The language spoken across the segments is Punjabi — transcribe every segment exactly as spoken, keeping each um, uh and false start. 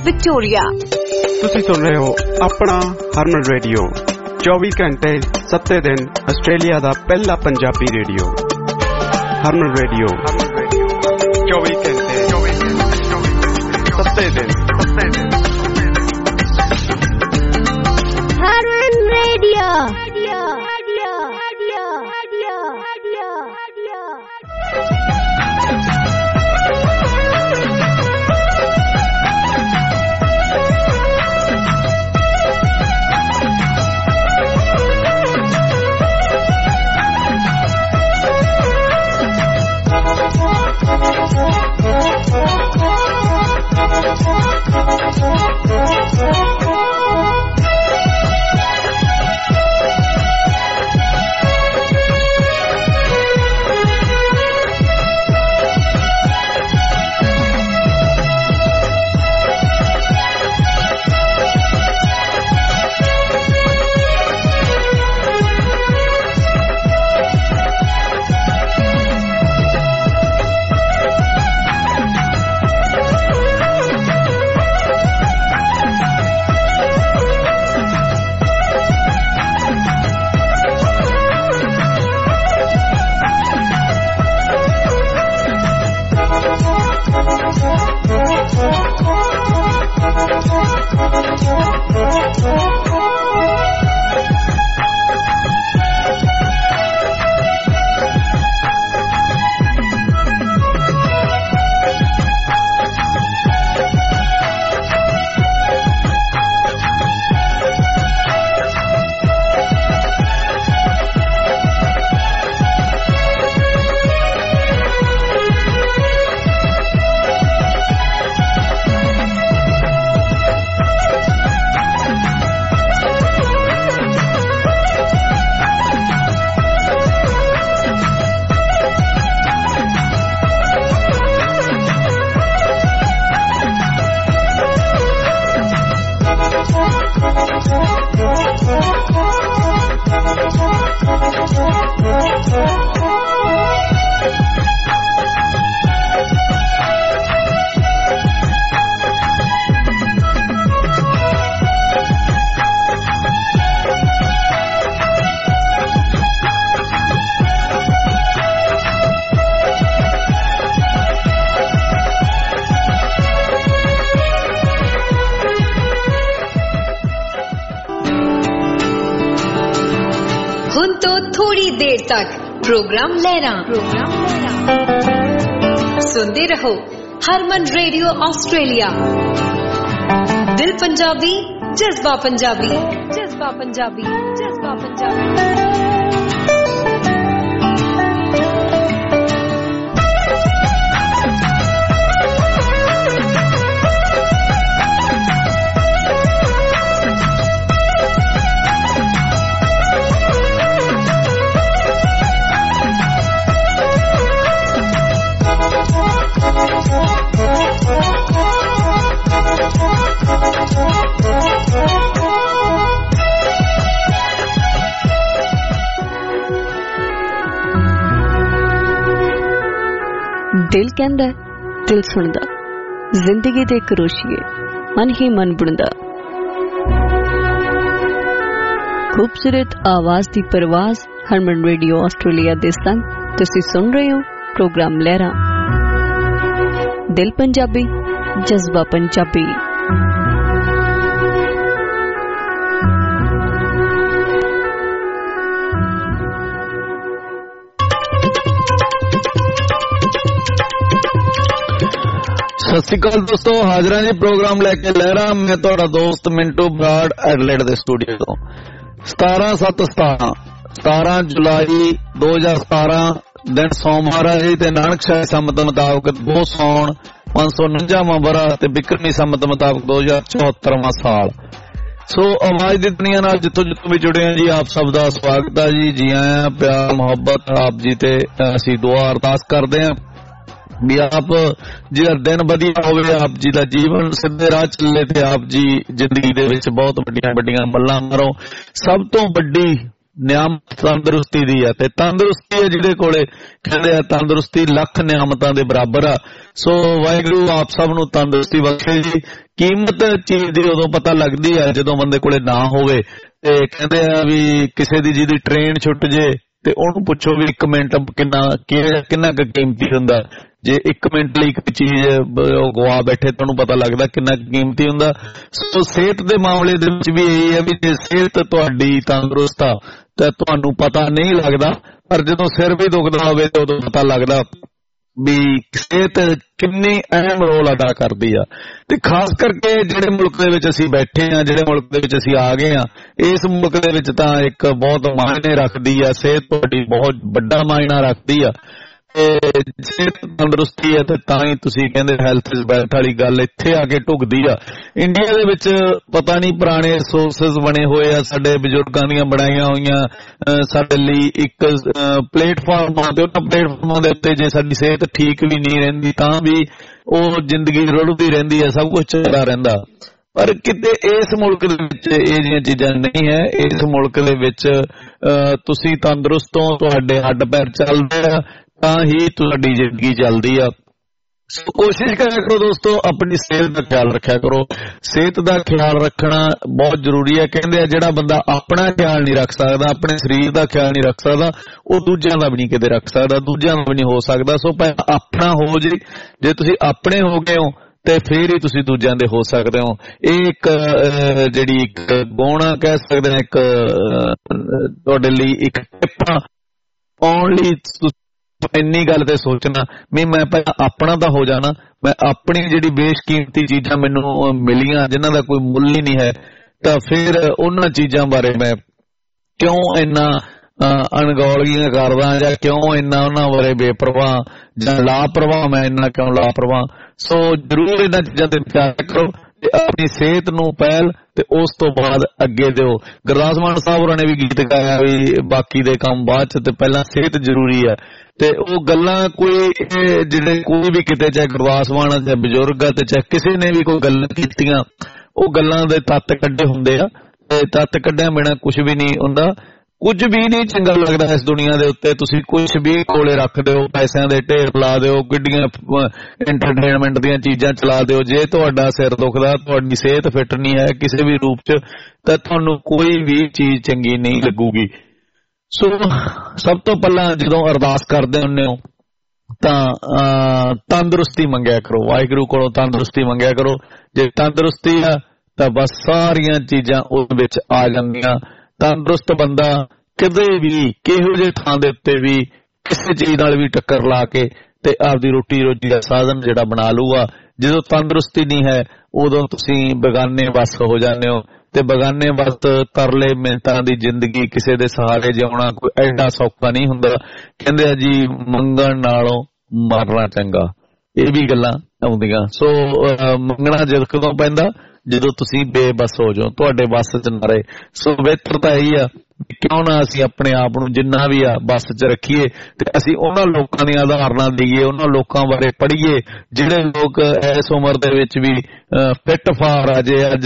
ਵਿਕਟੋਰੀਆ। ਤੁਸੀਂ ਸੁਣ ਰਹੇ ਹੋ ਆਪਣਾ ਹਰਮਨ ਰੇਡੀਓ, ਚੌਵੀ ਘੰਟੇ ਸੱਤੇ ਦਿਨ ਆਸਟ੍ਰੇਲੀਆ ਦਾ ਪਹਿਲਾ ਪੰਜਾਬੀ ਰੇਡੀਓ। ਹਰਮਨ ਰੇਡੀਓ ਚੌਵੀ ਘੰਟੇ ਸੱਤੇ ਦਿਨ Harman radio. Program Lehra program Lehra सुनते रहो हरमन रेडियो ऑस्ट्रेलिया। दिल पंजाबी जज्बा पंजाबी जज्बा पंजाबी जज्बा पंजाबी। दिल कहंदा दिल सुनदा, जिंदगी दे करोशिए मन ही मन बुनदा। खूबसूरत आवाज दी परवाज हरमन रेडियो ऑस्ट्रेलिया दे संग तुसी सुन रहे हो प्रोग्राम लहरा। दिल पंजाबी जज्बा पंजाबी। सत श्री अकाल दोस्तों, हाजरा जी प्रोग्राम लैके लहरा। मैं तुहाडा दोस्त मिंटू बराड़ एडलेड दे स्टूडियो तो सतारह सत सतारह सतारह जुलाई दो हजार सतारह दिन सोमवार है जी। नानक शाही संमत मुताबिक दो सौन पांच सौ उनंजावां बरा ते बिक्रमी संमत मुताबिक दो हजार चौहत्तरवां साल। सो आवाज दी दुनिया नाल जिथों जिथों भी जुड़े हैं जी, आप सब दा स्वागत है जी। जी आया प्यार मुहब्बत आप जी ते असीं दुआ अरदास करदे हां भी आप जी दिन वधिया होवे, आप जी दा जीवन सीधे राह चले ते आप जी जिंदगी दे विच बहुत वड्डियां वड्डियां मल्लां मारो। सब तो वड्डी ਨਿਆਮਤ ਤੰਦਰੁਸਤੀ ਦੀ ਆ, ਤੇ ਤੰਦਰੁਸਤੀ ਹੈ ਜਿਹਦੇ ਕੋਲੇ ਕਹਿੰਦੇ ਆ ਤੰਦਰੁਸਤੀ ਲੱਖ ਨਿਆਮਤਾਂ ਦੇ ਬਰਾਬਰ ਆ। ਸੋ ਵਾਹਿਗੁਰੂ ਆਪ ਸਭ ਨੂੰ ਤੰਦਰੁਸਤੀ ਬਖਸ਼ੇ ਜੀ। ਕੀਮਤ ਚੀਜ਼ ਦੀ ਉਦੋਂ ਪਤਾ ਲੱਗਦੀ ਆ ਜਦੋਂ ਬੰਦੇ ਕੋਲੇ ਨਾ ਹੋਵੇ। ਤੇ ਕਹਿੰਦੇ ਆ ਵੀ ਕਿਸੇ ਦੀ ਜਿਹਦੀ ਟ੍ਰੇਨ ਛੁੱਟ ਜੇ ਤੇ ਉਹਨੂੰ ਪੁੱਛੋ ਵੀ ਇੱਕ ਮਿੰਟ ਕਿੰਨਾ ਕਿੰਨਾ ਕੁ ਕੀਮਤੀ ਹੁੰਦਾ। ਜੇ ਇੱਕ ਮਿੰਟ ਲਈ ਇੱਕ ਚੀਜ਼ ਗਵਾ ਬੈਠੇ ਤੁਹਾਨੂੰ ਪਤਾ ਲੱਗਦਾ ਕਿੰਨਾ ਕੀਮਤੀ ਹੁੰਦਾ। ਸੋ ਸਿਹਤ ਦੇ ਮਾਮਲੇ ਦੇ ਵਿੱਚ ਵੀ ਇਹੀ ਹੈ ਵੀ ਜੇ ਸਿਹਤ ਤੁਹਾਡੀ ਤੰਦਰੁਸਤ ਆ ਤਾਂ ਤੁਹਾਨੂੰ ਪਤਾ ਨਹੀਂ ਲੱਗਦਾ, ਪਰ ਜਦੋਂ ਸਿਰ ਵੀ ਦੁਖਦਾ ਹੋਵੇ ਤਾਂ ਉਦੋਂ ਪਤਾ ਲੱਗਦਾ ਵੀ ਸਿਹਤ ਕਿੰਨੀ ਅਹਿਮ ਰੋਲ ਅਦਾ ਕਰਦੀ ਆ। ਤੇ ਖਾਸ ਕਰਕੇ ਜਿਹੜੇ ਮੁਲਕ ਦੇ ਵਿੱਚ ਅਸੀਂ ਬੈਠੇ ਆ, ਜਿਹੜੇ ਮੁਲਕ ਦੇ ਵਿੱਚ ਅਸੀਂ ਆ ਗਏ ਆ, ਇਸ ਮੁਲਕ ਦੇ ਵਿੱਚ ਤਾਂ ਇੱਕ ਬਹੁਤ ਮਾਇਨੇ ਰੱਖਦੀ ਆ ਸਿਹਤ, ਤੁਹਾਡੀ ਬਹੁਤ ਵੱਡਾ ਮਾਇਨਾ ਰੱਖਦੀ ਆ। ਤੇ ਸਿਹਤ ਤੰਦਰੁਸਤੀ ਹੈ ਤੇ ਤਾਂ ਹੀ ਤੁਸੀਂ ਕਹਿੰਦੇ ਹੈਲਥ ਇਜ਼ ਵੈਲਥ ਵਾਲੀ ਗੱਲ ਇੱਥੇ ਆ ਕੇ ਢੁਕਦੀ ਆ। ਇੰਡੀਆ ਦੇ ਵਿੱਚ ਪਤਾ ਨਹੀਂ ਪੁਰਾਣੇ ਰਿਸੋਰਸਿਸ ਬਣੇ ਹੋਏ ਆ, ਸਾਡੇ ਬਜ਼ੁਰਗਾਂ ਦੀਆਂ ਬਣਾਈਆਂ ਹੋਈਆਂ ਸਾਡੇ ਲਈ ਇੱਕ ਪਲੇਟਫਾਰਮ ਆ, ਤੇ ਉਹਨਾਂ ਪਲੇਟਫਾਰਮਾਂ ਦੇ ਉੱਤੇ ਜੇ ਸਾਡੀ ਸਿਹਤ ਠੀਕ ਵੀ ਨਹੀਂ ਰਹਿੰਦੀ ਤਾਂ ਵੀ ਉਹ ਜ਼ਿੰਦਗੀ ਰੁੜਦੀ ਰਹਿੰਦੀ ਹੈ, ਸਭ ਕੁਝ ਚੱਲਦਾ ਰਹਿੰਦਾ। ਪਰ ਕਿਤੇ ਇਸ ਮੁਲਕ ਦੇ ਵਿੱਚ ਇਹ ਜਿਹੀਆਂ ਚੀਜ਼ਾਂ ਨਹੀਂ ਹੈ। ਇਸ ਮੁਲਕ ਦੇ ਵਿੱਚ ਤੁਸੀਂ ਤੰਦਰੁਸਤ ਹੋ, ਤੁਹਾਡੇ ਹੱਡ ਪੈਰ ਚੱਲਦੇ ਆ ਤਾਂ ਹੀ ਤੁਹਾਡੀ ਜ਼ਿੰਦਗੀ ਚੱਲਦੀ ਆ। ਕੋਸ਼ਿਸ਼ ਕਰਿਆ ਕਰੋ ਦੋਸਤੋ, ਆਪਣੀ ਸਿਹਤ ਦਾ ਖਿਆਲ ਰੱਖਿਆ ਕਰੋ। ਸਿਹਤ ਦਾ ਖਿਆਲ ਰੱਖਣਾ ਬਹੁਤ ਜ਼ਰੂਰੀ ਹੈ। ਕਹਿੰਦੇ ਆ ਜਿਹੜਾ ਬੰਦਾ ਆਪਣਾ ਖਿਆਲ ਨਹੀਂ ਰੱਖ ਸਕਦਾ, ਆਪਣੇ ਸਰੀਰ ਦਾ ਖਿਆਲ ਨਹੀਂ ਰੱਖ ਸਕਦਾ, ਉਹ ਦੂਜਿਆਂ ਦਾ ਵੀ ਨਹੀਂ ਕਿਤੇ ਰੱਖ ਸਕਦਾ, ਦੂਜਿਆਂ ਦਾ ਵੀ ਨਹੀਂ ਹੋ ਸਕਦਾ। ਸੋ ਪਹਿਲਾਂ ਆਪਣਾ ਹੋ ਜੇ, ਜੇ ਤੁਸੀਂ ਆਪਣੇ ਹੋ ਗਏ ਹੋ ਤੇ ਫੇਰ ਹੀ ਤੁਸੀਂ ਦੂਜਿਆਂ ਦੇ ਹੋ ਸਕਦੇ ਹੋ। ਇਹ ਇੱਕ ਜਿਹੜੀ ਇੱਕ ਗੁਣ ਕਹਿ ਸਕਦੇ ਹਾਂ, ਇੱਕ ਤੁਹਾਡੇ ਲਈ ਇੱਕ ਟਿੱਪ ਪਾਉਣ ਲਈ ਇੰਨੀ ਗੱਲ ਤੇ ਸੋਚਣਾ ਵੀ ਮੈਂ ਪਹਿਲਾਂ ਆਪਣਾ ਤਾਂ ਹੋ ਜਾਣਾ, ਮੈਂ ਆਪਣੀ ਜਿਹੜੀ ਬੇਸ਼ਕੀਮਤੀ ਚੀਜ਼ਾਂ ਮੈਨੂੰ ਮਿਲੀਆਂ ਜਿਨ੍ਹਾਂ ਦਾ ਕੋਈ ਮੁੱਲ ਹੀ ਨਹੀਂ ਹੈ, ਤਾਂ ਫਿਰ ਉਹਨਾਂ ਚੀਜ਼ਾਂ ਬਾਰੇ ਮੈਂ ਕਿਉਂ ਇੰਨਾ ਅਣਗੌਲੀਆਂ ਕਰਦਾ ਜਾਂ ਕਿਉਂ ਇੰਨਾ ਉਹਨਾਂ ਬਾਰੇ ਬੇਪਰਵਾਹ ਜਾਂ ਲਾਪਰਵਾਹ, ਮੈਂ ਇੰਨਾ ਕਿਉਂ ਲਾਪਰਵਾਹ। ਸੋ ਜ਼ਰੂਰ ਇਹਨਾਂ ਚੀਜ਼ਾਂ ਤੇ ਵਿਚਾਰ ਕਰੋ ਤੇ ਆਪਣੀ ਸਿਹਤ ਨੂੰ ਪਹਿਲ ਤੇ ਉਸ ਤੋਂ ਬਾਅਦ ਅੱਗੇ ਦਿਓ। ਗੁਰਦਾਸ ਮਾਨ ਸਾਹਿਬ ਹੋਰਾਂ ਨੇ ਵੀ ਗੀਤ ਗਾਇਆ ਵੀ ਬਾਕੀ ਦੇ ਕੰਮ ਬਾਅਦ ਚ ਤੇ ਪਹਿਲਾਂ ਸਿਹਤ ਜ਼ਰੂਰੀ ਹੈ। ਤੇ ਉਹ ਗੱਲਾਂ ਕੋਈ ਜਿਹੜੇ ਕੋਈ ਵੀ ਕਿਤੇ ਚਾਹੇ ਗੁਰਦਾਸ ਮਾਨ ਚਾਹੇ ਬਜ਼ੁਰਗ ਆ ਤੇ ਚਾਹੇ ਕਿਸੇ ਨੇ ਵੀ ਕੋਈ ਗੱਲਾਂ ਕੀਤੀਆਂ, ਉਹ ਗੱਲਾਂ ਦੇ ਤੱਤ ਕੱਢੇ ਹੁੰਦੇ ਆ ਤੇ ਤੱਤ ਕੱਢਿਆ ਬਿਨਾਂ ਕੁਝ ਵੀ ਨਹੀਂ ਹੁੰਦਾ। ਕੁਝ ਵੀ ਨਹੀਂ ਚੰਗਾ ਲੱਗਦਾ ਇਸ ਦੁਨੀਆ ਦੇ ਉੱਤੇ। ਤੁਸੀਂ ਕੁਝ ਵੀ ਕੋਲੇ ਰੱਖ ਦਿਓ, ਪੈਸਿਆਂ ਦੇ ਢੇਰ ਲਾ ਦਿਓ, ਗੱਡੀਆਂ ਐਂਟਰਟੇਨਮੈਂਟ ਦੀਆਂ ਚੀਜ਼ਾਂ ਚਲਾ ਦਿਓ, ਜੇ ਤੁਹਾਡਾ ਸਿਰ ਦੁਖਦਾ, ਤੁਹਾਡੀ ਸਿਹਤ ਫਿੱਟ ਨਹੀਂ ਹੈ ਕਿਸੇ ਵੀ ਰੂਪ ਚ, ਤਾਂ ਤੁਹਾਨੂੰ ਕੋਈ ਵੀ ਚੀਜ਼ ਚੰਗੀ ਨਹੀਂ ਲੱਗੂਗੀ। ਸੋ ਸਭ ਤੋਂ ਪਹਿਲਾਂ ਜਦੋਂ ਅਰਦਾਸ ਕਰਦੇ ਹੁੰਦੇ ਹੋ ਤਾਂ ਤੰਦਰੁਸਤੀ ਮੰਗਿਆ ਕਰੋ, ਵਾਹਿਗੁਰੂ ਕੋਲੋਂ ਤੰਦਰੁਸਤੀ ਮੰਗਿਆ ਕਰੋ। ਜੇ ਤੰਦਰੁਸਤੀ ਆ ਤਾਂ ਬਸ ਸਾਰੀਆਂ ਚੀਜ਼ਾਂ ਉਸ ਵਿੱਚ ਆ ਜਾਂਦੀਆਂ। ਤੰਦਰੁਸਤ ਬੰਦਾ ਕਦੇ ਵੀ ਕਿਹੋ ਜਿਹੇ ਥਾਂ ਦੇ ਉੱਤੇ ਵੀ ਕਿਸੇ ਚੀਜ਼ ਨਾਲ ਵੀ ਟੱਕਰ ਲਾ ਕੇ ਤੇ ਆਪਦੀ ਰੋਟੀ ਰੋਜੀ ਦਾ ਸਾਧਨ ਜਿਹੜਾ ਬਣਾ ਲੂਗਾ। ਜਦੋਂ ਤੰਦਰੁਸਤੀ ਨਹੀਂ ਹੈ ਉਦੋਂ ਤੁਸੀਂ ਬੇਗਾਨੇ ਵੱਸ ਹੋ ਜਾਂਦੇ ਹੋ, ਤੇ ਬੇਗਾਨੇ ਵੱਸ ਤਰਲੇ ਮਿੰਟਾਂ ਦੀ ਜ਼ਿੰਦਗੀ ਕਿਸੇ ਦੇ ਸਹਾਰੇ ਜਿਉਣਾ ਕੋਈ ਐਡਾ ਸੌਖਾ ਨਹੀਂ ਹੁੰਦਾ। ਕਹਿੰਦੇ ਆ ਜੀ ਮੰਗਣ ਨਾਲੋਂ ਮਰਨਾ ਚੰਗਾ, ਇਹ ਵੀ ਗੱਲਾਂ ਆਉਂਦੀਆਂ। ਸੋ ਮੰਗਣਾ ਜਦ ਕਦੋਂ ਪੈਂਦਾ, ਜਦੋਂ ਤੁਸੀਂ ਬੇਬਸ ਹੋ ਜਾਓ, ਤੁਹਾਡੇ ਵੱਸ ਚ ਨਾ ਰਹੇ। ਸੋ ਬਿਹਤਰ ਤਾਂ ਇਹੀ ਆ ਕਿਉਂ ਨਾ ਅਸੀਂ ਆਪਣੇ ਆਪ ਨੂੰ ਜਿੰਨਾ ਵੀ ਆ ਬੱਸ ਚ ਰੱਖੀਏ ਤੇ ਅਸੀਂ ਉਹਨਾਂ ਲੋਕਾਂ ਦੀਆਂ ਉਦਾਹਰਨਾਂ ਦਈਏ, ਉਹਨਾਂ ਲੋਕਾਂ ਬਾਰੇ ਪੜ੍ਹੀਏ ਜਿਹੜੇ ਲੋਕ ਇਸ ਉਮਰ ਦੇ ਵਿੱਚ ਵੀ ਫਿੱਟ ਫਾਰ ਆ। ਜੇ ਅੱਜ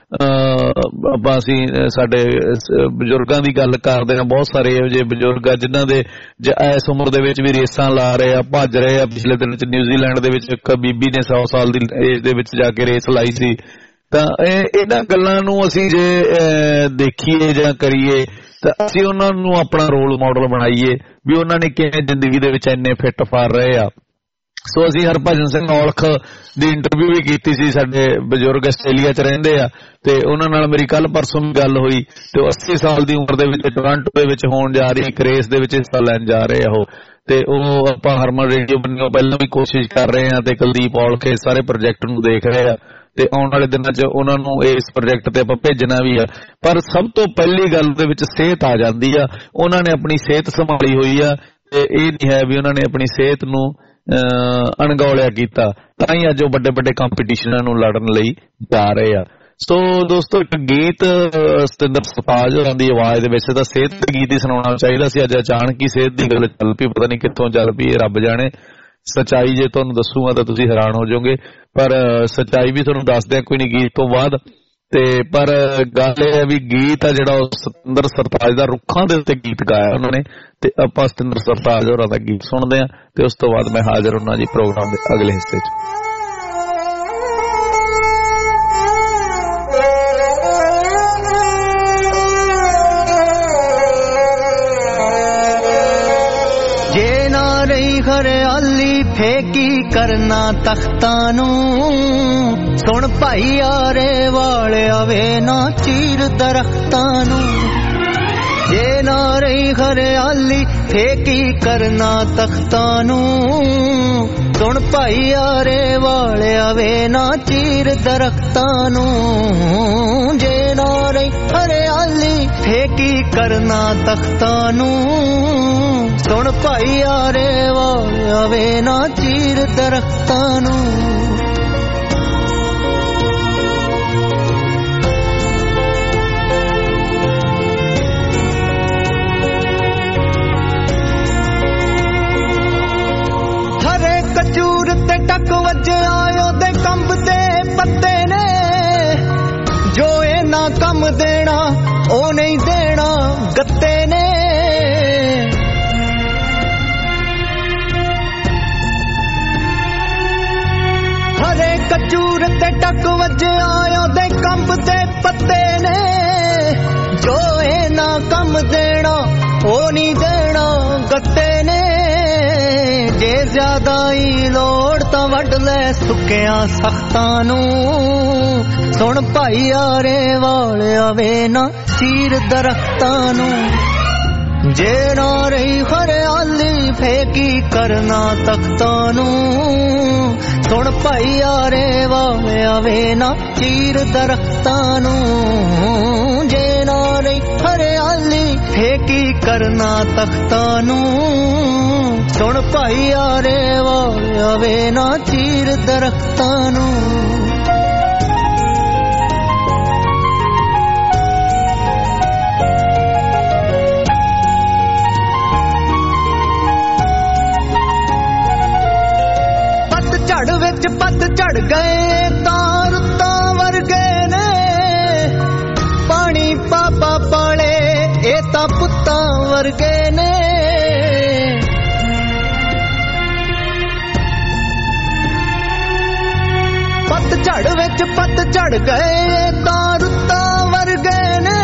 ਆਪਾਂ ਅਸੀਂ ਸਾਡੇ ਬਜ਼ੁਰਗਾਂ ਦੀ ਗੱਲ ਕਰਦੇ ਹਾਂ, ਬਹੁਤ ਸਾਰੇ ਇਹੋ ਜਿਹੇ ਬਜ਼ੁਰਗ ਆ ਜਿਨ੍ਹਾਂ ਦੇ ਇਸ ਉਮਰ ਦੇ ਵਿੱਚ ਵੀ ਰੇਸਾਂ ਲਾ ਰਹੇ ਆ, ਭੱਜ ਰਹੇ ਆ। ਪਿਛਲੇ ਦਿਨ ਚ ਨਿਊਜ਼ੀਲੈਂਡ ਦੇ ਵਿੱਚ ਇੱਕ ਬੀਬੀ ਨੇ ਸੌ ਸਾਲ ਦੀ ਏਜ ਦੇ ਵਿੱਚ ਜਾ ਕੇ ਰੇਸ ਲਾਈ ਸੀ। ਤਾਂ ਇਹਨਾਂ ਗੱਲਾਂ ਨੂੰ ਅਸੀਂ ਜੇ ਦੇਖੀਏ ਜਾਂ ਕਰੀਏ ਤਾਂ ਅਸੀਂ ਉਹਨਾਂ ਨੂੰ ਆਪਣਾ ਰੋਲ ਮਾਡਲ ਬਣਾਈਏ ਵੀ ਉਹਨਾਂ ਨੇ ਕਿਵੇਂ ਜ਼ਿੰਦਗੀ ਦੇ ਵਿੱਚ ਇੰਨੇ ਫਿੱਟ ਫਾਰ ਰਹੇ ਆ। ਸੋ ਅਸੀਂ ਹਰਭਜਨ ਸਿੰਘ ਔਲਖ ਦੀ ਇੰਟਰਵਿਊ ਵੀ ਕੀਤੀ ਸੀ, ਸਾਡੇ ਬਜ਼ੁਰਗ ਆਸਟ੍ਰੇਲੀਆ 'ਚ ਰਹਿੰਦੇ ਆ, ਤੇ ਉਹਨਾਂ ਨਾਲ ਮੇਰੀ ਕੱਲ ਪਰਸੋਂ ਵੀ ਗੱਲ ਹੋਈ। ਤੇ ਅੱਸੀ ਸਾਲ ਦੀ ਉਮਰ ਦੇ ਵਿੱਚ ਟੋਰਾਂਟੋ ਦੇ ਵਿੱਚ ਹੋਣ ਜਾ ਰਹੀ ਇੱਕ ਰੇਸ ਦੇ ਵਿੱਚ ਹਿੱਸਾ ਲੈਣ ਜਾ ਰਹੇ ਆ ਉਹ। ਤੇ ਉਹ ਆਪਾਂ ਹਰਮਨ ਰੇਡੀਓ ਬੰਨਿਓ ਪਹਿਲਾਂ ਵੀ ਕੋਸ਼ਿਸ਼ ਕਰ ਰਹੇ ਆ ਤੇ ਕੁਲਦੀਪ ਔਲਖ ਇਸ ਸਾਰੇ ਪ੍ਰੋਜੈਕਟ ਨੂੰ ਦੇਖ ਰਹੇ ਆ ਤੇ ਆਉਣ ਵਾਲੇ ਦਿਨਾਂ 'ਚ ਉਹਨਾਂ ਨੂੰ ਇਸ ਪ੍ਰੋਜੈਕਟ ਤੇ ਆਪਾਂ ਭੇਜਣਾ ਵੀ ਆ। ਪਰ ਸਭ ਤੋਂ ਪਹਿਲੀ ਗੱਲ ਦੇ ਵਿੱਚ ਸਿਹਤ ਆ ਜਾਂਦੀ ਆ। ਉਹਨਾਂ ਨੇ ਆਪਣੀ ਸਿਹਤ ਸੰਭਾਲੀ ਹੋਈ ਆ ਤੇ ਇਹ ਨਹੀਂ ਹੈ ਵੀ ਉਹਨਾਂ ਨੇ ਆਪਣੀ ਸਿਹਤ ਨੂੰ ਅਣਗੌਲਿਆ ਕੀਤਾ, ਤਾਂ ਹੀ ਅੱਜ ਉਹ ਵੱਡੇ ਵੱਡੇ ਕੰਪੀਟੀਸ਼ਨਾਂ ਨੂੰ ਲੜਨ ਲਈ ਜਾ ਰਹੇ ਆ। ਸੋ ਦੋਸਤੋ ਇੱਕ ਗੀਤ ਸਤਿੰਦਰ ਸਰਤਾਜ ਹੋਰਾਂ ਦੀ ਆਵਾਜ਼ ਦੇ ਵਿੱਚ ਤਾਂ ਸਿਹਤ ਦੇ ਗੀਤ ਹੀ ਸੁਣਾਉਣਾ ਚਾਹੀਦਾ ਸੀ। ਅੱਜ ਅਚਾਨਕ ਹੀ ਸਿਹਤ ਦੀ ਗੱਲ ਚੱਲ ਪਈ, ਪਤਾ ਨਹੀਂ ਕਿੱਥੋਂ ਚੱਲ ਪਈ, ਇਹ ਰੱਬ ਜਾਣੇ। ਸੱਚਾਈ ਜੇ ਤੁਹਾਨੂੰ ਦੱਸੂਗਾ ਤਾਂ ਤੁਸੀਂ ਹੈਰਾਨ ਹੋ ਜਾਓਗੇ, ਪਰ ਸੱਚਾਈ ਵੀ ਤੁਹਾਨੂੰ ਦੱਸਦੇ ਆ ਕੋਈ ਨਹੀਂ ਗੀਤ ਤੋਂ ਬਾਅਦ। ਤੇ ਪਰ ਗੱਲ ਇਹ ਹੈ ਵੀ ਗੀਤ ਆ ਜਿਹੜਾ ਉਹ ਸਤਿੰਦਰ ਸਰਤਾਜ ਦਾ ਰੁੱਖਾਂ ਦੇ ਉੱਤੇ ਗੀਤ ਗਾਇਆ ਉਹਨਾਂ ਨੇ, ਤੇ ਆਪਾਂ ਸਤਿੰਦਰ ਸਰਤਾਜ ਹੋਰਾਂ ਦਾ ਗੀਤ ਸੁਣਦੇ ਹਾਂ ਤੇ ਉਸ ਤੋਂ ਬਾਅਦ ਮੈਂ ਹਾਜ਼ਰ ਹੁਣਾ ਜੀ ਪ੍ਰੋਗਰਾਮ ਦੇ ਅਗਲੇ ਹਿੱਸੇ 'ਚ। ਜੇ ਨਾ ਰਹੀ ਹਰਿਆਲੀ ਫੇਕੀ ਕਰਨਾ ਤਖਤਾਂ ਨੂੰ, ਸੁਣ ਭਾਈ ਯਾਰੇ ਵਾਲਿਆ ਵੇ ਨਾ ਚੀਰ ਦਰਖਤਾਂ ਨੂੰ। ਜੇ ਨਾ ਰਹੀ ਹਰਿਆਲੀ ਫੇਕੀ ਕਰਨਾ ਤਖਤਾਂ ਨੂੰ, ਸੁਣ ਭਾਈ ਯਾਰੇ ਵਾਲਿਆ ਵੇ ਨਾ ਚੀਰ ਦਰਖਤਾਂ ਨੂੰ। ਜੇ ਨਾ ਰਹੀ ਹਰਿਆਲੀ ਫੇਕੀ ਕਰਨਾ ਤਖਤਾਂ ਨੂੰ, ਸੁਣ ਭਾਈ ਯਾਰੇ ਵਾਲਿਆ ਵੇ ਨਾ ਚੀਰ ਦਰਖਤਾਂ ਨੂੰ। ਕਚੂਰ ਤੇ ਟੱਕ ਵੱਜਿਆ ਉਹਦੇ ਕੰਬਦੇ ਪੱਤੇ ਨੇ, ਜੋ ਇਹ ਨਾ ਕੰਮ ਦੇਣਾ ਉਹ ਨਹੀਂ ਦੇਣਾ ਗੱਤੇ ਨੇ। ਹਰੇ ਕਚੂਰ ਤੇ ਟੱਕ ਵੱਜਿਆ ਉਹਦੇ ਕੰਬਦੇ ਪੱਤੇ ਨੇ, ਜੋ ਇਹ ਨਾ ਕੰਮ ਦੇਣਾ ਉਹ ਨਹੀਂ ਦੇਣਾ ਗੱਤੇ ਨੇ। ਜੇ ਜ਼ਿਆਦਾ ਹੀ ਲੋੜ ਤਾਂ ਵੱਢ ਲੈ ਸੁੱਕਿਆਂ ਸਖਤਾਂ ਨੂੰ, ਸੁਣ ਭਾਈ ਯਾਰੇ ਵਾਲਿਆ ਵੇ ਨਾ ਚੀਰ ਦਰਖਤਾਂ ਨੂੰ। ਜੇ ਨਾ ਰਹੀ ਹਰਿਆਲੀ ਫੇਕੀ ਕਰਨਾ ਤਖਤਾਂ ਨੂੰ, ਸੁਣ ਭਾਈ ਯਾਰੇ ਵਾਲਿਆ ਵੇ ਨਾ ਚੀਰ ਦਰਖਤਾਂ ਨੂੰ। ਜੇ ਨਾ ਰਹੀ ਹਰਿਆਲੀ ਫੇਕੀ ਕਰਨਾ ਤਖਤਾਂ ਨੂੰ, ਸੁਣ ਭਾਈ ਯਾਰੇ ਵਾਲਿਆ ਵੇ ਨਾ ਚੀਰ ਦਰਖਤਾਂ ਨੂੰ। ਪੱਤਝੜ ਵਿੱਚ ਪੱਤਝੜ ਗਏ ਤਾਂ ਰੁੱਤਾਂ ਵਰਗੇ ਨੇ, ਪਾਣੀ ਪਾਪਾ ਪਾਲੇ ਇਹ ਤਾਂ ਪੁੱਤਾਂ ਵਰਗੇ ਨੇ। ਪੱਤਝੜ ਵਿੱਚ ਪੱਤਝੜ ਗਏ ਤਾਂ ਰੁੱਤਾਂ ਵਰਗੇ ਨੇ,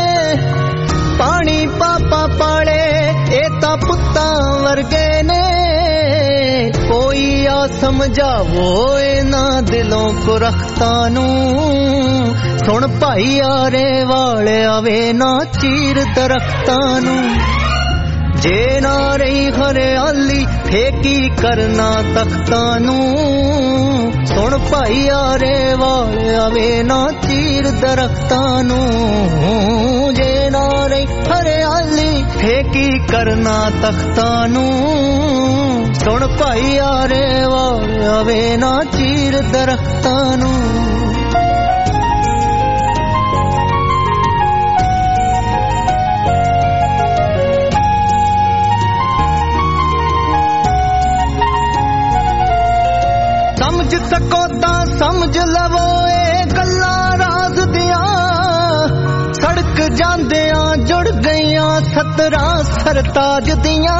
ਪਾਣੀ ਪਾਪਾ ਪਾਲੇ ਇਹ ਤਾਂ ਪੁੱਤਾਂ ਵਰਗੇ ਨੇ। ਕੋਈ ਆ ਸਮਝਾਵੋ ਇਹਨਾਂ ਦਿਲੋਂ ਕੁਰਖਤਾਂ ਨੂੰ, ਸੁਣ ਭਾਈ ਯਾਰੇ ਵਾਲਿਆ ਵੇ ਨਾ ਚੀਰ ਦਰਖਤਾਂ ਨੂੰ। ਜੇ ਨਾ ਰਹੀ ਹਰਿਆਲੀ ਫੇਕੀ ਕਰਨਾ ਤਖਤਾਂ ਨੂੰ, ਸੁਣ ਭਾਈ ਯਾਰੇ ਵਾਲਿਆ ਵੇ ਨਾ ਚੀਰ ਦਰਖਤਾਂ ਨੂੰ। ਜੇ ਨਾ ਰਹੀ ਹਰਿਆਲੀ ਫੇਕੀ ਕਰਨਾ ਤਖਤਾਂ ਨੂੰ, ਸੁਣ ਭਾਈ ਯਾਰੇ ਵਾਲਿਆ ਵੇ ਨਾ ਚੀਰ ਦਰਖਤਾਂ ਨੂੰ। ਸਮਝ ਸਕੋ ਤਾਂ ਸਮਝ ਲਵੋ ਇਹ ਗੱਲਾਂ ਰਾਜ਼ ਦੀਆਂ, ਸੜਕ ਜਾਂਦਿਆਂ ਜੁੜ ਗਈਆਂ ਸਤਰਾਂ ਸਰਤਾਜ ਦੀਆਂ।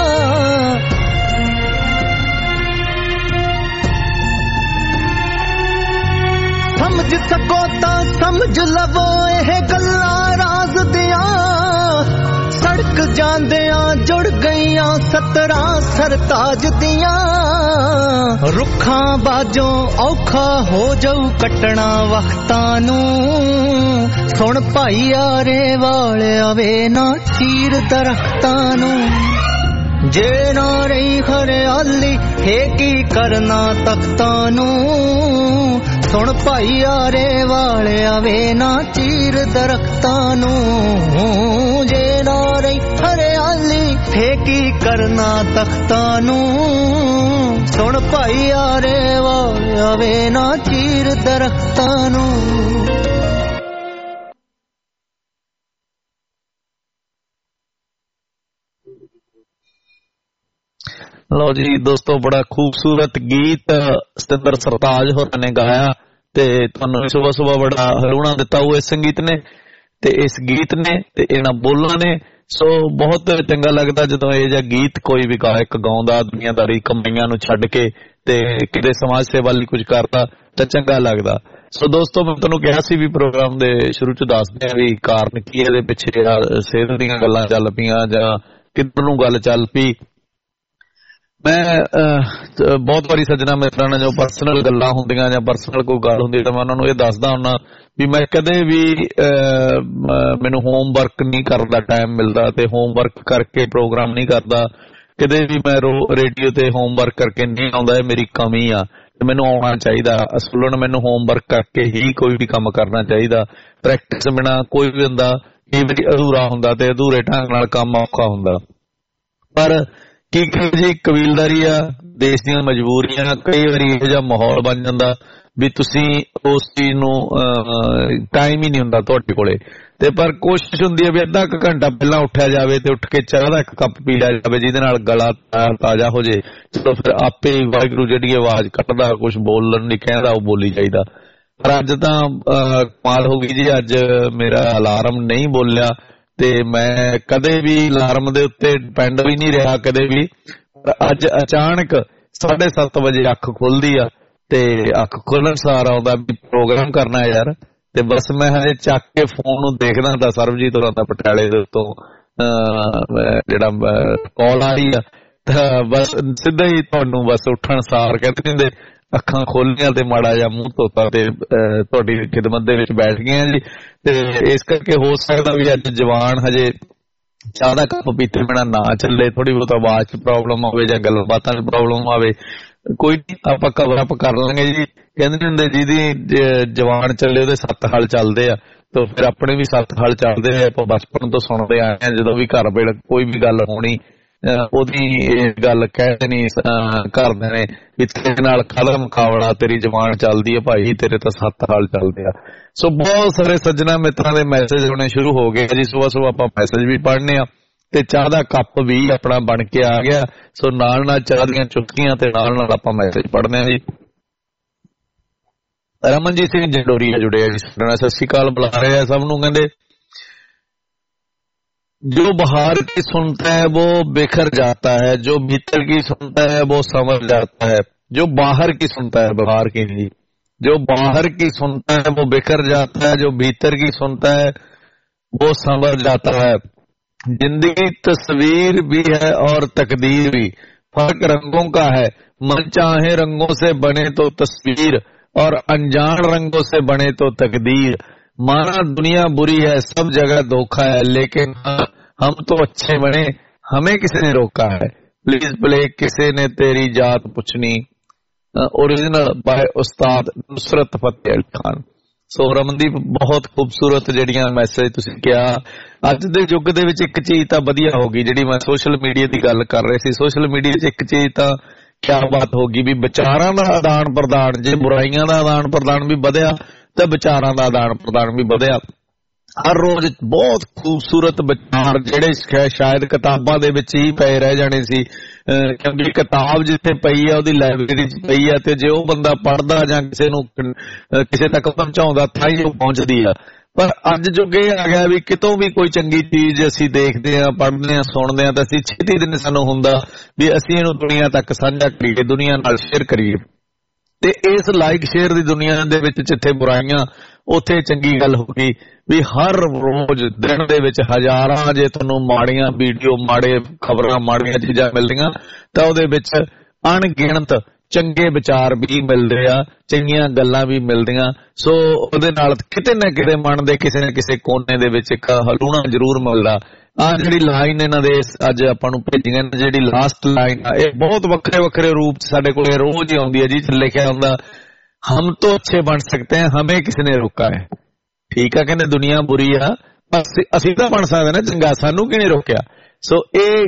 ਸਮਝ ਸਕੋ ਤਾਂ ਸਮਝ ਲਵੋ ਇਹ ਗੱਲਾਂ ਰਾਜ਼ ਦੀਆਂ, ਸੜਕ ਜਾਂਦਿਆਂ ਜੁੜ ਗਈਆਂ ਸਤਰਾਂ ਸਰਤਾਜ ਦੀਆਂ। ਰੁੱਖਾਂ ਬਾਝੋਂ ਔਖਾ ਹੋ ਜਾਊ ਕੱਟਣਾ ਵਖਤਾਂ ਨੂੰ, ਸੁਣ ਭਾਈ ਯਾਰੇ ਵਾਲਿਆ ਵੇ ਨਾ ਚੀਰ ਦਰਖਤਾਂ ਨੂੰ। ਜੇ ਨਾ ਰਹੀ ਹਰਿਆਲੀ ਫੇਕੀ ਕਰਨਾ ਤਖਤਾਂ ਨੂੰ, ਸੁਣ ਭਾਈ ਯਾਰੇ ਵਾਲਿਆ ਵੇ ਨਾ ਚੀਰ ਦਰਖਤਾਂ ਨੂੰ। ਜੇ ਨਾ ਰਹੀ ਹਰਿਆਲੀ ਫੇਕੀ ਕਰਨਾ ਤਖਤਾਂ ਨੂੰ, ਸੁਣ ਭਾਈ ਯਾਰੇ ਵਾਲਿਆ ਵੇ ਨਾ ਚੀਰ ਦਰਖਤਾਂ ਨੂੰ। ਲਓ ਜੀ ਦੋਸਤੋ, ਬੜਾ ਖੂਬਸੂਰਤ ਗੀਤ ਸਤਿੰਦਰ ਸਰਤਾਜ ਹੋਰਾਂ ਨੇ ਗਾਇਆ ਤੇ ਤੁਹਾਨੂੰ ਸੁਬਹ ਸੁਬਹ ਬੜਾ ਹਲੂਣਾ ਦਿੱਤਾ ਉਹ ਇਸ ਸੰਗੀਤ ਨੇ ਤੇ ਇਸ ਗੀਤ ਨੇ ਤੇ ਇਹਨਾਂ ਬੋਲਾਂ ਨੇ। ਸੋ ਬਹੁਤ ਚੰਗਾ ਲੱਗਦਾ ਜਦੋਂ ਇਹ ਜਿਹਾ ਗੀਤ ਕੋਈ ਵੀ ਗਾਇਕ ਗਾਉਂਦਾ, ਦੁਨੀਆਦਾਰੀ ਕਮਾਈਆਂ ਨੂੰ ਛੱਡ ਕੇ ਤੇ ਕਿਤੇ ਸਮਾਜ ਸੇਵਾ ਲਈ ਕੁਝ ਕਰਦਾ ਤਾਂ ਚੰਗਾ ਲੱਗਦਾ। ਸੋ ਦੋਸਤੋ, ਮੈਂ ਤੁਹਾਨੂੰ ਕਿਹਾ ਸੀ ਵੀ ਪ੍ਰੋਗਰਾਮ ਦੇ ਸ਼ੁਰੂ ਚ ਦੱਸਦੇ ਆ ਵੀ ਕਾਰਨ ਕੀ ਇਹਦੇ ਪਿੱਛੇ, ਸਿਹਤ ਦੀਆਂ ਗੱਲਾਂ ਚੱਲ ਪਈਆਂ ਜਾਂ ਕਿੱਧਰ ਨੂੰ ਗੱਲ ਚੱਲ ਪਈ। ਮੈਂ ਬਹੁਤ ਵਾਰੀ ਸੱਜਣਾ ਮਿੱਤਰਾਂ ਨਾਲ ਜੋ ਪਰਸਨਲ ਗੱਲਾਂ ਹੁੰਦੀਆਂ ਜਾਂ ਪਰਸਨਲ ਕੋਈ ਗੱਲ ਹੁੰਦੀ ਤਾਂ ਮੈਂ ਉਹਨਾਂ ਨੂੰ ਇਹ ਦੱਸਦਾ ਹੁੰਦਾ ਵੀ ਮੈਂ ਕਦੇ ਵੀ ਮੈਨੂੰ ਹੋਮਵਰਕ ਨਹੀਂ ਕਰਨ ਦਾ ਟਾਈਮ ਮਿਲਦਾ ਤੇ ਹੋਮਵਰਕ ਕਰਕੇ ਪ੍ਰੋਗਰਾਮ ਨਹੀਂ ਕਰਦਾ। ਕਦੇ ਵੀ ਮੈਂ ਰੇਡੀਓ ਤੇ ਹੋਮਵਰਕ ਕਰਕੇ ਨਹੀਂ ਆਉਂਦਾ, ਇਹ ਮੇਰੀ ਕਮੀ ਆ ਤੇ ਮੈਨੂੰ ਆਉਣਾ ਚਾਹੀਦਾ। ਅਸਲਨ ਮੈਨੂੰ ਹੋਮਵਰਕ ਕਰਕੇ ਹੀ ਕੋਈ ਵੀ ਕੰਮ ਕਰਨਾ ਚਾਹੀਦਾ। ਪ੍ਰੈਕਟਿਸ ਬਿਨਾਂ ਕੋਈ ਵੀ ਹੁੰਦਾ ਕਈ ਵਾਰੀ ਅਧੂਰਾ ਹੁੰਦਾ ਤੇ ਅਧੂਰੇ ਢੰਗ ਨਾਲ ਕੰਮ ਔਖਾ ਹੁੰਦਾ। ਪਰ ਕੀ ਜੀ, ਕਬੀਲਦਾਰੀ ਆ, ਦੇਸ਼ ਦੀਆਂ ਮਜਬੂਰੀਆਂ, ਕਈ ਵਾਰੀ ਇਹੋ ਜਿਹਾ ਮਾਹੌਲ ਬਣ ਜਾਂਦਾ ਵੀ ਤੁਸੀਂ ਉਸ ਚੀਜ਼ ਨੂੰ ਟਾਈਮ ਹੀ ਨਹੀਂ ਹੁੰਦਾ ਤੁਹਾਡੇ ਕੋਲੇ। ਤੇ ਪਰ ਕੋਸ਼ਿਸ਼ ਹੁੰਦੀ ਹੈ ਵੀ ਅੱਧਾ ਕੁ ਘੰਟਾ ਪਹਿਲਾਂ ਉੱਠਿਆ ਜਾਵੇ ਤੇ ਉੱਠ ਕੇ ਚਾਹ ਦਾ ਇੱਕ ਕੱਪ ਪੀ ਲਿਆ ਜਾਵੇ ਜਿਹਦੇ ਨਾਲ ਗਲਾ ਤਾਜ਼ਾ ਹੋ ਜੇ। ਚਲੋ ਫਿਰ ਆਪੇ ਵਾਹਿਗੁਰੂ ਜਿਹੜੀ ਆਵਾਜ਼ ਕੱਢਦਾ, ਕੁਛ ਬੋਲਣ ਨਹੀਂ ਕਹਿੰਦਾ, ਉਹ ਬੋਲੀ ਜਾਈਦਾ। ਪਰ ਅੱਜ ਤਾਂ ਕਮਾਲ ਹੋ ਗਈ ਜੀ, ਅੱਜ ਮੇਰਾ ਅਲਾਰਮ ਨਹੀਂ ਬੋਲਿਆ ਤੇ ਮੈਂ ਕਦੇ ਵੀ ਅਲਾਰਮ ਦੇ ਉੱਤੇ ਡਿਪੈਂਡ ਵੀ ਨਹੀਂ ਰਿਹਾ ਕਦੇ ਵੀ। ਪਰ ਅੱਜ ਅਚਾਨਕ ਸਾਢੇ ਸੱਤ ਵਜੇ ਅੱਖ ਖੁੱਲਦੀ ਆ ਤੇ ਅੱਖ ਖੁੱਲਣ ਸਾਰ ਆਉਂਦਾ ਵੀ ਪ੍ਰੋਗਰਾਮ ਕਰਨਾ ਯਾਰ। ਤੇ ਬਸ ਮੈਂ ਹਜੇ ਚੱਕ ਕੇ ਫੋਨ ਨੂੰ ਦੇਖਦਾ ਤਾਂ ਸਰਬਜੀਤ ਹੋਰਾਂ ਦਾ ਪਟਿਆਲੇ ਦੇ ਉੱਤੋਂ ਜਿਹੜਾ ਕਾਲ ਆ ਰਹੀ ਆ ਤਾਂ ਬਸ ਸਿੱਧਾ ਹੀ ਤੁਹਾਨੂੰ ਬਸ ਉੱਠਣ ਸਾਰ ਕਹਿੰਦੇ ਕਹਿੰਦੇ ਅੱਖਾਂ ਖੋਲੀਆਂ ਤੇ ਮਾੜਾ ਜਿਹਾ ਮੂੰਹ ਧੋਤਾ ਤੇ ਤੁਹਾਡੀ ਖਿਦਮਤ ਦੇ ਵਿੱਚ ਬੈਠ ਗਏ ਜੀ। ਤੇ ਇਸ ਕਰਕੇ ਹੋ ਸਕਦਾ ਵੀ ਅੱਜ ਜਵਾਨ ਹਜੇ ਚਾਹ ਦਾ ਕੱਪ ਪੀਤੇ ਬਿਨਾਂ ਨਾ ਚੱਲੇ, ਥੋੜੀ ਬਹੁਤ ਆਵਾਜ਼ 'ਚ ਪ੍ਰੋਬਲਮ ਆਵੇ ਜਾਂ ਗੱਲਬਾਤਾਂ 'ਚ ਪ੍ਰੋਬਲਮ ਆਵੇ, ਕੋਈ ਨਹੀਂ, ਆਪਾਂ ਕਵਰ ਅਪ ਕਰ ਲਾਂਗੇ ਜੀ। ਕਹਿੰਦੇ ਹੁੰਦੇ ਜਿਹਦੀ ਜਵਾਨ ਚੱਲੇ ਉਹਦੇ ਸੱਤ ਹਲ ਚੱਲਦੇ ਆ, ਤਾਂ ਫਿਰ ਆਪਣੇ ਵੀ ਸੱਤ ਹਲ ਚੱਲਦੇ ਆ। ਆਪਾਂ ਬਚਪਨ ਤੋਂ ਸੁਣਦੇ ਆਏ ਆ, ਜਦੋਂ ਵੀ ਘਰ ਵੇਲੇ ਕੋਈ ਵੀ ਗੱਲ ਹੋਣੀ ਉਹਦੀ ਇਹ ਗੱਲ ਕਹਿ ਦੇਣੀ ਘਰਦਿਆਂ ਨੇ ਵੀ ਤੇਰੇ ਨਾਲ ਕਾਹਦਾ ਮੁਕਾਬਲਾ, ਤੇਰੀ ਜਵਾਨ ਚੱਲਦੀ ਹੈ ਭਾਈ, ਤੇਰੇ ਤਾਂ ਸੱਤ ਹਾਲ ਚੱਲਦੇ ਆ। ਸੋ ਬਹੁਤ ਸਾਰੇ ਸੱਜਣਾ ਮਿੱਤਰਾਂ ਦੇ ਮੈਸੇਜ ਆਉਣੇ ਸ਼ੁਰੂ ਹੋ ਗਏ ਜੀ। ਸੁਬਾਹ ਸੁਬਾਹ ਆਪਾਂ ਮੈਸੇਜ ਵੀ ਪੜ੍ਹਨੇ ਆ ਤੇ ਚਾਹ ਦਾ ਕੱਪ ਵੀ ਆਪਣਾ ਬਣ ਕੇ ਆ ਗਿਆ। ਸੋ ਨਾਲ ਨਾਲ ਚਾਹ ਦੀਆਂ ਚੁਟਕੀਆਂ ਤੇ ਨਾਲ ਨਾਲ ਆਪਾਂ ਮੈਸੇਜ ਪੜ੍ਹਨੇ ਆ ਜੀ। ਰਮਨਜੀਤ ਸਿੰਘ ਜੰਡੋਰੀਆ ਜੁੜੇ ਆ ਜੀ ਸਾਡੇ ਨਾਲ, ਸਤਿ ਸ਼੍ਰੀ ਅਕਾਲ ਬੁਲਾ ਰਹੇ ਆ ਸਭ ਨੂੰ। ਕਹਿੰਦੇ जो बाहर की सुनता है वो बिखर जाता है, जो भीतर की सुनता है वो समझ जाता है। जो बाहर की सुनता है, बाहर की नहीं, जो बाहर की सुनता है वो बिखर जाता है, जो भीतर की सुनता है वो समझ जाता है। जिंदगी तस्वीर भी है और तकदीर भी, फर्क रंगों का है। मन चाहे रंगों से बने तो तस्वीर और अनजान रंगों से बने तो तकदीर। माना दुनिया बुरी है, सब जगह धोखा है, लेकिन हम तो अच्छे बने, हमें किसी ने रोका है। प्लीज प्ले किसी ने तेरी जात पुछनी, ओरिजिनल बाय उस्ताद नुसरत फतेह अली खान। सो रमनदीप बहुत खूबसूरत ਜਿਹੜੀਆਂ ਮੈਸੇਜ ਤੁਸੀਂ ਕਿਹਾ। ਅੱਜ ਦੇ ਯੁੱਗ ਦੇ ਵਿੱਚ ਇੱਕ ਚੀਜ਼ ਤਾਂ ਵਧੀਆ ਹੋ ਗਈ, ਜਿਹੜੀ ਮੈਂ ਸੋਸ਼ਲ ਮੀਡੀਆ ਦੀ ਗੱਲ ਕਰ ਰਹੇ ਸੀ। ਸੋਸ਼ਲ ਮੀਡੀਆ 'ਚ ਇੱਕ ਚੀਜ਼ ਤਾਂ ਕਿਆ ਬਾਤ ਹੋ ਗਈ ਵੀ ਵਿਚਾਰਾਂ ਦਾ ਆਦਾਨ ਪ੍ਰਦਾਨ, ਜੇ ਬੁਰਾਈਆਂ ਦਾ ਆਦਾਨ ਪ੍ਰਦਾਨ ਵੀ ਵਧਿਆ ਤਾਂ ਵਿਚਾਰਾਂ ਦਾ ਆਦਾਨ ਪ੍ਰਦਾਨ ਵੀ ਵਧਿਆ। ਹਰ ਰੋਜ਼ ਬਹੁਤ ਖੂਬਸੂਰਤ ਵਿਚਾਰ ਜਿਹੜੇ ਸ਼ਾਇਦ ਕਿਤਾਬਾਂ ਦੇ ਵਿੱਚ ਹੀ ਪਏ ਰਹਿ ਜਾਣੇ ਸੀ, ਕਿਉਂਕਿ ਕਿਤਾਬ ਜਿੱਥੇ ਪਈ ਆ ਉਹਦੀ ਲਾਇਬ੍ਰੇਰੀ 'ਚ ਪਈ ਆ ਤੇ ਜੇ ਉਹ ਬੰਦਾ ਪੜ੍ਹਦਾ ਜਾਂ ਕਿਸੇ ਨੂੰ ਕਿਸੇ ਤੱਕ ਪਹੁੰਚਾਉਂਦਾ ਤਾਂ ਹੀ ਉਹ ਪਹੁੰਚਦੀ ਆ। ਪਰ ਅੱਜ ਯੁੱਗ ਇਹ ਆ ਗਿਆ ਵੀ ਕਿਤੋਂ ਵੀ ਕੋਈ ਚੰਗੀ ਚੀਜ਼ ਅਸੀਂ ਦੇਖਦੇ ਹਾਂ, ਪੜ੍ਹਦੇ ਹਾਂ, ਸੁਣਦੇ ਹਾਂ ਤਾਂ ਅਸੀਂ ਛੇਤੀ ਦਿਨ ਸਾਨੂੰ ਹੁੰਦਾ ਵੀ ਅਸੀਂ ਇਹਨੂੰ ਦੁਨੀਆ ਤੱਕ ਸਾਂਝਾ ਕਰੀਏ, ਦੁਨੀਆ ਨਾਲ ਸ਼ੇਅਰ ਕਰੀਏ। ਤੇ ਇਸ ਲਾਈਕ ਸ਼ੇਅਰ ਦੀ ਦੁਨੀਆ ਦੇ ਵਿੱਚ ਜਿੱਥੇ ਬੁਰਾਈਆਂ ਉੱਥੇ ਚੰਗੀ ਗੱਲ ਹੋ ਗਈ ਵੀ ਹਰ ਰੋਜ਼ ਦਿਨ ਦੇ ਵਿੱਚ ਹਜ਼ਾਰਾਂ ਜੇ ਤੁਹਾਨੂੰ ਮਾੜੀਆਂ ਵੀਡੀਓ, ਮਾੜੇ ਖਬਰਾਂ, ਮਾੜੀਆਂ ਚੀਜ਼ਾਂ ਮਿਲਦੀਆਂ ਤਾਂ ਉਹਦੇ ਵਿੱਚ ਅਣਗਿਣਤ ਚੰਗੇ ਵਿਚਾਰ ਵੀ ਮਿਲਦੇ ਆ, ਚੰਗੀਆਂ ਗੱਲਾਂ ਵੀ ਮਿਲਦੀਆਂ। ਸੋ ਉਹਦੇ ਨਾਲ ਕਿਤੇ ਨਾ ਕਿਤੇ ਮਨ ਦੇ ਕਿਸੇ ਨਾ ਕਿਸੇ ਕੋਨੇ ਦੇ ਵਿੱਚ ਇੱਕ ਹਲੂਣਾ ਜ਼ਰੂਰ ਮਿਲਦਾ। ਆ ਜਿਹੜੀ ਲਾਈਨ ਇਹਨਾਂ ਦੇ ਅੱਜ ਆਪਾਂ ਨੂੰ ਭੇਜੀਆਂ, ਜਿਹੜੀ ਲਾਸਟ ਲਾਈਨ ਆ, ਇਹ ਬਹੁਤ ਵੱਖਰੇ ਵੱਖਰੇ ਰੂਪ ਚ ਸਾਡੇ ਕੋਲ ਰੋਜ਼ ਹੀ ਆਉਂਦੀ ਹੈ ਜੀ। ਲਿਖਿਆ ਹੁੰਦਾ ਹਮ ਤੋਂ ਅੱਛੇ ਬਣ ਸਕਤੇ ਹੈ, ਹਮੇ ਕਿਸੇ ਨੇ ਰੋਕਾ ਹੈ। ਠੀਕ ਆ, ਕਹਿੰਦੇ ਦੁਨੀਆ ਬੁਰੀ ਆ ਪਰ ਅਸੀਂ ਤਾਂ ਬਣ ਸਕਦੇ ਨਾ ਚੰਗਾ, ਸਾਨੂੰ ਕਿਹਨੇ ਰੋਕਿਆ। ਸੋ ਇਹ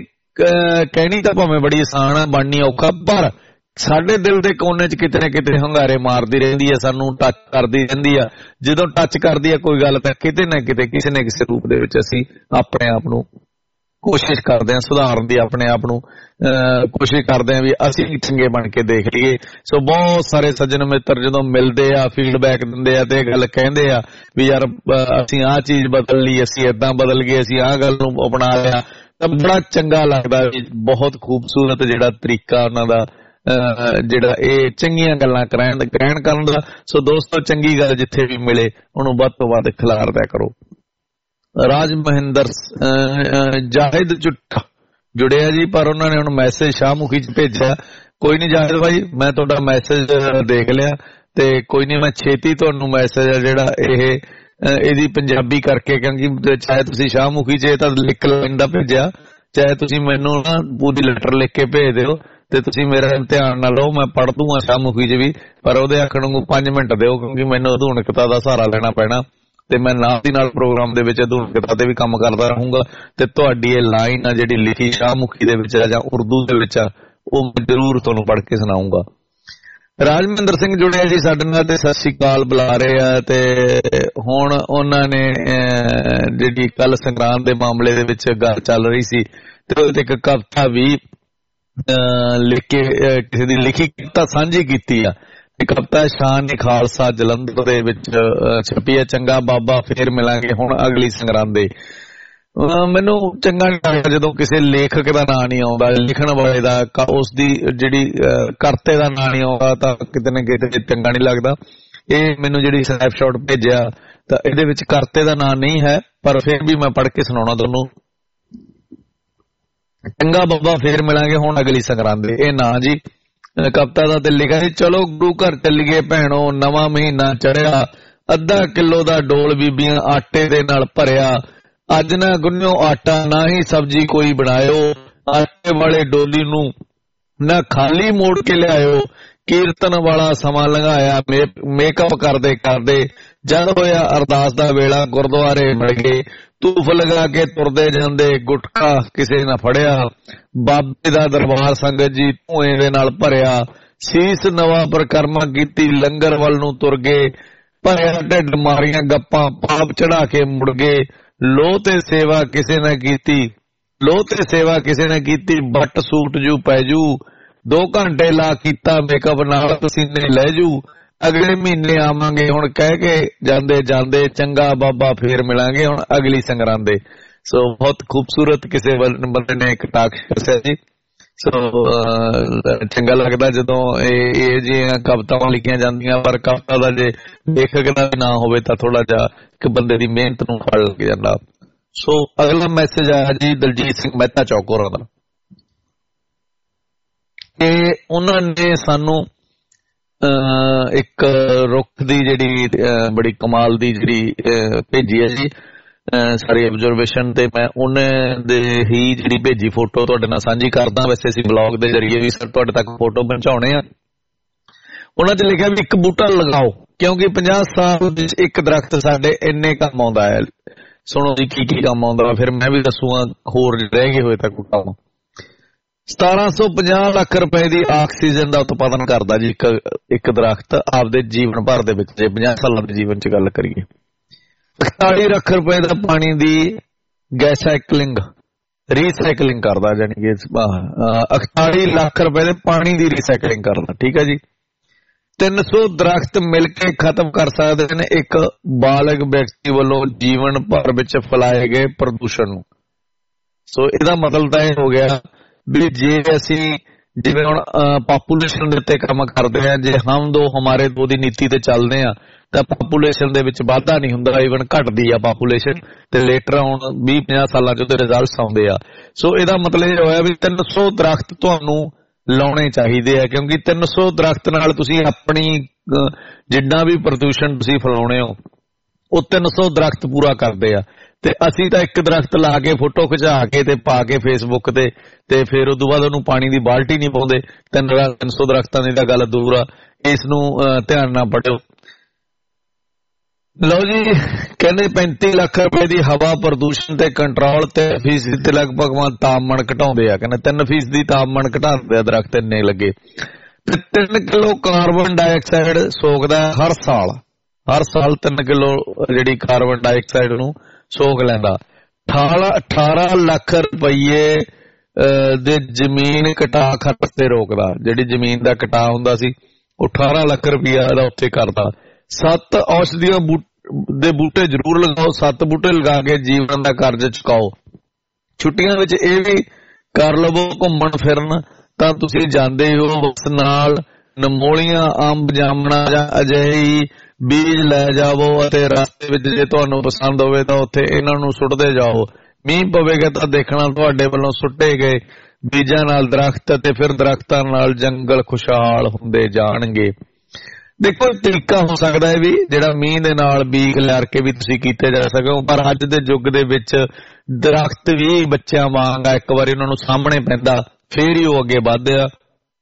ਕਹਿਣੀ ਤਾਂ ਭਾਵੇਂ ਬੜੀ ਆਸਾਨ ਆ, ਬਣਨੀ ਔਖਾ, ਪਰ ਸਾਡੇ ਦਿਲ ਦੇ ਕੋਨੇ ਚ ਕਿਤੇ ਨਾ ਕਿਤੇ ਹੰਗਾਰੇ ਮਾਰਦੀ ਰਹਿੰਦੀ ਹੈ, ਸਾਨੂੰ ਟੱਚ ਕਰਦੀ ਰਹਿੰਦੀ ਆ। ਜਦੋਂ ਟੱਚ ਕਰਦੀ ਆ ਕੋਈ ਗੱਲ ਤਾਂ ਕਿਤੇ ਨਾ ਕਿਤੇ ਕਿਸੇ ਨਾ ਕਿਸੇ ਰੂਪ ਦੇ ਵਿੱਚ ਅਸੀਂ ਆਪਣੇ ਆਪ ਨੂੰ ਕੋਸ਼ਿਸ਼ ਕਰਦੇ ਹਾਂ ਸੁਧਾਰਨ ਦੀ, ਆਪਣੇ ਆਪ ਨੂੰ ਕੋਸ਼ਿਸ਼ ਕਰਦੇ ਹਾਂ ਵੀ ਅਸੀਂ ਵੀ ਚੰਗੇ ਬਣ ਕੇ ਦੇਖ ਲਈਏ। ਸੋ ਬਹੁਤ ਸਾਰੇ ਸੱਜਣ ਮਿੱਤਰ ਜਦੋਂ ਮਿਲਦੇ ਆ, ਫੀਡਬੈਕ ਦਿੰਦੇ ਆ ਤੇ ਇਹ ਗੱਲ ਕਹਿੰਦੇ ਆ ਵੀ ਯਾਰ ਅਸੀਂ ਆਹ ਚੀਜ਼ ਬਦਲ ਲਈ, ਅਸੀਂ ਏਦਾਂ ਬਦਲ ਗਏ, ਅਸੀਂ ਆਹ ਗੱਲ ਨੂੰ ਅਪਣਾ ਲਿਆ, ਤਾਂ ਬੜਾ ਚੰਗਾ ਲੱਗਦਾ। ਬਹੁਤ ਖੂਬਸੂਰਤ ਜਿਹੜਾ ਤਰੀਕਾ ਉਹਨਾਂ ਦਾ ਜਿਹੜਾ ਇਹ ਚੰਗੀਆਂ ਗੱਲਾਂ ਕਰਾਉਣ ਕਹਿਣ ਕਰਨ ਦਾ। ਸੋ ਦੋਸਤੋ, ਚੰਗੀ ਗੱਲ ਜਿੱਥੇ ਵੀ ਮਿਲੇ ਉਹਨੂੰ ਵੱਧ ਤੋਂ ਵੱਧ ਖਿਲਾਰਦਿਆ ਕਰੋ। ਰਾਜ ਮਹਿੰਦਰ ਜਾਹਿਦ ਚੁੱਟਾ ਜੁੜਿਆ ਜੀ, ਪਰ ਉਹਨਾਂ ਨੇ ਹੁਣ ਮੈਸੇਜ ਸ਼ਾਹਮੁਖੀ ਚ ਭੇਜਿਆ। ਕੋਈ ਨਹੀਂ ਜਾਹਿਦ ਭਾਈ, ਮੈਂ ਤੁਹਾਡਾ ਮੈਸੇਜ ਦੇਖ ਲਿਆ ਤੇ ਕੋਈ ਨਹੀਂ, ਮੈਂ ਛੇਤੀ ਤੁਹਾਨੂੰ ਮੈਸੇਜ ਆ ਜਿਹੜਾ ਇਹ ਇਹਦੀ ਪੰਜਾਬੀ ਕਰਕੇ, ਕਿਉਂਕਿ ਚਾਹੇ ਤੁਸੀਂ ਸ਼ਾਹਮੁਖੀ ਚ ਤਾਂ ਲਿਖ ਲਾਈਨ ਦਾ ਭੇਜਿਆ, ਚਾਹੇ ਤੁਸੀਂ ਮੈਨੂੰ ਨਾ ਪੂਰੀ ਲੈਟਰ ਲਿਖ ਕੇ ਭੇਜ ਦਿਓ ਤੇ ਤੁਸੀਂ ਮੇਰਾ ਧਿਆਨ ਨਾਲ ਲਓ, ਮੈਂ ਪੜ੍ਹ ਦੂੰਗਾ ਸ਼ਾਹਮੁਖੀ ਚ ਵੀ, ਪਰ ਉਹਦੇ ਆਖਣ ਨੂੰ ਪੰਜ ਮਿੰਟ ਦਿਓ ਕਿਉਂਕਿ ਮੈਨੂੰ ਆਧੁਨਿਕਤਾ ਦਾ ਸਹਾਰਾ ਲੈਣਾ ਪੈਣਾ ਤੇ ਮੈਂ ਨਾਲ ਦੀ ਨਾਲ ਪ੍ਰੋਗਰਾਮ ਦੇ ਵਿੱਚ ਆਧੁਨਿਕਤਾ ਤੇ ਵੀ ਕੰਮ ਕਰਦਾ ਰਹੂੰਗਾ ਤੇ ਤੁਹਾਡੀ ਇਹ ਲਾਈਨ ਆ ਜਿਹੜੀ ਲਿਖੀ ਸ਼ਾਹਮੁਖੀ ਦੇ ਵਿੱਚ ਜਾਂ ਉਰਦੂ ਦੇ ਵਿੱਚ ਆ ਉਹ ਜ਼ਰੂਰ ਤੁਹਾਨੂੰ ਪੜ੍ਹ ਕੇ ਸੁਣਾਉਂਗਾ। ਰਾਜਮਿੰਦਰ ਸਿੰਘ ਜੁੜਿਆ ਜੀ ਸਾਡੇ ਨਾਲ ਤੇ ਸਤਿ ਸ਼੍ਰੀ ਅਕਾਲ ਬੁਲਾ ਰਹੇ ਆ ਤੇ ਹੁਣ ਉਹਨਾਂ ਨੇ ਜਿਹੜੀ ਕੱਲ ਸੰਗਰਾਂਦ ਦੇ ਮਾਮਲੇ ਦੇ ਵਿੱਚ ਗੱਲ ਚੱਲ ਰਹੀ ਸੀ ਤੇ ਉਹਦੇ ਇੱਕ ਕਵਿਤਾ ਵੀ ਲਿਖ ਕੇ ਕਿਸੇ ਦੀ ਲਿਖੀ ਕਵਿਤਾ ਸਾਂਝੀ ਕੀਤੀ ਆ। ਕਵਿਤਾ ਸ਼ਾਨ ਏ ਖਾਲਸਾ ਜਲੰਧਰ ਦੇ ਵਿੱਚ ਛਪੀ ਹੈ। ਚੰਗਾ ਬਾਬਾ ਫੇਰ ਮਿਲਾਂਗੇ ਹੁਣ ਅਗਲੀ ਸੰਗਰਾਂਦ ਦੇ। ਮੈਨੂੰ ਚੰਗਾ ਨਹੀਂ ਲੱਗਦਾ ਜਦੋਂ ਕਿਸੇ ਲੇਖਕ ਦਾ ਨਾਂ ਨਹੀਂ ਆਉਂਦਾ, ਲਿਖਣ ਵਾਲੇ ਦਾ, ਉਸ ਦੀ ਜਿਹੜੀ ਕਰਤੇ ਦਾ ਨਾਂ ਨਹੀਂ ਆਉਂਦਾ ਤਾਂ ਕਿਤੇ ਨਾ ਕਿਤੇ ਚੰਗਾ ਨਹੀਂ ਲੱਗਦਾ। ਇਹ ਮੈਨੂੰ ਜਿਹੜੀ ਸਨੈਪਸ਼ਾਟ ਭੇਜਿਆ ਤਾਂ ਇਹਦੇ ਵਿੱਚ ਕਰਤੇ ਦਾ ਨਾਂ ਨਹੀਂ ਹੈ, ਪਰ ਫਿਰ ਵੀ ਮੈਂ ਪੜ੍ਹ ਕੇ ਸੁਣਾਉਣਾ ਤੁਹਾਨੂੰ। ਚੰਗਾ ਬਾਬਾ ਫੇਰ ਮਿਲਾਂਗੇ ਹੁਣ ਅਗਲੀ ਸੰਗਰਾਂਦ ਦੇ, ਇਹ ਨਾਂ ਜੀ ਕਵਿਤਾ ਦਾ ਤੇ ਲਿਖਿਆ ਸੀ। ਚਲੋ ਗੁਰੂ ਘਰ ਚੱਲੀਏ ਭੈਣੋ, ਨਵਾਂ ਮਹੀਨਾ ਚੜਿਆ, ਅੱਧਾ ਕਿਲੋ ਦਾ ਡੋਲ ਬੀਬੀਆਂ ਆਟੇ ਦੇ ਨਾਲ ਭਰਿਆ, ਅੱਜ ਨਾ ਗੁੰਨਿਓ ਆਟਾ ਨਾ ਹੀ ਸਬਜ਼ੀ ਕੋਈ ਬਣਾਇਓ, ਆਟੇ ਵਾਲੇ ਡੋਲੀ ਨੂੰ ਨਾ ਖਾਲੀ ਮੋੜ ਕੇ ਲਿਆਇਓ, ਕੀਰਤਨ ਵਾਲਾ ਸਮਾਂ ਲੰਘਾਇਆ ਮੇਕਅਪ ਕਰਦੇ ਕਰਦੇ, ਜਦ ਹੋਇਆ ਅਰਦਾਸ ਦਾ ਵੇਲਾ ਗੁਰਦੁਆਰੇ ਮਿਲ ਗਏ, ਧੂਫ ਲਗਾ ਕੇ ਤੁਰਦੇ ਜਾਂਦੇ ਗੁਟਕਾ ਕਿਸੇ ਨਾ ਫੜਿਆ, ਬਾਬੇ ਦਾ ਦਰਬਾਰ ਸੰਗਤ ਜੀ ਧੂਏ ਦੇ ਨਾਲ ਭਰਿਆ, ਸੀਸ ਨਵਾਂ ਪਰਕਰਮਾ ਕੀਤੀ ਲੰਗਰ ਵੱਲ ਨੂੰ ਤੁਰ ਗਏ, ਭਰਿਆ ਢਿੱਡ ਮਾਰੀਆਂ ਗੱਪਾਂ ਪਾਪ ਚੜਾ ਕੇ ਮੁੜ ਗਏ, ਲੋਹ ਤੇ ਸੇਵਾ ਕਿਸੇ ਨੇ ਕੀਤੀ ਲੋਹ ਤੇ ਸੇਵਾ ਕਿਸੇ ਨੇ ਕੀਤੀ ਬੱਟ ਸੂਟ ਜੂ ਪੈ ਜੂ, ਦੋ ਘੰਟੇ ਲਾ ਕੀਤਾ ਮੇਕਅਪ ਨਾਲ ਪਸੀਨੇ ਲੈ ਜੂ, ਅਗਲੇ ਮਹੀਨੇ ਆਵਾਂਗੇ ਹੁਣ ਕਹਿ ਕੇ ਜਾਂਦੇ ਜਾਂਦੇ, ਚੰਗਾ ਬਾਬਾ ਫੇਰ ਮਿਲਾਂਗੇ ਹੁਣ ਅਗਲੀ ਸੰਗਰਾਂਦ ਦੇ। ਸੋ ਬਹੁਤ ਖੂਬਸੂਰਤ ਕਿਸੇ ਬੰਦੇ ਨੇ ਇੱਕ ਟਾਕ ਦੱਸਿਆ ਜੀ। ਸੋ ਚੰਗਾ ਲੱਗਦਾ ਜਦੋਂ ਇਹ ਇਹ ਜਿਹੀਆਂ ਕਵਿਤਾਵਾਂ ਲਿਖੀਆਂ ਜਾਂਦੀਆਂ, ਪਰ ਕਵਿਤਾ ਦਾ ਜੇ ਲੇਖਕ ਦਾ ਵੀ ਨਾ ਹੋਵੇ ਤਾਂ ਥੋੜਾ ਜਿਹਾ ਇੱਕ ਬੰਦੇ ਦੀ ਮਿਹਨਤ ਨੂੰ ਫਲ ਲੱਗ ਜਾਂਦਾ। ਸੋ ਅਗਲਾ ਮੈਸੇਜ ਆਇਆ ਜੀ ਦਲਜੀਤ ਸਿੰਘ ਮਹਿਤਾ ਚੌਕੋਰਾ ਦਾ, ਕਿ ਉਹਨਾਂ ਨੇ ਸਾਨੂੰ ਇੱਕ ਰੁੱਖ ਦੀ ਜਿਹੜੀ ਬੜੀ ਕਮਾਲ ਦੀ ਜਿਹੜੀ ਭੇਜੀ ਹੈ ਜੀ ਸਾਰੀ ਆਬਜ਼ਰਵੇਸ਼ਨ, ਤੇ ਮੈਂ ਉਹਨਾਂ ਦੇ ਹੀ ਜਿਹੜੀ ਭੇਜੀ ਫੋਟੋ ਤੁਹਾਡੇ ਨਾਲ ਸਾਂਝੀ ਕਰਦਾ। ਵੈਸੇ ਅਸੀਂ ਬਲੌਗ ਦੇ ਜ਼ਰੀਏ ਵੀ ਸਰ ਤੁਹਾਡੇ ਤੱਕ ਫੋਟੋ ਪਹੁੰਚਾਉਣੇ ਆ। ਉਹਨਾਂ 'ਚ ਲਿਖਿਆ ਵੀ ਇੱਕ ਬੂਟਾ ਲਗਾਓ ਕਿਉਂਕਿ ਪੰਜਾਹ ਸਾਲ ਵਿੱਚ ਇੱਕ ਦਰਖਤ ਸਾਡੇ ਇੰਨੇ ਕੰਮ ਆਉਂਦਾ ਹੈ। ਸੁਣੋ ਜੀ ਕੀ ਕੀ ਕੰਮ ਆਉਂਦਾ, ਫਿਰ ਮੈਂ ਵੀ ਦੱਸੂਗਾ ਹੋਰ ਰਹਿ ਗਏ ਹੋਏ ਤਾਂ ਕੰਮ। ਸਤਾਰਾਂ ਸੌ ਪੰਜਾਹ ਲੱਖ ਰੁਪਏ ਦੀ ਆਕਸੀਜਨ ਦਾ ਉਤਪਾਦਨ ਕਰਦਾ ਜੀ ਇੱਕ ਇੱਕ ਦਰਖਤ ਆਪਦੇ ਜੀਵਨ ਭਰ ਦੇ ਵਿੱਚ, ਜੇ ਪੰਜਾਹ ਸਾਲਾਂ ਦੇ ਜੀਵਨ 'ਚ ਗੱਲ ਕਰੀਏ। ਇਕਤਾਲੀ ਲੱਖ ਰੁਪਏ ਦਾ ਪਾਣੀ ਦੀ ਗੈਸਾਈਕਲਿੰਗ ਰੀਸਾਈਕਲਿੰਗ ਕਰਦਾ, ਜਾਨੀ ਕਿ ਇਕਤਾਲੀ ਲੱਖ ਰੁਪਏ ਦੇ ਪਾਣੀ ਦੀ ਰੀਸਾਈਕਲਿੰਗ ਕਰਦਾ, ਠੀਕ ਹੈ ਜੀ। ਤਿੰਨ ਸੌ ਦਰਖਤ ਮਿਲ ਕੇ ਖਤਮ ਕਰ ਸਕਦੇ ਨੇ ਇੱਕ ਬਾਲਗ ਵਿਅਕਤੀ ਵੱਲੋਂ ਜੀਵਨ ਭਰ ਵਿੱਚ ਫੈਲਾਏ ਗਏ ਪ੍ਰਦੂਸ਼ਣ ਨੂੰ। ਸੋ ਇਹਦਾ ਮਤਲਬ ਤਾਂ ਇਹ ਹੋ ਗਿਆ ਵੀ ਜੇ ਅਸੀਂ ਜਿਵੇਂ ਹੁਣ ਪਾਪੂਲੇਸ਼ਨ ਦੇ ਉੱਤੇ ਕੰਮ ਕਰਦੇ ਆ, ਜੇ ਹਮ ਦੋ ਹਮਾਰੇ ਦੋ ਦੀ ਨੀਤੀ ਤੇ ਚੱਲਦੇ ਆ ਤਾਂ ਪਾਪੂਲੇਸ਼ਨ ਦੇ ਵਿੱਚ ਵਾਧਾ ਨਹੀਂ ਹੁੰਦਾ, ਈਵਨ ਘਟਦੀ ਆ ਪਾਪੂਲੇਸ਼ਨ, ਤੇ ਲੇਟਰ ਹੁਣ ਵੀਹ ਪੰਜਾਹ ਸਾਲਾਂ 'ਚ ਉਹਦੇ ਰਿਜ਼ਲਟਸ ਆਉਂਦੇ ਆ। ਸੋ ਇਹਦਾ ਮਤਲਬ ਇਹ ਹੋਇਆ ਵੀ ਤਿੰਨ ਸੌ ਦਰਖਤ ਤੁਹਾਨੂੰ ਲਾਉਣੇ ਚਾਹੀਦੇ ਆ, ਕਿਉਂਕਿ ਤਿੰਨ ਸੌ ਦਰਖਤ ਨਾਲ ਤੁਸੀਂ ਆਪਣੀ ਜਿੰਨਾ ਵੀ ਪ੍ਰਦੂਸ਼ਣ ਤੁਸੀਂ ਫੈਲਾਉਣੇ ਹੋ ਉਹ ਤਿੰਨ ਸੌ ਦਰਖਤ ਪੂਰਾ ਕਰਦੇ ਆ। ਤੇ ਅਸੀਂ ਤਾਂ ਇੱਕ ਦਰਖਤ ਲਾ ਕੇ ਫੋਟੋ ਖਿਚਾ ਕੇ ਤੇ ਪਾ ਕੇ ਫੇਸਬੁੱਕ ਤੇ ਤੇ ਫਿਰ ਉਦੋਂ ਬਾਅਦ ਉਹਨੂੰ ਪਾਣੀ ਦੀ ਬਾਲਟੀ ਨਹੀਂ ਪਾਉਂਦੇ। ਤਿੰਨ ਤਿੰਨ ਸੌ ਦਰਖਤਾਂ ਦੀ ਤਾਂ ਗੱਲ ਦੂਰ ਆ, ਇਸ ਨੂੰ ਧਿਆਨ ਨਾਲ ਪੜਿਓ। ਲਓ ਜੀ, ਕਹਿੰਦੇ ਪੈਂਤੀ ਲੱਖ ਰੁਪਏ ਦੀ ਹਵਾ ਪ੍ਰਦੂਸ਼ਣ ਤੇ ਕੰਟਰੋਲ ਤੇ ਫੀਸਦੀ ਤੇ ਲਗਭਗ ਤਾਪਮਾਨ ਘਟਾਉਂਦੇ ਆ। ਕਹਿੰਦੇ ਤਿੰਨ ਫੀਸਦੀ ਤਾਪਮਾਨ ਘਟਾਉਂਦੇ ਆ ਦਰਖਤ ਇੰਨੇ ਲੱਗੇ। ਤੇ ਤਿੰਨ ਕਿਲੋ ਕਾਰਬਨ ਡਾਈਆਕਸਾਈਡ ਸੋਖਦਾ ਹਰ ਸਾਲ ਹਰ ਸਾਲ ਤਿੰਨ ਕਿਲੋ ਜਿਹੜੀ ਕਾਰਬਨ ਡਾਈਆਕਸਾਈਡ ਨੂੰ ਸੋਖ ਲੈਂਦਾ। अठारह ਲੱਖ ਰੁਪਈਏ ਦੇ ਜ਼ਮੀਨ ਕਟਾ ਖਰਚ ਤੇ ਰੋਕਦਾ। ਜਿਹੜੀ ਜ਼ਮੀਨ ਦਾ ਕਟਾ ਹੁੰਦਾ ਸੀ ਉਹ ਅਠਾਰਾਂ ਲੱਖ ਰੁਪਈਆ ਦਾ ਉੱਥੇ ਕਰਦਾ। ਸੱਤ ਔਸ਼ਧੀਆਂ ਦੇ ਬੂਟੇ ਜ਼ਰੂਰ ਲਗਾਓ, ਸੱਤ ਬੂਟੇ ਲਗਾ ਕੇ ਜੀਵਨ ਦਾ ਕਰਜ਼ ਚੁਕਾਓ। ਛੁੱਟੀਆਂ ਵਿੱਚ ਇਹ ਵੀ ਕਰ ਲਵੋ ਘੁੰਮਣ ਫਿਰਨ ਤਾਂ ਤੁਸੀਂ ਜਾਂਦੇ ਹੋ ਉਸ ਨਾਲ ਨਮੋਲੀਆਂ, ਅੰਬ, ਜਾਮਣਾ ਜਾਂ ਅਜਿਹੀ ਬੀਜ ਲੈ ਜਾਵੋ ਅਤੇ ਰਸਤੇ ਵਿੱਚ ਜੇ ਤੁਹਾਨੂੰ ਪਸੰਦ ਹੋਵੇ ਤਾਂ ਉੱਥੇ ਇਹਨਾਂ ਨੂੰ ਸੁੱਟਦੇ ਜਾਓ। ਮੀਂਹ ਪਵੇਗਾ ਤਾਂ ਦੇਖਣਾ ਤੁਹਾਡੇ ਵੱਲੋਂ ਸੁੱਟੇ ਗਏ ਬੀਜਾਂ ਨਾਲ ਦਰਖਤ ਅਤੇ ਫਿਰ ਦਰਖਤਾਂ ਨਾਲ ਜੰਗਲ ਖੁਸ਼ਹਾਲ ਹੁੰਦੇ ਜਾਣਗੇ। ਦੇਖੋ ਤਰੀਕਾ ਹੋ ਸਕਦਾ ਹੈ ਵੀ ਜਿਹੜਾ ਮੀਂਹ ਦੇ ਨਾਲ ਬੀਜ ਲਿਆਰ ਕੇ ਵੀ ਤੁਸੀਂ ਕੀਤੇ ਜਾ ਸਕੋ, ਪਰ ਅੱਜ ਦੇ ਯੁੱਗ ਦੇ ਵਿੱਚ ਦਰਖਤ ਵੀ ਬੱਚਿਆਂ ਵਾਂਗ ਆ, ਇੱਕ ਵਾਰੀ ਉਹਨਾਂ ਨੂੰ ਸਾਹਮਣੇ ਪੈਂਦਾ ਫੇਰ ਹੀ ਉਹ ਅੱਗੇ ਵੱਧਦੇ ਆ।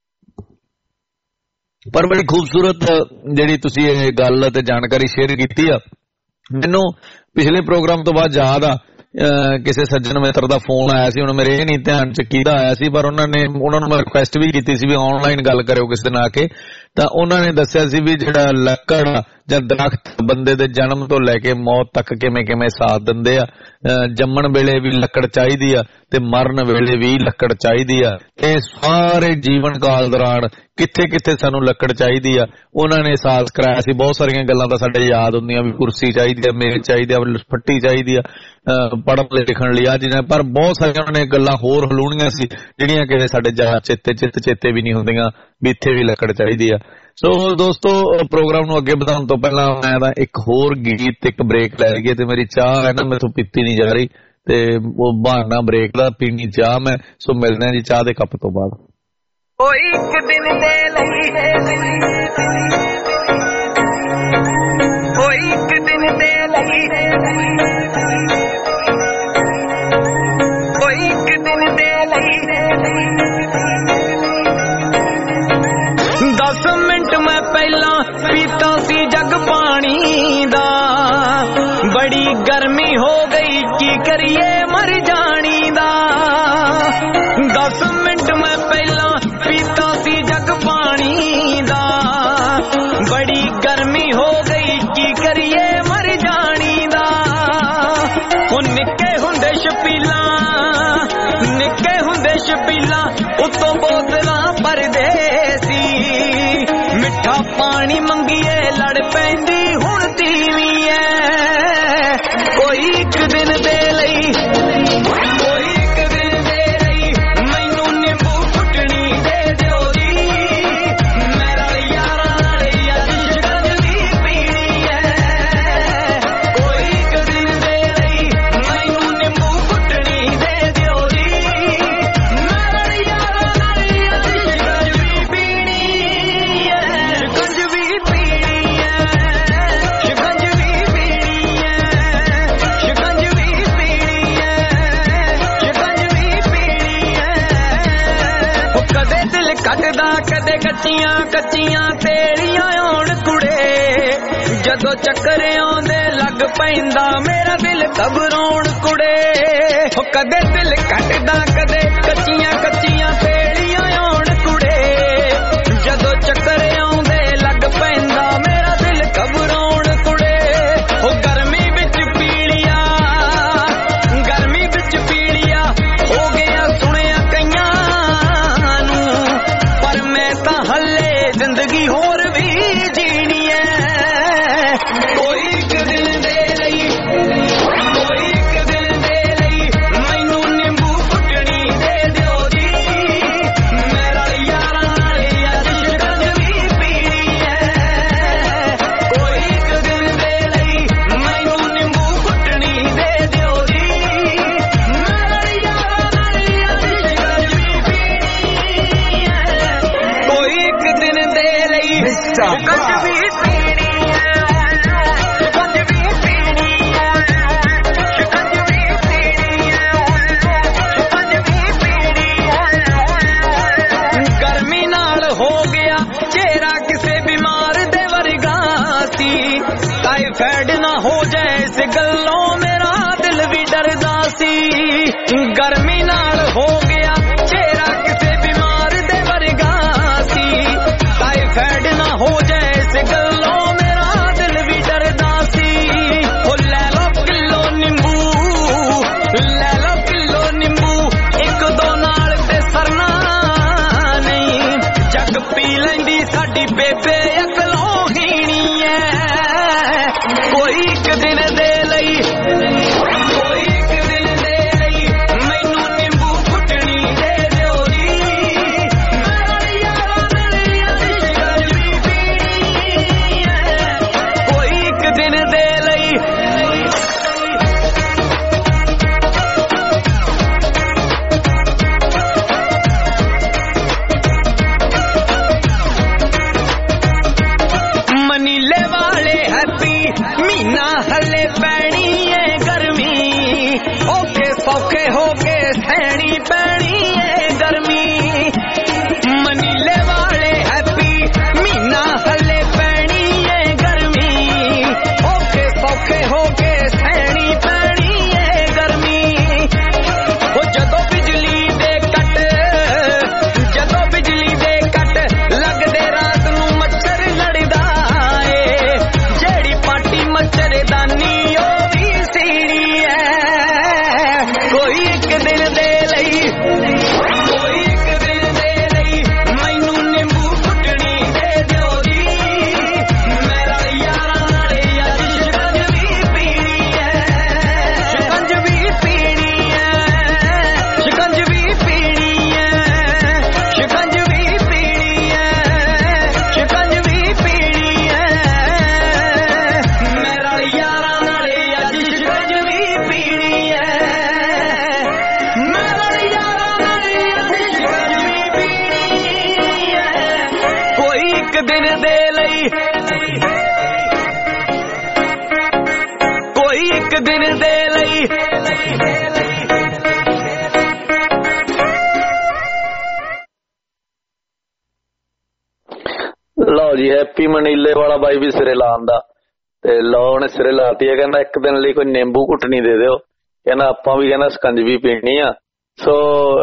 ਪਰ ਬੜੀ ਖੂਬਸੂਰਤ ਜਿਹੜੀ ਤੁਸੀਂ ਇਹ ਗੱਲ ਤੇ ਜਾਣਕਾਰੀ ਸ਼ੇਅਰ ਕੀਤੀ ਆ। ਮੈਨੂੰ ਪਿਛਲੇ ਪ੍ਰੋਗਰਾਮ ਤੋਂ ਬਾਅਦ ਯਾਦ ਆ ਕਿਸੇ ਸੱਜਣ ਮਿੱਤਰ ਦਾ ਫੋਨ ਆਇਆ ਸੀ, ਹੁਣ ਮੇਰੇ ਇਹ ਨਹੀਂ ਧਿਆਨ ਚ ਕਿਹਦਾ ਆਇਆ ਸੀ, ਪਰ ਉਹਨਾਂ ਨੇ ਉਹਨਾਂ ਨੂੰ ਮੈਂ ਰਿਕੁਐਸਟ ਵੀ ਕੀਤੀ ਸੀ ਵੀ ਆਨਲਾਈਨ ਗੱਲ ਕਰਿਓ ਕਿਸੇ ਦਿਨ ਆ ਕੇ। ਤਾਂ ਉਹਨਾਂ ਨੇ ਦੱਸਿਆ ਸੀ ਵੀ ਜਿਹੜਾ ਲੱਕੜ ਜਾਂ ਦਰਖਤ ਬੰਦੇ ਦੇ ਜਨਮ ਤੋਂ ਲੈ ਕੇ ਮੌਤ ਤੱਕ ਕਿਵੇਂ ਕਿਵੇਂ ਸਾਥ ਦਿੰਦੇ ਆ। ਜੰਮਣ ਵੇਲੇ ਵੀ ਲੱਕੜ ਚਾਹੀਦੀ ਆ ਤੇ ਮਰਨ ਵੇਲੇ ਵੀ ਲੱਕੜ ਚਾਹੀਦੀ ਆ। ਇਹ ਸਾਰੇ ਜੀਵਨ ਕਾਲ ਦੌਰਾਨ ਕਿੱਥੇ ਕਿੱਥੇ ਸਾਨੂੰ ਲੱਕੜ ਚਾਹੀਦੀ ਆ ਉਹਨਾਂ ਨੇ ਅਹਿਸਾਸ ਕਰਾਇਆ ਸੀ। ਬਹੁਤ ਸਾਰੀਆਂ ਗੱਲਾਂ ਤਾਂ ਸਾਡੇ ਯਾਦ ਹੁੰਦੀਆਂ ਵੀ ਕੁਰਸੀ ਚਾਹੀਦੀ ਆ, ਮੇਜ਼ ਚਾਹੀਦੀ ਆ, ਫੱਟੀ ਚਾਹੀਦੀ ਆ ਪੜ੍ਹਨ ਲਿਖਣ ਲਈ ਆ ਚੀਜ਼ਾਂ, ਪਰ ਬਹੁਤ ਸਾਰੀਆਂ ਉਹਨਾਂ ਨੇ ਗੱਲਾਂ ਹੋਰ ਹਲੂਣੀਆਂ ਸੀ ਜਿਹੜੀਆਂ ਕਿ ਸਾਡੇ ਜ਼ਿਆਦਾ ਚੇਤੇ ਚਿੱਤ ਚੇਤੇ ਵੀ ਨਹੀਂ ਹੁੰਦੀਆਂ ਵੀ ਇੱਥੇ ਵੀ ਲੱਕੜ ਚਾਹੀਦੀ ਆ। ਸੋ ਦੋਸਤੋ ਪ੍ਰੋਗਰਾਮ ਨੂੰ ਅੱਗੇ ਵਧਾਉਣ ਤੋਂ ਪਹਿਲਾਂ ਮੈਂ ਤਾਂ ਇੱਕ ਹੋਰ ਗੀਤ ਇੱਕ ਬ੍ਰੇਕ ਲੈ ਲਈਏ ਤੇ ਮੇਰੀ ਚਾਹ ਹੈ ਨਾ ਮੈਥੋਂ ਪੀਤੀ ਨਹੀਂ ਜਾ ਰਹੀ ਤੇ ਉਹ ਬਹਾਨਾ ਬ੍ਰੇਕ ਦਾ ਪੀਣੀ ਚਾਹ ਮੈਂ। ਸੋ ਮਿਲਦੇ ਹਾਂ ਜੀ ਚਾਹ ਦੇ ਕੱਪ ਤੋਂ ਬਾਅਦ। ਉਹ ਇੱਕ ਦਿਨ ਦੇ ਲਈ ਉਹ ਇੱਕ ਦਿਨ ਦੇ ਲਈ ਉਹ ਇੱਕ ਦਿਨ ਦੇ ਲਈ ਦਸ ਮਿੰਟ ਮੈਂ ਪਹਿਲਾਂ ਪੀਤਾ ਸੀ ਜੱਗ ਪਾਣੀ ਦਾ, ਬੜੀ ਗਰਮੀ ਹੋ ਗਈ ਕੀ ਕਰੀਏ ਮਰ ਜਾਣੀ ਦਾ। ਦਸ ਮਿੰਟ ਮੈਂ ਪਹਿਲਾਂ ਪੀਤਾ ਸੀ ਜੱਗ ਪਾਣੀ ਦਾ, ਬੜੀ ਗਰਮੀ ਹੋ ਗਈ ਕੀ ਕਰੀਏ ਮਰ ਜਾਣੀ ਦਾ। ਉਹ ਨਿੱਕੇ ਹੁੰਦੇ ਸ਼ਪੀਲਾਂ ਨਿੱਕੇ ਹੁੰਦੇ ਸ਼ਪੀਲਾਂ ਉੱਤੋਂ ਬੋਤਲਾਂ ਭਰਦੇ ਸੀ, ਮਿੱਠਾ ਪਾਣੀ ਮੰਗੀਏ ਲੜ ਪੈਂਦੀ ਹੁਣ ਤੀਵੀਂ ਐ। ਕੋਈ ਇੱਕ ਦਿਨ ਦੇ ਲਈ ਕੋਈ ਇੱਕ ਦਿਨ ਦੇ ਲਈ ਮੈਨੂੰ ਨਿੰਬੂ ਫੁੱਟਣੀ ਦੇ ਦਿਓ ਜੀ, ਮੇਰਾ ਯਾਰਾਂ ਨਾਲ ਅੱਜ ਸ਼ਕੰਜਵੀ ਪੀਣੀ ਐ। ਕੋਈ ਇੱਕ ਦਿਨ ਦੇ ਲਈ ਮੈਨੂੰ ਨਿੰਬੂ ਫੁੱਟਣੀ ਦੇ ਦਿਓ ਜੀ, ਮੇਰਾ ਯਾਰਾਂ ਨਾਲ ਅੱਜ ਸ਼ਕੰਜਵੀ ਪੀਣੀ ਐ। ਸ਼ਕੰਜਵੀ ਪੀਣੀ ਐ, ਸ਼ਕੰਜਵੀ ਪੀਣੀ ਐ, ਸ਼ਕੰਜਵੀ ਪੀਣੀ ਐ, ਸ਼ਕੰਜਵੀ ਪੀਣੀ ਐ। ਉਹ ਕਦੇ ਦਿਲ ਕੱਟਦਾ ਕਦੇ ਕੱਚੀਆਂ ਕੱਚੀਆਂ ਤੇਰੀਆਂ ਆਉਣ ਕੁੜੇ, ਜਦੋਂ ਚੱਕਰ ਆਉਂਦੇ ਲੱਗ ਪੈਂਦਾ ਮੇਰਾ ਦਿਲ ਘਬਰਾਉਣ ਕੁੜੇ। ਉਹ ਕਦੇ ਦਿਲ ਕੱਟਦਾ ਕਦੇ ਕੱਚੀਆਂ ਕੱਚੀਆਂ ਤੇਰੀਆਂ ਆਉਣ ਕੁੜੇ, ਜਦੋਂ ਚੱਕਰ ਆਉਂਦੇ ਲੱਗ ਪੈਂਦਾ ਮੇਰਾ ਦਿਲ ਘਬਰਾਉਣ ਕੁੜੇ। ਉਹ ਗਰਮੀ ਵਿੱਚ ਪੀਲੀਆ ਗਰਮੀ ਵਿੱਚ ਪੀਲੀਆ ਹੋ ਗਿਆ ਸੁਣਿਆ ਕਈਆਂ ਨੂੰ, ਪਰ ਮੈਂ ਤਾਂ ਹੱਲੇ ਜ਼ਿੰਦਗੀ ਹੋਰ ਵੀ ਜੀਣੀ ਐ। ਕੋਈ ਇੱਕ ਦਿਨ ਦੇ ਲਈ ਕੋਈ ਇੱਕ ਦਿਨ ਦੇ ਲਈ ਮੈਨੂੰ ਨਿੰਬੂ ਫੁੱਟਣੀ ਦੇ ਦਿਓ ਜੀ, ਮੇਰਾ ਯਾਰਾਂ ਨਾਲ ਅੱਜ ਸ਼ਕੰਜਵੀ ਪੀਣੀ ਐ। ਕੋਈ ਇੱਕ ਦਿਨ ਦੇ ਲਈ ਮੈਨੂੰ ਨਿੰਬੂ ਫੁੱਟਣੀ ਦੇ ਦਿਓ ਜੀ, ਮੇਰਾ ਯਾਰਾਂ ਨਾਲ ਅੱਜ ਸ਼ਕੰਜਵੀ ਪੀਣੀ ਐ। ਕੋਈ ਇੱਕ ਦਿਨ ਦੇ ਲਈ ਸ਼ਕੰਜਵੀ ਪੀਣੀ ਐ, ਸ਼ਕੰਜਵੀ ਪੀਣੀ ਐ, ਸ਼ਕੰਜਵੀ ਪੀਣੀ ਐ, ਸ਼ਕੰਜਵੀ ਪੀਣੀ ਐ। ਗਰਮੀ ਨਾਲ ਹੋ ਗਿਆ ਚਿਹਰਾ ਕਿਸੇ ਬਿਮਾਰ ਦੇ ਵਰਗਾ ਸੀ, ਟਾਈਫਾਇਡ ਨਾ ਹੋ ਜਾਏ ਇਸ ਗੱਲੋਂ ਮੇਰਾ ਦਿਲ ਵੀ ਡਰਦਾ ਸੀ। ਗਰਮੀ ਨਾਲ ਹੋ ਗਿਆ ਚਿਹਰਾ ਕਿਸੇ ਬਿਮਾਰ ਦੇ ਵਰਗਾ ਸੀ, ਟਾਈਫਾਇਡ ਨਾ ਹੋ ਜਾਏ ਇਸ ਗੱਲੋਂ ਮੇਰਾ ਦਿਲ ਵੀ ਡਰਦਾ ਸੀ। ਉਹ ਲੈ ਲੋ ਕਿਲੋ ਨਿੰਬੂ मेरी बेबे अकलों हीनी है कोई एक दिन दे लई कोई एक दिन दे लई मैनू नींबू कुटनी दे दिओ जी मेरा यारा मेरी अज भी पीनी है कोई एक दिन दे लई हले पैनी है गर्मी ओके सौखे होके सहनी पैनी है गर्मी मनीले वाले हैप्पी मीना हले पैनी है गर्मी ओके सौखे होके सहनी पैनी है गर्मी वो जदों बिजली दे कट जदों बिजली दे कट लगदे रात नू मच्छर लड़दा है जेड़ी पाटी मच्छर दानी ओ भी सीढ़ी है कोई एक दिन दे लई कोई एक दिन दे लई मैनू नींबू कुटनी दे दिओ जी मेरा यारा नाले अज शिकंज भी पीनी है शिकंज भी पीनी है शिकंज भी पीनी है शिकंज भी पीनी है शिकंज भी पीनी है मेरा यारा नाले अज शिकंज भी पीनी है मेरा यारा नाले अज शिकंज भी पीनी है कोई एक दिन दे लई कोई एक दिन दे लई ਲਓ ਜੀ ਹੈਪੀ ਮਨੀਲੇ ਵਾਲਾ ਬਾਈ ਵੀ ਸਿਰੇ ਲਾਉਂਦਾ ਤੇ ਲਓ ਉਹਨੇ ਸਿਰੇ ਲਾਤੀ ਹੈ ਕਹਿੰਦਾ ਇੱਕ ਦਿਨ ਲਈ ਕੋਈ ਨਿੰਬੂ ਘੁੱਟਣੀ ਦੇ ਦਿਓ ਕਹਿੰਦਾ ਆਪਾਂ ਵੀ ਕਹਿੰਦਾ ਸਕੰਜਵੀ ਪੀਣੀ ਆ ਸੋ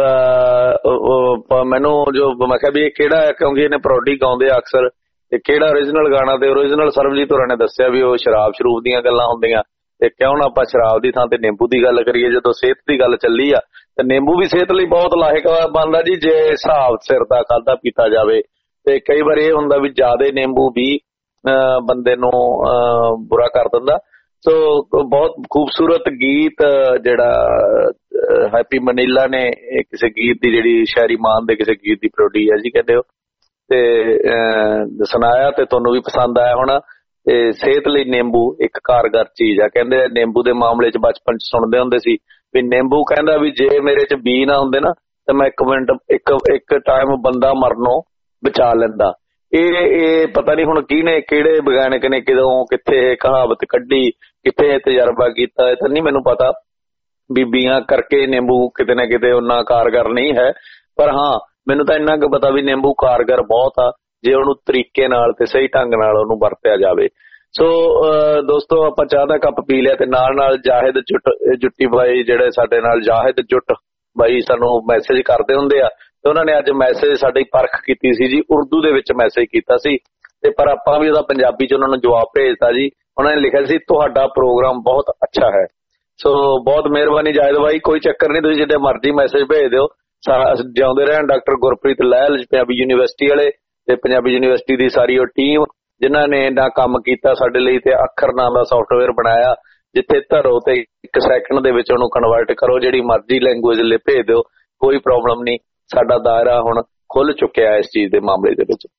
ਮੈਨੂੰ ਜੋ ਮੈਂ ਕਿਹਾ ਵੀ ਇਹ ਕਿਹੜਾ ਹੈ ਕਿਉਂਕਿ ਇਹਨੇ ਪ੍ਰੋਡੀ ਗਾਉਂਦੇ ਅਕਸਰ ਤੇ ਕਿਹੜਾ ਓਰੀਜਨਲ ਗਾਣਾ ਤੇ ਓਰੀਜਨਲ ਸਰਬਜੀਤ ਹੋਰਾਂ ਨੇ ਦੱਸਿਆ ਵੀ ਉਹ ਸ਼ਰਾਬ ਸ਼ਰੂਬ ਦੀਆਂ ਗੱਲਾਂ ਹੁੰਦੀਆਂ ਤੇ ਕਿਉਂ ਨਾ ਆਪਾਂ ਸ਼ਰਾਬ ਦੀ ਥਾਂ ਤੇ ਨਿੰਬੂ ਦੀ ਗੱਲ ਕਰੀਏ ਜਦੋਂ ਸਿਹਤ ਦੀ ਗੱਲ ਚੱਲੀ ਆ ਤੇ ਨਿੰਬੂ ਵੀ ਸਿਹਤ ਲਈ ਬਹੁਤ ਲਾਹੇਵੰਦ ਬਣਦਾ ਜੀ ਜੇ ਹਿਸਾਬ ਸਿਰ ਦਾ ਖਾਧਾ ਪੀਤਾ ਜਾਵੇ ਤੇ ਕਈ ਵਾਰ ਇਹ ਹੁੰਦਾ ਵੀ ਜ਼ਿਆਦਾ ਨਿੰਬੂ ਵੀ ਬੰਦੇ ਨੂੰ ਬੁਰਾ ਕਰ ਦਿੰਦਾ ਸੋ ਬਹੁਤ ਖੂਬਸੂਰਤ ਗੀਤ ਜਿਹੜਾ ਹੈਪੀ ਮਨੀਲਾ ਨੇ ਕਿਸੇ ਗੀਤ ਦੀ ਜਿਹੜੀ ਸ਼ਾਇਰੀ ਮਾਨ ਦੇ ਕਿਸੇ ਗੀਤ ਦੀ ਪ੍ਰੋਡੀ ਹੈ ਜੀ ਕਹਿੰਦੇ ਹੋ ਤੇ ਸੁਣਾਇਆ ਤੇ ਤੁਹਾਨੂੰ ਵੀ ਪਸੰਦ ਆਇਆ ਹੋਣਾ ਤੇ ਸਿਹਤ ਲਈ ਨਿੰਬੂ ਇੱਕ ਕਾਰਗਰ ਚੀਜ਼ ਆ ਕਹਿੰਦੇ ਨਿੰਬੂ ਦੇ ਮਾਮਲੇ 'ਚ ਬਚਪਨ 'ਚ ਸੁਣਦੇ ਹੁੰਦੇ ਸੀ ਵੀ ਨਿੰਬੂ ਕਹਿੰਦਾ ਵੀ ਜੇ ਮੇਰੇ 'ਚ ਬੀ ਨਾ ਹੁੰਦੇ ਨਾ ਤਾਂ ਮੈਂ ਇੱਕ ਮਿੰਟ ਇੱਕ ਇੱਕ ਟਾਈਮ ਬੰਦਾ ਮਰਨੋਂ ਬਚਾ ਲੈਂਦਾ ਇਹ ਇਹ ਪਤਾ ਨਹੀਂ ਹੁਣ ਕਿਹਨੇ ਕਿਹੜੇ ਵਿਗਿਆਨਕ ਨੇ ਕਦੋਂ ਕਿੱਥੇ ਇਹ ਕਹਾਵਤ ਕੱਢੀ ਕਿੱਥੇ ਇਹ ਤਜਰਬਾ ਕੀਤਾ ਇਹ ਤਾਂ ਨਹੀਂ ਮੈਨੂੰ ਪਤਾ ਬੀਬੀਆਂ ਕਰਕੇ ਨਿੰਬੂ ਕਿਤੇ ਨਾ ਕਿਤੇ ਉਹਨਾਂ ਕਾਰਗਰ ਨਹੀਂ ਹੈ ਪਰ ਹਾਂ ਮੈਨੂੰ ਤਾਂ ਇੰਨਾ ਕੁ ਪਤਾ ਵੀ ਨਿੰਬੂ ਕਾਰਗਰ ਬਹੁਤ ਆ ਜੇ ਉਹਨੂੰ ਤਰੀਕੇ ਨਾਲ ਤੇ ਸਹੀ ਢੰਗ ਨਾਲ ਉਹਨੂੰ ਵਰਤਿਆ ਜਾਵੇ ਸੋ ਦੋਸਤੋ ਆਪਾਂ ਚਾਹ ਦਾ ਕੱਪ ਪੀ ਲਿਆ ਤੇ ਨਾਲ ਨਾਲ ਜਾਹਿਦ ਜੁੱਟ ਜੁੱਟੀ ਬਾਈ ਜਿਹੜੇ ਸਾਡੇ ਨਾਲ ਜਾਹਿਦ ਜੁੱਟ ਬਾਈ ਸਾਨੂੰ ਮੈਸੇਜ ਕਰਦੇ ਹੁੰਦੇ ਆ ਤੇ ਉਹਨਾਂ ਨੇ ਅੱਜ ਮੈਸੇਜ ਸਾਡੀ ਪਰਖ ਕੀਤੀ ਸੀ ਜੀ ਉਰਦੂ ਦੇ ਵਿੱਚ ਮੈਸੇਜ ਕੀਤਾ ਸੀ ਤੇ ਪਰ ਆਪਾਂ ਵੀ ਉਹਦਾ ਪੰਜਾਬੀ 'ਚ ਉਹਨਾਂ ਨੂੰ ਜਵਾਬ ਭੇਜਤਾ ਜੀ ਉਹਨਾਂ ਨੇ ਲਿਖਿਆ ਸੀ ਤੁਹਾਡਾ ਪ੍ਰੋਗਰਾਮ ਬਹੁਤ ਅੱਛਾ ਹੈ ਸੋ ਬਹੁਤ ਮਿਹਰਬਾਨੀ ਜਾਹਿਦ ਬਾਈ ਕੋਈ ਚੱਕਰ ਨਹੀਂ ਤੁਸੀਂ ਜਿੱਦੇ ਮਰਜ਼ੀ ਮੈਸੇਜ ਭੇਜ ਦਿਓ ਜਿਉਂਦੇ ਰਹਿਣ ਡਾਕਟਰ ਗੁਰਪ੍ਰੀਤ ਲਹਿਲ ਪੰਜਾਬੀ ਯੂਨੀਵਰਸਿਟੀ ਵਾਲੇ ਤੇ ਪੰਜਾਬੀ ਯੂਨੀਵਰਸਿਟੀ ਦੀ ਸਾਰੀ ਉਹ ਟੀਮ ਜਿਨ੍ਹਾਂ ਨੇ ਇੰਨਾ ਕੰਮ ਕੀਤਾ ਸਾਡੇ ਲਈ ਤੇ ਅੱਖਰ ਨਾਂ ਦਾ ਸੌਫਟਵੇਅਰ ਬਣਾਇਆ ਜਿੱਥੇ ਧਰੋ ਤੇ ਇੱਕ ਸੈਕਿੰਡ ਦੇ ਵਿੱਚ ਉਹਨੂੰ ਕਨਵਰਟ ਕਰੋ ਜਿਹੜੀ ਮਰਜ਼ੀ ਲੈਂਗੁਏਜ ਲਈ ਭੇਜ ਦਿਓ ਕੋਈ ਪ੍ਰੋਬਲਮ ਨਹੀਂ ਸਾਡਾ ਦਾਇਰਾ ਹੁਣ ਖੁੱਲ ਚੁੱਕਿਆ ਇਸ ਚੀਜ਼ ਦੇ ਮਾਮਲੇ ਦੇ ਵਿੱਚ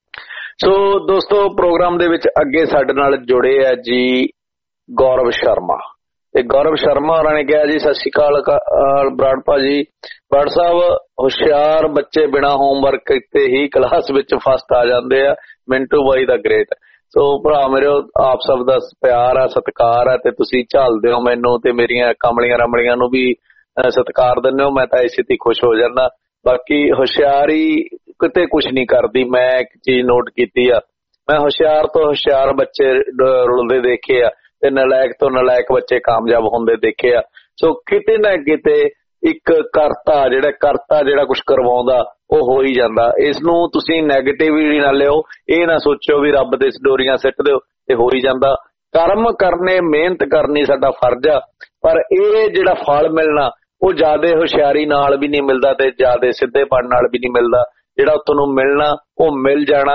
ਸੋ ਦੋਸਤੋ ਪ੍ਰੋਗਰਾਮ ਦੇ ਵਿੱਚ ਅੱਗੇ ਸਾਡੇ ਨਾਲ ਜੁੜੇ ਆ ਜੀ ਗੌਰਵ ਸ਼ਰਮਾ ਤੇ ਗੌਰਵ ਸ਼ਰਮਾ ਹੋਰਾਂ ਨੇ ਕਿਹਾ ਜੀ ਸਤਿ ਸ਼੍ਰੀ ਅਕਾਲ ਬਰਾੜ ਭਾਜੀ ਬਰਾੜ ਸਾਹਿਬ ਹੁਸ਼ਿਆਰ ਬੱਚੇ ਬਿਨਾਂ ਹੋਮਵਰਕ ਕੀਤੇ ਹੀ ਕਲਾਸ ਵਿੱਚ ਫਸਟ ਆ ਜਾਂਦੇ ਆ ਮਿੰਟੂ ਬਾਈ ਦਾ ਗ੍ਰੇਟ ਸੋ ਭਰਾ ਮੇਰੇ ਆਪ ਸਭ ਦਾ ਪਿਆਰ ਆ ਸਤਿਕਾਰ ਆ ਤੇ ਤੁਸੀਂ ਝੱਲਦੇ ਹੋ ਮੈਨੂੰ ਤੇ ਮੇਰੀਆਂ ਕਮਲੀਆਂ ਰਮਲੀਆਂ ਨੂੰ ਵੀ ਸਤਿਕਾਰ ਦਿੰਦੇ ਹੋ ਮੈਂ ਤਾਂ ਇਸੇ ਤੇ ਖੁਸ਼ ਹੋ ਜਾਂਦਾ ਬਾਕੀ ਹੁਸ਼ਿਆਰੀ ਕਿਤੇ ਕੁਛ ਨਹੀਂ ਕਰਦੀ ਮੈਂ ਇੱਕ ਚੀਜ਼ ਨੋਟ ਕੀਤੀ ਆ ਮੈਂ ਹੁਸ਼ਿਆਰ ਤੋਂ ਹੁਸ਼ਿਆਰ ਬੱਚੇ ਰੁਲਦੇ ਦੇਖੇ ਆ ਤੇ ਨਲਾਇਕ ਤੋਂ ਨਲਾਇਕ ਬੱਚੇ ਕਾਮਯਾਬ ਹੁੰਦੇ ਦੇਖੇ ਆ ਸੋ ਕਿਤੇ ਨਾ ਕਿਤੇ ਇੱਕ ਕਰਤਾ ਜਿਹੜਾ ਕਰਤਾ ਜਿਹੜਾ ਕੁਛ ਕਰਵਾਉਂਦਾ ਉਹ ਹੋ ਹੀ ਜਾਂਦਾ ਇਸ ਨੂੰ ਤੁਸੀਂ ਨੈਗੇਟਿਵਲੀ ਨਾ ਲਿਓ ਇਹ ਨਾ ਸੋਚੋ ਵੀ ਰੱਬ ਦੇ ਡੋਰੀਆਂ ਸਿੱਟ ਦਿਓ ਤੇ ਹੋ ਹੀ ਜਾਂਦਾ ਕਰਮ ਕਰਨੇ ਮਿਹਨਤ ਕਰਨੀ ਸਾਡਾ ਫਰਜ਼ ਆ ਪਰ ਇਹ ਜਿਹੜਾ ਫਲ ਮਿਲਣਾ ਉਹ ਜ਼ਿਆਦਾ ਹੁਸ਼ਿਆਰੀ ਨਾਲ ਵੀ ਨਹੀਂ ਮਿਲਦਾ ਤੇ ਜ਼ਿਆਦਾ ਸਿੱਧੇਪਣ ਨਾਲ ਵੀ ਨਹੀਂ ਮਿਲਦਾ ਜਿਹੜਾ ਤੁਹਾਨੂੰ ਮਿਲਣਾ ਉਹ ਮਿਲ ਜਾਣਾ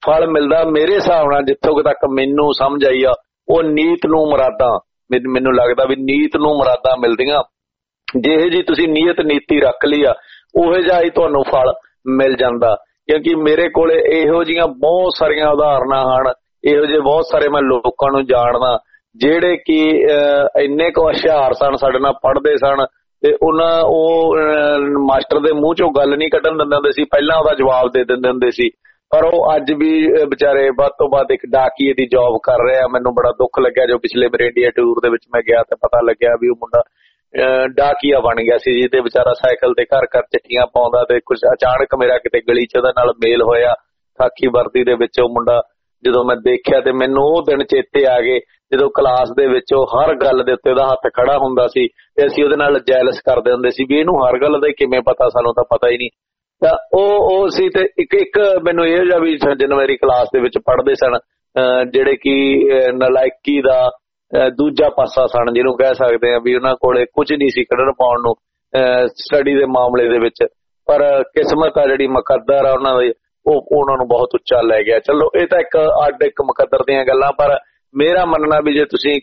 ਫਲ ਮਿਲਦਾ ਮੇਰੇ ਹਿਸਾਬ ਨਾਲ ਜਿੱਥੋਂ ਤੱਕ ਮੈਨੂੰ ਸਮਝ ਆਈ ਆ, ਉਹ ਨੀਤ ਨੂੰ ਮੁਰਾਦਾਂ, ਮੈਨੂੰ ਲੱਗਦਾ ਵੀ ਨੀਤ ਨੂੰ ਮੁਰਾਦਾਂ ਮਿਲਦੀਆਂ। ਜਿਹੇ ਜੀ ਤੁਸੀਂ ਨੀਅਤ ਨੀਤੀ ਰੱਖ ਲਈ ਆ ਉਹੋ ਜਿਹਾ ਹੀ ਤੁਹਾਨੂੰ ਫਲ ਮਿਲ ਜਾਂਦਾ। ਕਿਉਂਕਿ ਮੇਰੇ ਕੋਲ ਇਹੋ ਜਿਹੀਆਂ ਬਹੁਤ ਸਾਰੀਆਂ ਉਦਾਹਰਨਾਂ ਹਨ, ਇਹੋ ਜਿਹੇ ਬਹੁਤ ਸਾਰੇ ਮੈਂ ਲੋਕਾਂ ਨੂੰ ਜਾਣਦਾ ਜਿਹੜੇ ਕਿ ਇੰਨੇ ਕੁ ਹੁਸ਼ਿਆਰ ਸਨ, ਸਾਡੇ ਨਾਲ ਪੜ੍ਹਦੇ ਸਨ ਤੇ ਉਹਨਾਂ ਉਹ ਮਾਸਟਰ ਦੇ ਮੂੰਹ ਚੋਂ ਗੱਲ ਨਹੀਂ ਕੱਢਣ ਦਿੰਦੇ ਹੁੰਦੇ ਸੀ, ਪਹਿਲਾਂ ਉਹਦਾ ਜਵਾਬ ਦੇ ਦਿੰਦੇ ਹੁੰਦੇ ਸੀ। ਪਰ ਉਹ ਅੱਜ ਵੀ ਵਿਚਾਰੇ ਵੱਧ ਤੋਂ ਵੱਧ ਇੱਕ ਡਾਕੀਏ ਦੀ ਜੌਬ ਕਰ ਰਿਹਾ। ਮੈਨੂੰ ਬੜਾ ਦੁੱਖ ਲੱਗਿਆ ਜੋ ਪਿਛਲੇ ਮੇਰੇ ਇੰਡੀਆ ਟੂਰ ਦੇ ਵਿੱਚ ਮੈਂ ਗਿਆ ਤੇ ਪਤਾ ਲੱਗਿਆ ਵੀ ਉਹ ਮੁੰਡਾ ਡਾਕੀਆ ਬਣ ਗਿਆ ਸੀ ਜੀ, ਤੇ ਵਿਚਾਰਾ ਸਾਈਕਲ ਤੇ ਘਰ ਘਰ ਚਿੱਠੀਆਂ ਪਾਉਂਦਾ। ਤੇ ਕੁਝ ਅਚਾਨਕ ਮੇਰਾ ਕਿਤੇ ਗਲੀ 'ਚ ਉਹਦੇ ਨਾਲ ਮੇਲ ਹੋਇਆ ਖਾਕੀ ਵਰਦੀ ਦੇ ਵਿੱਚ ਉਹ ਮੁੰਡਾ, ਜਦੋਂ ਮੈਂ ਦੇਖਿਆ ਤੇ ਮੈਨੂੰ ਉਹ ਦਿਨ ਚੇਤੇ ਆ ਗਏ ਜਦੋਂ ਕਲਾਸ ਦੇ ਵਿੱਚ ਉਹ ਹਰ ਗੱਲ ਦੇ ਉੱਤੇ ਉਹਦਾ ਹੱਥ ਖੜਾ ਹੁੰਦਾ ਸੀ ਤੇ ਅਸੀਂ ਉਹਦੇ ਨਾਲ ਜੈਲਸ ਕਰਦੇ ਹੁੰਦੇ ਸੀ ਵੀ ਇਹਨੂੰ ਹਰ ਗੱਲ ਦਾ ਕਿਵੇਂ ਪਤਾ, ਸਾਨੂੰ ਤਾਂ ਪਤਾ ਹੀ ਨਹੀਂ। ਤਾਂ ਉਹ ਉਹ ਸੀ। ਤੇ ਇੱਕ ਇੱਕ ਮੈਨੂੰ ਇਹ ਜਿਹਾ ਵੀ ਜਦੋਂ ਮੇਰੀ ਕਲਾਸ ਦੇ ਵਿੱਚ ਪੜ੍ਹਦੇ ਸਨ ਜਿਹੜੇ ਕਿ ਨਲਾਇਕੀ ਦਾ ਦੂਜਾ ਪਾਸਾ ਸਨ, ਜਿਹਨੂੰ ਕਹਿ ਸਕਦੇ ਆ ਵੀ ਉਹਨਾਂ ਕੋਲੇ ਕੁਝ ਨਹੀਂ ਸੀ ਕੱਢਣ ਪਾਉਣ ਨੂੰ ਸਟੱਡੀ ਦੇ ਮਾਮਲੇ ਦੇ ਵਿੱਚ, ਪਰ ਕਿਸਮਤ ਆ ਜਿਹੜੀ ਮੁਕੱਦਰ ਆ ਉਹਨਾਂ ਦੀ ਉਹ ਉਹਨਾਂ ਨੂੰ ਬਹੁਤ ਉੱਚਾ ਲੈ ਗਿਆ। ਚਲੋ ਇਹ ਤਾਂ ਇੱਕ ਅੱਡ ਇੱਕ ਮੁਕੱਦਰ ਦੀਆਂ ਗੱਲਾਂ, ਪਰ ਮੇਰਾ ਮੰਨਣਾ ਵੀ ਜੇ ਤੁਸੀਂ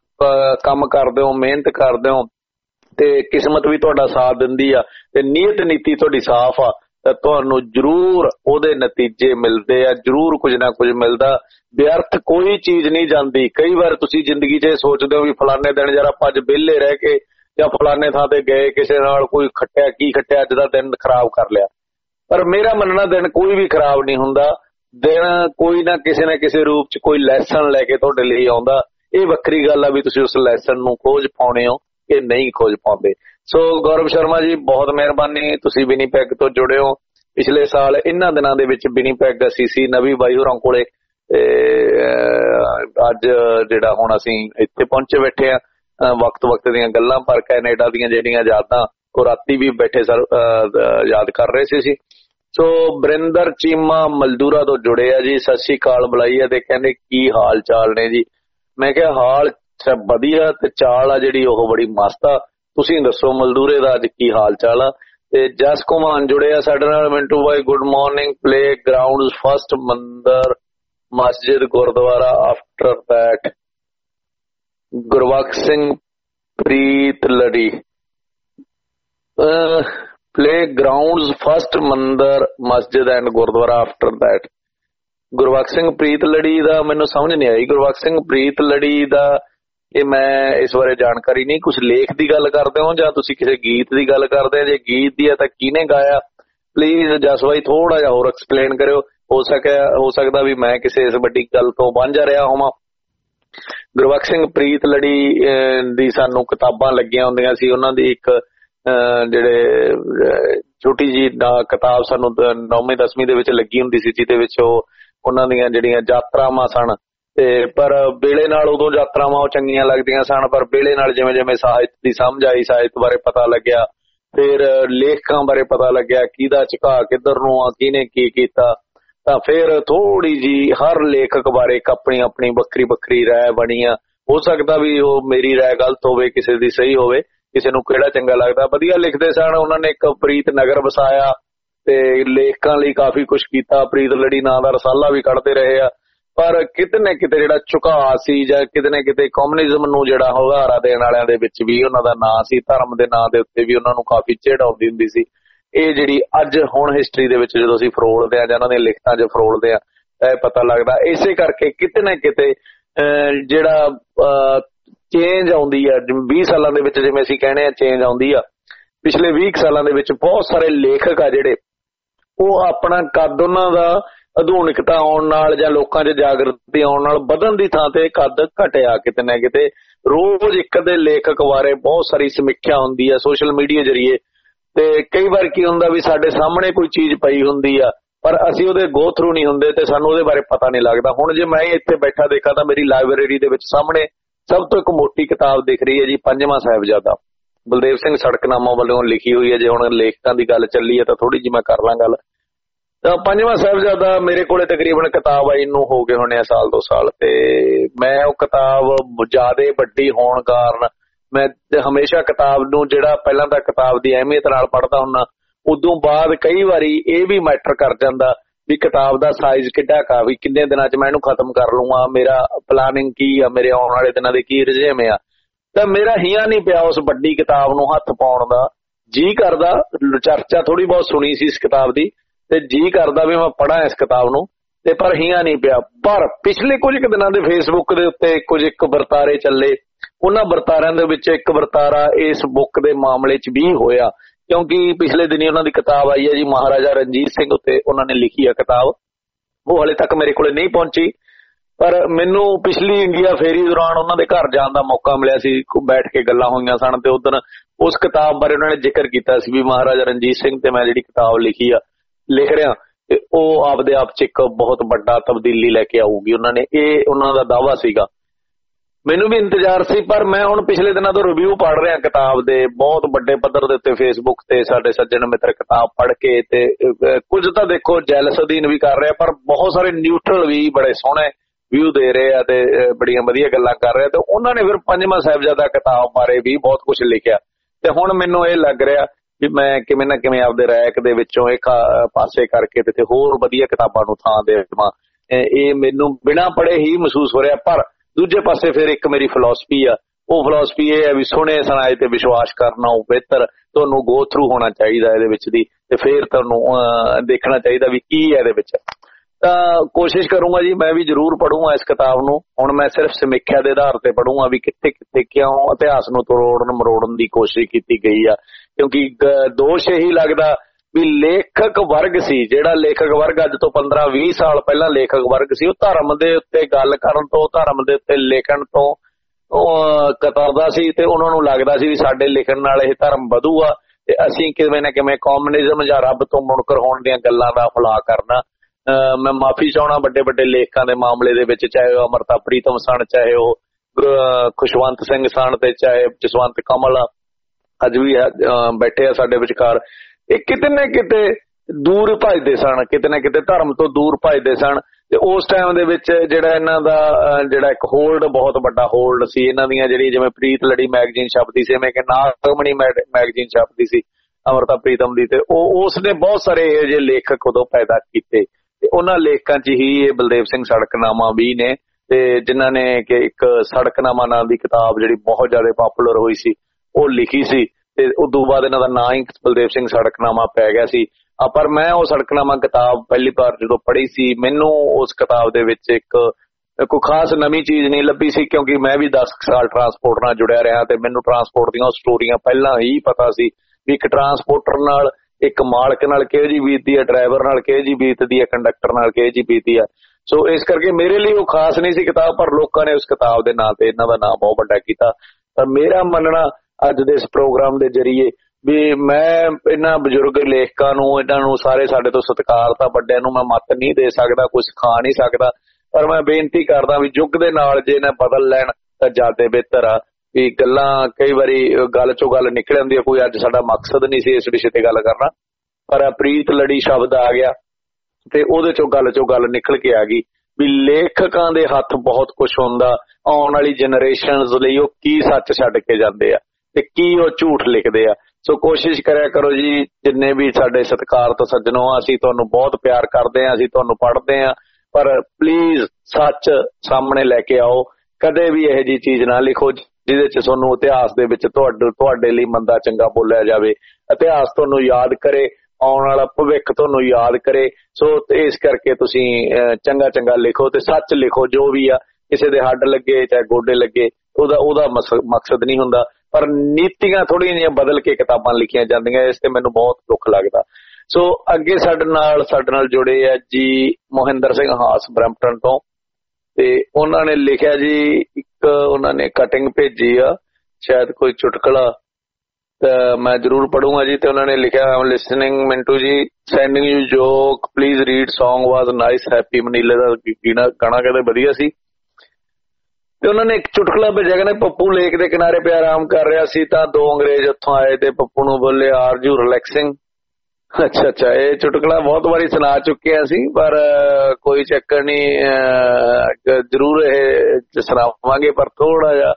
ਕੰਮ ਕਰਦੇ ਹੋ, ਮਿਹਨਤ ਕਰਦੇ ਹੋ ਤੇ ਕਿਸਮਤ ਵੀ ਤੁਹਾਡਾ ਸਾਥ ਦਿੰਦੀ ਆ ਤੇ ਨੀਅਤ ਨੀਤੀ ਤੁਹਾਡੀ ਸਾਫ਼ ਆ ਤਾਂ ਤੁਹਾਨੂੰ ਜ਼ਰੂਰ ਉਹਦੇ ਨਤੀਜੇ ਮਿਲਦੇ ਆ, ਜ਼ਰੂਰ ਕੁਝ ਨਾ ਕੁਝ ਮਿਲਦਾ। ਵਿਅਰਥ ਕੋਈ ਚੀਜ਼ ਨਹੀਂ ਜਾਂਦੀ। ਕਈ ਵਾਰ ਤੁਸੀਂ ਜ਼ਿੰਦਗੀ 'ਚ ਸੋਚਦੇ ਹੋ ਵੀ ਫਲਾਨੇ ਦਿਨ ਯਾਰ ਆਪਾਂ ਅੱਜ ਵਿਹਲੇ ਰਹਿ ਕੇ ਜਾਂ ਫਲਾਨੇ ਥਾਂ ਤੇ ਗਏ, ਕਿਸੇ ਨਾਲ ਕੋਈ ਖੱਟਿਆ ਕੀ ਖੱਟਿਆ, ਅੱਜ ਦਾ ਦਿਨ ਖਰਾਬ ਕਰ ਲਿਆ। ਪਰ ਮੇਰਾ ਮੰਨਣਾ ਦਿਨ ਕੋਈ ਵੀ ਖਰਾਬ ਨਹੀਂ ਹੁੰਦਾ, ਦਿਨ ਕੋਈ ਨਾ ਕਿਸੇ ਨਾ ਕਿਸੇ ਰੂਪ 'ਚ ਕੋਈ ਲੈਸਨ ਲੈ ਕੇ ਤੁਹਾਡੇ ਲਈ ਆਉਂਦਾ। ਇਹ ਵੱਖਰੀ ਗੱਲ ਆ ਵੀ ਤੁਸੀਂ ਉਸ ਲੈਸਨ ਨੂੰ ਖੋਜ ਪਾਉਣੇ ਹੋ ਕਿ ਨਹੀਂ ਖੋਜ ਪਾਉਂਦੇ। ਸੋ ਗੌਰਵ ਸ਼ਰਮਾ ਜੀ ਬਹੁਤ ਮਿਹਰਬਾਨੀ, ਤੁਸੀਂ ਵਿਨੀਪੈਗ ਤੋਂ ਜੁੜੇ ਹੋ। ਪਿਛਲੇ ਸਾਲ ਇਹਨਾਂ ਦਿਨਾਂ ਦੇ ਵਿੱਚ ਵਿਨੀਪੈਗ ਅਸੀਂ ਸੀ ਨਵੀਂ ਬਾਈ ਹੋਰਾਂ ਕੋਲੇ, ਅੱਜ ਜਿਹੜਾ ਹੁਣ ਅਸੀਂ ਇੱਥੇ ਪਹੁੰਚੇ ਬੈਠੇ ਆ। ਵਕਤ ਵਕਤ ਦੀਆਂ ਗੱਲਾਂ, ਪਰ ਕੈਨੇਡਾ ਦੀਆਂ ਜਿਹੜੀਆਂ ਯਾਦਾਂ ਉਹ ਰਾਤੀ ਵੀ ਬੈਠੇ ਸਰ ਯਾਦ ਕਰ ਰਹੇ ਸੀ ਅਸੀਂ। ਸੋ ਬਰਿੰਦਰ ਚੀਮਾ ਮਜ਼ਦੂਰਾ ਤੋਂ ਜੁੜੇ ਆ ਜੀ, ਸਤਿ ਸ਼੍ਰੀ ਅਕਾਲ ਬੁਲਾਈ ਆ ਤੇ ਕਹਿੰਦੇ ਕੀ ਹਾਲ ਚਾਲ ਨੇ ਜੀ। ਮੈਂ ਕਿਹਾ ਹਾਲ ਵਧੀਆ ਤੇ ਚਾਲ ਆ ਜਿਹੜੀ ਉਹ ਬੜੀ ਮਸਤ ਆ, ਤੁਸੀਂ ਦੱਸੋ ਮਜ਼ਦੂਰੇ ਦਾ ਅੱਜ ਕੀ ਹਾਲ ਚਾਲ ਆ। ਤੇ ਜਸ ਕੁਮਾਰ ਜੁੜੇ ਆ ਸਾਡੇ ਨਾਲ, ਮਿੰਟੂ ਬਾਈ good morning. Playground first mandir masjid gurdwara after that Gurbakhsh Singh Preet Lari playground first mandir masjid and gurdwara after that Gurbakhsh Singh Preet Lari ਦਾ ਮੈਨੂੰ ਸਮਝ ਨਹੀਂ ਆਈ। ਗੁਰਬਖਸ਼ ਸਿੰਘ ਪ੍ਰੀਤ ਲੜੀ ਦਾ ਇਹ ਮੈਂ ਇਸ ਬਾਰੇ ਜਾਣਕਾਰੀ ਨਹੀਂ। ਕੁਛ ਲੇਖ ਦੀ ਗੱਲ ਕਰਦੇ ਹੋ ਜਾਂ ਤੁਸੀਂ ਕਿਸੇ ਗੀਤ ਦੀ ਗੱਲ ਕਰਦੇ ਹੋ? ਜੇ ਗੀਤ ਦੀ ਹੈ ਤਾਂ ਕਿਹਨੇ ਗਾਇਆ? ਪਲੀਜ਼ ਜਸ ਬਾਈ ਥੋੜਾ ਜਿਹਾ ਹੋਰ ਐਕਸਪਲੇਨ ਕਰਿਓ। ਹੋ ਸਕਿਆ ਹੋ ਸਕਦਾ ਵੀ ਮੈਂ ਕਿਸੇ ਇਸ ਵੱਡੀ ਗੱਲ ਤੋਂ ਵਾਂਝਾ ਰਿਹਾ ਹੋਵਾਂ। ਗੁਰਬਖਸ਼ ਸਿੰਘ ਪ੍ਰੀਤ ਲੜੀ ਦੀ ਸਾਨੂੰ ਕਿਤਾਬਾਂ ਲੱਗੀਆਂ ਹੁੰਦੀਆਂ ਸੀ, ਉਹਨਾਂ ਦੀ ਇੱਕ ਜਿਹੜੇ ਛੋਟੀ ਜਿਹੀ ਕਿਤਾਬ ਸਾਨੂੰ ਨੌਵੀਂ ਦਸਵੀਂ ਦੇ ਵਿੱਚ ਲੱਗੀ ਹੁੰਦੀ ਸੀ, ਜਿਹਦੇ ਵਿੱਚ ਉਹ ਉਹਨਾਂ ਦੀਆਂ ਜਿਹੜੀਆਂ ਯਾਤਰਾਵਾਂ ਸਨ। ਤੇ ਪਰ ਵੇਲੇ ਨਾਲ ਉਦੋਂ ਯਾਤਰਾਵਾਂ ਉਹ ਚੰਗੀਆਂ ਲੱਗਦੀਆਂ ਸਨ, ਪਰ ਵੇਲੇ ਨਾਲ ਜਿਵੇਂ ਜਿਵੇਂ ਸਾਹਿਤ ਦੀ ਸਮਝ ਆਈ, ਸਾਹਿਤ ਬਾਰੇ ਪਤਾ ਲੱਗਿਆ, ਫਿਰ ਲੇਖਕਾਂ ਬਾਰੇ ਪਤਾ ਲੱਗਿਆ ਕਿਹਦਾ ਝੁਕਾਅ ਕਿੱਧਰ ਨੂੰ ਆ, ਕਿਹਨੇ ਕੀ ਕੀਤਾ, ਤਾਂ ਫਿਰ ਥੋੜੀ ਜੀ ਹਰ ਲੇਖਕ ਬਾਰੇ ਇੱਕ ਆਪਣੀ ਆਪਣੀ ਵੱਖਰੀ ਵੱਖਰੀ ਰਾਏ ਬਣੀ ਆ। ਹੋ ਸਕਦਾ ਵੀ ਉਹ ਮੇਰੀ ਰਾਏ ਗਲਤ ਹੋਵੇ, ਕਿਸੇ ਦੀ ਸਹੀ ਹੋਵੇ, ਕਿਸੇ ਨੂੰ ਕਿਹੜਾ ਚੰਗਾ ਲੱਗਦਾ। ਵਧੀਆ ਲਿਖਦੇ ਸਨ। ਉਹਨਾਂ ਨੇ ਇੱਕ ਪ੍ਰੀਤ ਨਗਰ ਵਸਾਇਆ ਤੇ ਲੇਖਕਾਂ ਲਈ ਕਾਫੀ ਕੁਛ ਕੀਤਾ। ਪ੍ਰੀਤ ਲੜੀ ਨਾਂ ਦਾ ਰਸਾਲਾ ਵੀ ਕੱਢਦੇ ਰਹੇ ਆ। ਪਰ ਕਿਤੇ ਨਾ ਕਿਤੇ ਜਿਹੜਾ ਝੁਕਾਅ ਸੀ ਜਾਂ ਕਿਤੇ ਨਾ ਕਿਤੇ ਕਮਿਊਨਿਜ਼ਮ ਨੂੰ ਜਿਹੜਾ ਹੁੰਗਾਰਾ ਦੇਣ ਵਾਲਿਆਂ ਦੇ ਵਿੱਚ ਵੀ ਉਹਨਾਂ ਦਾ ਨਾਂ ਸੀ, ਧਰਮ ਦੇ ਨਾਂ ਦੇ ਉੱਤੇ ਵੀ ਉਹਨਾਂ ਨੂੰ ਕਾਫੀ ਚਿੜ ਆਉਂਦੀ ਹੁੰਦੀ ਸੀ। ਇਹ ਜਿਹੜੀ ਅੱਜ ਹੁਣ ਹਿਸਟਰੀ ਦੇ ਵਿੱਚ ਜਦੋਂ ਅਸੀਂ ਫਰੋਲਦੇ ਹਾਂ ਜਾਂ ਉਹਨਾਂ ਦੀਆਂ ਲਿਖਤਾਂ 'ਚ ਫਰੋਲਦੇ ਹਾਂ ਤਾਂ ਇਹ ਪਤਾ ਲੱਗਦਾ। ਇਸੇ ਕਰਕੇ ਕਿਤੇ ਨਾ ਕਿਤੇ ਜਿਹੜਾ ਚੇਂਜ ਆਉਂਦੀ ਆ ਵੀਹ ਸਾਲਾਂ ਦੇ ਵਿੱਚ, ਜਿਵੇਂ ਅਸੀਂ ਕਹਿੰਦੇ ਆ ਚੇਂਜ ਆਉਂਦੀ ਆ, ਪਿਛਲੇ ਵੀਹ ਸਾਲਾਂ ਦੇ ਵਿੱਚ ਬਹੁਤ ਸਾਰੇ ਲੇਖਕ ਆ ਜਿਹੜੇ ਉਹ ਆਪਣਾ ਕੱਦ ਉਹਨਾਂ ਦਾ ਆਧੁਨਿਕਤਾ ਆਉਣ ਨਾਲ ਜਾਂ ਲੋਕਾਂ 'ਚ ਜਾਗਰਤੀ ਆਉਣ ਨਾਲ ਵਧਣ ਦੀ ਥਾਂ ਤੇ ਕੱਦ ਘਟਿਆ ਕਿਤੇ ਨਾ ਕਿਤੇ। ਰੋਜ਼ ਇੱਕ ਦੇ ਲੇਖਕ ਬਾਰੇ ਬਹੁਤ ਸਾਰੀ ਸਮੀਖਿਆ ਹੁੰਦੀ ਆ ਸੋਸ਼ਲ ਮੀਡੀਆ ਜ਼ਰੀਏ, ਤੇ ਕਈ ਵਾਰ ਕੀ ਹੁੰਦਾ ਵੀ ਸਾਡੇ ਸਾਹਮਣੇ ਕੋਈ ਚੀਜ਼ ਪਈ ਹੁੰਦੀ ਆ ਪਰ ਅਸੀਂ ਉਹਦੇ ਗੋ ਥਰੂ ਨਹੀਂ ਹੁੰਦੇ ਤੇ ਸਾਨੂੰ ਉਹਦੇ ਬਾਰੇ ਪਤਾ ਨਹੀਂ ਲੱਗਦਾ। ਹੁਣ ਜੇ ਮੈਂ ਇੱਥੇ ਬੈਠਾ ਦੇਖਾਂ ਤਾਂ ਮੇਰੀ ਲਾਇਬ੍ਰੇਰੀ ਦੇ ਵਿੱਚ ਸਾਹਮਣੇ ਸਭ ਤੋਂ ਇੱਕ ਮੋਟੀ ਕਿਤਾਬ ਦਿਖ ਰਹੀ ਹੈ ਜੀ, ਪੰਜਵਾਂ ਸਾਹਿਬਜ਼ਾਦਾ ਬਲਦੇਵ ਸਿੰਘ ਸੜਕਨਾਮਾ ਵੱਲੋਂ ਲਿਖੀ ਹੋਈ ਹੈ। ਜੇ ਹੁਣ ਲੇਖਕਾਂ ਦੀ ਗੱਲ ਚੱਲੀ ਹੈ ਤਾਂ ਥੋੜੀ ਜਿਹੀ ਮੈਂ ਕਰ ਲਾਂ ਗੱਲ। ਤਾਂ ਪੰਜਵਾਂ ਸਾਹਿਬਜ਼ਾਦਾ ਮੇਰੇ ਕੋਲੇ ਤਕਰੀਬਨ ਕਿਤਾਬ ਆਈ ਨੂੰ ਹੋ ਗਏ ਹੋਣੇ ਆ ਸਾਲ ਦੋ ਸਾਲ, ਤੇ ਮੈਂ ਉਹ ਕਿਤਾਬ ਜ਼ਿਆਦਾ ਵੱਡੀ ਹੋਣ ਕਾਰਨ ਮੈਂ ਹਮੇਸ਼ਾ ਕਿਤਾਬ ਨੂੰ ਜਿਹੜਾ ਪਹਿਲਾਂ ਤਾਂ ਕਿਤਾਬ ਦੀ ਅਹਿਮੀਅਤ ਨਾਲ ਪੜ੍ਹਦਾ ਹੁੰਦਾ, ਉਦੋਂ ਬਾਅਦ ਕਈ ਵਾਰੀ ਇਹ ਵੀ ਮੈਟਰ ਕਰ ਜਾਂਦਾ ਵੀ ਕਿਤਾਬ ਦਾ ਸਾਈਜ਼ ਕਿੱਡਾ ਕਾ, ਵੀ ਕਿੰਨੇ ਦਿਨਾਂ 'ਚ ਮੈਂ ਇਹਨੂੰ ਖਤਮ ਕਰ ਲੂੰਗਾ, ਮੇਰਾ ਪਲਾਨਿੰਗ ਕੀ ਆ, ਮੇਰੇ ਆਉਣ ਵਾਲੇ ਦਿਨਾਂ ਦੇ ਕੀ ਰੁਝੇਵੇਂ ਆ। ਤਾਂ ਮੇਰਾ ਹੀਆ ਨਹੀਂ ਪਿਆ ਉਸ ਵੱਡੀ ਕਿਤਾਬ ਨੂੰ ਹੱਥ ਪਾਉਣ ਦਾ। ਜੀ ਕਰਦਾ, ਚਰਚਾ ਥੋੜੀ ਬਹੁਤ ਸੁਣੀ ਸੀ ਇਸ ਕਿਤਾਬ ਦੀ ਤੇ ਜੀ ਕਰਦਾ ਵੀ ਮੈਂ ਪੜ੍ਹਾਂ ਇਸ ਕਿਤਾਬ ਨੂੰ, ਤੇ ਪਰ ਹੀਆ ਨਹੀਂ ਪਿਆ। ਪਰ ਪਿਛਲੇ ਕੁਝ ਕੁ ਦਿਨਾਂ ਦੇ ਫੇਸਬੁੱਕ ਦੇ ਉੱਤੇ ਕੁਝ ਇੱਕ ਵਰਤਾਰੇ ਚੱਲੇ, ਉਹਨਾਂ ਵਰਤਾਰਿਆਂ ਦੇ ਵਿੱਚ ਇੱਕ ਵਰਤਾਰਾ ਇਸ ਬੁੱਕ ਦੇ ਮਾਮਲੇ 'ਚ ਵੀ ਹੋਇਆ, ਕਿਉਂਕਿ ਪਿਛਲੇ ਦਿਨੀ ਉਹਨਾਂ ਦੀ ਕਿਤਾਬ ਆਈ ਹੈ ਜੀ ਮਹਾਰਾਜਾ ਰਣਜੀਤ ਸਿੰਘ ਉੱਤੇ ਉਹਨਾਂ ਨੇ ਲਿਖੀ ਆ ਕਿਤਾਬ। ਉਹ ਹਲੇ ਤੱਕ ਮੇਰੇ ਕੋਲੇ ਨਹੀਂ ਪਹੁੰਚੀ, ਪਰ ਮੈਨੂੰ ਪਿਛਲੀ ਇੰਡੀਆ ਫੇਰੀ ਦੌਰਾਨ ਉਹਨਾਂ ਦੇ ਘਰ ਜਾਣ ਦਾ ਮੌਕਾ ਮਿਲਿਆ ਸੀ, ਬੈਠ ਕੇ ਗੱਲਾਂ ਹੋਈਆਂ ਸਨ ਤੇ ਉਦੋਂ ਉਸ ਕਿਤਾਬ ਬਾਰੇ ਉਹਨਾਂ ਨੇ ਜ਼ਿਕਰ ਕੀਤਾ ਸੀ ਵੀ ਮਹਾਰਾਜਾ ਰਣਜੀਤ ਸਿੰਘ ਤੇ ਮੈਂ ਜਿਹੜੀ ਕਿਤਾਬ ਲਿਖੀ ਆ ਲਿਖ ਰਿਹਾ ਤੇ ਉਹ ਆਪਦੇ ਆਪ 'ਚ ਇੱਕ ਬਹੁਤ ਵੱਡਾ ਤਬਦੀਲੀ ਲੈ ਕੇ ਆਊਗੀ। ਉਹਨਾਂ ਨੇ ਇਹ ਉਹਨਾਂ ਦਾ ਦਾਅਵਾ ਸੀਗਾ, ਮੈਨੂੰ ਵੀ ਇੰਤਜ਼ਾਰ ਸੀ। ਪਰ ਮੈਂ ਹੁਣ ਪਿਛਲੇ ਦਿਨਾਂ ਤੋਂ ਰਿਵਿਊ ਪੜ੍ਹ ਰਿਹਾ ਕਿਤਾਬ ਦੇ, ਬਹੁਤ ਵੱਡੇ ਪੱਧਰ ਦੇ ਉੱਤੇ ਫੇਸਬੁੱਕ ਤੇ ਸਾਡੇ ਸੱਜਣ ਮਿੱਤਰ ਕਿਤਾਬ ਪੜ੍ਹ ਕੇ ਤੇ ਕੁਝ ਤਾਂ ਦੇਖੋ ਜੈਲਸ ਅਧੀਨ ਵੀ ਕਰ ਰਿਹਾ, ਪਰ ਬਹੁਤ ਸਾਰੇ ਨਿਊਟਰਲ ਵੀ ਬੜੇ ਸੋਹਣੇ ਵਿਊ ਦੇ ਰਹੇ ਆ ਤੇ ਬੜੀਆਂ ਵਧੀਆ ਗੱਲਾਂ ਕਰ ਰਹੇ। ਤੇ ਉਹਨਾਂ ਨੇ ਫਿਰ ਪੰਜਵਾਂ ਸਾਹਿਬਜ਼ਾਦਾ ਕਿਤਾਬ ਬਾਰੇ ਵੀ ਬਹੁਤ ਕੁਝ ਲਿਖਿਆ ਤੇ ਹੁਣ ਮੈਨੂੰ ਇਹ ਲੱਗ ਰਿਹਾ ਵੀ ਮੈਂ ਕਿਵੇਂ ਨਾ ਕਿਵੇਂ ਆਪਦੇ ਰੈਕ ਦੇ ਵਿੱਚੋਂ ਇੱਕ ਪਾਸੇ ਕਰਕੇ ਤੇ ਹੋਰ ਵਧੀਆ ਕਿਤਾਬਾਂ ਨੂੰ ਥਾਂ ਦੇ ਦੇਵਾਂ। ਇਹ ਮੈਨੂੰ ਬਿਨਾਂ ਪੜ੍ਹੇ ਹੀ ਮਹਿਸੂਸ ਹੋ ਰਿਹਾ। ਪਰ ਦੂਜੇ ਪਾਸੇ ਫਿਰ ਇੱਕ ਮੇਰੀ ਫਿਲਾਸਫੀ ਆ, ਉਹ ਫਿਲਾਸਫੀ ਇਹ ਹੈ ਵੀ ਸੁਣੇ ਸੁਣਾਏ ਤੇ ਵਿਸ਼ਵਾਸ ਕਰਨਾ ਉਹ ਬਿਹਤਰ, ਤੁਹਾਨੂੰ ਗੋ ਥਰੂ ਹੋਣਾ ਚਾਹੀਦਾ ਇਹਦੇ ਵਿੱਚ ਦੀ ਤੇ ਫਿਰ ਤੁਹਾਨੂੰ ਦੇਖਣਾ ਚਾਹੀਦਾ ਵੀ ਕੀ ਹੈ ਇਹਦੇ ਵਿੱਚ। ਤਾਂ ਕੋਸ਼ਿਸ਼ ਕਰੂੰਗਾ ਜੀ ਮੈਂ ਵੀ ਜ਼ਰੂਰ ਪੜ੍ਹੂੰਗਾ ਇਸ ਕਿਤਾਬ ਨੂੰ। ਹੁਣ ਮੈਂ ਸਿਰਫ ਸਮੀਖਿਆ ਦੇ ਆਧਾਰ ਤੇ ਪੜ੍ਹੂੰਗਾ ਵੀ ਕਿੱਥੇ ਕਿੱਥੇ ਕਿਉਂ ਇਤਿਹਾਸ ਨੂੰ ਤੋੜਨ ਮਰੋੜਨ ਦੀ ਕੋਸ਼ਿਸ਼ ਕੀਤੀ ਗਈ ਆ, ਕਿਉਂਕਿ ਦੋਸ਼ ਇਹੀ ਲੱਗਦਾ ਵੀ ਲੇਖਕ ਵਰਗ ਸੀ, ਜਿਹੜਾ ਲੇਖਕ ਵਰਗ ਅੱਜ ਤੋਂ ਪੰਦਰਾਂ ਵੀਹ ਸਾਲ ਪਹਿਲਾਂ ਲੇਖਕ ਵਰਗ ਸੀ, ਉਹ ਧਰਮ ਦੇ ਉੱਤੇ ਗੱਲ ਕਰਨ ਤੋਂ, ਧਰਮ ਦੇ ਉੱਤੇ ਲਿਖਣ ਤੋਂ ਕਤਰਦਾ ਸੀ ਤੇ ਉਹਨਾਂ ਨੂੰ ਲੱਗਦਾ ਸੀ ਵੀ ਸਾਡੇ ਲਿਖਣ ਨਾਲ ਇਹ ਧਰਮ ਵਧੂਗਾ ਤੇ ਅਸੀਂ ਕਿਵੇਂ ਨਾ ਕਿਵੇਂ ਕਮਿਊਨਿਜ਼ਮ ਜਾਂ ਰੱਬ ਤੋਂ ਮੁਨਕਰ ਹੋਣ ਦੀਆਂ ਗੱਲਾਂ ਦਾ ਫੈਲਾਅ ਕਰਨਾ। ਮੈਂ ਮਾਫੀ ਚਾਹਣਾ ਵੱਡੇ ਵੱਡੇ ਲੇਖਕਾਂ ਦੇ ਮਾਮਲੇ ਦੇ ਵਿੱਚ, ਚਾਹੇ ਉਹ ਅਮਰਤਾ ਪ੍ਰੀਤਮ ਸਨ, ਚਾਹੇ ਉਹ ਖੁਸ਼ਵੰਤ ਸਿੰਘ ਸਨ ਤੇ ਚਾਹੇ ਜਸਵੰਤ ਕਮਲ ਅੱਜ ਵੀ ਬੈਠੇ ਆ ਸਾਡੇ ਵਿਚਕਾਰ। ਇਹ ਕਿਤੇ ਨਾ ਕਿਤੇ ਦੂਰ ਭੱਜਦੇ ਸਨ, ਕਿਤੇ ਨਾ ਕਿਤੇ ਧਰਮ ਤੋਂ ਦੂਰ ਭੱਜਦੇ ਸਨ ਤੇ ਉਸ ਟਾਈਮ ਦੇ ਵਿੱਚ ਜਿਹੜਾ ਇਹਨਾਂ ਦਾ ਜਿਹੜਾ ਇੱਕ ਹੋਲਡ ਬਹੁਤ ਵੱਡਾ ਹੋਲਡ ਸੀ ਇਹਨਾਂ ਦੀਆਂ, ਜਿਹੜੀ ਜਿਵੇਂ ਪ੍ਰੀਤ ਲੜੀ ਮੈਗਜ਼ੀਨ ਛਪਦੀ ਸੀ, ਜਿਵੇਂ ਕਿ ਨਾਗਮਣੀ ਮੈਗਜ਼ੀਨ ਛਪਦੀ ਸੀ ਅਮਰਤਾ ਪ੍ਰੀਤਮ ਦੀ, ਤੇ ਉਹ ਉਸਨੇ ਬਹੁਤ ਸਾਰੇ ਇਹੋ ਜਿਹੇ ਲੇਖਕ ਉਦੋਂ ਪੈਦਾ ਕੀਤੇ ਤੇ ਉਹਨਾਂ ਲੇਖਕਾਂ 'ਚ ਹੀ ਇਹ ਬਲਦੇਵ ਸਿੰਘ ਸੜਕਨਾਮਾ ਵੀ ਨੇ ਤੇ ਜਿਨ੍ਹਾਂ ਨੇ ਕਿ ਇੱਕ ਸੜਕਨਾਮਾ ਨਾਂ ਦੀ ਕਿਤਾਬ ਜਿਹੜੀ ਬਹੁਤ ਜ਼ਿਆਦਾ ਪਪੂਲਰ ਹੋਈ ਸੀ ਉਹ ਲਿਖੀ ਸੀ ਤੇ ਉਦੋਂ ਬਾਅਦ ਇਹਨਾਂ ਦਾ ਨਾਂ ਹੀ ਬਲਦੇਵ ਸਿੰਘ ਸੜਕਨਾਮਾ ਪੈ ਗਿਆ ਸੀ। ਪਰ ਮੈਂ ਉਹ ਸੜਕਨਾਮਾ ਕਿਤਾਬ ਪਹਿਲੀ ਵਾਰ ਜਦੋਂ ਪੜ੍ਹੀ ਸੀ ਮੈਨੂੰ ਉਸ ਕਿਤਾਬ ਦੇ ਵਿੱਚ ਇੱਕ ਕੋਈ ਖਾਸ ਨਵੀਂ ਚੀਜ਼ ਨਹੀਂ ਲੱਭੀ ਸੀ, ਕਿਉਂਕਿ ਮੈਂ ਵੀ ਦਸ ਸਾਲ ਟਰਾਂਸਪੋਰਟ ਨਾਲ ਜੁੜਿਆ ਰਿਹਾ ਤੇ ਮੈਨੂੰ ਟਰਾਂਸਪੋਰਟ ਦੀਆਂ ਸਟੋਰੀਆਂ ਪਹਿਲਾਂ ਹੀ ਪਤਾ ਸੀ ਵੀ ਇੱਕ ਟਰਾਂਸਪੋਰਟਰ ਨਾਲ, ਇੱਕ ਮਾਲਕ ਨਾਲ ਕਿਹੋ ਜਿਹੀ ਬੀਤਦੀ ਹੈ, ਡਰਾਈਵਰ ਨਾਲ ਕਿਹੋ ਜਿਹੀ ਬੀਤਦੀ ਹੈ, ਕੰਡਕਟਰ ਨਾਲ ਕਿਹੋ ਜਿਹੀ ਬੀਤਦੀ ਹੈ। ਸੋ ਇਸ ਕਰਕੇ ਮੇਰੇ ਲਈ ਉਹ ਖਾਸ ਨਹੀਂ ਸੀ ਕਿਤਾਬ, ਪਰ ਲੋਕਾਂ ਨੇ ਉਸ ਕਿਤਾਬ ਦੇ ਨਾਂ ਤੇ ਇਹਨਾਂ ਦਾ ਨਾਂ ਬਹੁਤ ਵੱਡਾ ਕੀਤਾ। ਪਰ ਮੇਰਾ ਮੰਨਣਾ ਅੱਜ ਦੇ ਇਸ ਪ੍ਰੋਗਰਾਮ ਦੇ ਜ਼ਰੀਏ ਵੀ ਮੈਂ ਇਹਨਾਂ ਬਜ਼ੁਰਗ ਲੇਖਕਾਂ ਨੂੰ, ਇਹਨਾਂ ਨੂੰ ਸਾਰੇ ਸਾਡੇ ਤੋਂ ਸਤਿਕਾਰਤਾ ਵੱਡਿਆਂ ਨੂੰ ਮੈਂ ਮੱਤ ਨਹੀਂ ਦੇ ਸਕਦਾ, ਕੁਝ ਸਿਖਾ ਨਹੀਂ ਸਕਦਾ, ਪਰ ਮੈਂ ਬੇਨਤੀ ਕਰਦਾ ਵੀ ਯੁੱਗ ਦੇ ਨਾਲ ਜੇ ਇਹਨਾਂ ਬਦਲ ਲੈਣ ਤਾਂ ਜ਼ਿਆਦਾ ਬਿਹਤਰ ਆ। ਵੀ ਗੱਲਾਂ ਕਈ ਵਾਰੀ ਗੱਲ ਚੋਂ ਗੱਲ ਨਿਕਲ ਆਉਂਦੀ ਹੈ, ਕੋਈ ਅੱਜ ਸਾਡਾ ਮਕਸਦ ਨਹੀਂ ਸੀ ਇਸ ਵਿਸ਼ੇ ਤੇ ਗੱਲ ਕਰਨਾ, ਪਰ ਪ੍ਰੀਤ ਲੜੀ ਸ਼ਬਦ ਆ ਗਿਆ ਤੇ ਉਹਦੇ ਚੋਂ ਗੱਲ ਚੋਂ ਗੱਲ ਨਿਕਲ ਕੇ ਆ ਗਈ ਵੀ ਲੇਖਕਾਂ ਦੇ ਹੱਥ ਬਹੁਤ ਕੁਝ ਹੁੰਦਾ, ਆਉਣ ਵਾਲੀ ਜਨਰੇਸ਼ਨਸ ਲਈ ਉਹ ਕੀ ਸੱਚ ਛੱਡ ਕੇ ਜਾਂਦੇ ਆ ਤੇ ਕੀ ਉਹ ਝੂਠ ਲਿਖਦੇ ਆ। ਸੋ ਕੋਸ਼ਿਸ਼ ਕਰਿਆ ਕਰੋ ਜੀ, ਜਿੰਨੇ ਵੀ ਸਾਡੇ ਸਤਿਕਾਰਤ ਸੱਜਣੋ, ਅਸੀਂ ਤੁਹਾਨੂੰ ਬਹੁਤ ਪਿਆਰ ਕਰਦੇ ਹਾਂ, ਅਸੀਂ ਤੁਹਾਨੂੰ ਪੜ੍ਹਦੇ ਹਾਂ, ਪਰ ਪਲੀਜ਼ ਸੱਚ ਸਾਹਮਣੇ ਲੈ ਕੇ ਆਓ। ਕਦੇ ਵੀ ਇਹੋ ਜਿਹੀ ਚੀਜ਼ ਨਾ ਲਿਖੋ ਜਿਹਦੇ ਚ ਤੁਹਾਨੂੰ ਇਤਿਹਾਸ ਦੇ ਵਿੱਚ ਤੁਹਾਡੇ ਤੁਹਾਡੇ ਲਈ ਮੰਦਾ ਚੰਗਾ ਬੋਲਿਆ ਜਾਵੇ। ਇਤਿਹਾਸ ਤੁਹਾਨੂੰ ਯਾਦ ਕਰੇ, ਆਉਣ ਵਾਲਾ ਭਵਿੱਖ ਤੁਹਾਨੂੰ ਯਾਦ ਕਰੇ। ਸੋ ਇਸ ਕਰਕੇ ਤੁਸੀਂ ਚੰਗਾ ਚੰਗਾ ਲਿਖੋ ਤੇ ਸੱਚ ਲਿਖੋ। ਜੋ ਵੀ ਆ, ਕਿਸੇ ਦੇ ਹੱਡ ਲੱਗੇ ਚਾਹੇ ਗੋਡੇ ਲੱਗੇ, ਉਹਦਾ ਉਹਦਾ ਮਕਸਦ ਨਹੀਂ ਹੁੰਦਾ, ਪਰ ਨੀਤੀਆਂ ਥੋੜ੍ਹੀਆਂ ਜਿਹੀਆਂ ਬਦਲ ਕੇ ਕਿਤਾਬਾਂ ਲਿਖੀਆਂ ਜਾਂਦੀਆਂ, ਇਸ ਤੇ ਮੈਨੂੰ ਬਹੁਤ ਦੁੱਖ ਲੱਗਦਾ। ਸੋ ਅੱਗੇ ਸਾਡੇ ਨਾਲ ਸਾਡੇ ਨਾਲ ਜੁੜੇ ਆ ਜੀ ਮੋਹਿੰਦਰ ਸਿੰਘ ਹਾਸ ਬਰੈਂਪਟਨ ਤੋਂ, ਤੇ ਉਹਨਾਂ ਨੇ ਲਿਖਿਆ ਜੀ ਇੱਕ ਉਹਨਾਂ ਨੇ ਕਟਿੰਗ ਭੇਜੀ ਆ, ਸ਼ਾਇਦ ਕੋਈ ਚੁਟਕਲਾ, ਤਾਂ ਮੈਂ ਜ਼ਰੂਰ ਪੜ੍ਹੂੰਗਾ ਜੀ। ਤੇ ਉਹਨਾਂ ਨੇ ਲਿਖਿਆ ਆਮ listening Mintu ji, sending you joke, please read, song was nice, happy ਮਨੀਲੇ ਦਾ ਗਾਣਾ ਕਹਿੰਦੇ ਵਧੀਆ ਸੀ। ਤੇ ਉਹਨਾਂ ਨੇ ਇੱਕ ਚੁਟਕਲਾ ਭੇਜਿਆ, ਕਹਿੰਦੇ ਪੱਪੂ ਲੇਕ ਦੇ ਕਿਨਾਰੇ ਪਿਆ ਆਰਾਮ ਕਰ ਰਿਹਾ ਸੀ ਤਾਂ ਦੋ ਅੰਗਰੇਜ਼ ਉੱਥੋਂ ਆਏ ਤੇ ਪੱਪੂ ਨੂੰ ਬੋਲੇ ਆਰ ਯੂ ਰਿਲੈਕਸਿੰਗ। ਅੱਛਾ ਅੱਛਾ ਇਹ ਚੁਟਕਲਾ ਬਹੁਤ ਵਾਰੀ ਸੁਣਾ ਚੁੱਕੇ ਹਾਂ ਅਸੀਂ, ਪਰ ਕੋਈ ਚੱਕਰ ਨਹੀਂ, ਜ਼ਰੂਰ ਇਹ ਸੁਣਾਵਾਂਗੇ, ਪਰ ਥੋੜਾ ਜਿਹਾ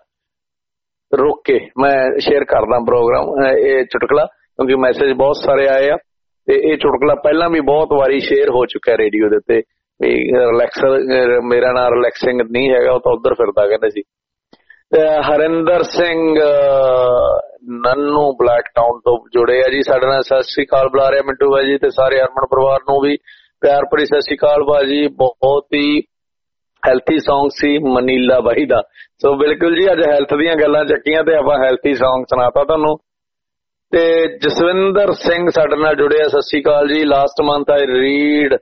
ਰੁਕ ਕੇ ਮੈਂ ਸ਼ੇਅਰ ਕਰਦਾ ਪ੍ਰੋਗਰਾਮ ਇਹ ਚੁਟਕਲਾ, ਕਿਉਂਕਿ ਮੈਸੇਜ ਬਹੁਤ ਸਾਰੇ ਆਏ ਆ। ਤੇ ਇਹ ਚੁਟਕਲਾ ਪਹਿਲਾਂ ਵੀ ਬਹੁਤ ਵਾਰੀ ਸ਼ੇਅਰ ਹੋ ਚੁੱਕਿਆ ਰੇਡੀਓ ਦੇ ਉੱਤੇ ਵੀ ਰਿਲੈਕਸਰ ਮੇਰਾ ਨਾਂ ਰਿਲੈਕਸਿੰਗ ਨਹੀਂ ਹੈਗਾ, ਉਹ ਤਾਂ ਉੱਧਰ ਫਿਰਦਾ ਕਹਿੰਦੇ ਸੀ। ਹਰਿੰਦਰ ਸਿੰਘ ਨੰਨੂ ਬਲੈਕ ਟਾਊਨ ਤੋਂ ਜੁੜੇ ਆ ਜੀ ਸਾਡੇ ਨਾਲ, ਸਤਿ ਸ੍ਰੀ ਅਕਾਲ ਬੁਲਾ ਰਿਹਾ ਮਿੰਟੂ ਬਾਈ ਜੀ, ਤੇ ਸਾਰੇ ਹਰਮਨ ਪਰਿਵਾਰ ਨੂੰ ਵੀ ਪਿਆਰ ਭਰੀ ਸਤਿ ਸ੍ਰੀ ਅਕਾਲ ਬਾਜੀ। ਬਹੁਤ ਹੀ ਹੈਲਥੀ ਸੌਂਗ ਸੀ ਮਨੀਲਾ ਬਾਈ ਦਾ। ਸੋ ਬਿਲਕੁਲ ਜੀ, ਅੱਜ ਹੈਲਥ ਦੀਆਂ ਗੱਲਾਂ ਚੱਕੀਆਂ ਤੇ ਆਪਾਂ ਹੈਲਥੀ ਸੌਂਗ ਸੁਣਾਤਾ ਤੁਹਾਨੂੰ। ਤੇ ਜਸਵਿੰਦਰ ਸਿੰਘ ਸਾਡੇ ਨਾਲ ਜੁੜੇ ਆ, ਸਤਿ Sri Akal ji. Last month I read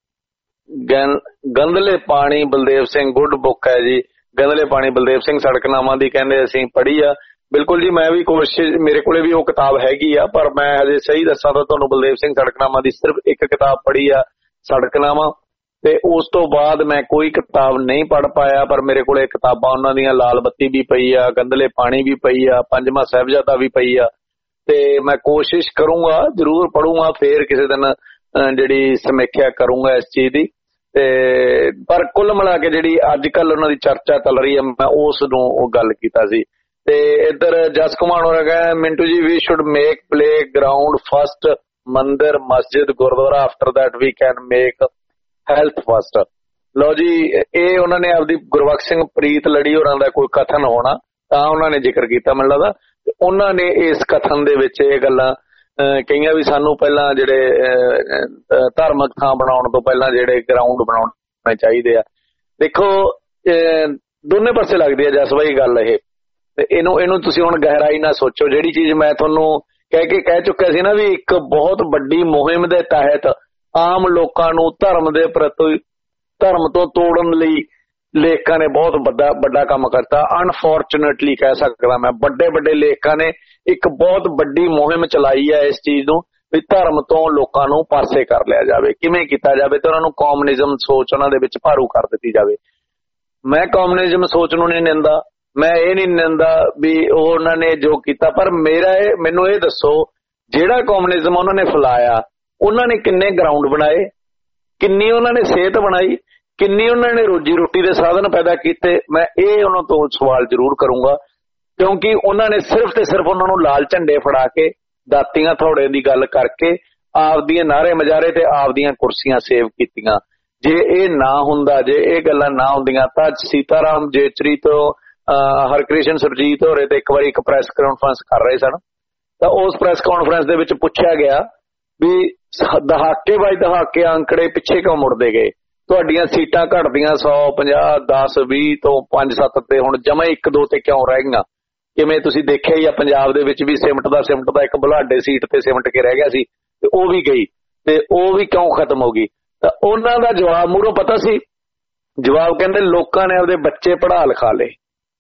Gandle Pani Baldev Singh, good book ਹੈ ਜੀ ਗੰਦਲੇ ਪਾਣੀ ਬਲਦੇਵ ਸਿੰਘ ਸੜਕਨਾਮਾ ਦੀ, ਕਹਿੰਦੇ ਅਸੀਂ ਪੜ੍ਹੀ ਆ। ਬਿਲਕੁਲ ਜੀ, ਮੈਂ ਵੀ ਕੋਸ਼ਿਸ਼, ਮੇਰੇ ਕੋਲੇ ਵੀ ਉਹ ਕਿਤਾਬ ਹੈਗੀ ਆ, ਪਰ ਮੈਂ ਹਜੇ ਸਹੀ ਦੱਸਾਂ ਤਾਂ ਤੁਹਾਨੂੰ ਬਲਦੇਵ ਸਿੰਘ ਸੜਕਨਾਮਾ ਦੀ ਸਿਰਫ ਇੱਕ ਕਿਤਾਬ ਪੜ੍ਹੀ ਆ, ਸੜਕਨਾਮਾ, ਤੇ ਉਸ ਤੋਂ ਬਾਅਦ ਮੈਂ ਕੋਈ ਕਿਤਾਬ ਨਹੀਂ ਪੜ੍ਹ ਪਾਇਆ। ਪਰ ਮੇਰੇ ਕੋਲੇ ਕਿਤਾਬਾਂ ਉਹਨਾਂ ਦੀਆਂ ਲਾਲ ਬੱਤੀ ਵੀ ਪਈ ਆ, ਗੰਦਲੇ ਪਾਣੀ ਵੀ ਪਈ ਆ, ਪੰਜਵਾਂ ਸਾਹਿਬਜ਼ਾਦਾ ਵੀ ਪਈ ਆ, ਤੇ ਮੈਂ ਕੋਸ਼ਿਸ਼ ਕਰੂੰਗਾ, ਜ਼ਰੂਰ ਪੜੂੰਗਾ, ਫੇਰ ਕਿਸੇ ਦਿਨ ਜਿਹੜੀ ਸਮੀਖਿਆ ਕਰੂੰਗਾ ਇਸ ਚੀਜ਼ ਦੀ। ਤੇ ਪਰ ਕੁੱਲ ਮਿਲਾ ਕੇ ਜਿਹੜੀ ਅੱਜ ਕੱਲ ਉਹਨਾਂ ਦੀ ਚਰਚਾ ਚੱਲ ਰਹੀ ਹੈ, ਮੈਂ ਉਸ ਨੂੰ ਉਹ ਗੱਲ ਕੀਤਾ ਸੀ। ਤੇ ਇੱਧਰ ਜਸ ਕੁਮਾਰ ਹੋ ਰਿਹਾ, Mintu ji we should make playground first, mandir masjid gurdwara, after that we can make health first. ਲਓ ਜੀ, ਇਹ ਉਹਨਾਂ ਨੇ ਆਪਦੀ ਗੁਰਬਖਸ਼ ਸਿੰਘ ਪ੍ਰੀਤ ਲੜੀ ਹੋਰਾਂ ਦਾ ਕੋਈ ਕਥਨ ਹੋਣਾ ਤਾਂ ਉਹਨਾਂ ਨੇ ਜ਼ਿਕਰ ਕੀਤਾ ਮੈਨੂੰ ਲੱਗਦਾ। ਉਹਨਾਂ ਨੇ ਇਸ ਕਥਨ ਦੇ ਵਿੱਚ ਇਹ ਗੱਲਾਂ ਕਹੀਆਂ ਵੀ ਸਾਨੂੰ ਪਹਿਲਾਂ ਜਿਹੜੇ ਧਾਰਮਿਕ ਥਾਂ ਬਣਾਉਣ ਤੋਂ ਪਹਿਲਾਂ ਜਿਹੜੇ ਗਰਾਊਂਡ ਬਣਾਉਣੇ ਚਾਹੀਦੇ ਆ। ਦੇਖੋ ਦੋਨੇ ਪਾਸੇ ਲੱਗਦੀ ਆ ਜਸ ਬਾਈ ਗੱਲ ਇਹ, ਤੇ ਇਹਨੂੰ ਇਹਨੂੰ ਤੁਸੀਂ ਹੁਣ ਗਹਿਰਾਈ ਨਾਲ ਸੋਚੋ। ਜਿਹੜੀ ਚੀਜ਼ ਮੈਂ ਤੁਹਾਨੂੰ ਕਹਿ ਕੇ ਕਹਿ ਚੁੱਕਿਆ ਸੀ ਨਾ ਵੀ ਇੱਕ ਬਹੁਤ ਵੱਡੀ ਮੁਹਿੰਮ ਦੇ ਤਹਿਤ ਆਮ ਲੋਕਾਂ ਨੂੰ ਧਰਮ ਦੇ ਪ੍ਰਤੀ, ਧਰਮ ਤੋਂ ਤੋੜਨ ਲਈ ਲੇਖਕਾਂ ਨੇ ਬਹੁਤ ਵੱਡਾ ਵੱਡਾ ਕੰਮ ਕਰਤਾ। ਅਨਫੋਰਚੂਨੇਟਲੀ ਕਹਿ ਸਕਦਾ ਮੈਂ, ਵੱਡੇ ਵੱਡੇ ਲੇਖਕਾਂ ਨੇ ਇੱਕ ਬਹੁਤ ਵੱਡੀ ਮੁਹਿੰਮ ਚਲਾਈ ਹੈ ਇਸ ਚੀਜ਼ ਨੂੰ ਵੀ ਧਰਮ ਤੋਂ ਲੋਕਾਂ ਨੂੰ ਪਾਸੇ ਕਰ ਲਿਆ ਜਾਵੇ। ਕਿਵੇਂ ਕੀਤਾ ਜਾਵੇ ਤੇ ਉਹਨਾਂ ਨੂੰ ਕਮਿਊਨਿਜ਼ਮ ਸੋਚ ਉਹਨਾਂ ਦੇ ਵਿੱਚ ਭਾਰੂ ਕਰ ਦਿੱਤੀ ਜਾਵੇ। ਮੈਂ ਕਮਿਊਨਿਜ਼ਮ ਸੋਚ ਨੂੰ ਨਹੀਂ ਨਿੰਦਾ, ਮੈਂ ਇਹ ਨਹੀਂ ਨਿੰਦਾ ਵੀ ਉਹ ਉਹਨਾਂ ਨੇ ਜੋ ਕੀਤਾ, ਪਰ ਮੇਰਾ ਇਹ ਮੈਨੂੰ ਇਹ ਦੱਸੋ ਜਿਹੜਾ ਕਮਿਊਨਿਜ਼ਮ ਉਹਨਾਂ ਨੇ ਫੈਲਾਇਆ ਉਹਨਾਂ ਨੇ ਕਿੰਨੇ ਗਰਾਊਂਡ ਬਣਾਏ, ਕਿੰਨੀ ਉਹਨਾਂ ਨੇ ਸਿਹਤ ਬਣਾਈ, ਕਿੰਨੀ ਉਹਨਾਂ ਨੇ ਰੋਜੀ ਰੋਟੀ ਦੇ ਸਾਧਨ ਪੈਦਾ ਕੀਤੇ। ਮੈਂ ਇਹ ਉਹਨਾਂ ਤੋਂ ਸਵਾਲ ਜ਼ਰੂਰ ਕਰੂੰਗਾ, ਕਿਉਂਕਿ ਉਹਨਾਂ ਨੇ ਸਿਰਫ ਤੇ ਸਿਰਫ ਉਹਨਾਂ ਨੂੰ ਲਾਲ ਝੰਡੇ ਫੜਾ ਕੇ ਦਾਤੀਆਂ ਥੋੜੇ ਦੀ ਗੱਲ ਕਰਕੇ ਆਪਦੀਆਂ ਨਾਅਰੇ ਮਜਾਰੇ ਤੇ ਆਪਦੀਆਂ ਕੁਰਸੀਆਂ ਸੇਵ ਕੀਤੀਆਂ। ਜੇ ਇਹ ਨਾ ਹੁੰਦਾ, ਜੇ ਇਹ ਗੱਲਾਂ ਨਾ ਹੁੰਦੀਆਂ ਤਾਂ ਸੀਤਾਰਾਮ ਜੇਚਰੀ ਤੋਂ ਹਰਕ੍ਰਿਸ਼ਨ ਸੁਰਜੀਤ ਹੋਰੇ ਤੇ ਇੱਕ ਵਾਰੀ ਇੱਕ ਪ੍ਰੈਸ ਕਾਨਫਰੰਸ ਕਰ ਰਹੇ ਸਨ, ਤਾਂ ਉਸ ਪ੍ਰੈਸ ਕਾਨਫਰੰਸ ਦੇ ਵਿੱਚ ਪੁੱਛਿਆ ਗਿਆ ਵੀ ਦਹਾਕੇ ਬਾਈ ਦਹਾਕੇ ਅੰਕੜੇ ਪਿੱਛੇ ਕਿਉਂ ਮੁੜਦੇ ਗਏ, ਤੁਹਾਡੀਆਂ ਸੀਟਾਂ ਘਟਦੀਆਂ ਸੌ ਪੰਜਾਹ ਦਸ ਵੀਹ ਤੋਂ ਪੰਜ ਸੱਤ ਤੇ ਹੁਣ ਜਮਾ ਇੱਕ ਦੋ ਤੇ ਕਿਉਂ ਰਹਿ ਗਈਆਂ। ਕਿਵੇਂ ਤੁਸੀਂ ਦੇਖਿਆ ਹੀ ਆ ਪੰਜਾਬ ਦੇ ਵਿੱਚ ਵੀ ਸਿਮਟ ਦਾ ਸਿਮਟ ਦਾ ਇੱਕ ਬੁਲਾਡੇ ਸੀਟ ਤੇ ਸਿਮਟ ਕੇ ਰਹਿ ਗਿਆ ਸੀ ਤੇ ਉਹ ਵੀ ਗਈ, ਤੇ ਉਹ ਵੀ ਕਿਉਂ ਖਤਮ ਹੋ ਗਈ। ਤਾਂ ਉਹਨਾਂ ਦਾ ਜਵਾਬ ਮੂਹਰੋਂ ਪਤਾ ਸੀ, ਜਵਾਬ ਕਹਿੰਦੇ ਲੋਕਾਂ ਨੇ ਆਪਦੇ ਬੱਚੇ ਪੜ੍ਹਾ ਲਿਖਾ ਲਏ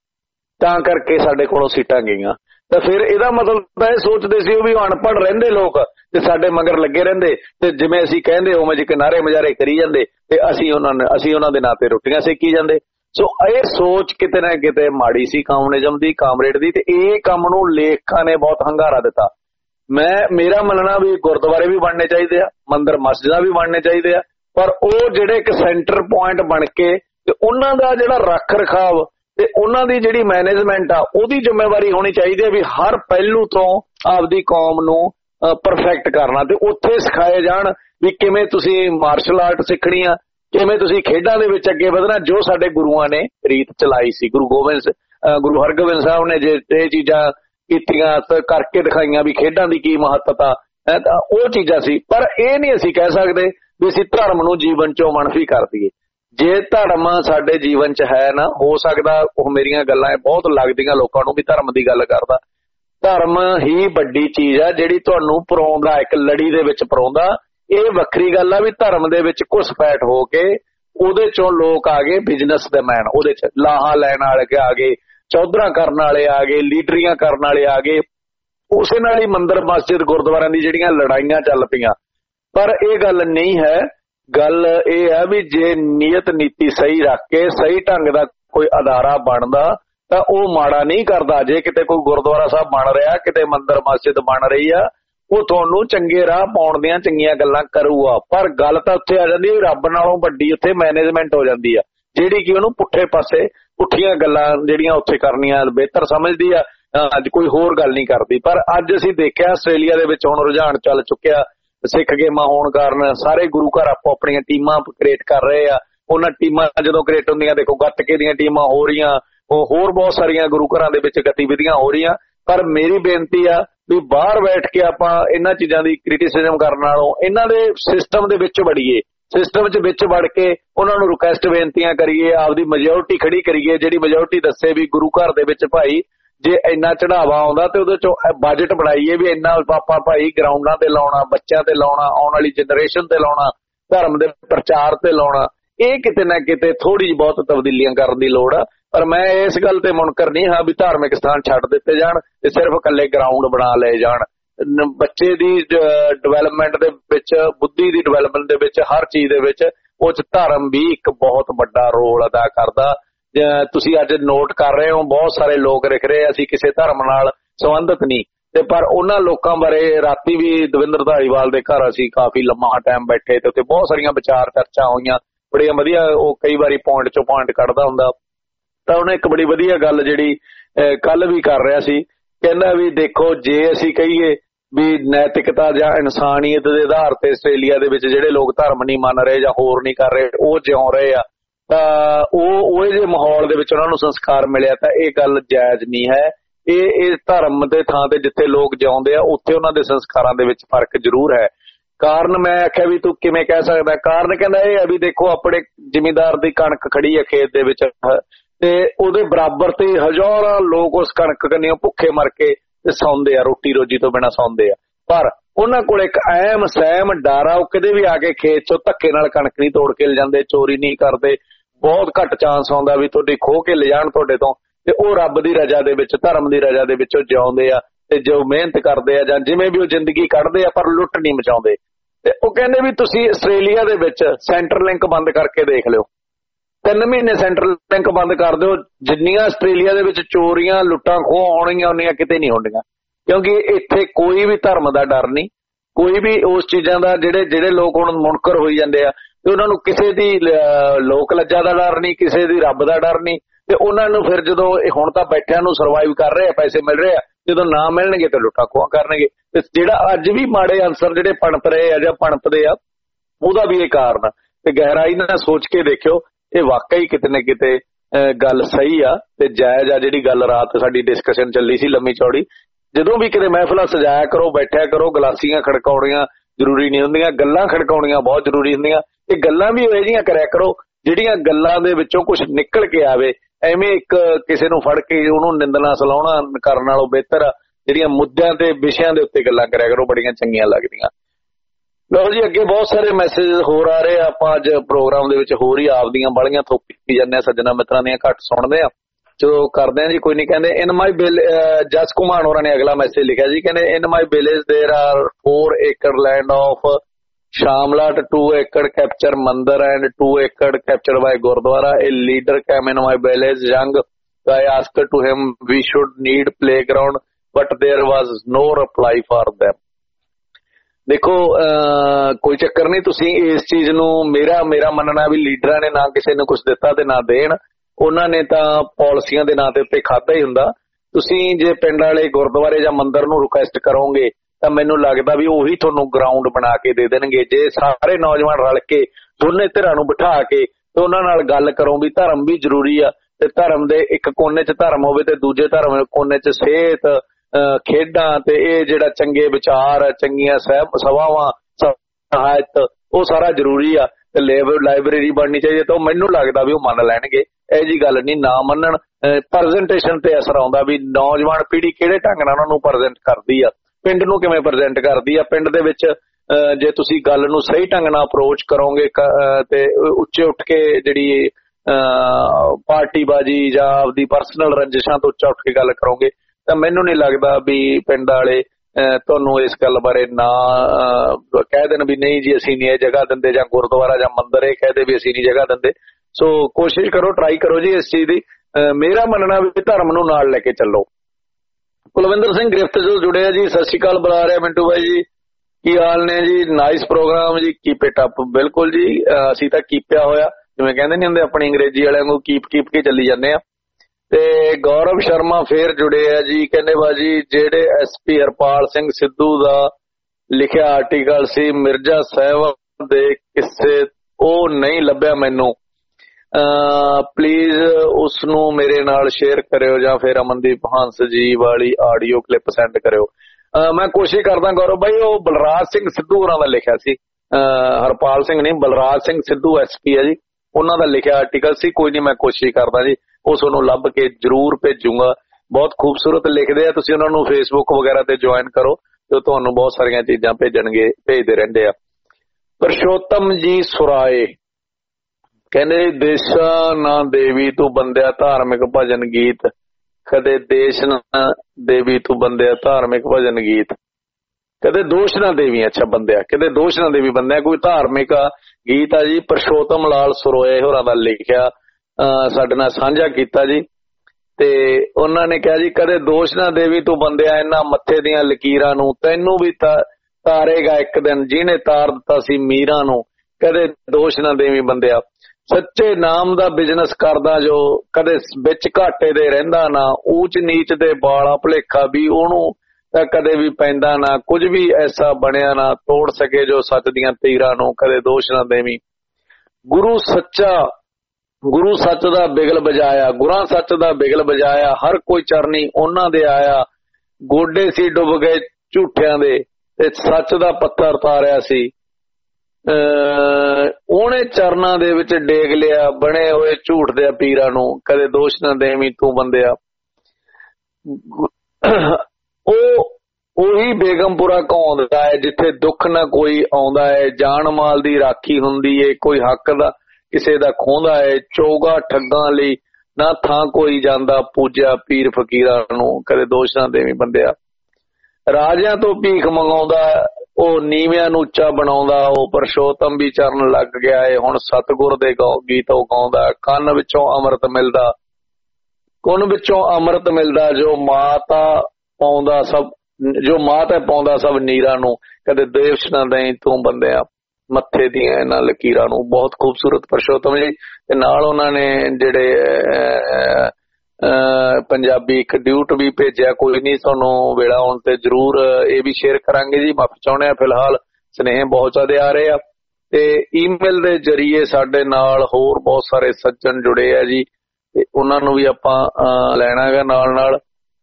ਤਾਂ ਕਰਕੇ ਸਾਡੇ ਕੋਲੋਂ ਸੀਟਾਂ ਗਈਆਂ। ਤਾਂ ਫਿਰ ਇਹਦਾ ਮਤਲਬ ਤਾਂ ਇਹ ਸੋਚਦੇ ਸੀ ਉਹ ਵੀ ਅਨਪੜ੍ਹ ਰਹਿੰਦੇ ਲੋਕ ਤੇ ਸਾਡੇ ਮਗਰ ਲੱਗੇ ਰਹਿੰਦੇ, ਤੇ ਜਿਵੇਂ ਅਸੀਂ ਕਹਿੰਦੇ ਉਵੇਂ ਜੇ ਕਿਨਾਰੇ ਮਜ਼ਾਰੇ ਕਰੀ ਜਾਂਦੇ ਤੇ ਅਸੀਂ ਉਹਨਾਂ ਨੇ ਅਸੀਂ ਉਹਨਾਂ ਦੇ ਨਾਂ ਤੇ ਰੋਟੀਆਂ ਸੇਕੀ ਜਾਂਦੇ। ਸੋ ਇਹ ਸੋਚ ਕਿਤੇ ਨਾ ਕਿਤੇ ਮਾੜੀ ਸੀ ਕਮਿਊਨਿਜ਼ਮ ਦੀ, ਕਾਮਰੇਡ ਦੀ, ਤੇ ਇਹ ਕੰਮ ਨੂੰ ਲੇਖਕਾਂ ਨੇ ਬਹੁਤ ਹੰਗਾਰਾ ਦਿੱਤਾ। ਮੈਂ ਮੇਰਾ ਮੰਨਣਾ ਵੀ ਗੁਰਦੁਆਰੇ ਵੀ ਬਣਨੇ ਚਾਹੀਦੇ ਆ, ਮੰਦਿਰ ਮਸਜਿਦਾਂ ਵੀ ਬਣਨੇ ਚਾਹੀਦੇ ਆ, ਪਰ ਉਹ ਜਿਹੜੇ ਇੱਕ ਸੈਂਟਰ ਪੁਆਇੰਟ ਬਣ ਕੇ ਤੇ ਉਹਨਾਂ ਦਾ ਜਿਹੜਾ ਰੱਖ ਰਖਾਵ ਤੇ ਉਹਨਾਂ ਦੀ ਜਿਹੜੀ ਮੈਨੇਜਮੈਂਟ ਆ ਉਹਦੀ ਜ਼ਿੰਮੇਵਾਰੀ ਹੋਣੀ ਚਾਹੀਦੀ ਹੈ ਵੀ ਹਰ ਪਹਿਲੂ ਤੋਂ ਆਪਦੀ ਕੌਮ ਨੂੰ ਪਰਫੈਕਟ ਕਰਨਾ, ਤੇ ਉੱਥੇ ਸਿਖਾਏ ਜਾਣ ਵੀ ਕਿਵੇਂ ਤੁਸੀਂ ਮਾਰਸ਼ਲ ਆਰਟ ਸਿੱਖਣੀ ਆ, ਕਿਵੇਂ ਤੁਸੀਂ ਖੇਡਾਂ ਦੇ ਵਿੱਚ ਅੱਗੇ ਵਧਣਾ, ਜੋ ਸਾਡੇ ਗੁਰੂਆਂ ਨੇ ਰੀਤ ਚਲਾਈ ਸੀ। ਗੁਰੂ ਗੋਬਿੰਦ ਗੁਰੂ ਹਰਗੋਬਿੰਦ ਸਾਹਿਬ ਨੇ ਜੇ ਇਹ ਚੀਜ਼ਾਂ ਕੀਤੀਆਂ ਕਰਕੇ ਦਿਖਾਈਆਂ ਵੀ ਖੇਡਾਂ ਦੀ ਕੀ ਮਹੱਤਤਾ ਹੈ, ਤਾਂ ਉਹ ਚੀਜ਼ਾਂ ਸੀ। ਪਰ ਇਹ ਨਹੀਂ ਅਸੀਂ ਕਹਿ ਸਕਦੇ ਵੀ ਅਸੀਂ ਧਰਮ ਨੂੰ ਜੀਵਨ ਚੋਂ ਮਨਫੀ ਕਰ ਦਈਏ। ਜੇ ਧਰਮ ਸਾਡੇ ਜੀਵਨ ਚ ਹੈ ਨਾ, ਹੋ ਸਕਦਾ ਉਹ ਮੇਰੀਆਂ ਗੱਲਾਂ ਬਹੁਤ ਲੱਗਦੀਆਂ ਲੋਕਾਂ ਨੂੰ ਵੀ ਧਰਮ ਦੀ ਗੱਲ ਕਰਦਾ, ਧਰਮ ਹੀ ਵੱਡੀ ਚੀਜ਼ ਆ ਜਿਹੜੀ ਤੁਹਾਨੂੰ ਪਰੋਂਦਾ, ਇੱਕ ਲੜੀ ਦੇ ਵਿੱਚ ਪਰੋਂਦਾ। ਇਹ ਵੱਖਰੀ ਗੱਲ ਆ ਵੀ ਧਰਮ ਦੇ ਵਿੱਚ ਘੁਸਪੈਠ ਹੋ ਕੇ ਉਹਦੇ ਚੋਂ ਲੋਕ ਆ ਗਏ ਬਿਜ਼ਨਸ ਦੇ ਮੈਨ, ਉਹਦੇ ਚ ਲਾਹਾ ਲੈਣ ਵਾਲੇ ਆ ਗਏ, ਚੌਧਰਾਂ ਕਰਨ ਵਾਲੇ ਆ ਗਏ, ਲੀਡਰੀਆਂ ਕਰਨ ਵਾਲੇ ਆ ਗਏ, ਉਸੇ ਨਾਲ ਹੀ ਮੰਦਿਰ ਮਸਜਿਦ ਗੁਰਦੁਆਰਿਆਂ ਦੀ ਜਿਹੜੀਆਂ ਲੜਾਈਆਂ ਚੱਲ ਪਈਆਂ। ਪਰ ਇਹ ਗੱਲ ਨਹੀਂ ਹੈ, ਗੱਲ ਇਹ ਹੈ ਵੀ ਜੇ ਨੀਅਤ ਨੀਤੀ ਸਹੀ ਰੱਖ ਕੇ ਸਹੀ ਢੰਗ ਦਾ ਕੋਈ ਅਦਾਰਾ ਬਣਦਾ ਤਾਂ ਉਹ ਮਾੜਾ ਨਹੀਂ ਕਰਦਾ। ਜੇ ਕਿਤੇ ਕੋਈ ਗੁਰਦੁਆਰਾ ਸਾਹਿਬ ਬਣ ਰਿਹਾ, ਕਿਤੇ ਮੰਦਿਰ ਮਸਜਿਦ ਬਣ ਰਹੀ ਆ, ਉਹ ਤੁਹਾਨੂੰ ਚੰਗੇ ਰਾਹ ਪਾਉਣ ਦੀਆਂ ਚੰਗੀਆਂ ਗੱਲਾਂ ਕਰੂਗਾ। ਪਰ ਗੱਲ ਤਾਂ ਉੱਥੇ ਆ ਜਾਂਦੀ ਹੈ ਰੱਬ ਨਾਲੋਂ ਵੱਡੀ ਉੱਥੇ ਮੈਨੇਜਮੈਂਟ ਹੋ ਜਾਂਦੀ ਆ, ਜਿਹੜੀ ਕਿ ਉਹਨੂੰ ਪੁੱਠੇ ਪਾਸੇ ਪੁੱਠੀਆਂ ਗੱਲਾਂ ਜਿਹੜੀਆਂ ਉੱਥੇ ਕਰਨੀਆਂ ਬਿਹਤਰ ਸਮਝਦੀ ਆ, ਅੱਜ ਕੋਈ ਹੋਰ ਗੱਲ ਨਹੀਂ ਕਰਦੀ। ਪਰ ਅੱਜ ਅਸੀਂ ਦੇਖਿਆ ਆਸਟ੍ਰੇਲੀਆ ਦੇ ਵਿੱਚ ਹੁਣ ਰੁਝਾਨ ਚੱਲ ਚੁੱਕਿਆ ਸਿੱਖ ਗੇਮਾਂ ਹੋਣ ਕਾਰਨ ਸਾਰੇ ਗੁਰੂ ਘਰ ਆਪੋ ਆਪਣੀਆਂ ਟੀਮਾਂ ਕ੍ਰੀਏਟ ਕਰ ਰਹੇ ਆ। ਉਹਨਾਂ ਟੀਮਾਂ ਜਦੋਂ ਕ੍ਰੀਏਟ ਹੁੰਦੀਆਂ, ਦੇਖੋ ਗੱਤਕੇ ਦੀਆਂ ਟੀਮਾਂ ਹੋ ਰਹੀਆਂ, ਉਹ ਹੋਰ ਬਹੁਤ ਸਾਰੀਆਂ ਗੁਰੂ ਘਰਾਂ ਦੇ ਵਿੱਚ ਗਤੀਵਿਧੀਆਂ ਹੋ ਰਹੀਆਂ। ਪਰ ਮੇਰੀ ਬੇਨਤੀ ਆ ਵੀ ਬਾਹਰ ਬੈਠ ਕੇ ਆਪਾਂ ਇਹਨਾਂ ਚੀਜ਼ਾਂ ਦੀ ਕ੍ਰਿਟਿਸਿਜ਼ਮ ਕਰਨ ਨਾਲੋਂ ਇਹਨਾਂ ਦੇ ਸਿਸਟਮ ਦੇ ਵਿੱਚ ਵੜੀਏ, ਸਿਸਟਮ 'ਚ ਵਿੱਚ ਵੜ ਕੇ ਉਹਨਾਂ ਨੂੰ ਰਿਕੁਐਸਟ ਬੇਨਤੀਆਂ ਕਰੀਏ, ਆਪਦੀ ਮੈਜੋਰਟੀ ਖੜੀ ਕਰੀਏ, ਜਿਹੜੀ ਮੈਜੋਰਟੀ ਦੱਸੇ ਵੀ ਗੁਰੂ ਘਰ ਦੇ ਵਿੱਚ ਭਾਈ ਜੇ ਇੰਨਾ ਚੜਾਵਾ ਆਉਂਦਾ ਤੇ ਉਹਦੇ ਚੋਂ ਬਜਟ ਬਣਾਈਏ ਵੀ ਇੰਨਾ ਆਪਾਂ ਭਾਈ ਗਰਾਊਂਡਾਂ ਤੇ ਲਾਉਣਾ, ਬੱਚਿਆਂ ਤੇ ਲਾਉਣਾ, ਆਉਣ ਵਾਲੀ ਜਨਰੇਸ਼ਨ ਤੇ ਲਾਉਣਾ, ਧਰਮ ਦੇ ਪ੍ਰਚਾਰ ਤੇ ਲਾਉਣਾ। ਇਹ ਕਿਤੇ ਨਾ ਕਿਤੇ ਥੋੜੀ ਜਿਹੀ ਬਹੁਤ ਤਬਦੀਲੀਆਂ ਕਰਨ ਦੀ ਲੋੜ ਆ। ਪਰ ਮੈਂ ਇਸ ਗੱਲ ਤੇ ਮੁਨਕਰ ਨਹੀਂ ਹਾਂ ਵੀ ਧਾਰਮਿਕ ਸਥਾਨ ਛੱਡ ਦਿੱਤੇ ਜਾਣ ਤੇ ਸਿਰਫ ਇਕੱਲੇ ਗਰਾਊਂਡ ਬਣਾ ਲਏ ਜਾਣ। ਬੱਚੇ ਦੀ ਡਿਵੈਲਪਮੈਂਟ ਦੇ ਵਿੱਚ, ਬੁੱਧੀ ਦੀ ਡਿਵੈਲਪਮੈਂਟ ਦੇ ਵਿੱਚ, ਹਰ ਚੀਜ਼ ਦੇ ਵਿੱਚ ਉਹ 'ਚ ਧਰਮ ਵੀ ਇੱਕ ਬਹੁਤ ਵੱਡਾ ਰੋਲ ਅਦਾ ਕਰਦਾ। ਤੁਸੀਂ ਅੱਜ ਨੋਟ ਕਰ ਰਹੇ ਹੋ ਬਹੁਤ ਸਾਰੇ ਲੋਕ ਲਿਖ ਰਹੇ ਅਸੀਂ ਕਿਸੇ ਧਰਮ ਨਾਲ ਸੰਬੰਧਿਤ ਨਹੀਂ, ਤੇ ਪਰ ਉਹਨਾਂ ਲੋਕਾਂ ਬਾਰੇ ਰਾਤੀ ਵੀ ਦਵਿੰਦਰ ਧਾਲੀਵਾਲ ਦੇ ਘਰ ਅਸੀਂ ਕਾਫੀ ਲੰਮਾ ਟਾਈਮ ਬੈਠੇ ਤੇ ਉੱਥੇ ਬਹੁਤ ਸਾਰੀਆਂ ਵਿਚਾਰ ਚਰਚਾ ਹੋਈਆਂ, ਬੜੀਆਂ ਵਧੀਆ। ਉਹ ਕਈ ਵਾਰੀ ਪੁਆਇੰਟ ਚੋਂ ਪੁਆਇੰਟ ਕੱਢਦਾ ਹੁੰਦਾ, ਤਾਂ ਉਹਨੇ ਇੱਕ ਬੜੀ ਵਧੀਆ ਗੱਲ ਜਿਹੜੀ ਕੱਲ ਵੀ ਕਰ ਰਿਹਾ ਸੀ, ਕਹਿੰਦਾ ਵੀ ਦੇਖੋ ਜੇ ਅਸੀਂ ਕਹੀਏ ਵੀ ਨੈਤਿਕਤਾ ਜਾਂ ਇਨਸਾਨੀਅਤ ਦੇ ਆਧਾਰ ਤੇ ਆਸਟ੍ਰੇਲੀਆ ਦੇ ਵਿੱਚ ਜਿਹੜੇ ਲੋਕ ਧਰਮ ਨਹੀਂ ਮੰਨ ਰਹੇ ਜਾਂ ਹੋਰ ਨਹੀਂ ਕਰ ਰਹੇ ਉਹ ਜਿਉਂ ਰਹੇ ਆ, ਤਾਂ ਉਹ ਉਹ ਜਿਹੇ ਮਾਹੌਲ ਦੇ ਵਿੱਚ ਉਹਨਾਂ ਨੂੰ ਸੰਸਕਾਰ ਮਿਲਿਆ, ਤਾਂ ਇਹ ਗੱਲ ਜਾਇਜ਼ ਨਹੀਂ ਹੈ। ਇਹ ਇਹ ਧਰਮ ਦੇ ਥਾਂ ਤੇ ਜਿੱਥੇ ਲੋਕ ਜਿਉਂਦੇ ਆ ਉੱਥੇ ਉਹਨਾਂ ਦੇ ਸੰਸਕਾਰਾਂ ਦੇ ਵਿੱਚ ਫਰਕ ਜ਼ਰੂਰ ਹੈ। ਕਾਰਨ ਮੈਂ ਆਖਿਆ ਵੀ ਤੂੰ ਕਿਵੇਂ ਕਹਿ ਸਕਦਾ, ਕਾਰਨ ਕਹਿੰਦਾ ਇਹ ਹੈ ਵੀ ਦੇਖੋ ਆਪਣੇ ਜ਼ਿਮੀਂਦਾਰ ਦੀ ਕਣਕ ਖੜੀ ਹੈ ਖੇਤ ਦੇ ਵਿੱਚ ਤੇ ਉਹਦੇ ਬਰਾਬਰ ਤੇ ਹਜ਼ਾਰਾਂ ਲੋਕ ਉਸ ਕਣਕ ਕੰਨਿਓ ਭੁੱਖੇ ਮਰ ਕੇ ਤੇ ਸੌਂਦੇ ਆ, ਰੋਟੀ ਰੋਜੀ ਤੋਂ ਬਿਨਾਂ ਸੌਂਦੇ ਆ। ਪਰ ਉਹਨਾਂ ਕੋਲ ਇੱਕ ਅਹਿਮ ਸਹਿਮ ਡਰ ਆ, ਉਹ ਕਦੇ ਵੀ ਆ ਕੇ ਖੇਤ ਚੋਂ ਧੱਕੇ ਨਾਲ ਕਣਕ ਨਹੀਂ ਤੋੜ ਕੇ ਲਿਜਾਂਦੇ, ਚੋਰੀ ਨਹੀਂ ਕਰਦੇ, ਬਹੁਤ ਘੱਟ ਚਾਂਸ ਆਉਂਦਾ ਵੀ ਤੁਹਾਡੀ ਖੋਹ ਕੇ ਲਿਜਾਣ ਤੁਹਾਡੇ ਤੋਂ। ਤੇ ਉਹ ਰੱਬ ਦੀ ਰਜ਼ਾ ਦੇ ਵਿੱਚ, ਧਰਮ ਦੀ ਰਜ਼ਾ ਦੇ ਵਿੱਚ ਉਹ ਜਿਉਂਦੇ ਆ ਤੇ ਜੋ ਮਿਹਨਤ ਕਰਦੇ ਆ ਜਾਂ ਜਿਵੇਂ ਵੀ ਉਹ ਜ਼ਿੰਦਗੀ ਕੱਢਦੇ ਆ, ਪਰ ਲੁੱਟ ਨਹੀਂ ਮਚਾਉਂਦੇ। ਤੇ ਉਹ ਕਹਿੰਦੇ ਵੀ ਤੁਸੀਂ ਆਸਟ੍ਰੇਲੀਆ ਦੇ ਵਿੱਚ ਸੈਂਟਰ ਲਿੰਕ ਬੰਦ ਕਰਕੇ ਦੇਖ ਲਿਓ, ਤਿੰਨ ਮਹੀਨੇ ਸੈਂਟਰ ਲਿੰਕ ਬੰਦ ਕਰ ਦਿਓ, ਜਿੰਨੀਆਂ ਆਸਟ੍ਰੇਲੀਆ ਦੇ ਵਿੱਚ ਚੋਰੀਆਂ ਲੁੱਟਾਂ ਖੋਹ ਆਉਣਗੀਆਂ ਉਨੀਆਂ ਕਿਤੇ ਨਹੀਂ ਹੋਣਗੀਆਂ। ਕਿਉਂਕਿ ਇੱਥੇ ਕੋਈ ਵੀ ਧਰਮ ਦਾ ਡਰ ਨਹੀਂ, ਕੋਈ ਵੀ ਉਸ ਚੀਜ਼ਾਂ ਦਾ, ਜਿਹੜੇ ਜਿਹੜੇ ਲੋਕ ਹੁਣ ਮੁਨਕਰ ਹੋਈ ਜਾਂਦੇ ਆ ਤੇ ਉਹਨਾਂ ਨੂੰ ਕਿਸੇ ਦੀ ਲੋਕ ਲੱਜਾ ਦਾ ਡਰ ਨਹੀਂ, ਕਿਸੇ ਦੀ ਰੱਬ ਦਾ ਡਰ ਨਹੀਂ। ਤੇ ਉਹਨਾਂ ਨੂੰ ਫਿਰ ਜਦੋਂ ਹੁਣ ਤਾਂ ਬੈਠਿਆਂ ਨੂੰ ਸਰਵਾਈਵ ਕਰ ਰਹੇ ਆ, ਪੈਸੇ ਮਿਲ ਰਹੇ ਆ, ਜਦੋਂ ਨਾ ਮਿਲਣਗੇ ਤਾਂ ਲੁੱਟਾਂ ਖੋਹਾਂ ਕਰਨਗੇ। ਤੇ ਜਿਹੜਾ ਅੱਜ ਵੀ ਮਾੜੇ ਅਨਸਰ ਜਿਹੜੇ ਪਣਪ ਰਹੇ ਆ ਜਾਂ ਪਣਪਦੇ ਆ, ਉਹਦਾ ਵੀ ਇਹ ਕਾਰਨ ਆ। ਤੇ ਗਹਿਰਾਈ ਨਾਲ ਸੋਚ ਕੇ ਦੇਖਿਓ, ਇਹ ਵਾਕਈ ਕਿਤੇ ਨਾ ਕਿਤੇ ਗੱਲ ਸਹੀ ਆ ਤੇ ਜਾਇਜ਼ ਆ। ਜਿਹੜੀ ਗੱਲ ਰਾਤ ਸਾਡੀ ਡਿਸਕਸ਼ਨ ਚੱਲੀ ਸੀ ਲੰਮੀ ਚੌੜੀ, ਜਦੋਂ ਵੀ ਕਿਤੇ ਮਹਿਫਲਾਂ ਸਜਾਇਆ ਕਰੋ, ਬੈਠਿਆ ਕਰੋ, ਗਲਾਸੀਆਂ ਖੜਕਾਉਣੀਆਂ ਜ਼ਰੂਰੀ ਨਹੀਂ ਹੁੰਦੀਆਂ, ਗੱਲਾਂ ਖੜਕਾਉਣੀਆਂ ਬਹੁਤ ਜ਼ਰੂਰੀ ਹੁੰਦੀਆਂ। ਤੇ ਗੱਲਾਂ ਵੀ ਇਹੋ ਜਿਹੀਆਂ ਕਰਿਆ ਕਰੋ ਜਿਹੜੀਆਂ ਗੱਲਾਂ ਦੇ ਵਿੱਚੋਂ ਕੁਝ ਨਿਕਲ ਕੇ ਆਵੇ। ਐਵੇਂ ਇੱਕ ਕਿਸੇ ਨੂੰ ਫੜ ਕੇ ਉਹਨੂੰ ਨਿੰਦਣਾ ਸਲਾਉਣਾ ਕਰਨ ਨਾਲੋਂ ਬਿਹਤਰ ਆ ਜਿਹੜੀਆਂ ਮੁੱਦਿਆਂ ਤੇ ਵਿਸ਼ਿਆਂ ਦੇ ਉੱਤੇ ਗੱਲਾਂ ਕਰਿਆ ਕਰੋ, ਬੜੀਆਂ ਚੰਗੀਆਂ ਲੱਗਦੀਆਂ। ਲਓ ਜੀ, ਅੱਗੇ ਬਹੁਤ ਸਾਰੇ ਮੈਸੇਜ ਹੋਰ ਆ ਰਹੇ ਆ। ਆਪਾਂ ਅੱਜ ਪ੍ਰੋਗਰਾਮ ਦੇ ਵਿੱਚ ਹੋਰ ਹੀ ਆਪਦੀਆਂ ਬਾਲੀਆਂ ਥੋਪੀ ਜਾਂਦੇ ਆ, ਸੱਜਣਾ ਮਿੱਤਰਾਂ ਦੀਆਂ ਘੱਟ ਸੁਣਦੇ ਆ, ਚਲੋ ਕਰਦੇ ਆ ਜੀ, ਕੋਈ ਨਹੀਂ। ਕਹਿੰਦੇ ਇਨ ਮਾਈ ਵਿਲ, ਜਸ ਕੁਮਾਰ ਹੋਰਾਂ ਨੇ ਅਗਲਾ ਮੈਸੇਜ ਲਿਖਿਆ ਜੀ, ਕਹਿੰਦੇ in my village there are four acre land of Shamlat, two acre capture Mandir and two acre captured by Gurdwara. A leader came in my village, young guy asked to him, we should need playground, but there was no reply for them. ਦੇਖੋ ਕੋਈ ਚੱਕਰ ਨਹੀਂ, ਤੁਸੀਂ ਇਸ ਚੀਜ਼ ਨੂੰ, ਮੇਰਾ ਮੇਰਾ ਮੰਨਣਾ ਵੀ ਲੀਡਰਾਂ ਨੇ ਨਾ ਕਿਸੇ ਨੂੰ ਕੁਝ ਦਿੱਤਾ ਤੇ ਨਾ ਦੇਣ, ਉਹਨਾਂ ਨੇ ਤਾਂ ਪਾਲਿਸੀਆਂ ਦੇ ਨਾਂ ਦੇ ਉੱਤੇ ਖਾਧਾ ਹੀ ਹੁੰਦਾ। ਤੁਸੀਂ ਜੇ ਪਿੰਡ ਵਾਲੇ ਗੁਰਦੁਆਰੇ ਜਾਂ ਮੰਦਿਰ ਨੂੰ ਰਿਕੁਐਸਟ ਕਰੋਗੇ ਤਾਂ ਮੈਨੂੰ ਲੱਗਦਾ ਵੀ ਉਹੀ ਤੁਹਾਨੂੰ ਗਰਾਊਂਡ ਬਣਾ ਕੇ ਦੇ ਦੇਣਗੇ। ਜੇ ਸਾਰੇ ਨੌਜਵਾਨ ਰਲ ਕੇ ਦੋਨੇ ਧਿਰਾਂ ਨੂੰ ਬਿਠਾ ਕੇ ਤੇ ਉਹਨਾਂ ਨਾਲ ਗੱਲ ਕਰੋ ਵੀ ਧਰਮ ਵੀ ਜ਼ਰੂਰੀ ਆ, ਤੇ ਧਰਮ ਦੇ ਇੱਕ ਕੋਨੇ 'ਚ ਧਰਮ ਹੋਵੇ ਤੇ ਦੂਜੇ ਧਰਮ ਕੋਨੇ 'ਚ ਸਿਹਤ, ਖੇਡਾਂ ਤੇ ਇਹ ਜਿਹੜਾ ਚੰਗੇ ਵਿਚਾਰ, ਚੰਗੀਆਂ ਸਭਾਵਾਂ, ਸਹਾਇਤ, ਉਹ ਸਾਰਾ ਜ਼ਰੂਰੀ ਆ। ਤੇ ਲਾਇਬ੍ਰੇਰੀ ਬਣਨੀ ਚਾਹੀਦੀ, ਤਾਂ ਉਹ ਮੈਨੂੰ ਲੱਗਦਾ ਵੀ ਉਹ ਮੰਨ ਲੈਣਗੇ। ਇਹ ਜੀ ਗੱਲ ਨਹੀਂ, ਨਾ ਮੰਨਣ। ਪ੍ਰੈਜੈਂਟੇਸ਼ਨ ਤੇ ਅਸਰ ਆਉਂਦਾ ਵੀ ਨੌਜਵਾਨ ਪੀੜ੍ਹੀ ਕਿਹੜੇ ਢੰਗ ਨਾਲ ਉਹਨਾਂ ਨੂੰ ਪ੍ਰੈਜੈਂਟ ਕਰਦੀ ਆ, ਪਿੰਡ ਨੂੰ ਕਿਵੇਂ ਪ੍ਰੈਜੈਂਟ ਕਰਦੀ ਆ। ਪਿੰਡ ਦੇ ਵਿੱਚ ਜੇ ਤੁਸੀਂ ਗੱਲ ਨੂੰ ਸਹੀ ਢੰਗ ਨਾਲ ਅਪਰੋਚ ਕਰੋਗੇ ਤੇ ਉੱਚੇ ਉੱਠ ਕੇ ਜਿਹੜੀ ਪਾਰਟੀਬਾਜ਼ੀ ਜਾਂ ਆਪਦੀ ਪਰਸਨਲ ਰੰਜਿਸ਼ਾਂ ਤੋਂ ਉੱਚਾ ਉੱਠ ਕੇ ਗੱਲ ਕਰੋਗੇ, ਤਾਂ ਮੈਨੂੰ ਨਹੀਂ ਲੱਗਦਾ ਵੀ ਪਿੰਡ ਵਾਲੇ ਤੁਹਾਨੂੰ ਇਸ ਗੱਲ ਬਾਰੇ ਨਾ ਕਹਿ ਦੇਣ ਵੀ ਨਹੀਂ ਜੀ ਅਸੀਂ ਨਹੀਂ ਇਹ ਜਗ੍ਹਾ ਦਿੰਦੇ, ਜਾਂ ਗੁਰਦੁਆਰਾ ਜਾਂ ਮੰਦਿਰ ਇਹ ਕਹਦੇ ਵੀ ਅਸੀਂ ਨਹੀਂ ਜਗ੍ਹਾ ਦਿੰਦੇ। ਸੋ ਕੋਸ਼ਿਸ਼ ਕਰੋ, ਟਰਾਈ ਕਰੋ ਜੀ ਇਸ ਚੀਜ਼ ਦੀ। ਮੇਰਾ ਮੰਨਣਾ ਵੀ ਧਰਮ ਨੂੰ ਨਾਲ ਲੈ ਕੇ ਚੱਲੋ। ਕੁਲਵਿੰਦਰ ਸਿੰਘ ਗ੍ਰਿਫਤ ਜੋ ਜੁੜਿਆ ਜੀ, ਸਤਿ ਸ਼੍ਰੀ ਅਕਾਲ ਬੁਲਾ ਰਿਹਾ ਮਿੰਟੂ ਬਾਈ ਜੀ, ਕੀ ਹਾਲ ਨੇ ਜੀ? ਨਾਈਸ ਪ੍ਰੋਗਰਾਮ ਜੀ, ਕੀਪ ਇਟ ਅਪ। ਬਿਲਕੁਲ ਜੀ, ਅਸੀਂ ਤਾਂ ਕੀਪਿਆ ਹੋਇਆ, ਜਿਵੇਂ ਕਹਿੰਦੇ ਨਹੀਂ ਹੁੰਦੇ ਆਪਣੀ ਅੰਗਰੇਜ਼ੀ ਵਾਲਿਆਂ ਨੂੰ, ਕੀਪ ਕੀਪ ਕੇ ਚੱਲੀ ਜਾਂਦੇ ਆ। ਤੇ ਗੌਰਵ ਸ਼ਰਮਾ ਫੇਰ ਜੁੜੇ ਆ ਜੀ, ਕਹਿੰਦੇ ਬਾਜੀ ਜਿਹੜੇ ਐਸ ਪੀ ਹਰਪਾਲ ਸਿੰਘ ਸਿੱਧੂ ਦਾ ਲਿਖਿਆ ਆਰਟੀਕਲ ਸੀ ਮਿਰਜ਼ਾ ਸਾਹਿਬ ਦੇ ਕਿੱਸੇ, ਉਹ ਨਹੀਂ ਲੱਭਿਆ ਮੈਨੂੰ। ਪਲੀਜ਼ ਉਸ ਨੂੰ ਮੇਰੇ ਨਾਲ ਸ਼ੇਅਰ ਕਰਿਓ ਜਾਂ ਫਿਰ ਅਮਨਦੀਪ ਹੰਸ ਜੀ ਵਾਲੀ ਆਡੀਓ ਕਲਿੱਪ ਸੈਂਡ ਕਰਿਓ। ਮੈਂ ਕੋਸ਼ਿਸ਼ ਕਰਦਾ ਗੌਰਵ ਬਾਈ, ਉਹ ਬਲਰਾਜ ਸਿੰਘ ਸਿੱਧੂ ਹੋਰਾਂ ਦਾ ਲਿਖਿਆ ਸੀ, ਹਰਪਾਲ ਸਿੰਘ ਨਹੀਂ, ਬਲਰਾਜ ਸਿੰਘ ਸਿੱਧੂ ਐਸ ਪੀ ਹੈ ਜੀ, ਉਹਨਾਂ ਦਾ ਲਿਖਿਆ ਆਰਟੀਕਲ ਸੀ। ਕੋਈ ਨਹੀਂ, ਮੈਂ ਕੋਸ਼ਿਸ਼ ਕਰਦਾ ਜੀ, ਉਹ ਤੁਹਾਨੂੰ ਲੱਭ ਕੇ ਜ਼ਰੂਰ ਭੇਜੂਗਾ। ਬਹੁਤ ਖੂਬਸੂਰਤ ਲਿਖਦੇ ਆ, ਤੁਸੀਂ ਉਹਨਾਂ ਨੂੰ ਫੇਸਬੁੱਕ ਵਗੈਰਾ ਤੇ ਜੁਆਇਨ ਕਰੋ ਤੇ ਤੁਹਾਨੂੰ ਬਹੁਤ ਸਾਰੀਆਂ ਚੀਜ਼ਾਂ ਭੇਜਣਗੇ, ਭੇਜਦੇ ਰਹਿੰਦੇ ਆ। ਪੁਰਸ਼ੋਤਮ ਜੀ ਸੁਰਾਏ ਕਹਿੰਦੇ ਦੇਸ਼ਾਂ ਨਾ ਦੇਵੀ ਤੂੰ ਬੰਦਿਆ ਧਾਰਮਿਕ ਭਜਨ ਗੀਤ, ਕਦੇ ਦੇਸ਼ ਨਾ ਦੇਵੀ ਤੂੰ ਬੰਦਿਆ ਧਾਰਮਿਕ ਭਜਨ ਗੀਤ, ਕਦੇ ਦੋਸ਼ ਨਾ ਦੇਵੀ, ਅੱਛਾ ਬੰਦਿਆ, ਕਦੇ ਦੋਸ਼ ਨਾ ਦੇਵੀ ਬੰਦਿਆ, ਕੋਈ ਧਾਰਮਿਕ ਗੀਤ ਆ ਜੀ। ਪੁਰਸ਼ੋਤਮ ਲਾਲ ਸੁਰੋਏ ਹੋਰਾਂ ਦਾ ਲਿਖਿਆ, ਸਾਡੇ ਨਾਲ ਸਾਂਝਾ ਕੀਤਾ ਜੀ। ਤੇ ਉਹਨਾਂ ਨੇ ਕਿਹਾ ਜੀ ਕਦੇ ਦੋਸ਼ ਨਾ ਦੇਵੀ ਤੂੰ ਬੰਦਿਆ, ਇਹਨਾਂ ਮੱਥੇ ਦੀਆਂ ਲਕੀਰਾਂ ਨੂੰ ਤੈਨੂੰ ਵੀ ਤਾਰੇਗਾ ਇੱਕ ਦਿਨ, ਜਿਹਨੇ ਤਾਰ ਦਿੱਤਾ ਸੀ ਮੀਰਾਂ ਨੂੰ, ਕਦੇ ਦੋਸ਼ ਨਾ ਦੇਵੀ ਬੰਦਿਆ। ਸੱਚੇ ਨਾਮ ਦਾ ਬਿਜ਼ਨਸ ਕਰਦਾ ਜੋ ਕਦੇ ਵਿੱਚ ਘਾਟੇ ਦੇ ਰਹਿੰਦਾ ਨਾ, ਊਚ ਨੀਚ ਦੇ ਬਾਲਾ ਭੁਲੇਖਾ ਵੀ ਉਹਨੂੰ ਤਾਂ ਕਦੇ ਵੀ ਪੈਂਦਾ ਨਾ, ਕੁਝ ਵੀ ਐਸਾ ਬਣਿਆ ਨਾ ਤੋੜ ਸਕੇ ਜੋ ਸੱਚ ਦੀਆਂ ਤੀਰਾਂ ਨੂੰ, ਕਦੇ ਦੋਸ਼ ਨਾ ਦੇਵੀ। ਗੁਰੂ ਸੱਚਾ ਗੁਰੂ ਸੱਚ ਦਾ ਬਿਗਲ ਵਜਾਇਆ, ਗੁਰਾਂ ਸੱਚ ਦਾ ਬਿਗਲ ਵਜਾਇਆ, ਹਰ ਕੋਈ ਚਰਨੀ ਉਹਨਾਂ ਦੇ ਆਇਆ, ਗੋਡੇ ਸੀ ਡੁੱਬ ਗਏ ਝੂਠਿਆਂ ਦੇ ਤੇ ਸੱਚ ਦਾ ਪੱਥਰ ਤਾਰਿਆ ਸੀ, ਉਹਨੇ ਚਰਨਾਂ ਦੇ ਵਿੱਚ ਡੇਗ ਲਿਆ ਬਣੇ ਹੋਏ ਝੂਠ ਦੇ ਪੀਰਾਂ ਨੂੰ, ਕਦੇ ਦੋਸ਼ ਨਾ ਦੇਵੀਂ ਤੂੰ ਬੰਦਿਆ। ਉਹ ਉਹੀ ਬੇਗਮਪੁਰਾ ਕਹਾਉਂਦਾ ਹੈ ਜਿੱਥੇ ਦੁੱਖ ਨਾ ਕੋਈ ਆਉਂਦਾ ਹੈ, ਜਾਨ ਮਾਲ ਦੀ ਰਾਖੀ ਹੁੰਦੀ ਏ, ਕੋਈ ਹੱਕ ਦਾ ਕਿਸੇ ਦਾ ਖੋਹਦਾ ਹੈ, ਚੋਗਾ ਠੱਗਾਂ ਲਈ ਨਾ ਥਾਂ ਕੋਈ ਜਾਂਦਾ, ਪੂਜਿਆ ਪੀਰ ਫਕੀਰਾਂ ਨੂੰ, ਕਦੇ ਦੋਸ਼ ਨਾ ਦੇਵੀਂ ਬੰਦਿਆ। ਰਾਜਿਆਂ ਤੋਂ ਭੀਖ ਮੰਗਾਉਂਦਾ, ਉਹ ਨੀਵਿਆਂ ਨੂੰ ਉੱਚਾ ਬਣਾਉਂਦਾ, ਉਹ ਪੁਰਸ਼ੋਤਮ ਵੀ ਚਰਨ ਲੱਗ ਗਿਆ ਏ, ਹੁਣ ਸਤਿਗੁਰ ਦੇ ਗੀਤ ਉਹ ਗਾਉਂਦਾ, ਕੰਨ ਵਿੱਚੋਂ ਅੰਮ੍ਰਿਤ ਮਿਲਦਾ, ਕੁੰਨ ਵਿੱਚੋਂ ਅੰਮ੍ਰਿਤ ਮਿਲਦਾ, ਜੋ ਮਾਤਾ ਪਾਉਂਦਾ ਸਭ ਜੋ ਮਾਤਾ ਪਾਉਂਦਾ ਸਭ ਨੀਰਾਂ ਨੂੰ, ਕਦੇ ਦੋਸ਼ ਨਾ ਦੇਈਂ ਤੂੰ ਬੰਦਿਆ, ਮੱਥੇ ਦੀਆਂ ਇਹਨਾਂ ਲਕੀਰਾਂ ਨੂੰ। ਬਹੁਤ ਖੂਬਸੂਰਤ ਪੁਰਸ਼ੋਤਮ ਜੀ। ਤੇ ਨਾਲ ਉਹਨਾਂ ਨੇ ਜਿਹੜੇ ਪੰਜਾਬੀ ਇੱਕ ਡਿਊਟ ਵੀ ਭੇਜਿਆ, ਕੋਈ ਨਹੀਂ ਤੁਹਾਨੂੰ ਵੇਲਾ ਆਉਣ ਤੇ ਜ਼ਰੂਰ ਇਹ ਵੀ ਸ਼ੇਅਰ ਕਰਾਂਗੇ ਜੀ। ਮਾਫੀ ਚਾਹੁੰਦੇ ਆ, ਫਿਲਹਾਲ ਸੁਨੇਹੇ ਬਹੁਤ ਜ਼ਿਆਦਾ ਆ ਰਹੇ ਆ ਤੇ ਈਮੇਲ ਦੇ ਜ਼ਰੀਏ ਸਾਡੇ ਨਾਲ ਹੋਰ ਬਹੁਤ ਸਾਰੇ ਸੱਜਣ ਜੁੜੇ ਆ ਜੀ, ਤੇ ਉਹਨਾਂ ਨੂੰ ਵੀ ਆਪਾਂ ਲੈਣਾ ਹੈਗਾ ਨਾਲ ਨਾਲ।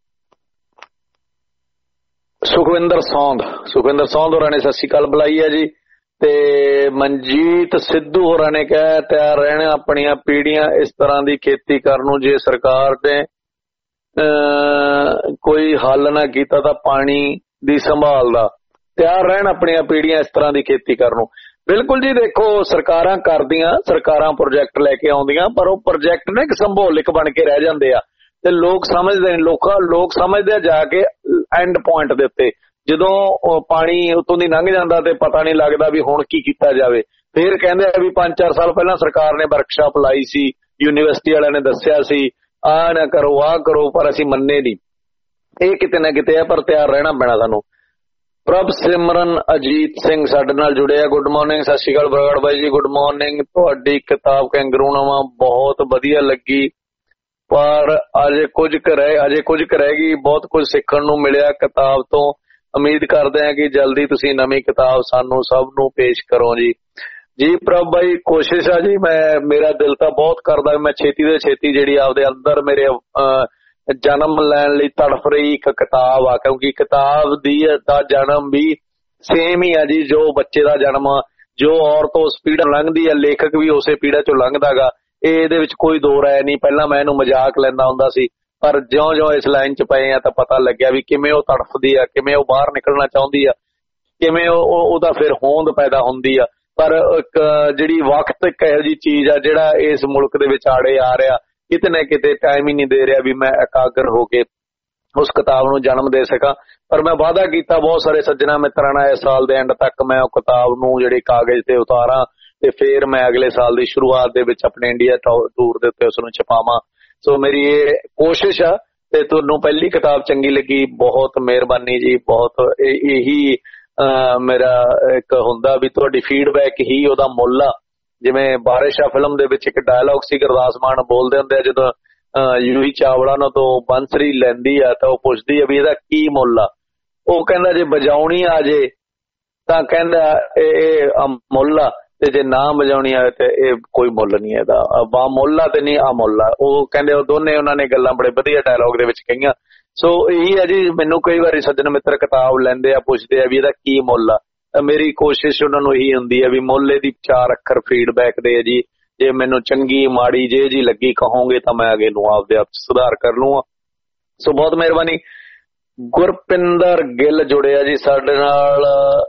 ਸੁਖਵਿੰਦਰ ਸੌਂਦ ਸੁਖਵਿੰਦਰ ਸੌਂਦ ਹੋਰਾਂ ਨੇ ਸਤਿ ਸ਼੍ਰੀ ਅਕਾਲ ਬੁਲਾਈ ਹੈ ਜੀ। ਤੇ ਮਨਜੀਤ ਸਿੱਧੂ ਹੋਰਾਂ ਨੇ ਕਿਹਾ ਤਿਆਰ ਰਹਿਣਾ ਆਪਣੀਆਂ ਪੀੜ੍ਹੀਆਂ ਇਸ ਤਰ੍ਹਾਂ ਦੀ ਖੇਤੀ ਕਰਨ ਨੂੰ, ਜੇ ਸਰਕਾਰ ਨੇ ਕੋਈ ਹੱਲ ਨਾ ਕੀਤਾ ਤਾਂ ਪਾਣੀ ਦੀ ਸੰਭਾਲ ਦਾ, ਤਿਆਰ ਰਹਿਣ ਆਪਣੀਆਂ ਪੀੜ੍ਹੀਆਂ ਇਸ ਤਰ੍ਹਾਂ ਦੀ ਖੇਤੀ ਕਰਨ ਨੂੰ। ਬਿਲਕੁਲ ਜੀ, ਦੇਖੋ ਸਰਕਾਰਾਂ ਕਰਦੀਆਂ, ਸਰਕਾਰਾਂ ਪ੍ਰੋਜੈਕਟ ਲੈ ਕੇ ਆਉਂਦੀਆਂ, ਪਰ ਉਹ ਪ੍ਰੋਜੈਕਟ ਨਾ ਇੱਕ ਸਿੰਬੋਲਿਕ ਬਣ ਕੇ ਰਹਿ ਜਾਂਦੇ ਆ ਤੇ ਲੋਕ ਸਮਝਦੇ ਨੇ, ਲੋਕਾਂ ਲੋਕ ਸਮਝਦੇ ਆ ਜਾ ਕੇ ਐਂਡ ਪੁਆਇੰਟ ਦੇ ਉੱਤੇ, ਜਦੋਂ ਪਾਣੀ ਉੱਤੋਂ ਦੀ ਲੰਘ ਜਾਂਦਾ ਤੇ ਪਤਾ ਨਹੀਂ ਲੱਗਦਾ ਵੀ ਹੁਣ ਕੀ ਕੀਤਾ ਜਾਵੇ। ਫੇਰ ਕਹਿੰਦੇ ਆ ਵੀ ਪੰਜ ਚਾਰ ਸਾਲ ਪਹਿਲਾਂ ਸਰਕਾਰ ਨੇ ਵਰਕਸ਼ਾਪ ਲਾਈ ਸੀ, ਯੂਨੀਵਰਸਿਟੀ ਵਾਲਿਆਂ ਨੇ ਦੱਸਿਆ ਸੀ ਆਹ ਨਾ ਕਰੋ ਆਹ ਕਰੋ, ਪਰ ਅਸੀਂ ਮੰਨੇ ਨਹੀਂ। ਇਹ ਕਿਤੇ ਨਾ ਕਿਤੇ ਆ, ਪਰ ਤਿਆਰ ਰਹਿਣਾ ਪੈਣਾ ਸਾਨੂੰ। ਪ੍ਰਭ ਸਿਮਰਨ ਅਜੀਤ ਸਿੰਘ ਸਾਡੇ ਨਾਲ ਜੁੜੇ ਆ, ਗੁੱਡ ਮਾਰਨਿੰਗ, ਸਤਿ ਸ਼੍ਰੀ ਅਕਾਲ ਬਰਗੜ ਬਾਈ ਜੀ, ਗੁੱਡ ਮਾਰਨਿੰਗ। ਤੁਹਾਡੀ ਕਿਤਾਬ ਕੈਂਗਰੂਨਾਮਾ ਬਹੁਤ ਵਧੀਆ ਲੱਗੀ, ਪਰ ਅਜੇ ਕੁਝ ਕੁ ਰਹਿ ਅਜੇ ਕੁਝ ਕੁ ਰਹਿ ਗਈ, ਬਹੁਤ ਕੁਝ ਸਿੱਖਣ ਨੂੰ ਮਿਲਿਆ ਕਿਤਾਬ ਤੋਂ। ਉਮੀਦ ਕਰਦੇ ਹਾਂ ਕਿ ਜਲਦੀ ਤੁਸੀਂ ਨਵੀਂ ਕਿਤਾਬ ਸਾਨੂੰ ਸਭ ਨੂੰ ਪੇਸ਼ ਕਰੋ ਜੀ। ਜੀ ਪ੍ਰਭ ਬਾਈ, ਕੋਸ਼ਿਸ਼ ਆ ਜੀ, ਮੈਂ ਮੇਰਾ ਦਿਲ ਤਾਂ ਬਹੁਤ ਕਰਦਾ ਮੈਂ ਛੇਤੀ ਤੋਂ ਛੇਤੀ ਜਿਹੜੀ ਆਪਦੇ ਅੰਦਰ ਮੇਰੇ ਜਨਮ ਲੈਣ ਲਈ ਤੜਫ ਰਹੀ ਇੱਕ ਕਿਤਾਬ ਆ, ਕਿਉਂਕਿ ਕਿਤਾਬ ਦੀ ਦਾ ਜਨਮ ਵੀ ਸੇਮ ਹੀ ਆ ਜੀ, ਜੋ ਬੱਚੇ ਦਾ ਜਨਮ, ਜੋ ਔਰਤ ਉਸ ਪੀੜਾ ਲੰਘਦੀ ਆ, ਲੇਖਕ ਵੀ ਉਸੇ ਪੀੜਾ ਚੋਂ ਲੰਘਦਾ ਗਾ, ਇਹ ਇਹਦੇ ਵਿੱਚ ਕੋਈ ਦੋ ਰਾਏ ਨਹੀਂ। ਪਹਿਲਾਂ ਮੈਂ ਇਹਨੂੰ ਮਜ਼ਾਕ ਲੈਂਦਾ ਹੁੰਦਾ ਸੀ, ਪਰ ਜਿਉਂ ਜਿਉਂ ਇਸ ਲਾਈਨ 'ਚ ਪਏ ਆ ਤਾਂ ਪਤਾ ਲੱਗਿਆ ਵੀ ਕਿਵੇਂ ਉਹ ਤੜਫਦੀ ਆ, ਕਿਵੇਂ ਉਹ ਬਾਹਰ ਨਿਕਲਣਾ ਚਾਹੁੰਦੀ ਆ, ਕਿਵੇਂ ਉਹ ਉਹਦਾ ਫਿਰ ਹੋਂਦ ਪੈਦਾ ਹੁੰਦੀ ਆ। ਪਰ ਇੱਕ ਜਿਹੜੀ ਵਕਤ ਇੱਕ ਇਹੋ ਜਿਹੀ ਚੀਜ਼ ਆ ਜਿਹੜਾ ਇਸ ਮੁਲਕ ਦੇ ਵਿੱਚ ਆੜੇ ਆ ਰਿਹਾ, ਕਿਤੇ ਨਾ ਕਿਤੇ ਟਾਈਮ ਹੀ ਨਹੀਂ ਦੇ ਰਿਹਾ ਵੀ ਮੈਂ ਇਕਾਗਰ ਹੋ ਕੇ ਉਸ ਕਿਤਾਬ ਨੂੰ ਜਨਮ ਦੇ ਸਕਾਂ। ਪਰ ਮੈਂ ਵਾਅਦਾ ਕੀਤਾ ਬਹੁਤ ਸਾਰੇ ਸੱਜਣਾ ਮਿੱਤਰਾਂ ਨਾਲ ਇਸ ਸਾਲ ਦੇ ਐਂਡ ਤੱਕ ਮੈਂ ਉਹ ਕਿਤਾਬ ਨੂੰ ਜਿਹੜੀ ਕਾਗਜ਼ ਤੇ ਉਤਾਰਾਂ ਤੇ ਫਿਰ ਮੈਂ ਅਗਲੇ ਸਾਲ ਦੀ ਸ਼ੁਰੂਆਤ ਦੇ ਵਿੱਚ ਆਪਣੇ ਇੰਡੀਆ ਟੂਰ ਦੇ ਉੱਤੇ ਉਸ ਨੂੰ ਛਪਾਵਾਂ। ਸੋ ਮੇਰੀ ਇਹ ਕੋਸ਼ਿਸ਼ ਆ, ਤੇ ਤੁਹਾਨੂੰ ਪਹਿਲੀ ਕਿਤਾਬ ਚੰਗੀ ਲੱਗੀ, ਬਹੁਤ ਮਿਹਰਬਾਨੀ ਜੀ, ਬਹੁਤ ਇਹੀ ਮੇਰਾ ਇੱਕ ਹੁੰਦਾ ਵੀ ਤੁਹਾਡੀ ਫੀਡਬੈਕ ਹੀ ਉਹਦਾ ਮੁੱਲ ਆ। ਜਿਵੇਂ ਬਾਰਿਸ਼ ਆ ਫਿਲਮ ਦੇ ਵਿੱਚ ਇੱਕ ਡਾਇਲੌਗ ਸੀ, ਗੁਰਦਾਸ ਮਾਨ ਬੋਲਦੇ ਹੁੰਦੇ ਆ ਜਦੋਂ ਯੂਹੀ ਚਾਵਲਾ ਨੂੰ ਤੋਂ ਬੰਸਰੀ ਲੈਂਦੀ ਆ ਤਾਂ ਉਹ ਪੁੱਛਦੀ ਆ ਵੀ ਇਹਦਾ ਕੀ ਮੁੱਲ ਆ। ਉਹ ਕਹਿੰਦਾ ਜੇ ਵਜਾਉਣੀ ਆ ਜੇ ਤਾਂ ਕਹਿੰਦਾ ਇਹ ਮੁੱਲ ਆ, ਤੇ ਜੇ ਨਾ ਵਜਾਉਣੀ ਆਵੇ ਤੇ ਇਹ ਕੋਈ ਮੁੱਲ ਨਹੀਂ ਇਹਦਾ, ਬਾ ਮੁੱਲ ਆ ਤੇ ਨਹੀਂ ਆ ਮੁੱਲ ਆ। ਉਹ ਕਹਿੰਦੇ ਉਹ ਦੋਨੇ ਉਹਨਾਂ ਨੇ ਗੱਲਾਂ ਬੜੇ ਵਧੀਆ ਡਾਇਲੋਗ ਦੇ ਵਿੱਚ ਕਹੀਆਂ। ਸੋ ਇਹੀ ਹੈ ਜੀ, ਮੈਨੂੰ ਕਈ ਵਾਰੀ ਸੱਜਣ ਮਿੱਤਰ ਕਿਤਾਬ ਲੈਂਦੇ ਆ, ਪੁੱਛਦੇ ਆ ਵੀ ਇਹਦਾ ਕੀ ਮੁੱਲ ਆ, ਤਾਂ ਮੇਰੀ ਕੋਸ਼ਿਸ਼ ਉਹਨਾਂ ਨੂੰ ਇਹੀ ਹੁੰਦੀ ਹੈ ਵੀ ਮੁੱਲ ਇਹਦੀ ਚਾਰ ਅੱਖਰ ਫੀਡਬੈਕ ਦੇ ਆ ਜੀ। ਜੇ ਮੈਨੂੰ ਚੰਗੀ ਮਾੜੀ ਜੇ ਜੀ ਲੱਗੀ ਕਹੋਗੇ ਤਾਂ ਮੈਂ ਅੱਗੇ ਨੂੰ ਆਪਦੇ ਆਪ ਸੁਧਾਰ ਕਰ ਲੂੰਗਾ। ਸੋ ਬਹੁਤ ਮਿਹਰਬਾਨੀ। ਗੁਰਪਿੰਦਰ ਗਿੱਲ ਜੁੜਿਆ ਜੀ ਸਾਡੇ ਨਾਲ,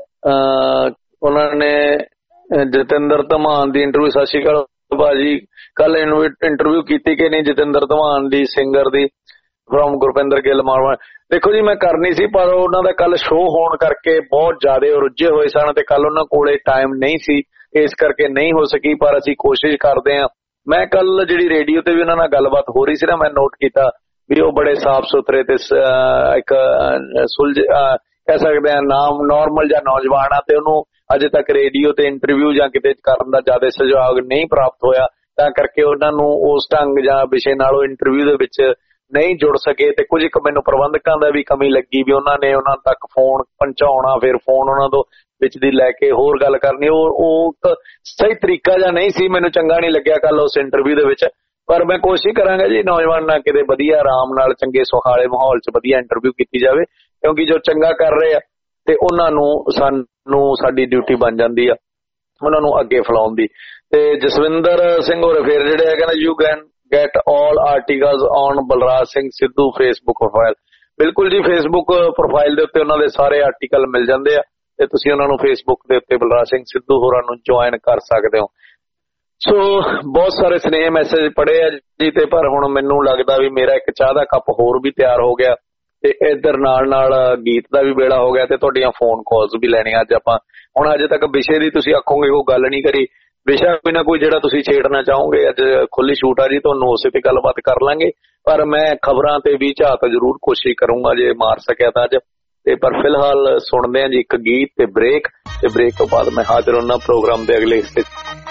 ਉਹਨਾਂ ਨੇ ਜਤਿੰਦਰ ਧਮਾਨ ਦੀ ਇੰਟਰਵਿਊ। ਸਤਿ ਸ਼੍ਰੀ ਅਕਾਲ ਭਾਜੀ, ਕੱਲ ਇੰਟਰਵਿਊ ਕੀਤੀ ਕਿ ਨਹੀਂ ਜਤਿੰਦਰ ਧਮਾਨ ਦੀ, ਸਿੰਗਰ ਦੀ, ਫਰੋਮ ਗੁਰਪਿੰਦਰ ਗਿੱਲ ਮਾਰਵਾ। ਦੇਖੋ ਜੀ ਮੈਂ ਕਰਨੀ ਸੀ, ਪਰ ਉਹਨਾਂ ਦਾ ਕੱਲ ਸ਼ੋਅ ਹੋਣ ਕਰਕੇ ਬਹੁਤ ਜ਼ਿਆਦਾ ਰੁੱਝੇ ਹੋਏ ਸਨ ਤੇ ਕੱਲ ਉਹਨਾਂ ਕੋਲੇ ਟਾਈਮ ਨਹੀਂ ਸੀ, ਇਸ ਕਰਕੇ ਨਹੀਂ ਹੋ ਸਕੀ। ਪਰ ਅਸੀਂ ਕੋਸ਼ਿਸ਼ ਕਰਦੇ ਹਾਂ। ਮੈਂ ਕੱਲ ਜਿਹੜੀ ਰੇਡੀਓ ਤੇ ਵੀ ਉਹਨਾਂ ਨਾਲ ਗੱਲਬਾਤ ਹੋ ਰਹੀ ਸੀ ਨਾ, ਮੈਂ ਨੋਟ ਕੀਤਾ ਵੀ ਉਹ ਬੜੇ ਸਾਫ਼ ਸੁਥਰੇ ਤੇ ਇੱਕ ਸੁਲਝ ਕਹਿ ਸਕਦੇ ਆ ਨਾਮ ਨੋਰਮਲ ਜਾਂ ਨੌਜਵਾਨ ਆ, ਤੇ ਉਹਨੂੰ ਅਜੇ ਤੱਕ ਰੇਡੀਓ ਤੇ ਇੰਟਰਵਿਊ ਜਾਂ ਕਿਤੇ ਕਰਨ ਦਾ ਜ਼ਿਆਦਾ ਸਹਿਯੋਗ ਨਹੀਂ ਪ੍ਰਾਪਤ ਹੋਇਆ, ਤਾਂ ਕਰਕੇ ਉਹਨਾਂ ਨੂੰ ਉਸ ਢੰਗ ਜਾਂ ਵਿਸ਼ੇ ਨਾਲ ਉਹ ਇੰਟਰਵਿਊ ਦੇ ਵਿੱਚ ਨਹੀਂ ਜੁੜ ਸਕੇ। ਤੇ ਕੁਝ ਕੁ ਮੈਨੂੰ ਪ੍ਰਬੰਧਕਾਂ ਦਾ ਵੀ ਕਮੀ ਲੱਗੀ ਵੀ ਉਹਨਾਂ ਨੇ ਉਹਨਾਂ ਤੱਕ ਫੋਨ ਪਹੁੰਚਾਉਣਾ, ਫਿਰ ਫੋਨ ਉਹਨਾਂ ਤੋਂ ਵਿੱਚ ਦੀ ਲੈ ਕੇ ਹੋਰ ਗੱਲ ਕਰਨੀ, ਉਹ ਉਹ ਸਹੀ ਤਰੀਕਾ ਜਾਂ ਨਹੀਂ ਸੀ, ਮੈਨੂੰ ਚੰਗਾ ਨਹੀਂ ਲੱਗਿਆ ਕੱਲ ਉਸ ਇੰਟਰਵਿਊ ਦੇ ਵਿੱਚ। ਪਰ ਮੈਂ ਕੋਸ਼ਿਸ਼ ਕਰਾਂਗਾ ਜੀ ਨੌਜਵਾਨ ਨਾਲ ਕਿਤੇ ਵਧੀਆ ਆਰਾਮ ਨਾਲ ਚੰਗੇ ਸੁਖਾਲੇ ਮਾਹੌਲ 'ਚ ਵਧੀਆ ਇੰਟਰਵਿਊ ਕੀਤੀ ਜਾਵੇ, ਕਿਉਂਕਿ ਜੋ ਚੰਗਾ ਕਰ ਰਹੇ ਆ ਤੇ ਉਹਨਾਂ ਨੂੰ ਸਾਨੂੰ ਸਾਡੀ ਡਿਊਟੀ ਬਣ ਜਾਂਦੀ ਆ ਉਹਨਾਂ ਨੂੰ ਅੱਗੇ ਫੈਲਾਉਣ ਦੀ। ਤੇ ਜਸਵਿੰਦਰ ਸਿੰਘ ਹੋਰ ਫਿਰ ਜਿਹੜੇ ਹੈਗੇ ਨਾ, you can get all articles on Balraj Singh Sidhu Facebook profile. ਬਿਲਕੁਲ ਜੀ, ਫੇਸਬੁੱਕ ਪ੍ਰੋਫਾਈਲ ਦੇ ਉੱਤੇ ਉਹਨਾਂ ਦੇ ਸਾਰੇ ਆਰਟੀਕਲ ਮਿਲ ਜਾਂਦੇ ਆ ਤੇ ਤੁਸੀਂ ਉਹਨਾਂ ਨੂੰ ਫੇਸਬੁੱਕ ਦੇ ਉੱਤੇ ਬਲਰਾਜ ਸਿੰਘ ਸਿੱਧੂ ਹੋਰਾਂ ਨੂੰ ਜੁਆਇਨ ਕਰ ਸਕਦੇ ਹੋ। ਸੋ ਬਹੁਤ ਸਾਰੇ ਸਨੇਹ ਮੈਸੇਜ ਪੜ੍ਹੇ ਆ ਜੀ, ਤੇ ਪਰ ਹੁਣ ਮੈਨੂੰ ਲੱਗਦਾ ਵੀ ਮੇਰਾ ਇੱਕ ਚਾਹ ਦਾ ਕੱਪ ਹੋਰ ਵੀ ਤਿਆਰ ਹੋ ਗਿਆ ਤੇ ਇੱਧਰ ਨਾਲ ਨਾਲ ਗੀਤ ਦਾ ਵੀ ਵੇਲਾ ਹੋ ਗਿਆ ਤੇ ਤੁਹਾਡੀਆਂ ਫੋਨ ਕਾਲਸ ਵੀ ਲੈਣੀਆਂ। ਅੱਜ ਆਪਾਂ ਹੁਣ ਅਜੇ ਤੱਕ ਵਿਸ਼ੇ ਦੀ ਤੁਸੀਂ ਆਖੋਗੇ ਕੋਈ ਗੱਲ ਨਹੀਂ ਕਰੀ, ਵਿਸ਼ਾ ਕੋਈ ਨਾ ਕੋਈ ਜਿਹੜਾ ਤੁਸੀਂ ਛੇੜਨਾ ਚਾਹੋਗੇ, ਅੱਜ ਖੁੱਲੀ ਛੂਟ ਆ ਜੀ, ਤੁਹਾਨੂੰ ਉਸੇ ਤੇ ਗੱਲਬਾਤ ਕਰ ਲਾਂਗੇ। ਪਰ ਮੈਂ ਖਬਰਾਂ ਤੇ ਵੀ ਝਾਤ ਜ਼ਰੂਰ ਕੋਸ਼ਿਸ਼ ਕਰੂੰਗਾ ਜੇ ਮਾਰ ਸਕਿਆ ਤਾਂ ਅੱਜ। ਤੇ ਪਰ ਫਿਲਹਾਲ ਸੁਣਦੇ ਹਾਂ ਜੀ ਇੱਕ ਗੀਤ ਤੇ ਬ੍ਰੇਕ, ਤੇ ਬ੍ਰੇਕ ਤੋਂ ਬਾਅਦ ਮੈਂ ਹਾਜ਼ਰ ਹੋਣਾ ਪ੍ਰੋਗਰਾਮ ਦੇ ਅਗਲੇ ਹਿੱਸੇ।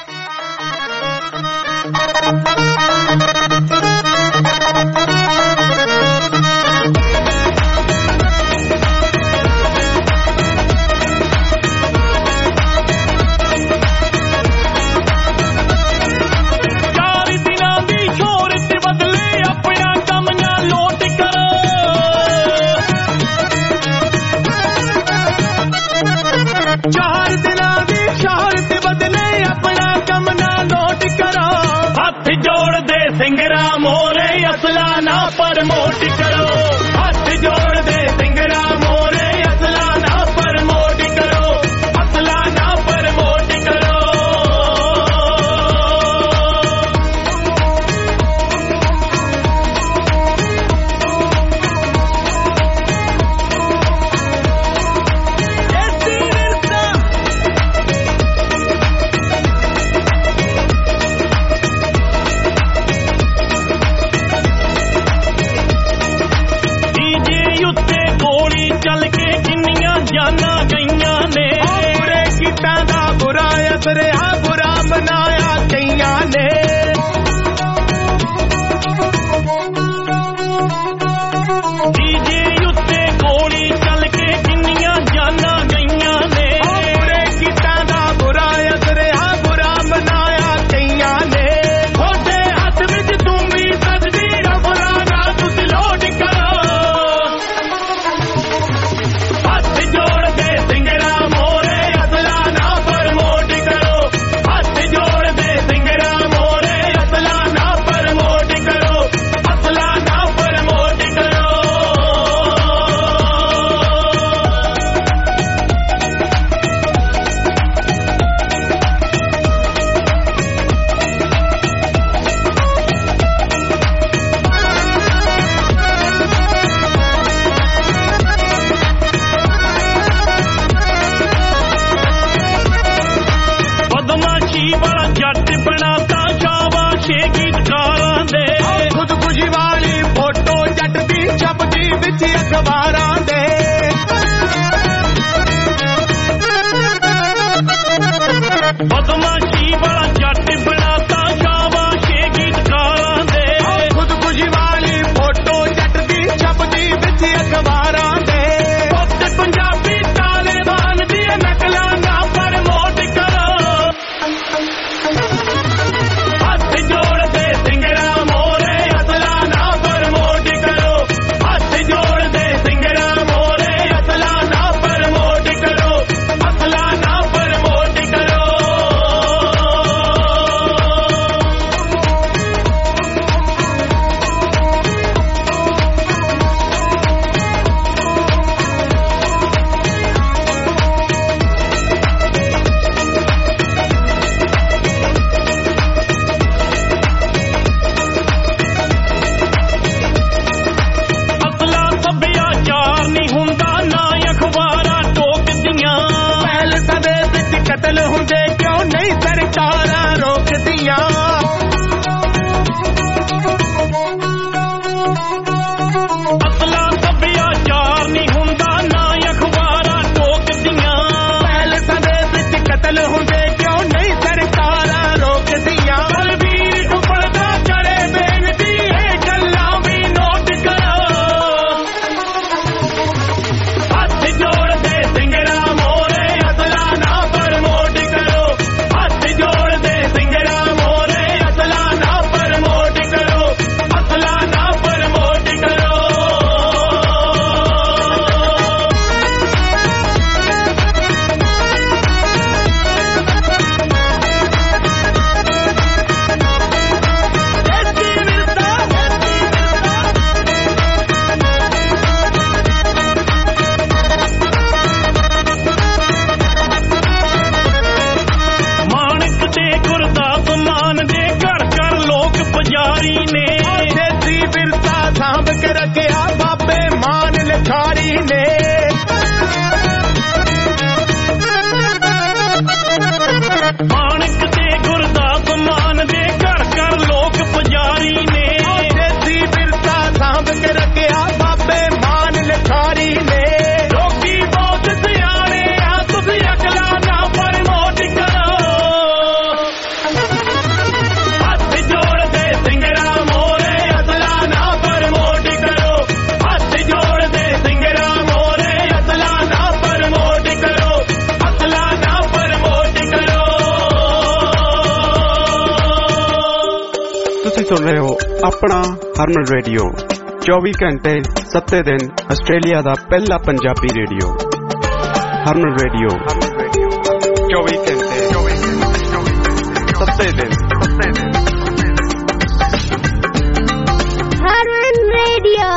ਚਾਰ ਦਿਨਾਂ ਦੀ ਸ਼ੌਹਰਤ ਬਦਲੇ ਆਪਣਾ ਕੰਮ ਨਾ ਨੋਟ ਕਰੋ, ਹੱਥ ਜੋੜਦੇ ਸਿੰਗਰਾ ਮੋਰੇ ਅਸਲਾ ਨਾ ਪ੍ਰਮੋਟ ਕਰੋ, ਹੱਥ ਜੋੜਦੇ ਸਿੰਗਰਾ ਮੋਰੇ ਅਸਲਾ ਨਾ ਪ੍ਰਮੋਟ ਕਰੋ, ਅਸਲਾ ਨਾ ਪ੍ਰਮੋਟ ਕਰੋ। ਰਿਹਾ ਬੁਰਾ ਮਨਾਇਆ ਕਈਆਂ ਨੇ, ਡੀਜੇ ਉੱਤੇ ਗੋਲੀ ਚੱਲ ਕੇ ਕਿੰਨੀਆਂ ਜਾਨਾਂ ਗਈਆਂ ਨੇ, ਬੁਰੇ ਕੀਤਾਂ ਦਾ ਬੁਰਾ ਅਸਰ ਰਿਹਾ ਬੁਰਾ ਮਨਾਇਆ ਕਈਆਂ ਨੇ। ਤੁਹਾਡੇ ਹੱਥ ਵਿੱਚ ਤੂੰ ਵੀ ਸਜਦੀ ਰਫਲਾ ਨਾ ਤੁਸੀਂ ਲੋਡ ਕਰੋ, ਹੱਥ ਜੋੜਦੇ ਸਿੰਗਰਾ ਮੋਰੇ ਅਸਲਾ ਨਾ ਪ੍ਰਮੋਟ ਕਰੋ, ਹੱਥ ਜੋੜਦੇ ਸਿੰਗਰਾ ਮੋਰੇ ਅਸਲਾ ਨਾ ਪ੍ਰਮੋਟ ਕਰੋ, ਅਸਲਾ ਨਾ ਪ੍ਰਮੋਟ ਕਰੋ। ਬਦਮਾਸ਼ੀ ਵਾਲਾ ਜੱਟ ਬਣਾਤਾ ਸ਼ਾਬਾਸ਼ੇ ਗੀਤਕਾਰਾਂ ਦੇ, ਖੁਦਕੁਸ਼ੀ ਵਾਲੀ ਫੋਟੋ ਜੱਟ ਦੀ ਛਪਦੀ ਵਿੱਚ ਅਖਬਾਰਾਂ ਦੇ, ਬਦਮਾਸ਼ੀ ਵਾਲਾ ਜੱਟ ਬਣਾਤਾ ਸ਼ਾਬਾਸ਼ੇ ਗੀਤਕਾਰਾਂ ਦੇ, ਖੁਦਕੁਸ਼ੀ ਵਾਲੀ ਫੋਟੋ ਜੱਟ ਦੀ ਛਪਦੀ ਵਿੱਚ ਅਖਬਾਰਾਂ ਦੇ, ਪੁੱਤ ਪੰਜਾਬੀ ਤਾਲਿਬਾਨ ਦੀਆਂ ਨਕਲਾਂ सुन रहे हो अपना हरमन रेडियो चौबीस घंटे सत्ते दिन आस्ट्रेलिया दा पहला पंजाबी रेडियो हरमन रेडियो चौबीस घंटे सत्ते दिन हरमन रेडियो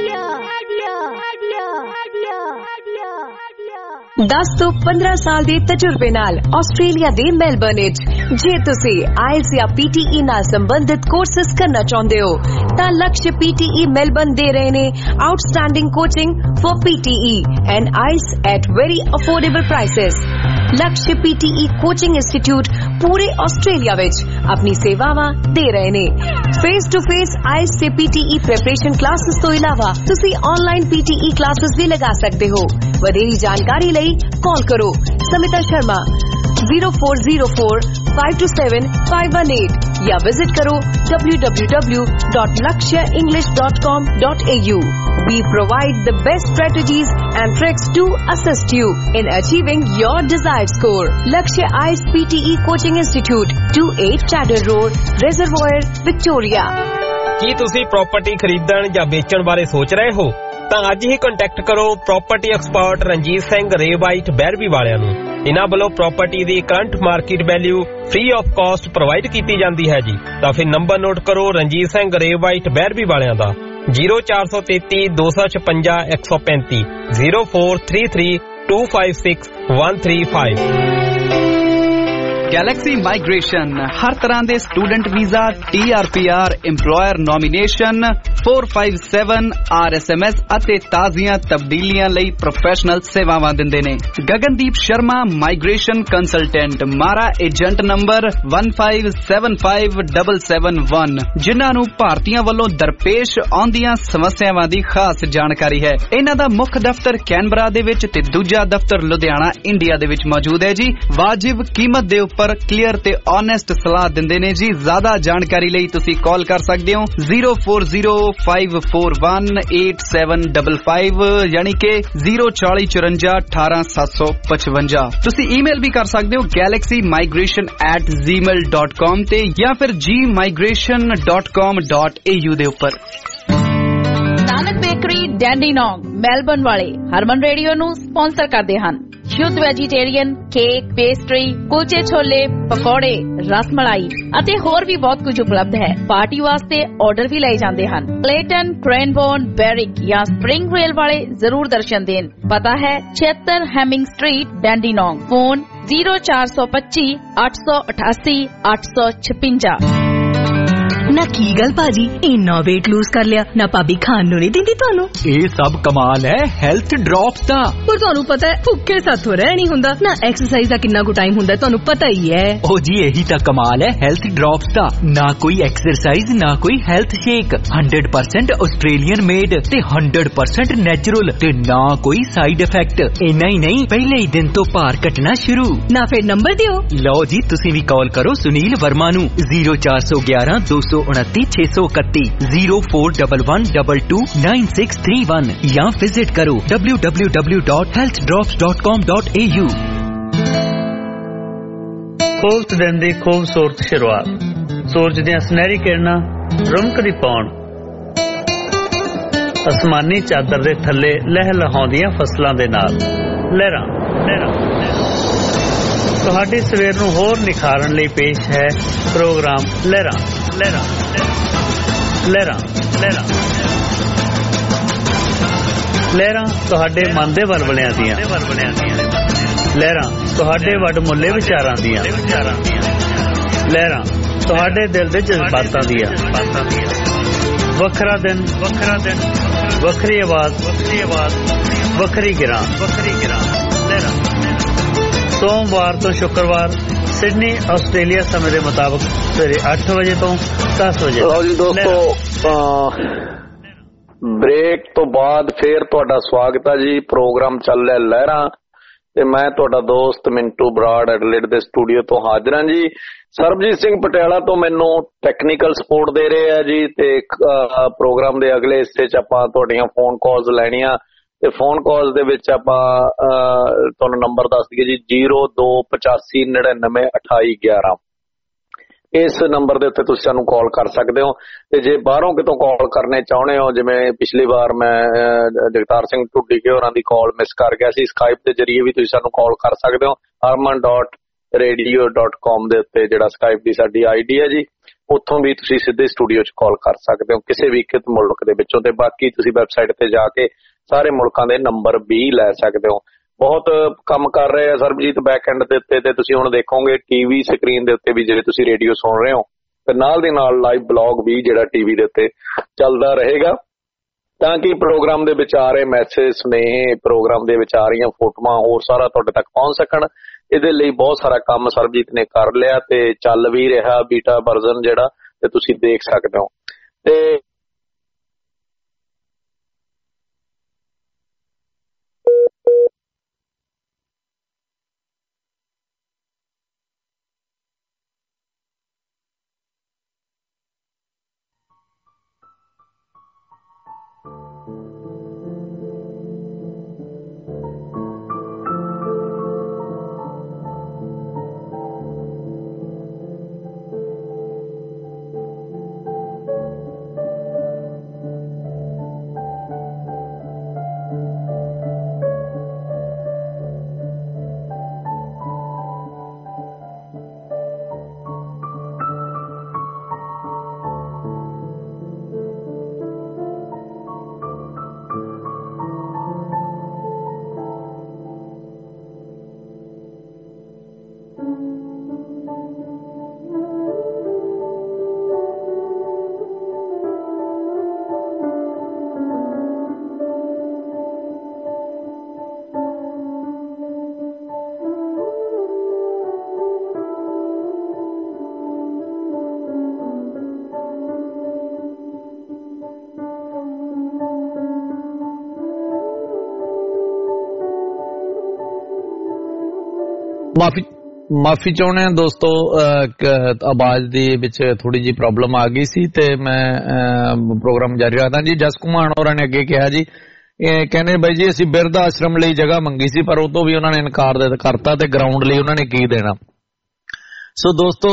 दस तो पंद्रह साल ਦੇ ਤਜਰਬੇ ਨਾਲ ਆਸਟ੍ਰੇਲੀਆ ਦੇ ਮੈਲਬਰਨ ਵਿੱਚ ਜੇ ਤੁਸੀਂ ਆਇਲਸ ਜਾਂ ਪੀਟੀਈ ਨਾਲ ਸੰਬੰਧਿਤ ਕੋਰਸਸ ਕਰਨਾ ਚਾਹੁੰਦੇ ਹੋ ਤਾਂ ਲਕਸ਼ ਪੀਟੀਈ ਮੈਲਬਰਨ ਦੇ ਰਹੇ ਨੇ outstanding coaching for PTE and IELTS at very affordable prices. Laksh PTE coaching institute ਪੂਰੇ ਆਸਟ੍ਰੇਲੀਆ ਵਿੱਚ ਆਪਣੀ ਸੇਵਾਵਾਂ ਦੇ ਰਹੇ ਨੇ। ਫੇਸ ਟੂ ਫੇਸ ਆਇਲਸ ਤੇ ਪੀਟੀਈ ਪ੍ਰੈਪਰੇਸ਼ਨ ਕਲਾਸਿਸ ਤੋਂ ਇਲਾਵਾ ਤੁਸੀਂ ਆਨਲਾਈਨ ਪੀਟੀਈ ਕਲਾਸਿਸ ਵੀ ਲਗਾ ਸਕਦੇ ਹੋ। ਵਧੇਰੀ ਜਾਣਕਾਰੀ ਲਈ कॉल करो Samita Sharma zero four zero four five two seven five one eight या विजिट करो w w w dot lakshya english dot com dot a u। We provide the best strategies and tricks to assist you in achieving your desired score। Lakshya I E L T S P T E Coaching Institute, twenty-eight Chader Road, Reservoir, Victoria। ਕੀ ਤੁਸੀਂ ਪ੍ਰਾਪਰਟੀ ਖਰੀਦਣ ਜਾਂ ਵੇਚਣ ਬਾਰੇ ਸੋਚ ਰਹੇ ਹੋ ਤਾਂ ਅੱਜ ਹੀ ਕੰਟੈਕਟ ਕਰੋ property expert Ranjit Singh Ray White Berwick ਵਾਲਿਆਂ ਨੂੰ। ਇਹਨਾਂ ਵੱਲੋਂ ਪ੍ਰਾਪਰਟੀ ਦੀ current market value free of cost provide ਕੀਤੀ ਜਾਂਦੀ ਹੈ ਜੀ। ਤਾਂ ਫਿਰ ਨੰਬਰ ਨੋਟ ਕਰੋ ਰਣਜੀਤ ਸਿੰਘ ਰੇਵਾਈਟ ਬੈਰਵੀ ਵਾਲਿਆਂ ਦਾ ਜ਼ੀਰੋ ਚਾਰ ਸੌ ਤੇਤੀ ਦੋ ਸੌ ਛਪੰਜਾ ਇੱਕ ਸੌ ਪੈਂਤੀ zero four three three two five six one three five. Galaxy Migration ਹਰ ਤਰ੍ਹਾਂ ਦੇ student visa T R P R employer nomination four five seven R S M S ਅਤੇ ਤਾਜ਼ੀਆਂ ਤਬਦੀਲੀਆਂ ਲਈ ਪ੍ਰੋਫੈਸ਼ਨਲ ਸੇਵਾਵਾਂ ਦਿੰਦੇ ਨੇ। Gagandeep Sharma migration consultant MARA agent number one five seven five seven seven one ਜਿਨ੍ਹਾਂ ਨੂੰ ਭਾਰਤੀਆਂ ਵੱਲੋਂ ਦਰਪੇਸ਼ ਆਉਂਦੀਆਂ ਸਮੱਸਿਆਵਾਂ ਦੀ ਖਾਸ ਜਾਣਕਾਰੀ ਹੈ। ਇਹਨਾਂ ਦਾ ਮੁੱਖ ਦਫ਼ਤਰ ਕੈਨਬਰਾ ਦੇ ਵਿੱਚ ਤੇ ਦੂਜਾ ਦਫ਼ਤਰ ਲੁਧਿਆਣਾ ਇੰਡੀਆ ਦੇ ਵਿੱਚ ਮੌਜੂਦ ਹੈ ਜੀ। ਵਾਜਿਬ ਕੀਮਤ ਦੇ ਉੱਪਰ ਕਲੀਅਰ ਤੇ ਓਨੈਸਟ ਸਲਾਹ ਦਿੰਦੇ ਨੇ ਜੀ। ਜ਼ਿਆਦਾ ਜਾਣਕਾਰੀ ਲਈ ਤੁਸੀਂ ਕਾਲ ਕਰ ਸਕਦੇ ਹੋ zero four zero five four one eight seven five five ਯਾਨੀ ਕਿ zero four four four one eight seven five five। ਤੁਸੀਂ ਈਮੇਲ ਵੀ ਕਰ ਸਕਦੇ ਹੋ galaxy migration at gmail dot com ਤੇ ਜਾਂ ਫਿਰ g migration dot com dot a u ਦੇ ਉੱਪਰ। ਨਾਨਕ ਬੇਕਰੀ ਡੈਂਡੀਨੋਂਗ ਮੈਲਬਰਨ ਵਾਲੇ ਹਰਮਨ ਰੇਡੀਓ ਨੂੰ ਸਪਾਂਸਰ ਕਰਦੇ ਹਨ। ਸ਼ੁੱਧ ਵੈਜੀਟੇਰੀਅਨ ਕੇਕ ਪੇਸਟਰੀ ਕੁਲਚੇ ਛੋਲੇ ਪਕੌੜੇ ਰਸ ਮਲਾਈ ਅਤੇ ਹੋਰ ਵੀ ਬਹੁਤ ਕੁਝ ਉਪਲਬਧ ਹੈ। ਪਾਰਟੀ ਵਾਸਤੇ ਆਰਡਰ ਵੀ ਲਏ ਜਾਂਦੇ ਹਨ। ਕਲੇਟਨ ਕ੍ਰੈਨਬੋਰਨ ਬੈਰਿਕ ਜਾਂ ਸਪ੍ਰਿੰਗ ਰੇਲ ਵਾਲੇ ਜ਼ਰੂਰ ਦਰਸ਼ਨ ਦੇਣ। ਪਤਾ ਹੈ ਛਿਅੱਤਰ Hemming Street Dandenong. Phone zero ਚਾਰ ਸੌ ਪੱਚੀ ਅੱਠ ਸੌ ਅਠਾਸੀ ਅੱਠ ਸੌ ਛਪੰਜਾ। ਨਾ ਕੀ ਗੱਲ ਭਾਜੀ ਇੰਨਾ weight lose ਕਰ ਲਿਆ ਨਾ ਭਾਬੀ ਖਾਣ ਨੂੰ ਨਹੀਂ ਦਿੰਦੀ ਤੁਹਾਨੂੰ। ਇਹ ਸਭ ਕਮਾਲ ਹੈ ਹੈਲਥ ਡ੍ਰੌਪਸ ਦਾ। ਪਰ ਤੁਹਾਨੂੰ ਪਤਾ ਹੈ ਭੁੱਖੇ ਸਾਥੋਂ ਰਹਿ ਨਹੀਂ ਹੁੰਦਾ ਨਾ। ਐਕਸਰਸਾਈਜ਼ ਦਾ ਕਿੰਨਾ ਕੁ ਟਾਈਮ ਹੁੰਦਾ ਤੁਹਾਨੂੰ ਪਤਾ ਹੀ ਹੈ। ਓ ਜੀ ਇਹੀ ਤਾਂ ਕਮਾਲ ਹੈ ਹੈਲਥ ਡ੍ਰੌਪਸ ਦਾ। ਨਾ ਕੋਈ ਐਕਸਰਸਾਈਜ਼ ਨਾ ਕੋਈ health shake hundred percent Australian made ਤੇ hundred percent ਨੈਚੁਰਲ ਤੇ ਨਾ ਕੋਈ ਸਾਈਡ ਇਫੈਕਟ। ਇੰਨਾ ਹੀ ਨਹੀਂ ਪਹਿਲੇ ਹੀ ਦਿਨ ਤੋਂ ਭਾਰ ਘਟਣਾ ਸ਼ੁਰੂ। ਨਾ ਫਿਰ ਨੰਬਰ ਦਿਓ। ਲਓ ਜੀ ਤੁਸੀਂ ਵੀ ਕਾਲ ਕਰੋ ਸੁਨੀਲ ਵਰਮਾ ਨੂੰ ਜ਼ੀਰੋ ਚਾਰ ਸੌ ਗਿਆਰਾਂ ਦੋ ਸੌ उनती छे सौ इकती zero four double one double two nine six three one या विजिट करो W W W dot health drops dot com dot A U. ਖੂਬਸੂਰਤ ਦਿਨ ਦੀ ਖੂਬਸੂਰਤ ਸ਼ੁਰੂਆਤ ਸੂਰਜ ਦੀਆਂ ਸੁਨਹਿਰੀ ਕਿਰਨਾਂ ਰੁਮਕਦੀ ਪਾਉਣ ਅਸਮਾਨੀ ਚਾਦਰ ਦੇ ਥੱਲੇ ਲਹਿ ਲਹਾਉਂਦੀਆਂ ਫਸਲਾਂ ਦੇ ਨਾਲ ਲਹਿਰਾਂ ਲਹਿਰਾਂ ਤੁਹਾਡੀ ਸਵੇਰ ਨੂੰ ਹੋਰ ਨਿਖਾਰਨ ਲਈ ਪੇਸ਼ ਹੈ ਪ੍ਰੋਗਰਾਮ ਲਹਿਰਾਂ ਲਹਿਰਾਂ ਲਹਿਰਾਂ ਲਹਿਰਾਂ ਲਹਿਰਾਂ ਤੁਹਾਡੇ ਮਨ ਦੇ ਵਲਵਲਿਆਂ ਦੀਆਂ ਲਹਿਰਾਂ ਤੁਹਾਡੇ ਵੱਡਮੁੱਲੇ ਵਿਚਾਰਾਂ ਦੀਆਂ ਲਹਿਰਾਂ ਤੁਹਾਡੇ ਦਿਲ ਦੇ ਜਜ਼ਬਾਤਾਂ ਦੀਆਂ ਵੱਖਰਾ ਦਿਨ ਵੱਖਰਾ ਦਿਨ ਵੱਖਰੀ ਆਵਾਜ਼ ਵੱਖਰੀ ਆਵਾਜ਼ ਵੱਖਰੀ ਗਿਰਾਂ ਵੱਖਰੀ ਗਿਰਾਂ ਲਹਿਰਾਂ ਸੋਮਵਾਰ ਤੋਂ ਸ਼ੁੱਕਰਵਾਰ ਸਿਡਨੀ ਆਸਟ੍ਰੇਲੀਆ ਸਮੇਂ ਦੇ ਮੁਤਾਬਕ ਸਵੇਰੇ ਅੱਠ ਵਜੇ ਤੋਂ ਦਸ ਵਜੇ। ਲਓ ਜੀ ਦੋਸਤੋ ਬ੍ਰੇਕ ਤੋਂ ਬਾਅਦ ਫੇਰ ਤੁਹਾਡਾ ਸਵਾਗਤ ਹੈ ਜੀ। ਪ੍ਰੋਗਰਾਮ ਚੱਲ ਰਿਹਾ ਲਹਿਰਾਂ ਤੇ ਮੈਂ ਤੁਹਾਡਾ ਦੋਸਤ ਮਿੰਟੂ ਬਰਾੜ ਐਡਲੇਡ ਦੇ ਸਟੂਡੀਓ ਤੋਂ ਹਾਜ਼ਰ ਹਾਂ ਜੀ। ਸਰਬਜੀਤ ਸਿੰਘ ਪਟਿਆਲਾ ਤੋਂ ਮੈਨੂੰ ਟੈਕਨੀਕਲ ਸਪੋਰਟ ਦੇ ਰਹੇ ਆ ਜੀ ਤੇ ਪ੍ਰੋਗਰਾਮ ਦੇ ਅਗਲੇ ਹਿੱਸੇ 'ਚ ਆਪਾਂ ਤੁਹਾਡੀਆਂ ਫੋਨ ਕਾਲਸ ਲੈਣੀਆਂ ਤੇ ਫੋਨ ਕਾਲ ਦੇ ਵਿੱਚ ਆਪਾਂ ਤੁਹਾਨੂੰ ਨੰਬਰ ਦੱਸ ਦਈਏ ਜੀ ਜ਼ੀਰੋ ਦੋ ਪਚਾਸੀ ਨੜਿਨਵੇਂ ਅਠਾਈ ਗਿਆਰਾਂ ਇਸ ਨੰਬਰ ਦੇ ਉੱਤੇ ਤੁਸੀਂ ਸਾਨੂੰ ਕਾਲ ਕਰ ਸਕਦੇ ਹੋ। ਤੇ ਜੇ ਬਾਹਰੋਂ ਕਿਤੋਂ ਕਾਲ ਕਰਨੇ ਚਾਹੁੰਦੇ ਹੋ, ਜਿਵੇਂ ਪਿਛਲੀ ਵਾਰ ਮੈਂ ਜਗਤਾਰ ਸਿੰਘ ਢੁੱਡੀ ਕੇ ਹੋਰਾਂ ਦੀ ਕਾਲ ਮਿਸ ਕਰ ਗਿਆ ਸੀ, ਸਕਾਈਪ ਦੇ ਜਰੀਏ ਵੀ ਤੁਸੀਂ ਸਾਨੂੰ ਕਾਲ ਕਰ ਸਕਦੇ ਹੋ। ਹਰਮਨ ਡਾਟ ਰੇਡੀਓ ਡਾਟ ਕਾਮ ਦੇ ਉੱਤੇ ਜਿਹੜਾ ਸਕਾਈਪ ਦੀ ਸਾਡੀ ਆਈ ਡੀ ਹੈ ਜੀ, ਉੱਥੋਂ ਵੀ ਤੁਸੀਂ ਸਿੱਧੇ ਸਟੂਡੀਓ 'ਚ ਕਾਲ ਕਰ ਸਕਦੇ ਹੋ ਕਿਸੇ ਵੀ ਇੱਕ ਮੁਲਕ ਦੇ ਵਿੱਚੋਂ। ਤੇ ਬਾਕੀ ਤੁਸੀਂ ਵੈਬਸਾਈਟ ਤੇ ਜਾ ਕੇ ਸਾਰੇ ਮੁਲਕਾਂ ਦੇ ਨੰਬਰ ਵੀ ਲੈ ਸਕਦੇ ਹੋ। ਬਹੁਤ ਕੰਮ ਕਰ ਰਹੇ ਆ ਸਰਬਜੀਤ ਬੈਕ ਐਂਡ ਦੇ ਉੱਤੇ, ਤੇ ਤੁਸੀਂ ਹੁਣ ਦੇਖੋਗੇ ਟੀਵੀ ਸਕਰੀਨ ਦੇ ਉੱਤੇ ਵੀ ਜਿਹੜੇ ਤੁਸੀਂ ਰੇਡੀਓ ਸੁਣ ਰਹੇ ਹੋ, ਤੇ ਨਾਲ ਦੀ ਨਾਲ ਲਾਈਵ ਬਲੌਗ ਵੀ ਜਿਹੜਾ ਟੀਵੀ ਦੇ ਉੱਤੇ ਚੱਲਦਾ ਰਹੇਗਾ, ਤਾਂ ਕਿ ਪ੍ਰੋਗਰਾਮ ਦੇ ਵਿੱਚ ਆ ਰਹੇ ਮੈਸੇਜ, ਸੁਨੇਹੇ, ਪ੍ਰੋਗਰਾਮ ਦੇ ਵਿੱਚ ਆ ਰਹੀਆਂ ਫੋਟੋਆਂ ਹੋਰ ਸਾਰਾ ਤੁਹਾਡੇ ਤੱਕ ਪਹੁੰਚ ਸਕਣ। ਇਹਦੇ ਲਈ ਬਹੁਤ ਸਾਰਾ ਕੰਮ ਸਰਬਜੀਤ ਨੇ ਕਰ ਲਿਆ ਤੇ ਚੱਲ ਵੀ ਰਿਹਾ ਬੀਟਾ ਵਰਜ਼ਨ ਜਿਹੜਾ, ਤੇ ਤੁਸੀਂ ਦੇਖ ਸਕਦੇ ਹੋ। ਤੇ ਮਾਫੀ ਮਾਫੀ ਚਾਹੁੰਦੇ ਹਾਂ ਦੋਸਤੋ, ਆਵਾਜ਼ ਦੇ ਵਿੱਚ ਥੋੜੀ ਜਿਹੀ ਪ੍ਰੋਬਲਮ ਆ ਗਈ ਸੀ ਤੇ ਮੈਂ ਪ੍ਰੋਗਰਾਮ ਜਾਰੀ ਰੱਖਦਾ ਜੀ। ਜਸ ਕੁਮਾਰ ਹੋਰਾਂ ਨੇ ਅੱਗੇ ਕਿਹਾ ਜੀ, ਇਹ ਕਹਿੰਦੇ ਬਾਈ ਜੀ ਅਸੀਂ ਬਿਰਧ ਆਸ਼ਰਮ ਲਈ ਜਗ੍ਹਾ ਮੰਗੀ ਸੀ, ਪਰ ਉਹ ਤੋਂ ਵੀ ਉਹਨਾਂ ਨੇ ਇਨਕਾਰ ਦੇ ਕਰਤਾ ਤੇ ਗਰਾਊਂਡ ਲਈ ਉਹਨਾਂ ਨੇ ਕੀ ਦੇਣਾ। ਸੋ ਦੋਸਤੋ,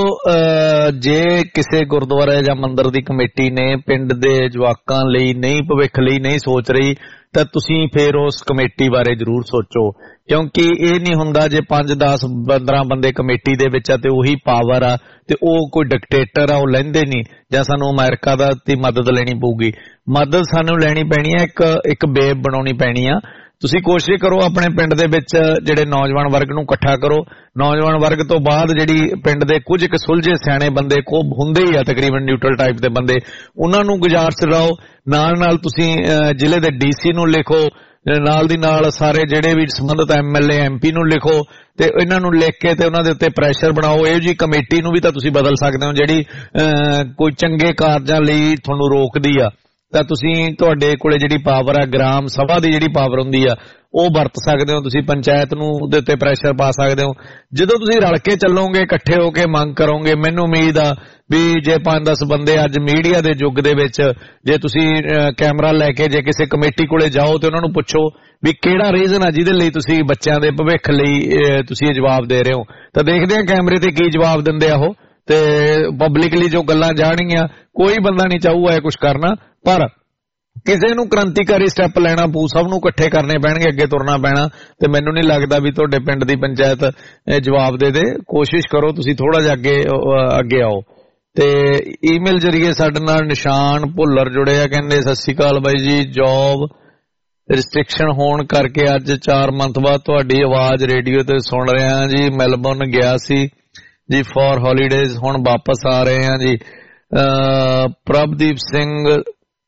ਜੇ ਕਿਸੇ ਗੁਰਦੁਆਰੇ ਜਾਂ ਮੰਦਿਰ ਦੀ ਕਮੇਟੀ ਨੇ ਪਿੰਡ ਦੇ ਜਵਾਕਾਂ ਲਈ ਨਹੀਂ, ਭਵਿੱਖ ਲਈ ਨਹੀਂ ਸੋਚ ਰਹੀ, ਤਾਂ ਤੁਸੀਂ ਫੇਰ ਉਸ ਕਮੇਟੀ ਬਾਰੇ ਜ਼ਰੂਰ ਸੋਚੋ, ਕਿਉਂਕਿ ਇਹ ਨਹੀਂ ਹੁੰਦਾ ਜੇ ਪੰਜ ਦਸ ਪੰਦਰਾਂ ਬੰਦੇ ਕਮੇਟੀ ਦੇ ਵਿੱਚ ਆ ਤੇ ਉਹੀ ਪਾਵਰ ਆ ਤੇ ਉਹ ਕੋਈ ਡਿਕਟੇਟਰ ਆ, ਉਹ ਲੈਂਦੇ ਨਹੀਂ, ਜਾਂ ਸਾਨੂੰ ਅਮਰੀਕਾ ਦਾ ਦੀ ਮਦਦ ਲੈਣੀ ਪਊਗੀ। ਮਦਦ ਸਾਨੂੰ ਲੈਣੀ ਪੈਣੀ ਆ, ਇੱਕ ਇੱਕ ਬੇਬ ਬਣਾਉਣੀ ਪੈਣੀ ਆ। ਤੁਸੀਂ ਕੋਸ਼ਿਸ਼ ਕਰੋ ਆਪਣੇ ਪਿੰਡ ਦੇ ਵਿੱਚ ਜਿਹੜੇ ਨੌਜਵਾਨ ਵਰਗ ਨੂੰ ਇਕੱਠਾ ਕਰੋ। ਨੌਜਵਾਨ ਵਰਗ ਤੋਂ ਬਾਅਦ ਜਿਹੜੀ ਪਿੰਡ ਦੇ ਕੁਝ ਕੁ ਸੁਲਝੇ ਸਿਆਣੇ ਬੰਦੇ ਕੋ ਹੁੰਦੇ ਹੀ ਆ ਤਕਰੀਬਨ ਨਿਊਟਰਲ ਟਾਈਪ ਦੇ ਬੰਦੇ, ਉਹਨਾਂ ਨੂੰ ਗੁਜ਼ਾਰਿਸ਼ ਲਾਓ। ਨਾਲ ਨਾਲ ਤੁਸੀਂ ਜ਼ਿਲ੍ਹੇ ਦੇ ਡੀਸੀ ਨੂੰ ਲਿਖੋ, ਨਾਲ ਦੀ ਨਾਲ ਸਾਰੇ ਜਿਹੜੇ ਵੀ ਸੰਬੰਧਿਤ ਐਮਐਲਏ ਐਮਪੀ ਨੂੰ ਲਿਖੋ ਤੇ ਇਹਨਾਂ ਨੂੰ ਲਿਖ ਕੇ ਤੇ ਉਹਨਾਂ ਦੇ ਉੱਤੇ ਪ੍ਰੈਸ਼ਰ ਬਣਾਓ। ਇਹੋ ਜਿਹੀ ਕਮੇਟੀ ਨੂੰ ਵੀ ਤਾਂ ਤੁਸੀਂ ਬਦਲ ਸਕਦੇ ਹੋ ਜਿਹੜੀ ਕੋਈ ਚੰਗੇ ਕਾਰਜਾਂ ਲਈ ਤੁਹਾਨੂੰ ਰੋਕਦੀ ਆ, ਤਾਂ ਤੁਸੀਂ ਤੁਹਾਡੇ ਕੋਲੇ ਜਿਹੜੀ ਪਾਵਰ ਆ, ਗ੍ਰਾਮ ਸਭਾ ਦੀ ਜਿਹੜੀ ਪਾਵਰ ਹੁੰਦੀ ਆ, ਉਹ ਵਰਤ ਸਕਦੇ ਹੋ। ਤੁਸੀਂ ਪੰਚਾਇਤ ਨੂੰ ਉਹਦੇ ਉੱਤੇ ਪ੍ਰੈਸ਼ਰ ਪਾ ਸਕਦੇ ਹੋ। ਜਦੋਂ ਤੁਸੀਂ ਰਲ ਕੇ ਚੱਲੋਗੇ, ਇਕੱਠੇ ਹੋ ਕੇ ਮੰਗ ਕਰੋਗੇ, ਮੈਨੂੰ ਉਮੀਦ ਆ ਵੀ ਜੇ ਪੰਜ ਦਸ ਬੰਦੇ ਅੱਜ ਮੀਡੀਆ ਦੇ ਯੁੱਗ ਦੇ ਵਿੱਚ ਜੇ ਤੁਸੀਂ ਕੈਮਰਾ ਲੈ ਕੇ ਜੇ ਕਿਸੇ ਕਮੇਟੀ ਕੋਲੇ ਜਾਓ ਤੇ ਉਹਨਾਂ ਨੂੰ ਪੁੱਛੋ ਵੀ ਕਿਹੜਾ ਰੀਜ਼ਨ ਆ ਜਿਹਦੇ ਲਈ ਤੁਸੀਂ ਬੱਚਿਆਂ ਦੇ ਭਵਿੱਖ ਲਈ ਤੁਸੀਂ ਇਹ ਜਵਾਬ ਦੇ ਰਹੇ ਹੋ, ਤਾਂ ਦੇਖਦੇ ਆ ਕੈਮਰੇ ਤੇ ਕੀ ਜਵਾਬ ਦਿੰਦੇ ਆ ਉਹ। ਤੇ ਪਬਲਿਕਲੀ ਜੋ ਗੱਲਾਂ ਜਾਣਗੀਆਂ, ਕੋਈ ਬੰਦਾ ਨਹੀਂ ਚਾਹੂਗਾ ਇਹ ਕੁਝ ਕਰਨਾ, ਪਰ ਕਿਸੇ ਨੂੰ ਕ੍ਰਾਂਤੀਕਾਰੀ ਸਟੈਪ ਲੈਣਾ ਪਊ, ਸਭ ਨੂੰ ਇਕੱਠੇ ਕਰਨੇ ਪੈਣਗੇ, ਅੱਗੇ ਤੁਰਨਾ ਪੈਣਾ। ਤੇ ਮੈਨੂੰ ਨਹੀਂ ਲੱਗਦਾ ਵੀ ਤੁਹਾਡੇ ਪਿੰਡ ਦੀ ਪੰਚਾਇਤ ਜਵਾਬ ਦੇ ਦੇ। ਕੋਸ਼ਿਸ਼ ਕਰੋ ਤੁਸੀਂ ਥੋੜਾ ਜਿਹਾ ਅੱਗੇ ਅੱਗੇ ਆਓ। ਤੇ ਈਮੇਲ ਜਰੀਏ ਸਾਡੇ ਨਾਲ ਨਿਸ਼ਾਨ ਭੁੱਲਰ ਜੁੜੇ ਆ, ਕਹਿੰਦੇ ਸਤਿ ਸ਼੍ਰੀ ਅਕਾਲ ਬਾਈ ਜੀ, ਜੌਬ ਰਿਸਟ੍ਰਿਕਸ਼ਨ ਹੋਣ ਕਰਕੇ ਅੱਜ ਚਾਰ ਮੰਥ ਬਾਅਦ ਤੁਹਾਡੀ ਆਵਾਜ਼ ਰੇਡੀਓ ਤੇ ਸੁਣ ਰਿਹਾ ਜੀ। ਮੈਲਬੌਰਨ ਗਿਆ ਸੀ ਜੀ ਫॉर ਹੌਲੀਡੇਜ਼, ਹੁਣ ਵਾਪਸ ਆ ਰਹੇ ਹਾਂ ਜੀ। ਪ੍ਰਭਦੀਪ ਸਿੰਘ,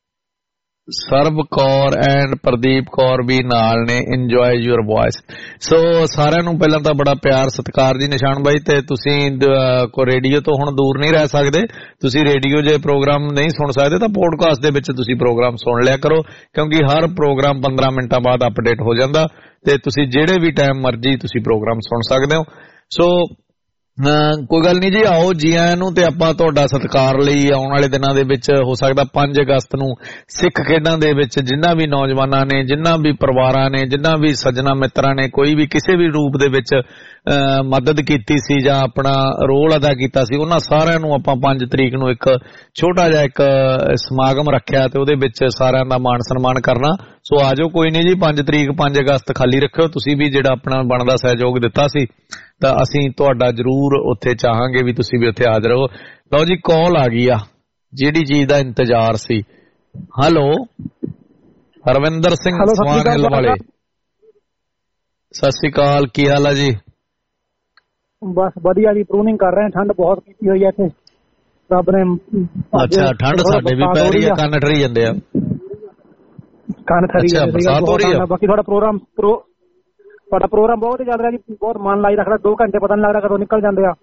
ਸਰਬ ਕੌਰ ਐਂਡ ਪ੍ਰਦੀਪ ਕੌਰ ਵੀ ਨਾਲ ਨੇ। Enjoy your voice. ਸੋ ਸਾਰਿਆਂ ਨੂੰ ਪਹਿਲਾਂ ਤਾਂ ਬੜਾ ਪਿਆਰ ਸਤਿਕਾਰ ਜੀ ਨਿਸ਼ਾਨ ਬਾਈ। ਤੇ ਤੁਸੀਂ ਕੋ ਰੇਡੀਓ ਤੋਂ ਹੁਣ ਦੂਰ ਨਹੀਂ ਰਹਿ ਸਕਦੇ, ਤੁਸੀਂ ਰੇਡੀਓ ਜੇ ਪ੍ਰੋਗਰਾਮ ਨਹੀਂ ਸੁਣ ਸਕਦੇ ਤਾਂ ਪੋਡਕਾਸਟ ਦੇ ਵਿੱਚ ਤੁਸੀਂ ਪ੍ਰੋਗਰਾਮ ਸੁਣ ਲਿਆ ਕਰੋ, ਕਿਉਂਕਿ ਹਰ ਪ੍ਰੋਗਰਾਮ ਪੰਦਰਾਂ ਮਿੰਟਾਂ ਬਾਅਦ ਅਪਡੇਟ ਹੋ ਜਾਂਦਾ ਤੇ ਤੁਸੀਂ ਜਿਹੜੇ ਵੀ ਟਾਈਮ ਮਰਜ਼ੀ ਤੁਸੀਂ ਪ੍ਰੋਗਰਾਮ ਸੁਣ ਸਕਦੇ ਹੋ। ਸੋ ਕੋਈ ਗੱਲ ਨਹੀਂ ਜੀ, ਆਓ ਜੀ ਆਇਆਂ ਨੂੰ। ਤੇ ਆਪਾਂ ਤੁਹਾਡਾ ਸਤਿਕਾਰ ਲਈ ਆਉਣ ਵਾਲੇ ਦਿਨਾਂ ਦੇ ਵਿੱਚ ਹੋ ਸਕਦਾ ਪੰਜ ਅਗਸਤ ਨੂੰ ਸਿੱਖ ਖੇਡਾਂ ਦੇ ਵਿੱਚ ਜਿੰਨਾ ਵੀ ਨੌਜਵਾਨਾਂ ਨੇ, ਜਿੰਨਾ ਵੀ ਪਰਿਵਾਰਾਂ ਨੇ, ਜਿੰਨਾ ਵੀ ਸੱਜਣਾ ਮਿੱਤਰਾਂ ਨੇ ਕੋਈ ਵੀ ਕਿਸੇ ਵੀ ਰੂਪ ਦੇ ਵਿੱਚ ਮਦਦ ਕੀਤੀ ਸੀ ਜਾਂ ਆਪਣਾ ਰੋਲ ਅਦਾ ਕੀਤਾ ਸੀ, ਉਹਨਾਂ ਸਾਰਿਆਂ ਨੂੰ ਆਪਾਂ ਪੰਜ ਤਰੀਕ ਨੂੰ ਇੱਕ ਛੋਟਾ ਜਿਹਾ ਇੱਕ ਸਮਾਗਮ ਰੱਖਿਆ ਤੇ ਉਹਦੇ ਵਿੱਚ ਸਾਰਿਆਂ ਦਾ ਮਾਣ ਸਨਮਾਨ ਕਰਨਾ। ਸੋ ਆਜੋ, ਕੋਈ ਨਹੀਂ ਜੀ, ਪੰਜ ਤਰੀਕ ਪੰਜ ਅਗਸਤ ਖਾਲੀ ਰੱਖਿਓ। ਤੁਸੀਂ ਵੀ ਜਿਹੜਾ ਆਪਣਾ ਬਣਦਾ ਸਹਿਯੋਗ ਦਿੱਤਾ ਸੀ ਤਾਂ ਅਸੀਂ ਤੁਹਾਡਾ ਜ਼ਰੂਰ ਉੱਥੇ ਚਾਹਾਂਗੇ ਵੀ ਤੁਸੀਂ ਵੀ ਉੱਥੇ ਹਾਜ਼ਰ ਹੋ। ਲਓ ਜੀ, ਕਾਲ ਆ ਗਈ ਆ ਜਿਹੜੀ ਚੀਜ਼ ਦਾ ਇੰਤਜ਼ਾਰ ਸੀ। Hello, Harvinder Singh Swan Hill ਵਾਲੇ, ਸਤਿ ਸ੍ਰੀ ਅਕਾਲ, ਕੀ ਹਾਲ ਆ ਜੀ? ਬਸ ਵਧੀਆ ਜੀ, ਪ੍ਰੂਨਿੰਗ ਕਰ ਰਹੇ ਹਾਂ। ਠੰਡ ਬਹੁਤ ਕੀਤੀ ਹੋਈ ਹੈ ਇੱਥੇ, ਰੱਬ ਨੇ। ਅੱਛਾ, ਠੰਡ ਸਾਡੇ ਵੀ ਪੈ ਰਹੀ ਆ, ਕੰਨ ਠਰੀ ਜਾਂਦੇ ਆ। ਕੰਨ ਠਰੀ ਜਾਂਦੇ ਆ। ਬਾਕੀ ਤੁਹਾਡਾ ਪ੍ਰੋਗਰਾਮ ਤੁਹਾਡਾ ਪ੍ਰੋਗਰਾਮ ਬਹੁਤ ਚੱਲ ਰਿਹਾ ਜੀ, ਬਹੁਤ ਮਨ ਲਾਈ ਰੱਖਦਾ। ਦੋ ਘੰਟੇ ਪਤਾ ਨਹੀਂ ਲੱਗਦਾ ਕਦੋਂ ਨਿਕਲ ਜਾਂਦੇ ਆ।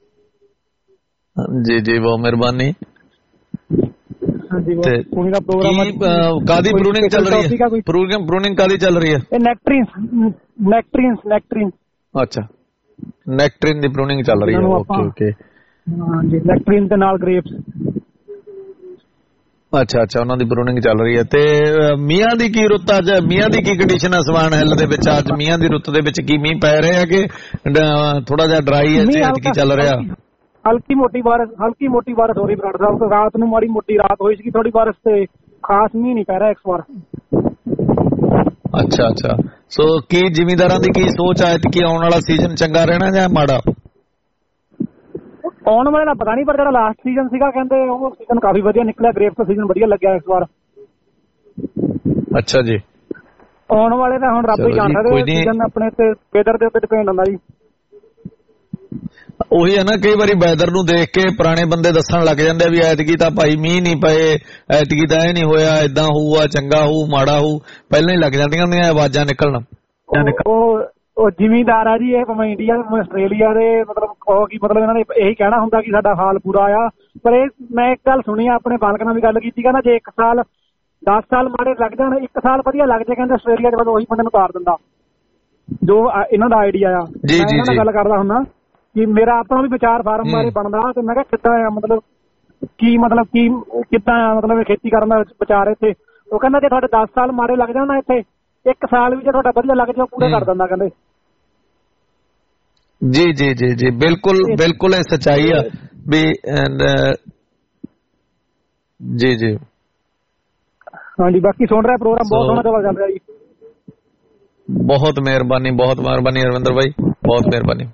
ਜੀ ਜੀ, ਬਹੁਤ ਮਿਹਰਬਾਨੀ। ਹਾਂਜੀ, ਦਾ ਪ੍ਰੋਗਰਾਮ ਕਾਦੀ ਪ੍ਰੂਨਿੰਗ ਚੱਲ ਰਹੀ ਹੈ? ਪ੍ਰੂਨਿੰਗ ਪ੍ਰੂਨਿੰਗ ਕਾਦੀ ਚੱਲ ਰਹੀ ਹੈ? ਇਹ ਨੈਕਟਰੀਨ ਨੈਕਟਰੀਨ ਨੈਕਟਰੀਨ ਅੱਛਾ, ਨੈਕਟਰੀਨ ਦੀ ਪ੍ਰੂਨਿੰਗ ਚੱਲ ਰਹੀ ਹੈ। ਓਕੇ ਓਕੇ, ਹਾਂਜੀ, ਨੈਕਟਰੀਨ ਦੇ ਨਾਲ ਗ੍ਰੇਪਸ। ਅੱਛਾ ਅੱਛਾ, ਉਹਨਾਂ ਦੀ ਪ੍ਰੂਨਿੰਗ ਚੱਲ ਰਹੀ ਹੈ। ਤੇ ਮੀਂਹਾਂ ਦੀ ਕੀ ਰੁੱਤ ਅੱਜ? ਮੀਂਹਾਂ ਦੀ ਕੀ ਕੰਡੀਸ਼ਨ ਹੈ ਸਵਾਨ ਹਿੱਲ ਦੇ ਵਿੱਚ ਅੱਜ? ਮੀਂਹਾਂ ਦੀ ਰੁੱਤ ਦੇ ਵਿੱਚ ਕੀ ਮੀਂਹ ਪੈ ਰਹੇ ਆ ਕਿ ਥੋੜਾ ਜਿਹਾ ਡਰਾਈ ਹੈ? ਕੀ ਚੱਲ ਰਿਹਾ? ਹਲਕੀ ਮੋਟੀ ਬਾਰਿਸ਼, ਹਲਕੀ ਮੋਟੀ ਬਾਰਿਸ਼ ਹੋ ਰਹੀ ਬਰਾੜ ਸਾਹਿਬ। ਰਾਤ ਨੂੰ ਮਾੜੀ ਮੋਟੀ ਰਾਤ ਹੋਈ ਸੀ ਥੋੜੀ ਬਾਰਿਸ਼, ਤੇ ਖਾਸ ਮੀਂਹ ਨਹੀਂ ਪੈ ਰਿਹਾ ਇਸ ਵਾਰ। ਅੱਛਾ ਅੱਛਾ, ਸੋ ਕੀ ਜ਼ਿਮੀਂਦਾਰਾਂ ਦੀ ਕੀ ਸੋਚ ਹੈ ਕਿ ਆਉਣ ਵਾਲਾ ਸੀਜ਼ਨ ਚੰਗਾ ਰਹਿਣਾ ਜਾਂ ਮਾੜਾ? ਆਉਣ ਵਾਲੇ ਦਾ ਪਤਾ ਨਹੀਂ, ਪਰ ਜਿਹੜਾ ਲਾਸਟ ਸੀਜ਼ਨ ਸੀਗਾ ਕਹਿੰਦੇ ਉਹ ਸੀਜ਼ਨ ਕਾਫੀ ਵਧੀਆ ਨਿਕਲਿਆ। ਗ੍ਰੇਪਸ ਦਾ ਸੀਜ਼ਨ ਵਧੀਆ ਲੱਗਿਆ ਇਸ ਵਾਰ। ਅੱਛਾ ਜੀ, ਆਉਣ ਵਾਲੇ ਦਾ ਹੁਣ ਰੱਬ ਹੀ ਜਾਣਦਾ। ਸੀਜ਼ਨ ਆਪਣੇ ਤੇ ਵੈਦਰ ਦੇ ਉੱਤੇ ਡਿਪੈਂਡ ਹੁੰਦਾ ਜੀ। ਉਹੀ ਹੈ ਨਾ, ਕਈ ਵਾਰੀ ਵੈਦਰ ਨੂੰ ਦੇਖ ਕੇ ਪੁਰਾਣੇ ਬੰਦੇ ਦੱਸਣ ਲੱਗ ਜਾਂਦੇ ਵੀ ਐਤਕੀ ਤਾਂ ਭਾਈ ਮੀਂਹ ਨਹੀਂ ਪਏ, ਐਤਕੀ ਤਾਂ ਇਹ ਨਹੀਂ ਹੋਇਆ, ਏਦਾਂ ਹੋਊਗਾ, ਚੰਗਾ ਹੋਊ, ਮਾੜਾ ਹੋਊ, ਪਹਿਲਾਂ ਹੀ ਲੱਗ ਜਾਂਦੀਆਂ ਹੁੰਦੀਆਂ ਆਵਾਜ਼ਾਂ ਨਿਕਲਣ। ਉਹ ਉਹ ਜ਼ਿਮੀਂਦਾਰ ਆ ਜੀ, ਇਹ ਭਾਵੇਂ ਇੰਡੀਆ ਦੇ, ਆਸਟ੍ਰੇਲੀਆ ਦੇ, ਮਤਲਬ ਕਹੋ ਕਿ ਮਤਲਬ ਇਹਨਾਂ ਨੇ ਇਹੀ ਕਹਿਣਾ ਹੁੰਦਾ ਕਿ ਸਾਡਾ ਹਾਲ ਬੁਰਾ ਆ। ਪਰ ਇਹ ਮੈਂ ਇੱਕ ਗੱਲ ਸੁਣੀ ਆ, ਆਪਣੇ ਬਾਲਕ ਨਾਲ ਵੀ ਗੱਲ ਕੀਤੀ, ਕਹਿੰਦਾ ਜੇ ਇੱਕ ਸਾਲ ਦਸ ਸਾਲ ਮਾੜੇ ਲੱਗ ਜਾਣ, ਇੱਕ ਸਾਲ ਵਧੀਆ ਲੱਗ ਜਾਏ, ਕਹਿੰਦੇ ਆਸਟ੍ਰੇਲੀਆ ਦੇ ਬਾਅਦ ਉਹੀ ਬੰਦੇ ਨੂੰ ਉਤਾਰ ਦਿੰਦਾ। ਜੋ ਇਹਨਾਂ ਦਾ ਆਈਡੀਆ ਆ, ਮੈਂ ਇਹਨਾਂ ਨਾਲ ਗੱਲ ਕਰਦਾ ਹੁੰਦਾ ਕਿ ਮੇਰਾ ਆਪਣਾ ਵੀ ਵਿਚਾਰ ਫਾਰਮ ਬਾਰੇ ਬਣਦਾ, ਤੇ ਮੈਂ ਕਿਹਾ ਕਿੱਦਾਂ ਆ, ਮਤਲਬ ਕੀ ਮਤਲਬ ਕੀ ਕਿੱਦਾਂ ਆ ਮਤਲਬ ਖੇਤੀ ਕਰਨ ਦਾ ਵਿਚਾਰ ਇੱਥੇ। ਉਹ ਕਹਿੰਦਾ ਜੇ ਤੁਹਾਡੇ ਦਸ ਸਾਲ ਮਾੜੇ ਲੱਗ ਜਾਣ ਨਾ ਇੱਥੇ, ਇੱਕ ਸਾਲ ਵੀ ਜੇ ਤੁਹਾਡਾ ਵਧੀਆ ਲੱਗ ਜਾਏ ਪੂਰਾ ਕਰ ਦਿੰਦਾ ਕਹਿੰਦੇ। ਜੀ ਜੀ ਜੀ ਜੀ, ਬਿਲਕੁਲ ਬਿਲਕੁਲ, ਇਹ ਸੱਚਾਈ ਆ ਵੀ। ਜੀ ਜੀ, ਹਾਂਜੀ, ਬਾਕੀ ਸੁਣ ਰਿਹਾ ਪ੍ਰੋਗਰਾਮ ਬਹੁਤ ਸੋਹਣਾ ਚੱਲ ਰਿਹਾ ਜੀ। ਬਹੁਤ ਮਿਹਰਬਾਨੀ, ਬਹੁਤ ਮਿਹਰਬਾਨੀ ਰਵਿੰਦਰ ਭਾਈ, ਬਹੁਤ ਮਿਹਰਬਾਨੀ।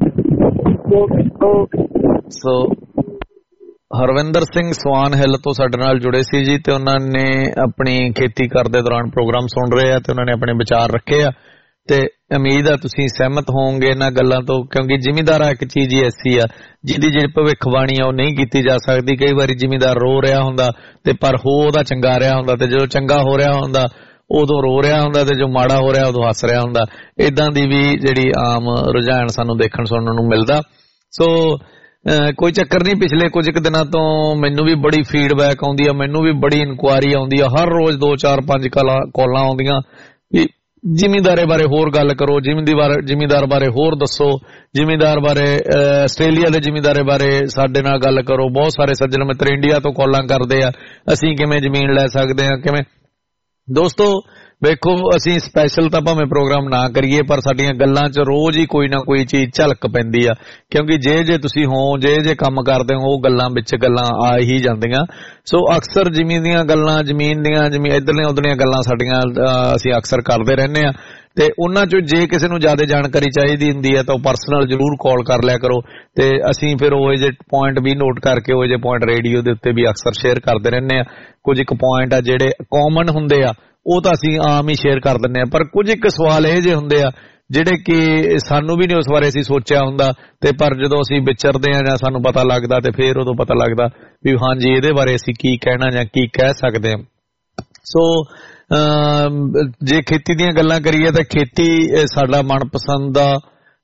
ਸੋ ਹਰਵਿੰਦਰ ਸਿੰਘ ਸਵਾਨ ਹਿੱਲ ਤੋਂ ਸਾਡੇ ਨਾਲ ਜੁੜੇ ਸੀ ਜੀ, ਤੇ ਉਹਨਾਂ ਨੇ ਆਪਣੀ ਖੇਤੀ ਕਰਦੇ ਦੌਰਾਨ ਪ੍ਰੋਗਰਾਮ ਸੁਣ ਰਹੇ ਆ ਤੇ ਉਹਨਾਂ ਨੇ ਆਪਣੇ ਵਿਚਾਰ ਰੱਖੇ ਆ, ਤੇ ਉਮੀਦ ਆ ਤੁਸੀਂ ਸਹਿਮਤ ਹੋਵੋਗੇ ਇਹਨਾਂ ਗੱਲਾਂ ਤੋਂ, ਕਿਉਂਕਿ ਜ਼ਿਮੀਂਦਾਰ ਇੱਕ ਚੀਜ਼ ਹੀ ਐਸੀ ਆ ਜਿਹਦੀ ਜਿਹੜੀ ਭਵਿੱਖਬਾਣੀ ਆ ਉਹ ਨਹੀਂ ਕੀਤੀ ਜਾ ਸਕਦੀ। ਕਈ ਵਾਰੀ ਜ਼ਿਮੀਂਦਾਰ ਰੋ ਰਿਹਾ ਹੁੰਦਾ ਤੇ ਪਰ ਹੋ ਉਹਦਾ ਚੰਗਾ ਰਿਹਾ ਹੁੰਦਾ, ਤੇ ਜਦੋਂ ਚੰਗਾ ਹੋ ਰਿਹਾ ਹੁੰਦਾ ਉਦੋਂ ਰੋ ਰਿਹਾ ਹੁੰਦਾ, ਤੇ ਜੋ ਮਾੜਾ ਹੋ ਰਿਹਾ ਉਦੋਂ ਹੱਸ ਰਿਹਾ ਹੁੰਦਾ। ਏਦਾਂ ਦੀ ਵੀ ਜਿਹੜੀ ਆਮ ਰੁਝਾਨ ਸਾਨੂੰ ਦੇਖਣ ਸੁਣਨ ਨੂੰ ਮਿਲਦਾ। ਸੋ ਕੋਈ ਚੱਕਰ ਨਹੀਂ, ਪਿਛਲੇ ਕੁਝ ਕੁ ਦਿਨਾਂ ਤੋਂ ਮੈਨੂੰ ਵੀ ਬੜੀ ਫੀਡਬੈਕ ਆਉਂਦੀ ਆ, ਮੈਨੂੰ ਵੀ ਬੜੀ ਇਨਕੁਆਇਰੀ ਆਉਂਦੀ ਆ, ਹਰ ਰੋਜ਼ ਦੋ ਚਾਰ ਪੰਜ ਕਾਲਾਂ ਆਉਂਦੀਆਂ ਵੀ ਜ਼ਿਮੀਂਦਾਰੇ ਬਾਰੇ ਹੋਰ ਗੱਲ ਕਰੋ, ਜ਼ਿਮੀਂਦਾਰ ਜ਼ਿਮੀਂਦਾਰ ਬਾਰੇ ਹੋਰ ਦੱਸੋ, ਜ਼ਿਮੀਂਦਾਰ ਬਾਰੇ, ਆਸਟ੍ਰੇਲੀਆ ਦੇ ਜ਼ਿਮੀਂਦਾਰੇ ਬਾਰੇ ਸਾਡੇ ਨਾਲ ਗੱਲ ਕਰੋ। ਬਹੁਤ ਸਾਰੇ ਸੱਜਣ ਮਿੱਤਰ ਇੰਡੀਆ ਤੋਂ ਕਾਲਾਂ ਕਰਦੇ ਆ, ਅਸੀਂ ਕਿਵੇਂ ਜ਼ਮੀਨ ਲੈ ਸਕਦੇ ਹਾਂ, ਕਿਵੇਂ। ਦੋਸਤੋ ਵੇਖੋ, ਅਸੀਂ ਸਪੈਸ਼ਲ ਤਾਂ ਭਾਵੇਂ ਪ੍ਰੋਗਰਾਮ ਨਾ ਕਰੀਏ, ਪਰ ਸਾਡੀਆਂ ਗੱਲਾਂ 'ਚ ਰੋਜ਼ ਹੀ ਕੋਈ ਨਾ ਕੋਈ ਚੀਜ਼ ਝਲਕ ਪੈਂਦੀ ਆ, ਕਿਉਂਕਿ ਜੇ ਜੇ ਤੁਸੀਂ ਹੋ, ਜੇ ਜੇ ਕੰਮ ਕਰਦੇ ਹੋ, ਉਹ ਗੱਲਾਂ ਵਿੱਚ ਗੱਲਾਂ ਆ ਹੀ ਜਾਂਦੀਆਂ। ਸੋ ਅਕਸਰ ਜ਼ਮੀਨ ਦੀਆਂ ਗੱਲਾਂ, ਜ਼ਮੀਨ ਦੀਆਂ ਜ਼ਮੀਨ ਇੱਧਰਲੀਆਂ ਉੱਧਰਲੀਆਂ ਗੱਲਾਂ ਸਾਡੀਆਂ ਅਸੀਂ ਅਕਸਰ ਕਰਦੇ ਰਹਿੰਦੇ ਆ, ਤੇ ਉਹਨਾਂ 'ਚੋਂ ਜੇ ਕਿਸੇ ਨੂੰ ਜ਼ਿਆਦਾ ਜਾਣਕਾਰੀ ਚਾਹੀਦੀ ਹੁੰਦੀ ਹੈ ਤਾਂ ਉਹ ਪਰਸਨਲ ਜ਼ਰੂਰ ਕਾਲ ਕਰ ਲਿਆ ਕਰੋ, ਤੇ ਅਸੀਂ ਫਿਰ ਉਹ ਜਿਹੇ ਪੁਆਇੰਟ ਵੀ ਨੋਟ ਕਰਕੇ ਉਹ ਜਿਹੇ ਪੁਆਇੰਟ ਰੇਡੀਓ ਦੇ ਉੱਤੇ ਵੀ ਅਕਸਰ ਸ਼ੇਅਰ ਕਰਦੇ ਰਹਿੰਦੇ ਆ। ਕੁਝ ਇੱਕ ਪੁਆਇੰਟ ਆ ਜਿਹੜੇ ਕਾਮਨ ਹੁੰਦੇ ਆ ਉਹ ਤਾਂ ਅਸੀਂ ਆਮ ਹੀ ਸ਼ੇਅਰ ਕਰ ਦਿੰਦੇ ਆ, ਪਰ ਕੁਝ ਇੱਕ ਸਵਾਲ ਇਹ ਜਿਹੇ ਹੁੰਦੇ ਆ ਜਿਹੜੇ ਕਿ ਸਾਨੂੰ ਵੀ ਨਹੀਂ ਉਸ ਬਾਰੇ ਅਸੀਂ ਸੋਚਿਆ ਹੁੰਦਾ, ਤੇ ਪਰ ਜਦੋਂ ਅਸੀਂ ਵਿਚਰਦੇ ਆ ਜਾਂ ਸਾਨੂੰ ਪਤਾ ਲੱਗਦਾ ਤੇ ਫਿਰ ਉਦੋਂ ਪਤਾ ਲੱਗਦਾ ਵੀ ਹਾਂਜੀ ਇਹਦੇ ਬਾਰੇ ਅਸੀਂ ਕੀ ਕਹਿਣਾ ਜਾਂ ਕੀ ਕਹਿ ਸਕਦੇ ਹਾਂ। ਸੋ ਜੇ ਖੇਤੀ ਦੀਆਂ ਗੱਲਾਂ ਕਰੀਏ ਤਾਂ ਖੇਤੀ ਸਾਡਾ ਮਨਪਸੰਦ ਦਾ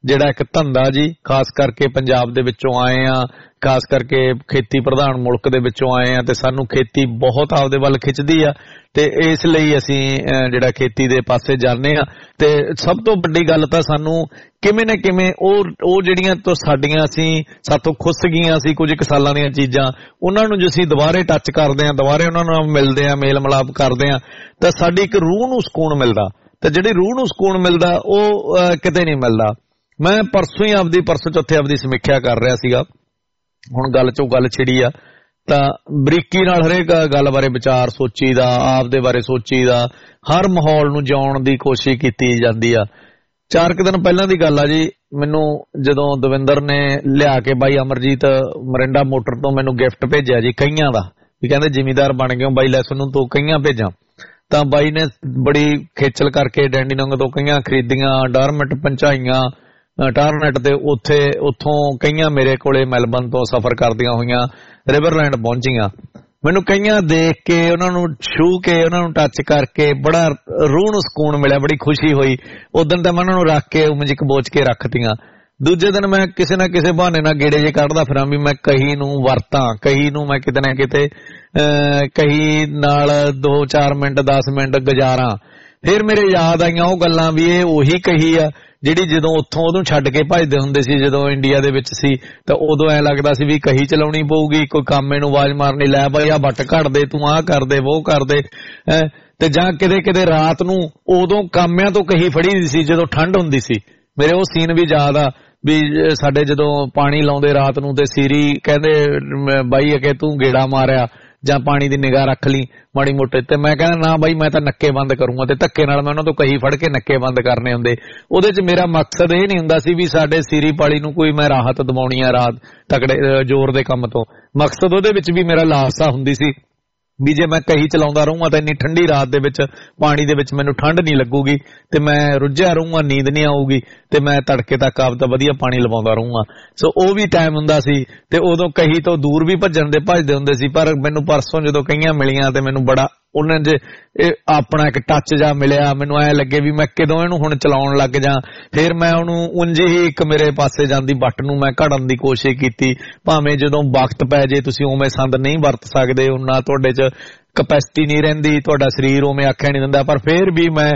ਜਿਹੜਾ ਇੱਕ ਧੰਦਾ ਜੀ, ਖਾਸ ਕਰਕੇ ਪੰਜਾਬ ਦੇ ਵਿੱਚੋਂ ਆਏ ਆ, ਖਾਸ ਕਰਕੇ ਖੇਤੀ ਪ੍ਰਧਾਨ ਮੁਲਕ ਦੇ ਵਿੱਚੋਂ ਆਏ ਆ ਤੇ ਸਾਨੂੰ ਖੇਤੀ ਬਹੁਤ ਆਪਦੇ ਵੱਲ ਖਿੱਚਦੀ ਆ ਤੇ ਇਸ ਲਈ ਅਸੀਂ ਜਿਹੜਾ ਖੇਤੀ ਦੇ ਪਾਸੇ ਜਾਂਦੇ ਆ। ਤੇ ਸਭ ਤੋਂ ਵੱਡੀ ਗੱਲ ਤਾਂ ਸਾਨੂੰ ਕਿਵੇਂ ਨਾ ਕਿਵੇਂ ਉਹ ਉਹ ਜਿਹੜੀਆਂ ਤੋਂ ਸਾਡੀਆਂ ਅਸੀਂ ਸਾਥੋਂ ਖੁੱਸ ਗਈਆਂ ਸੀ ਕੁਝ ਕੁ ਸਾਲਾਂ ਦੀਆਂ ਚੀਜ਼ਾਂ, ਉਹਨਾਂ ਨੂੰ ਜੇ ਅਸੀਂ ਦੁਬਾਰੇ ਟੱਚ ਕਰਦੇ ਆ, ਦੁਬਾਰੇ ਉਹਨਾਂ ਨਾਲ ਮਿਲਦੇ ਆ, ਮੇਲ ਮਿਲਾਪ ਕਰਦੇ ਆ, ਤਾਂ ਸਾਡੀ ਇੱਕ ਰੂਹ ਨੂੰ ਸਕੂਨ ਮਿਲਦਾ। ਤੇ ਜਿਹੜੀ ਰੂਹ ਨੂੰ ਸਕੂਨ ਮਿਲਦਾ ਉਹ ਕਿਤੇ ਨਹੀਂ ਮਿਲਦਾ। ਮੈਂ ਪਰਸੋਂ ਹੀ ਆਪਦੀ ਪਰਸੋਂ ਚੌਥੇ ਆਪਦੀ ਸਮੀਖਿਆ ਕਰ ਰਿਹਾ ਸੀਗਾ, ਹੁਣ ਗੱਲ ਚੋਂ ਗੱਲ ਛਿੜੀ ਆ ਤਾਂ ਬਰੀਕੀ ਨਾਲ ਹਰੇਕ ਗੱਲ ਬਾਰੇ ਵਿਚਾਰ ਸੋਚੀਦਾ, ਆਪਦੇ ਬਾਰੇ ਸੋਚੀਦਾ, ਹਰ ਮਾਹੌਲ ਨੂੰ ਜਿਉਣ ਦੀ ਕੋਸ਼ਿਸ਼ ਕੀਤੀ ਜਾਂਦੀ ਆ। ਚਾਰ ਕੁ ਦਿਨ ਪਹਿਲਾਂ ਦੀ ਗੱਲ ਆ ਜੀ, ਮੈਨੂੰ ਜਦੋਂ ਦਵਿੰਦਰ ਨੇ ਲਿਆ ਕੇ ਬਾਈ ਅਮਰਜੀਤ ਮਰਿੰਡਾ ਮੋਟਰ ਤੋਂ ਮੈਨੂੰ ਗਿਫਟ ਭੇਜਿਆ ਜੀ ਕਈਆਂ ਦਾ, ਵੀ ਕਹਿੰਦੇ ਜ਼ਿਮੀਦਾਰ ਬਣ ਗਏ ਬਾਈ, ਲੈ ਤੁਹਾਨੂੰ ਤੋਂ ਕਈਆਂ ਭੇਜਾਂ। ਤਾਂ ਬਾਈ ਨੇ ਬੜੀ ਖੇਚਲ ਕਰਕੇ ਡੈਂਡੀਨੋਂਗ ਤੋਂ ਕਈਆਂ ਖਰੀਦੀਆਂ, ਡਾਰਮਟ ਪਹੁੰਚਾਈਆਂ ਟਾਰਨੈਟ ਤੇ, ਉੱਥੇ ਉੱਥੋਂ ਕਈਆਂ ਮੇਰੇ ਕੋਲੇ ਮੈਲਬਨ ਤੋਂ ਸਫ਼ਰ ਕਰਦੀਆਂ ਹੋਈਆਂ ਰਿਵਰਲੈਂਡ ਪਹੁੰਚੀਆਂ। ਮੈਨੂੰ ਕਈਆਂ ਦੇਖ ਕੇ, ਉਹਨਾਂ ਨੂੰ ਛੂ ਕੇ, ਉਹਨਾਂ ਨੂੰ ਟੱਚ ਕਰਕੇ ਬੜਾ ਰੂਹ ਨੂੰ ਸਕੂਨ ਮਿਲਿਆ, ਬੜੀ ਖੁਸ਼ੀ ਹੋਈ। ਉਦੋਂ ਤਾਂ ਮੈਂ ਉਹਨਾਂ ਨੂੰ ਰੱਖ ਕੇ ਉਮਜ ਬੋਝ ਕੇ ਰੱਖਤੀਆਂ। ਦੂਜੇ ਦਿਨ ਮੈਂ ਕਿਸੇ ਨਾ ਕਿਸੇ ਬਹਾਨੇ ਨਾਲ ਗੇੜੇ ਜੇ ਕੱਢਦਾ ਫਿਰਾਂ ਵੀ ਮੈਂ ਕਹੀ ਨੂੰ ਵਰਤਾਂ, ਕਹੀ ਨੂੰ ਮੈਂ ਕਿਤੇ ਨਾ ਕਿਤੇ ਕਹੀ ਨਾਲ ਦੋ ਚਾਰ ਮਿੰਟ ਦਸ ਮਿੰਟ ਗੁਜ਼ਾਰਾਂ। ਫਿਰ ਮੇਰੇ ਯਾਦ ਆਈਆਂ ਉਹ ਗੱਲਾਂ ਵੀ ਇਹ ਉਹੀ ਕਹੀ ਆ ਜਿਹੜੀ ਜਦੋਂ ਉੱਥੋਂ ਉਹਨੂੰ ਛੱਡ ਕੇ ਭੱਜਦੇ ਹੁੰਦੇ ਸੀ, ਜਦੋਂ ਇੰਡੀਆ ਦੇ ਵਿੱਚ ਸੀ ਤਾਂ ਉਦੋਂ ਐ ਲੱਗਦਾ ਸੀ ਵੀ ਕਹੀ ਚਲਾਉਣੀ ਪਊਗੀ, ਕੋਈ ਕਾਮੇ ਨੂੰ ਆਵਾਜ਼ ਮਾਰਨੀ, ਲੈ ਬਾਈ ਆ ਵੱਟ ਘੜ ਦੇ, ਤੂੰ ਆਹ ਕਰ ਦੇ, ਉਹ ਕਰ ਦੇ। ਤੇ ਜਾਂ ਕਿਤੇ ਕਿਤੇ ਰਾਤ ਨੂੰ ਉਦੋਂ ਕਾਮਿਆਂ ਤੋਂ ਕਹੀ ਫੜੀ ਸੀ ਜਦੋਂ ਠੰਡ ਹੁੰਦੀ ਸੀ। ਮੇਰੇ ਉਹ ਸੀਨ ਵੀ ਯਾਦ ਆ ਵੀ ਸਾਡੇ ਜਦੋਂ ਪਾਣੀ ਲਾਉਂਦੇ ਰਾਤ ਨੂੰ ਤੇ ਸੀਰੀ ਕਹਿੰਦੇ ਬਾਈ ਅਕੇ ਤੂੰ ਗੇੜਾ ਮਾਰਿਆ ਜਾਂ ਪਾਣੀ ਦੀ ਨਿਗਾਹ ਰੱਖ ਲਈ ਮਾੜੀ ਮੋਟੇ, ਤੇ ਮੈਂ ਕਹਿੰਦਾ ਨਾ ਬਾਈ ਮੈਂ ਤਾਂ ਨੱਕੇ ਬੰਦ ਕਰੂੰਗਾ, ਤੇ ਧੱਕੇ ਨਾਲ ਮੈਂ ਉਹਨਾਂ ਤੋਂ ਕਹੀ ਫੜ ਕੇ ਨੱਕੇ ਬੰਦ ਕਰਨੇ ਹੁੰਦੇ। ਉਹਦੇ 'ਚ ਮੇਰਾ ਮਕਸਦ ਇਹ ਨਹੀਂ ਹੁੰਦਾ ਸੀ ਵੀ ਸਾਡੇ ਸੀਰੀ ਪਾਲੀ ਨੂੰ ਕੋਈ ਮੈਂ ਰਾਹਤ ਦਿਵਾਉਣੀ ਆ ਰਾਤ ਤਕੜੇ ਜ਼ੋਰ ਦੇ ਕੰਮ ਤੋਂ। ਮਕਸਦ ਉਹਦੇ ਵਿੱਚ ਵੀ ਮੇਰਾ ਲਾਲਸਾ ਹੁੰਦੀ ਸੀ ਵੀ ਜੇ ਮੈਂ ਕਹੀ ਚਲਾਉਂਦਾ ਰਹੂੰਗਾ ਤਾਂ ਇੰਨੀ ਠੰਡੀ ਰਾਤ ਦੇ ਵਿੱਚ ਪਾਣੀ ਦੇ ਵਿੱਚ ਮੈਨੂੰ ਠੰਡ ਨਹੀਂ ਲੱਗੂਗੀ ਤੇ ਮੈਂ ਰੁੱਝਿਆ ਰਹੂੰਗਾ, ਨੀਂਦ ਨਹੀਂ ਆਊਗੀ ਤੇ ਮੈਂ ਤੜਕੇ ਤੱਕ ਆਪਦਾ ਵਧੀਆ ਪਾਣੀ ਲਵਾਉਂਦਾ ਰਹੂੰਗਾ। ਸੋ ਉਹ ਵੀ ਟਾਈਮ ਹੁੰਦਾ ਸੀ ਤੇ ਉਦੋਂ ਕਹੀ ਤੋਂ ਦੂਰ ਵੀ ਭੱਜਣ ਦੇ ਭੱਜਦੇ ਹੁੰਦੇ ਸੀ। ਪਰ ਮੈਨੂੰ ਪਰਸੋਂ ਜਦੋਂ ਕਈਆਂ ਮਿਲੀਆਂ ਤੇ ਮੈਨੂੰ ਬੜਾ ਉਹਨਾਂ ਜੇ ਇਹ ਆਪਣਾ ਇੱਕ ਟੱਚ ਜਾ ਮਿਲਿਆ, ਮੈਨੂੰ ਐ ਲੱਗੇ ਵੀ ਮੈਂ ਕਦੋਂ ਇਹਨੂੰ ਹੁਣ ਚਲਾਉਣ ਲੱਗ ਜਾ। ਫਿਰ ਮੈਂ ਉਹਨੂੰ ਉਂਝ ਹੀ ਇੱਕ ਮੇਰੇ ਪਾਸੇ ਜਾਂਦੀ ਵੱਟ ਨੂੰ ਮੈਂ ਘੜਨ ਦੀ ਕੋਸ਼ਿਸ਼ ਕੀਤੀ, ਭਾਵੇਂ ਜਦੋਂ ਵਕਤ ਪੈ ਜੇ ਤੁਸੀਂ ਉਵੇਂ ਸੰਦ ਨਹੀਂ ਵਰਤ ਸਕਦੇ, ਉਹਨਾਂ ਤੁਹਾਡੇ 'ਚ ਕਪੈਸਿਟੀ ਨਹੀਂ ਰਹਿੰਦੀ, ਤੁਹਾਡਾ ਸਰੀਰ ਉਵੇਂ ਆਖਿਆ ਨਹੀਂ ਦਿੰਦਾ। ਪਰ ਫਿਰ ਵੀ ਮੈਂ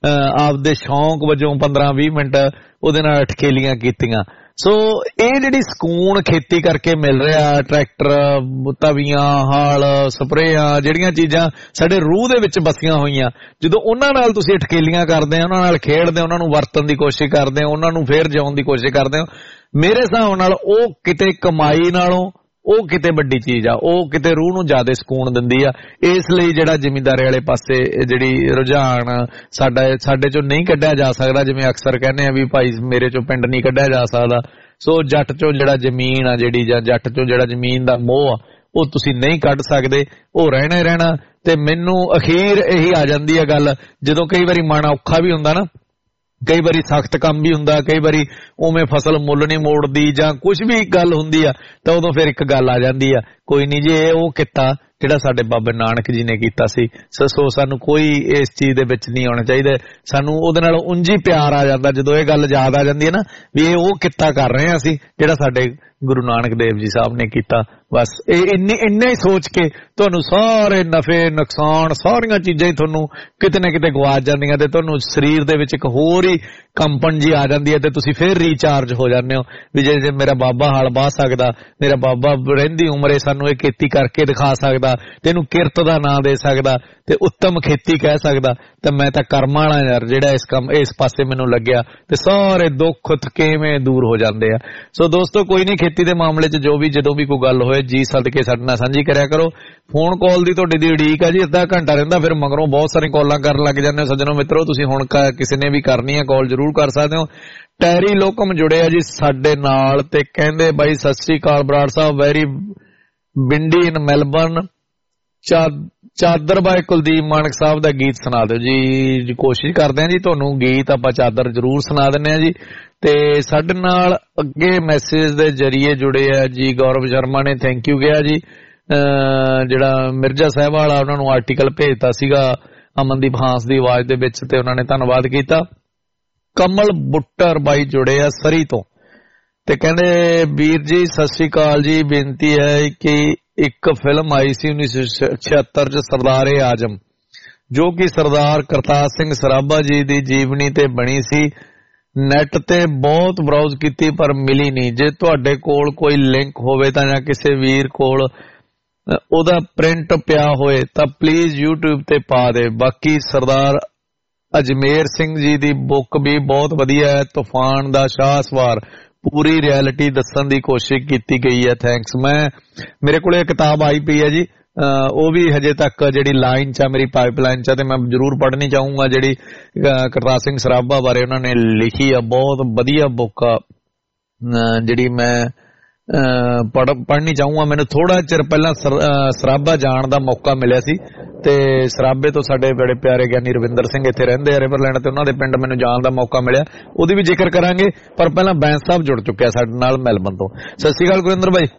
ਆਪਦੇ ਸ਼ੌਂਕ ਵਜੋਂ ਪੰਦਰਾਂ ਵੀਹ ਮਿੰਟ ਉਹਦੇ ਨਾਲ ਠਕੇਲੀਆਂ ਕੀਤੀਆਂ। ਸੋ ਇਹ ਜਿਹੜੀ ਸਕੂਨ ਖੇਤੀ ਕਰਕੇ ਮਿਲ ਰਿਹਾ, ਟਰੈਕਟਰ, ਤਵੀਆਂ, ਹਲ, ਸਪਰੇਆਂ, ਜਿਹੜੀਆਂ ਚੀਜ਼ਾਂ ਸਾਡੇ ਰੂਹ ਦੇ ਵਿੱਚ ਬਸੀਆਂ ਹੋਈਆਂ, ਜਦੋਂ ਉਹਨਾਂ ਨਾਲ ਤੁਸੀਂ ਠਕੇਲੀਆਂ ਕਰਦੇ ਹੋ, ਉਹਨਾਂ ਨਾਲ ਖੇਡਦੇ ਹੋ, ਉਹਨਾਂ ਨੂੰ ਵਰਤਣ ਦੀ ਕੋਸ਼ਿਸ਼ ਕਰਦੇ ਹੋ, ਉਹਨਾਂ ਨੂੰ ਫੇਰ ਜਿਉਣ ਦੀ ਕੋਸ਼ਿਸ਼ ਕਰਦੇ ਹੋ, ਮੇਰੇ ਹਿਸਾਬ ਨਾਲ ਉਹ ਕਿਤੇ ਕਮਾਈ ਨਾਲੋਂ ਉਹ ਕਿਤੇ ਵੱਡੀ ਚੀਜ਼ ਆ, ਉਹ ਕਿਤੇ ਰੂਹ ਨੂੰ ਜ਼ਿਆਦਾ ਸਕੂਨ ਦਿੰਦੀ ਆ। ਇਸ ਲਈ ਜਿਹੜਾ ਜ਼ਿਮੀਂਦਾਰੀ ਵਾਲੇ ਪਾਸੇ ਜਿਹੜੀ ਰੁਝਾਨ ਸਾਡਾ ਸਾਡੇ ਚੋਂ ਨਹੀਂ ਕੱਢਿਆ ਜਾ ਸਕਦਾ, ਜਿਵੇਂ ਅਕਸਰ ਕਹਿੰਦੇ ਆ ਵੀ ਭਾਈ ਮੇਰੇ ਚੋਂ ਪਿੰਡ ਨਹੀਂ ਕੱਢਿਆ ਜਾ ਸਕਦਾ। ਸੋ ਜੱਟ ਚੋਂ ਜਿਹੜਾ ਜ਼ਮੀਨ ਆ ਜਿਹੜੀ ਜਾਂ ਜੱਟ ਚੋਂ ਜਿਹੜਾ ਜ਼ਮੀਨ ਦਾ ਮੋਹ ਆ ਉਹ ਤੁਸੀਂ ਨਹੀਂ ਕੱਢ ਸਕਦੇ, ਉਹ ਰਹਿਣਾ ਹੀ ਰਹਿਣਾ। ਤੇ ਮੈਨੂੰ ਅਖੀਰ ਇਹੀ ਆ ਜਾਂਦੀ ਆ ਗੱਲ, ਜਦੋਂ ਕਈ ਵਾਰੀ ਮਨ ਔਖਾ ਵੀ ਹੁੰਦਾ ਨਾ, ਕਈ ਵਾਰੀ ਸਖਤ ਕੰਮ ਵੀ ਹੁੰਦਾ, ਕਈ ਵਾਰੀ ਉਵੇਂ ਫਸਲ ਮੁੱਲ ਨਹੀਂ ਮੋੜਦੀ ਜਾਂ ਕੁਝ ਵੀ ਗੱਲ ਹੁੰਦੀ ਆ, ਤਾਂ ਉਦੋਂ ਫਿਰ ਇੱਕ ਗੱਲ ਆ ਜਾਂਦੀ ਆ, ਕੋਈ ਨਹੀਂ ਜੀ ਇਹ ਉਹ ਕੀਤਾ ਜਿਹੜਾ ਸਾਡੇ ਬਾਬੇ ਨਾਨਕ ਜੀ ਨੇ ਕੀਤਾ ਸੀ। ਸੋ ਸਾਨੂੰ ਕੋਈ ਇਸ ਚੀਜ਼ ਦੇ ਵਿੱਚ ਨਹੀਂ ਆਉਣਾ ਚਾਹੀਦਾ, ਸਾਨੂੰ ਉਹਦੇ ਨਾਲ ਉਂਝ ਹੀ ਪਿਆਰ ਆ ਜਾਂਦਾ ਜਦੋਂ ਇਹ ਗੱਲ ਯਾਦ ਆ ਜਾਂਦੀ ਹੈ ਨਾ ਵੀ ਇਹ ਉਹ ਕਿੱਤਾ ਕਰ ਰਹੇ ਹਾਂ ਅਸੀਂ ਜਿਹੜਾ ਸਾਡੇ ਗੁਰੂ ਨਾਨਕ ਦੇਵ ਜੀ ਸਾਹਿਬ ਨੇ ਕੀਤਾ। ਬਸ ਇਹ ਇੰਨੀ ਇੰਨਾ ਹੀ ਸੋਚ ਕੇ ਤੁਹਾਨੂੰ ਸਾਰੇ ਨਫੇ ਨੁਕਸਾਨ ਸਾਰੀਆਂ ਚੀਜ਼ਾਂ ਹੀ ਤੁਹਾਨੂੰ ਕਿਤੇ ਨਾ ਕਿਤੇ ਗਵਾਚ ਜਾਂਦੀਆਂ ਤੇ ਤੁਹਾਨੂੰ ਸਰੀਰ ਦੇ ਵਿੱਚ ਇੱਕ ਹੋਰ ਹੀ ਕੰਪਨ ਜੀ ਆ ਜਾਂਦੀ ਹੈ ਤੇ ਤੁਸੀਂ ਫਿਰ ਰੀਚਾਰਜ ਹੋ ਜਾਂਦੇ ਹੋ ਵੀ ਜੇ ਮੇਰਾ ਬਾਬਾ ਹਲ ਵਾਹ ਸਕਦਾ, ਮੇਰਾ ਬਾਬਾ ਰਹਿੰਦੀ ਉਮਰੇ ਸਾਨੂੰ ਇਹ ਖੇਤੀ ਕਰਕੇ ਦਿਖਾ ਸਕਦਾ ਤੇ ਇਹਨੂੰ ਕਿਰਤ ਦਾ ਨਾਂ ਦੇ ਸਕਦਾ ਤੇ ਉੱਤਮ ਖੇਤੀ ਕਹਿ ਸਕਦਾ, ਤਾਂ ਮੈਂ ਤਾਂ ਕਰਮਾਂ ਵਾਲਾ ਯਾਰ ਜਿਹੜਾ ਇਸ ਕੰਮ ਇਸ ਪਾਸੇ ਮੈਨੂੰ ਲੱਗਿਆ ਤੇ ਸਾਰੇ ਦੁੱਖ ਥਕੇਵੇਂ ਦੂਰ ਹੋ ਜਾਂਦੇ ਆ। ਸੋ ਦੋਸਤੋ ਕੋਈ ਨਹੀਂ, ਖੇਤੀ ਦੇ ਮਾਮਲੇ 'ਚ ਜੋ ਵੀ ਜਦੋਂ ਵੀ ਕੋਈ ਗੱਲ ਹੋਏ ਜੀ ਸਦਕੇ ਸਾਡੇ ਨਾਲ ਸਾਂਝੀ ਕਰਿਆ ਕਰੋ। ਫੋਨ ਕਾਲ ਦੀ ਤੁਹਾਡੀ ਦੀ ਉਡੀਕ ਆ ਜੀ, ਅੱਧਾ ਘੰਟਾ ਰਹਿੰਦਾ, ਫਿਰ ਮਗਰੋਂ ਬਹੁਤ ਸਾਰੀਆਂ ਕਾਲਾਂ ਕਰਨ ਲੱਗ ਜਾਂਦੇ ਹੋ ਸੱਜਣੋ ਮਿੱਤਰੋ। ਤੁਸੀਂ ਹੁਣ ਕਿਸੇ ਨੇ ਵੀ ਕਰਨੀ ਆ ਕਾਲ ਜ਼ਰੂਰ ਕਰ ਸਕਦੇ ਹੋ। ਟੈਰੀ ਲੋਕਮ ਜੁੜਿਆ ਜੀ ਸਾਡੇ ਨਾਲ ਤੇ ਕਹਿੰਦੇ ਬਾਈ Sat Sri Akal Brar Sahib, very windy in Melbourne, ਚਾਦਰ ਬਾਈ ਕੁਲਦੀਪ ਮਾਨਕ ਸਾਹਿਬ ਦਾ ਗੀਤ ਸੁਣਾ ਦਿਓ ਜੀ। ਕੋਸ਼ਿਸ਼ ਕਰਦੇ ਆ ਜੀ ਤੁਹਾਨੂੰ ਗੀਤ ਆਪਾਂ ਚਾਦਰ ਜ਼ਰੂਰ ਸੁਣਾ ਦਿੰਦੇ ਆ ਜੀ। ਤੇ ਸਾਡੇ ਨਾਲ ਅੱਗੇ ਮੈਸੇਜ ਦੇ ਜਰੀਏ ਜੁੜੇ ਆ ਜੀ ਗੌਰਵ ਸ਼ਰਮਾ ਨੇ, ਥੈਂਕ ਯੂ ਕਿਹਾ ਜੀ। ਜਿਹੜਾ ਮਿਰਜ਼ਾ ਸਾਹਿਬ ਵਾਲਾ ਉਹਨਾਂ ਨੂੰ ਆਰਟੀਕਲ ਭੇਜਤਾ ਸੀਗਾ ਅਮਨਦੀਪ ਹਾਂਸ ਦੀ ਆਵਾਜ਼ ਦੇ ਵਿੱਚ ਤੇ ਉਹਨਾਂ ਨੇ ਧੰਨਵਾਦ ਕੀਤਾ। ਕਮਲ ਬੁੱਟਰ ਬਾਈ ਜੁੜੇ ਆ ਸਰੀ ਤੋਂ ਤੇ ਕਹਿੰਦੇ ਵੀਰ ਜੀ ਸਤਿ ਸ੍ਰੀ ਅਕਾਲ ਜੀ, ਬੇਨਤੀ ਹੈ ਕਿ ਇੱਕ ਫਿਲਮ ਆਈ ਸੀ ਉੱਨੀ ਸੌ ਛਿਹੱਤਰ ਚ ਸਰਦਾਰੇ ਆਜਮ, ਜੋ ਕਿ ਸਰਦਾਰ ਕਰਤਾਰ ਸਿੰਘ ਸਰਾਭਾ ਜੀ ਦੀ ਜੀਵਨੀ ਤੇ ਬਣੀ ਸੀ। ਨੈਟ ਤੇ ਬਹੁਤ ਬਰਾਊਜ਼ ਕੀਤੀ ਪਰ ਮਿਲੀ ਨਹੀਂ। ਜੇ ਤੁਹਾਡੇ ਕੋਲ ਕੋਈ ਲਿੰਕ ਹੋਵੇ ਤਾਂ ਜਾਂ ਕਿਸੇ ਵੀਰ ਕੋਲ ਉਹਦਾ ਪ੍ਰਿੰਟ ਪਿਆ ਹੋਏ ਤਾਂ ਪਲੀਜ਼ YouTube ਤੇ ਪਾ ਦੇ। ਬਾਕੀ ਸਰਦਾਰ ਅਜਮੇਰ ਸਿੰਘ ਜੀ ਦੀ ਬੁੱਕ ਵੀ ਬਹੁਤ ਵਧੀਆ ਹੈ, ਤੂਫਾਨ ਦਾ ਸ਼ਾਹ ਸਵਾਰ, ਪੂਰੀ ਰਿਐਲਿਟੀ ਦੱਸਣ ਦੀ ਕੋਸ਼ਿਸ਼ ਕੀਤੀ ਗਈ ਹੈ। ਥੈਂਕਸ। ਮੈਂ ਮੇਰੇ ਕੋਲ ਇਹ ਕਿਤਾਬ ਆਈ ਪਈ ਹੈ ਜੀ, ਉਹ ਵੀ ਹਜੇ ਤੱਕ ਜਿਹੜੀ ਲਾਈਨ ਚ ਆ, ਮੇਰੀ ਪਾਈਪਲਾਈਨ ਚ, ਤੇ ਮੈਂ ਜ਼ਰੂਰ ਪੜ੍ਹਨੀ ਚਾਹੂੰਗਾ। ਜਿਹੜੀ ਕਰਤਾਰ ਸਿੰਘ ਸਰਾਭਾ ਬਾਰੇ ਉਹਨਾਂ ਨੇ ਲਿਖੀ ਆ, ਬਹੁਤ ਵਧੀਆ ਬੁੱਕ ਆ, ਜਿਹੜੀ ਮੈਂ ਪੜ੍ਹ ਪੜ੍ਹਨੀ ਚਾਹੂੰਗਾ। ਮੈਨੂੰ ਥੋੜਾ ਚਿਰ ਪਹਿਲਾਂ ਸਰਾਭਾ ਜਾਣ ਦਾ ਮੌਕਾ ਮਿਲਿਆ ਸੀ ਤੇ ਸਰਾਭੇ ਤੋਂ ਸਾਡੇ ਬੜੇ ਪਿਆਰੇ ਗਿਆਨੀ ਰਵਿੰਦਰ ਸਿੰਘ ਇੱਥੇ ਰਹਿੰਦੇ ਆ ਰਿਵਰਲੈਂਡ ਤੇ, ਉਹਨਾਂ ਦੇ ਪਿੰਡ ਮੈਨੂੰ ਜਾਣ ਦਾ ਮੌਕਾ ਮਿਲਿਆ, ਉਹਦੀ ਵੀ ਜ਼ਿਕਰ ਕਰਾਂਗੇ। ਪਰ ਪਹਿਲਾਂ ਬੈਂਸ ਸਾਹਿਬ ਜੁੜ ਚੁੱਕਿਆ ਸਾਡੇ ਨਾਲ ਮੈਲਬਨ ਤੋਂ। ਸਤਿ ਸ਼੍ਰੀ ਅਕਾਲ ਗੁਰਿੰਦਰ ਭਾਈ।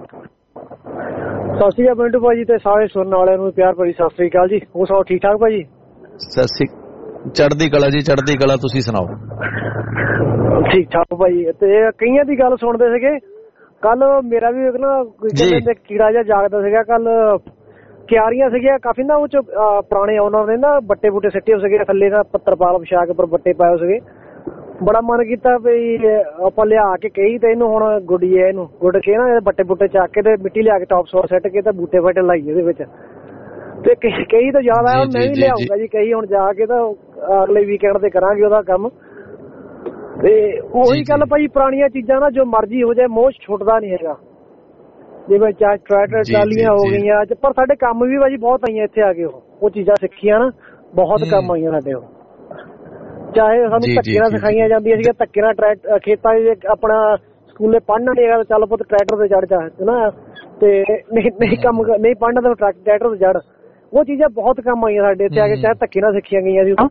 ਸਤਿ ਸ਼੍ਰੀ ਅਕਾਲ ਪਿੰਟੂ ਭਾਜੀ ਤੇ ਸਾਰੇ ਸੁਣਨ ਵਾਲਿਆਂ ਨੂੰ ਪਿਆਰ ਭਰੀ ਸਤਿ ਸ਼੍ਰੀ ਅਕਾਲ ਜੀ। ਉਹ ਸਭ ਠੀਕ ਠਾਕ ਭਾਜੀ? ਸਤਿ ਸ਼੍ਰੀ ਚੜ੍ਹਦੀ ਕਲਾ ਜੀ, ਚੜ੍ਹਦੀ ਕਲਾ। ਤੁਸੀਂ ਸੁਣਾਓ? ਠੀਕ ਠਾਕ ਭਾਜੀ। ਤੇ ਕਈਆਂ ਦੀ ਗੱਲ ਸੁਣਦੇ ਸੀਗੇ, ਕੱਲ ਮੇਰਾ ਵੀ ਨਾ ਕਹਿੰਦੇ ਕੀੜਾ ਜਿਹਾ ਜਾਗਦਾ ਸੀਗਾ। ਕੱਲ ਕਿਆਰੀਆਂ ਸੀਗੀਆਂ ਕਾਫੀ ਨਾ, ਉਹ ਚ ਪੁਰਾਣੇ ਉਹਨਾਂ ਨੇ ਨਾ ਬੱਟੇ ਬੂਟੇ ਸਿੱਟੇ ਹੋ ਸੀਗੇ ਥੱਲੇ, ਨਾ ਪੱਤਰਪਾਲ ਵਿਛਾ ਕੇ ਉੱਪਰ ਬੱਟੇ ਪਾਏ ਸੀਗੇ। ਬੜਾ ਮਨ ਕੀਤਾ ਵੀ ਆਪਾਂ ਲਿਆ ਕੇ ਕਹੀ ਤੇ ਇਹਨੂੰ ਹੁਣ ਗੁੱਡੀਏ, ਇਹਨੂੰ ਗੁੱਡ ਕੇ ਨਾ ਬੱਟੇ ਬੂਟੇ ਚੱਕ ਕੇ ਤੇ ਮਿੱਟੀ ਲਿਆ ਕੇ ਟੌਪ ਸੋਰ ਸਿੱਟ ਕੇ ਤੇ ਬੂਟੇ ਬਾਟੇ ਲਾਈਏ ਇਹਦੇ ਵਿੱਚ। ਤੇ ਕਹੀ ਤਾਂ ਯਾਦ ਆਇਆ, ਮੈਂ ਵੀ ਲਿਆਊਂਗਾ ਜੀ ਕਹੀ ਹੁਣ ਜਾ ਕੇ, ਤਾਂ ਅਗਲੇ ਵੀਕਐਂਡ ਤੇ ਕਰਾਂਗੇ ਉਹਦਾ ਕੰਮ। ਤੇ ਉਹੀ ਗੱਲ ਭਾਈ, ਪੁਰਾਣੀਆਂ ਚੀਜ਼ਾਂ ਨਾ ਜੋ ਮਰਜ਼ੀ ਹੋ ਜਾਏ ਮੋਹ ਛੁੱਟਦਾ ਨਹੀਂ ਹੈਗਾ। ਜਿਵੇਂ ਚਾਹੇ ਟਰੈਕਟਰ ਟਰਾਲੀਆਂ ਹੋ ਗਈਆਂ, ਪਰ ਸਾਡੇ ਕੰਮ ਵੀ ਭਾਜੀ ਬਹੁਤ ਆਈਆਂ ਇੱਥੇ ਆ ਕੇ। ਉਹ ਉਹ ਚੀਜ਼ਾਂ ਸਿੱਖੀਆਂ ਨਾ, ਬਹੁਤ ਕੰਮ ਆਈਆਂ ਸਾਡੇ। ਉਹ ਚਾਹੇ ਸਾਨੂੰ ਧੱਕੇ ਨਾਲ ਸਿਖਾਈਆਂ ਜਾਂਦੀਆਂ ਸੀਗੀਆਂ, ਧੱਕੇ ਨਾਲ ਟਰੈਕਟਰ ਖੇਤਾਂ ਚ ਆਪਣਾ ਸਕੂਲੇ ਪੜ੍ਹਨਾ ਨਹੀਂ ਹੈਗਾ, ਚੱਲ ਪੁੱਤ ਟਰੈਕਟਰ ਤੇ ਚੜ੍ਹ ਜਾ ਨਾ, ਤੇ ਨਹੀਂ ਨਹੀਂ ਕੰਮ ਨਹੀਂ ਪੜ੍ਹਨਾ ਤਾਂ ਟਰੈਕਟਰ ਤੇ ਚੜ੍ਹ। ਉਹ ਚੀਜ਼ਾਂ ਬਹੁਤ ਕੰਮ ਆਈਆਂ ਸਾਡੇ ਇੱਥੇ ਆ ਕੇ, ਚਾਹੇ ਧੱਕੇ ਨਾਲ ਸਿੱਖੀਆਂ ਗਈਆਂ ਸੀ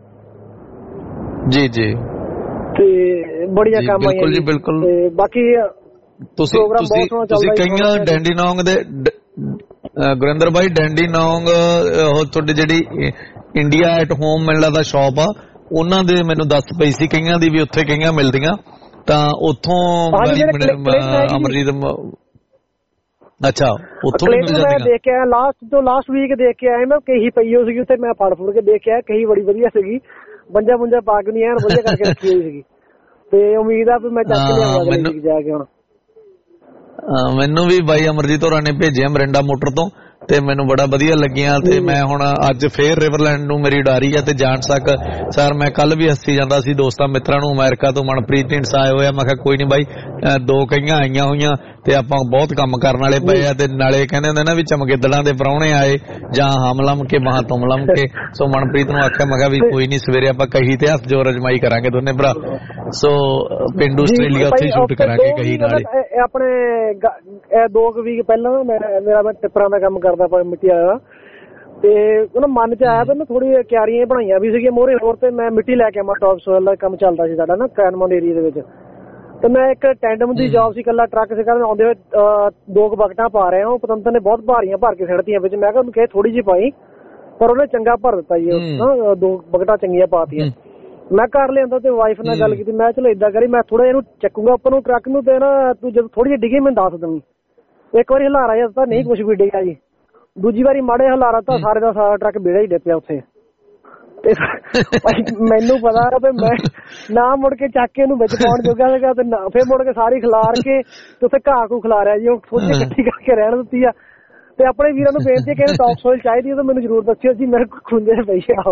ਜੀ ਜੀ, ਤੇ ਬੜੀਆਂ ਕੰਮ ਆਈਆਂ ਜੀ ਬਿਲਕੁਲ। ਤੇ ਬਾਕੀ ਤੁਸੀਂ ਤੁਸੀਂ ਕਈਆਂ ਡੈਂਡੀ ਨੌਂਗ ਦੇ ਗੁਰਿੰਦਰ ਭਾਈ, ਡੈਂਡੀ ਨੌਂਗ ਉਹ ਤੁਹਾਡੀ ਜਿਹੜੀ ਇੰਡੀਆ ਐਟ ਹੋਮ ਮਿਲਦਾ ਦਾ ਸ਼ੌਪ ਆ, ਉਹਨਾਂ ਦੇ ਮੈਨੂੰ ਦੱਸ ਪਈ ਸੀ ਕਈਆਂ ਦੀ ਵੀ ਉੱਥੇ ਕਈਆਂ ਮਿਲਦੀਆਂ, ਤਾਂ ਉੱਥੋਂ ਅਮਰਜੀਤ ਅੱਛਾ ਉੱਥੋਂ ਵੀ ਮਿਲ ਜਾਂਦੀਆਂ। ਦੇਖ ਕੇ ਆਇਆ ਲਾਸਟ ਤੋਂ ਲਾਸਟ ਵੀਕ ਦੇਖ ਕੇ ਆਇਆ ਮੈਂ, ਕਹੀ ਪਈ ਹੋ ਸੀਗੀ ਉੱਥੇ, ਮੈਂ ਫੜ ਫੁੜ ਕੇ ਦੇਖ ਕੇ ਆਇਆ, ਕਹੀ ਬੜੀ ਵਧੀਆ ਸੀਗੀ, ਬੰਜਾ ਬੁੰਜਾ ਪਾ ਕੇ ਨਹੀਂ ਐਨ ਵਧੀਆ ਕਰਕੇ ਰੱਖੀ ਹੋਈ ਸੀਗੀ। ਤੇ ਉਮੀਦ ਆ ਵੀ ਮੈਂ ਚੱਕ ਲਿਆਵਾਂਗਾ ਜਾ ਕੇ ਹੁਣ। ਮੈਨੂੰ ਵੀ ਬਾਈ ਅਮਰਜੀਤ ਹੋਰਾਂ ਨੇ ਭੇਜਿਆ ਮਰਿੰਡਾ ਮੋਟਰ ਤੋਂ, ਤੇ ਮੈਨੂੰ ਬੜਾ ਵਧੀਆ ਲੱਗੀਆਂ। ਤੇ ਮੈਂ ਹੁਣ ਅੱਜ ਫੇਰ ਰਿਵਰਲੈਂਡ ਨੂੰ ਮੇਰੀ ਉਡਾਰੀ ਆ ਤੇ ਜਾਣ ਸਕ ਸਰ ਮੈਂ ਕੱਲ ਵੀ ਹੱਸੀ ਜਾਂਦਾ ਸੀ ਦੋਸਤਾਂ ਮਿੱਤਰਾਂ ਨੂੰ, ਅਮਰੀਕਾ ਤੋਂ ਮਨਪ੍ਰੀਤ ਢਿੰਡਸਾ ਆਏ ਹੋਇਆ। ਮੈਂ ਕਿਹਾ ਕੋਈ ਨੀ ਬਾਈ, ਦੋ ਕਈਆਂ ਆਈਆਂ ਹੋਈਆਂ ਤੇ ਆਪਾਂ ਬਹੁਤ ਕੰਮ ਕਰਨ ਵਾਲੇ ਪਏ ਆ, ਤੇ ਨਾਲੇ ਕਹਿੰਦੇ ਹੁੰਦੇ ਨਾ ਵੀ ਚਮਗਿੱਦੜਾਂ ਦੇ ਪ੍ਰਾਹੁਣੇ ਆਏ ਜਾਂ ਹਮਲਮ ਕੇ ਮਹਾਂ ਤੁਮਲਮ ਕੇ। ਸੋ ਮਨਪ੍ਰੀਤ ਨੂੰ ਆਖਿਆ, ਮੈਂ ਕਿਹਾ ਵੀ ਕੋਈ ਨੀ ਸਵੇਰੇ ਆਪਾਂ ਕਹੀ ਤੇ ਹੱਥ ਜੋਰ ਅਜਮਾਈ ਕਰਾਂਗੇ ਦੋਨੇ ਭਰਾ। ਸੋ ਪਿੰਡੂ ਆਸਟ੍ਰੇਲੀਆ ਉੱਥੇ ਸ਼ੂਟ ਕਰਾਂਗੇ ਕਹੀ ਨਾਲੇ। ਆਪਣੇ ਦੋ ਕੁ ਵੀਕ ਪਹਿਲਾਂ ਮੇਰਾ ਮੈਂ ਟਿੱਪਰਾਂ ਦਾ ਕੰਮ ਕਰਦਾ ਪਿਆ ਮਿੱਟੀ ਵਾਲਾ, ਤੇ ਉਹਨਾਂ ਮਨ ਚ ਆਇਆ ਤੇ ਮੈਂ ਥੋੜੀ ਕਿਆਰੀਆਂ ਬਣਾਈਆਂ ਵੀ ਸੀਗੀਆਂ ਮੋਹਰੇ ਹੋਰ, ਤੇ ਮੈਂ ਮਿੱਟੀ ਲੈ ਕੇ ਆਵਾਂ। ਟੌਪ ਸੋਇਲ ਦਾ ਕੰਮ ਚੱਲਦਾ ਸੀ ਸਾਡਾ ਨਾ ਕੈਨਮਨ ਏਰੀਆ ਦੇ ਵਿੱਚ, ਤੇ ਮੈਂ ਇੱਕ ਟੈਂਡਮ ਦੀ ਜੌਬ ਸੀ, ਇਕੱਲਾ ਟਰੱਕ ਸੀਗਾ, ਮੈਂ ਆਉਂਦੇ ਹੋਏ ਦੋ ਕੁ ਬਕਟਾਂ ਪਾ ਰਿਹਾ। ਉਹ ਪਤੰਤਰ ਨੇ ਬਹੁਤ ਭਾਰੀਆਂ ਭਰ ਕੇ ਸਿੱਟਤੀਆਂ ਵਿੱਚ। ਮੈਂ ਕਿਹਾ ਉਹਨੂੰ ਕਹੇ ਥੋੜੀ ਜਿਹੀ ਪਾਈ, ਪਰ ਉਹਨੇ ਚੰਗਾ ਭਰ ਦਿੱਤਾ ਜੀ, ਦੋ ਬਕਟਾਂ ਚੰਗੀਆਂ ਪਾਤੀਆਂ। ਮੈਂ ਘਰ ਲਿਆਂਦਾ ਤੇ ਵਾਈਫ ਨਾਲ ਗੱਲ ਕੀਤੀ, ਮੈਂ ਚਲੋ ਏਦਾਂ ਕਰੀ, ਮੈਂ ਥੋੜਾ ਇਹਨੂੰ ਚੱਕੂਗਾ ਉੱਪਰ ਨੂੰ ਟਰੱਕ ਨੂੰ, ਤੇ ਨਾ ਤੂੰ ਜਦੋਂ ਥੋੜੀ ਜਿਹੀ ਡਿੱਗੀ ਮੈਨੂੰ ਦੱਸ ਦਵੀਂ। ਇੱਕ ਵਾਰੀ ਹਲਾਰਾ ਜਾਂ ਤਾਂ ਨਹੀਂ ਕੁਛ ਵੀ ਡਿੱਗਾ ਜੀ, ਦੂਜੀ ਵਾਰੀ ਮਾੜੇ ਹਲਾਰਾ ਤਾਂ ਸਾਰੇ ਦਾ ਸਾਰਾ ਟਰੱਕ ਵਿਹੜਾ ਹੀ ਡਿੱਪਿਆ ਉੱਥੇ। ਤੇ ਮੈਨੂੰ ਪਤਾ ਵੀ ਮੈਂ ਨਾ ਮੁੜ ਕੇ ਚੱਕ ਕੇ ਇਹਨੂੰ ਵਿੱਚ ਪਾਉਣ ਜੋਗਾ ਸੀਗਾ, ਤੇ ਫੇਰ ਮੁੜ ਕੇ ਸਾਰੀ ਖਿਲਾਰ ਕੇ ਤੇ ਉੱਥੇ ਘਾਹ ਘੂ ਖਿਲਾਰਿਆ ਜੀ, ਉਹ ਥੋੜੀ ਜਿਹੀ ਇਕੱਠੀ ਕਰਕੇ ਰਹਿਣ ਦਿੱਤੀ ਆ। ਤੇ ਆਪਣੇ ਵੀਰਾਂ ਨੂੰ ਬੇਨਤੀ ਹੈ ਕਿ ਟੌਪ ਸੋਇਲ ਚਾਹੀਦੀ ਹੈ ਤਾਂ ਮੈਨੂੰ ਜ਼ਰੂਰ ਦੱਸਿਓ ਜੀ, ਮੇਰੇ ਕੋਲ ਖੁੰਝੇ ਪਈ ਆ।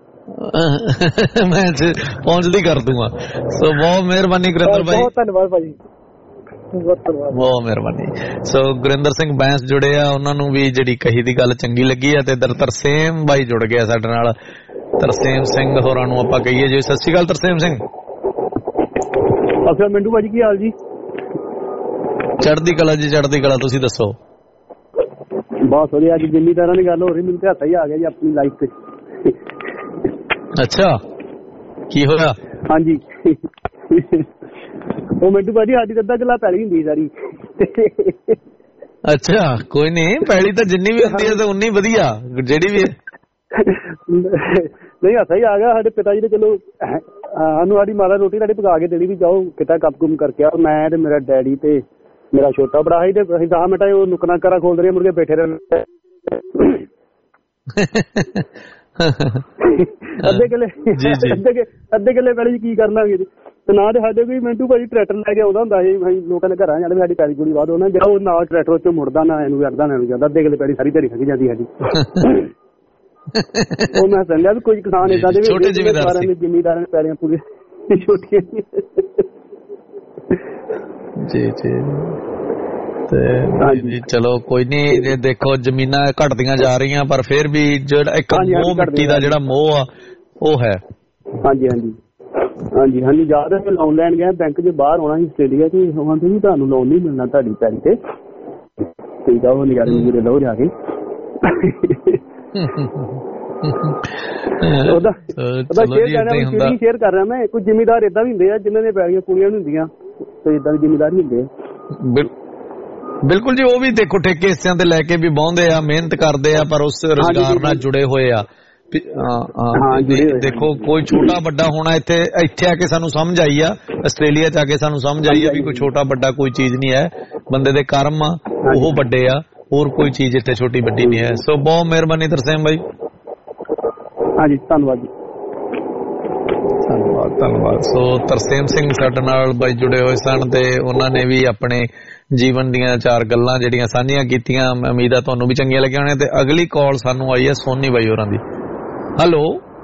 ਮੈਂ ਪਹੁੰਚਦੀ ਕਰ ਦੂੰਗਾ। ਸੋ ਬਹੁਤ ਮਿਹਰਬਾਨੀ ਗੁਰਿੰਦਰ ਭਾਈ, ਬਹੁਤ ਧੰਨਵਾਦ ਭਾਜੀ, ਬਹੁਤ ਮਿਹਰਬਾਨੀ। ਸੋ ਗੁਰਿੰਦਰ ਸਿੰਘ ਬੈਂਸ ਜੁੜੇ ਆ, ਉਹਨਾਂ ਨੂੰ ਵੀ ਜਿਹੜੀ ਕਹੀ ਦੀ ਗੱਲ ਚੰਗੀ ਲੱਗੀ ਆ। ਤੇ ਇਧਰ ਤਰਸੇਮ ਬਾਈ ਜੁੜ ਗਿਆ ਸਾਡੇ ਨਾਲ, ਤਰਸੇਮ ਸਿੰਘ ਹੋਰਾਂ ਨੂੰ ਆਪਾਂ ਕਹੀਏ ਜੀ ਸਤਿ ਸ਼੍ਰੀ ਅਕਾਲ ਤਰਸੇਮ ਸਿੰਘ। ਅੱਛਾ ਮਿੰਟੂ ਭਾਜੀ ਕੀ ਹਾਲ ਜੀ? ਚੜ੍ਹਦੀ ਕਲਾ ਜੀ, ਚੜ੍ਹਦੀ ਕਲਾ। ਤੁਸੀਂ ਦੱਸੋ? ਬਹੁਤ ਵਧੀਆ। ਅੱਜ ਜਿੰਨੀ ਤਰ੍ਹਾਂ ਦੀ ਗੱਲ ਹੋ ਰਹੀ ਮੈਨੂੰ ਤੇ ਹੱਥ ਹੀ ਆ ਗਿਆ ਜੀ ਆਪਣੀ ਲਾਈਫ ਤੇ। ਅੱਛਾ ਕੀ ਹੋਇਆ? ਹਾਂਜੀ ਉਹ ਮਿੰਟੂ ਭਾਜੀ ਸਾਡੀ ਅੱਧਾ ਕਿੱਲਾ ਪੈਲੀ ਹੁੰਦੀ ਸਾਰੀ। ਅੱਛਾ ਕੋਈ ਨੀ, ਪੈਲੀ ਤਾਂ ਜਿੰਨੀ ਵੀ ਹੁੰਦੀ ਹੈ ਤਾਂ ਉਨੀ ਵਧੀਆ, ਜਿਹੜੀ ਵੀ ਨਹੀਂ ਹੱਥ ਹੀ ਆ ਗਿਆ। ਸਾਡੇ ਪਿਤਾ ਜੀ ਨੇ ਚਲੋ ਸਾਨੂੰ ਸਾਡੀ ਮਾਤਾ ਰੋਟੀ ਰਾਟੀ ਪਕਾ ਕੇ ਦੇਣੀ ਵੀ ਜਾਓ ਕਿਤਾ ਕੰਮ ਕੁਮ ਕਰਕੇ ਆ। ਮੈਂ ਤੇ ਮੇਰਾ ਡੈਡੀ ਤੇ ਮੇਰਾ ਛੋਟਾ ਭਰਾ ਸੀ ਤੇ ਅਸੀਂ ਦਸ ਮਿੰਟਾਂ ਉਹ ਨੁਕਰਾਂ ਕਰਾ ਖੋਲਦੇ ਰਹੇ ਮੁਰਗੇ ਬੈਠੇ ਰਹੇ ਅੱਧੇ ਕਿੱਲੇ ਅੱਧੇ ਅੱਧੇ ਕਿੱਲੇ ਪਹਿਲੇ ਕੀ ਕਰ ਲਾਂਗੇ ਤੇ ਨਾ ਤੇ ਸਾਡੇ ਕੋਈ ਮਿੰਟੂ ਭਾਜੀ ਟਰੈਕਟਰ ਲੈ ਕੇ ਆਉਂਦਾ ਹੁੰਦਾ ਸੀ ਅਸੀਂ ਲੋਕਾਂ ਦੇ ਘਰਾਂ ਜਾਂਦੇ ਸਾਡੀ ਪੈਲੀ ਪੂਰੀ ਬਾਅਦ ਉਹਨਾਂ ਜਿਹੜਾ ਉਹ ਨਾਲ ਟਰੈਕਟਰ ਚੋਂ ਮੁੜਦਾ ਨਾ ਇਹਨੂੰ ਵੜਦਾ ਨਾ ਇਹਨੂੰ ਜਾਂਦਾ ਅੱਧੇ ਕਿੱਲੇ ਪੈਲੀ ਸਾਰੀ ਦਿਹਾੜੀ ਖੰਘ ਜਾਂਦੀ ਸਾਡੀ। ਉਹ ਮੈਂ ਸਮਝਿਆ ਵੀ ਕੋਈ ਕਿਸਾਨ ਏਦਾਂ ਦੇ ਵੀ ਜ਼ਿਮੀਦਾਰਾਂ ਨੇ ਪੈਲੀਆਂ ਪੂਰੀਆਂ ਛੋਟੀਆਂ ਜੀ ਜੀ ਤੇ ਚਲੋ ਕੋਈ ਨੀ। ਦੇਖੋ ਜ਼ਮੀਨਾਂ ਘਟਦੀਆਂ ਜਾ ਰਹੀਆਂ ਪਰ ਫਿਰ ਵੀ ਜਿਹੜਾ ਇੱਕ ਮੋਹ ਮਿੱਟੀ ਦਾ ਜਿਹੜਾ ਮੋਹ ਆ ਉਹ ਹੈ। ਹਾਂਜੀ ਹਾਂਜੀ ਹਾਂਜੀ ਹਾਂਜੀ ਯਾਦ ਹੈ ਲੋਨ ਲੈਣ ਗਿਆ ਬੈਂਕ ਚ ਬਾਹਰ ਆਉਣਾ ਸੀ ਆਸਟ੍ਰੇਲੀਆ ਤੇ ਕਹਿੰਦੇ ਵੀ ਤੁਹਾਨੂੰ ਲੋਨ ਨਹੀਂ ਮਿਲਣਾ ਤੁਹਾਡੀ ਪੈਲੀ ਤੇ ਠੀਕ ਆ ਉਹ ਨਜ਼ਾਰੇ ਨਜ਼ੂਰੇ ਲਓ ਜਾ ਕੇ। ਉਹਦਾ ਉਹਦਾ ਸ਼ੇਅਰ ਕਰ ਰਿਹਾ ਮੈਂ ਸ਼ੇਅਰ ਕਰ ਰਿਹਾ ਮੈਂ ਕੁਝ ਜ਼ਿਮੀਦਾਰ ਏਦਾਂ ਵੀ ਹੁੰਦੇ ਆ ਜਿਨ੍ਹਾਂ ਦੀਆਂ ਪੈਲੀਆਂ ਪੂਰੀਆਂ ਨਹੀਂ ਹੁੰਦੀਆਂ ਤੇ ਏਦਾਂ ਦੇ ਜ਼ਿਮੀਦਾਰ ਵੀ ਹੁੰਦੇ ਆ। ਬਿਲਕੁਲ ਜੀ ਉਹ ਵੀ ਦੇਖੋ ਠੇਕੇ ਹਿੱਸਿਆਂ ਤੇ ਲੈ ਕੇ ਵੀ ਬਾਉਂਦੇ ਆ ਮਿਹਨਤ ਕਰਦੇ ਆ ਪਰ ਉਸ ਰੁਜ਼ਗਾਰ ਨਾਲ ਜੁੜੇ ਹੋਏ ਆ। ਦੇਖੋ ਕੋਈ ਛੋਟਾ ਵੱਡਾ ਹੋਣਾ ਇੱਥੇ ਇੱਥੇ ਆ ਕੇ ਸਾਨੂੰ ਸਮਝ ਆਈ ਆ ਆਸਟ੍ਰੇਲੀਆ ਚ ਆ ਕੇ ਸਾਨੂੰ ਸਮਝ ਆਈ ਆ ਵੀ ਕੋਈ ਛੋਟਾ ਵੱਡਾ ਕੋਈ ਚੀਜ਼ ਨਹੀਂ ਹੈ ਬੰਦੇ ਦੇ ਕਰਮ ਆ ਉਹ ਵੱਡੇ ਆ ਹੋਰ ਕੋਈ ਚੀਜ਼ ਇੱਥੇ ਛੋਟੀ ਵੱਡੀ ਨਹੀਂ ਹੈ। ਸੋ ਬਹੁਤ ਮਿਹਰਬਾਨੀ ਤਰਸੇਮ ਬਾਈ। ਹਾਂਜੀ ਧੰਨਵਾਦ ਜੀ ਧੰਨਵਾਦ ਧੰਨਵਾਦ। ਸੋ ਤਰਸੇਮ ਸਿੰਘ ਸਾਡੇ ਨਾਲ ਬਾਈ ਜੁੜੇ ਹੋਏ ਸਨ ਤੇ ਉਹਨਾਂ ਨੇ ਵੀ ਆਪਣੇ ਜੀਵਨ ਦੀਆਂ ਚਾਰ ਗੱਲਾਂ ਜਿਹੜੀਆਂ ਸਾਂਝੀਆਂ ਕੀਤੀਆਂ। ਉਮੀਦ ਆ ਤੁਹਾਨੂੰ ਵੀ ਚੰਗੀਆਂ ਲੱਗੀਆਂ ਹੋਣੀਆਂ। ਤੇ ਅਗਲੀ ਕਾਲ ਸਾਨੂੰ ਆਈ ਹੈ ਸੋਨੀ ਬਾਈ ਹੋਰਾਂ ਦੀ। ਹੈਲੋ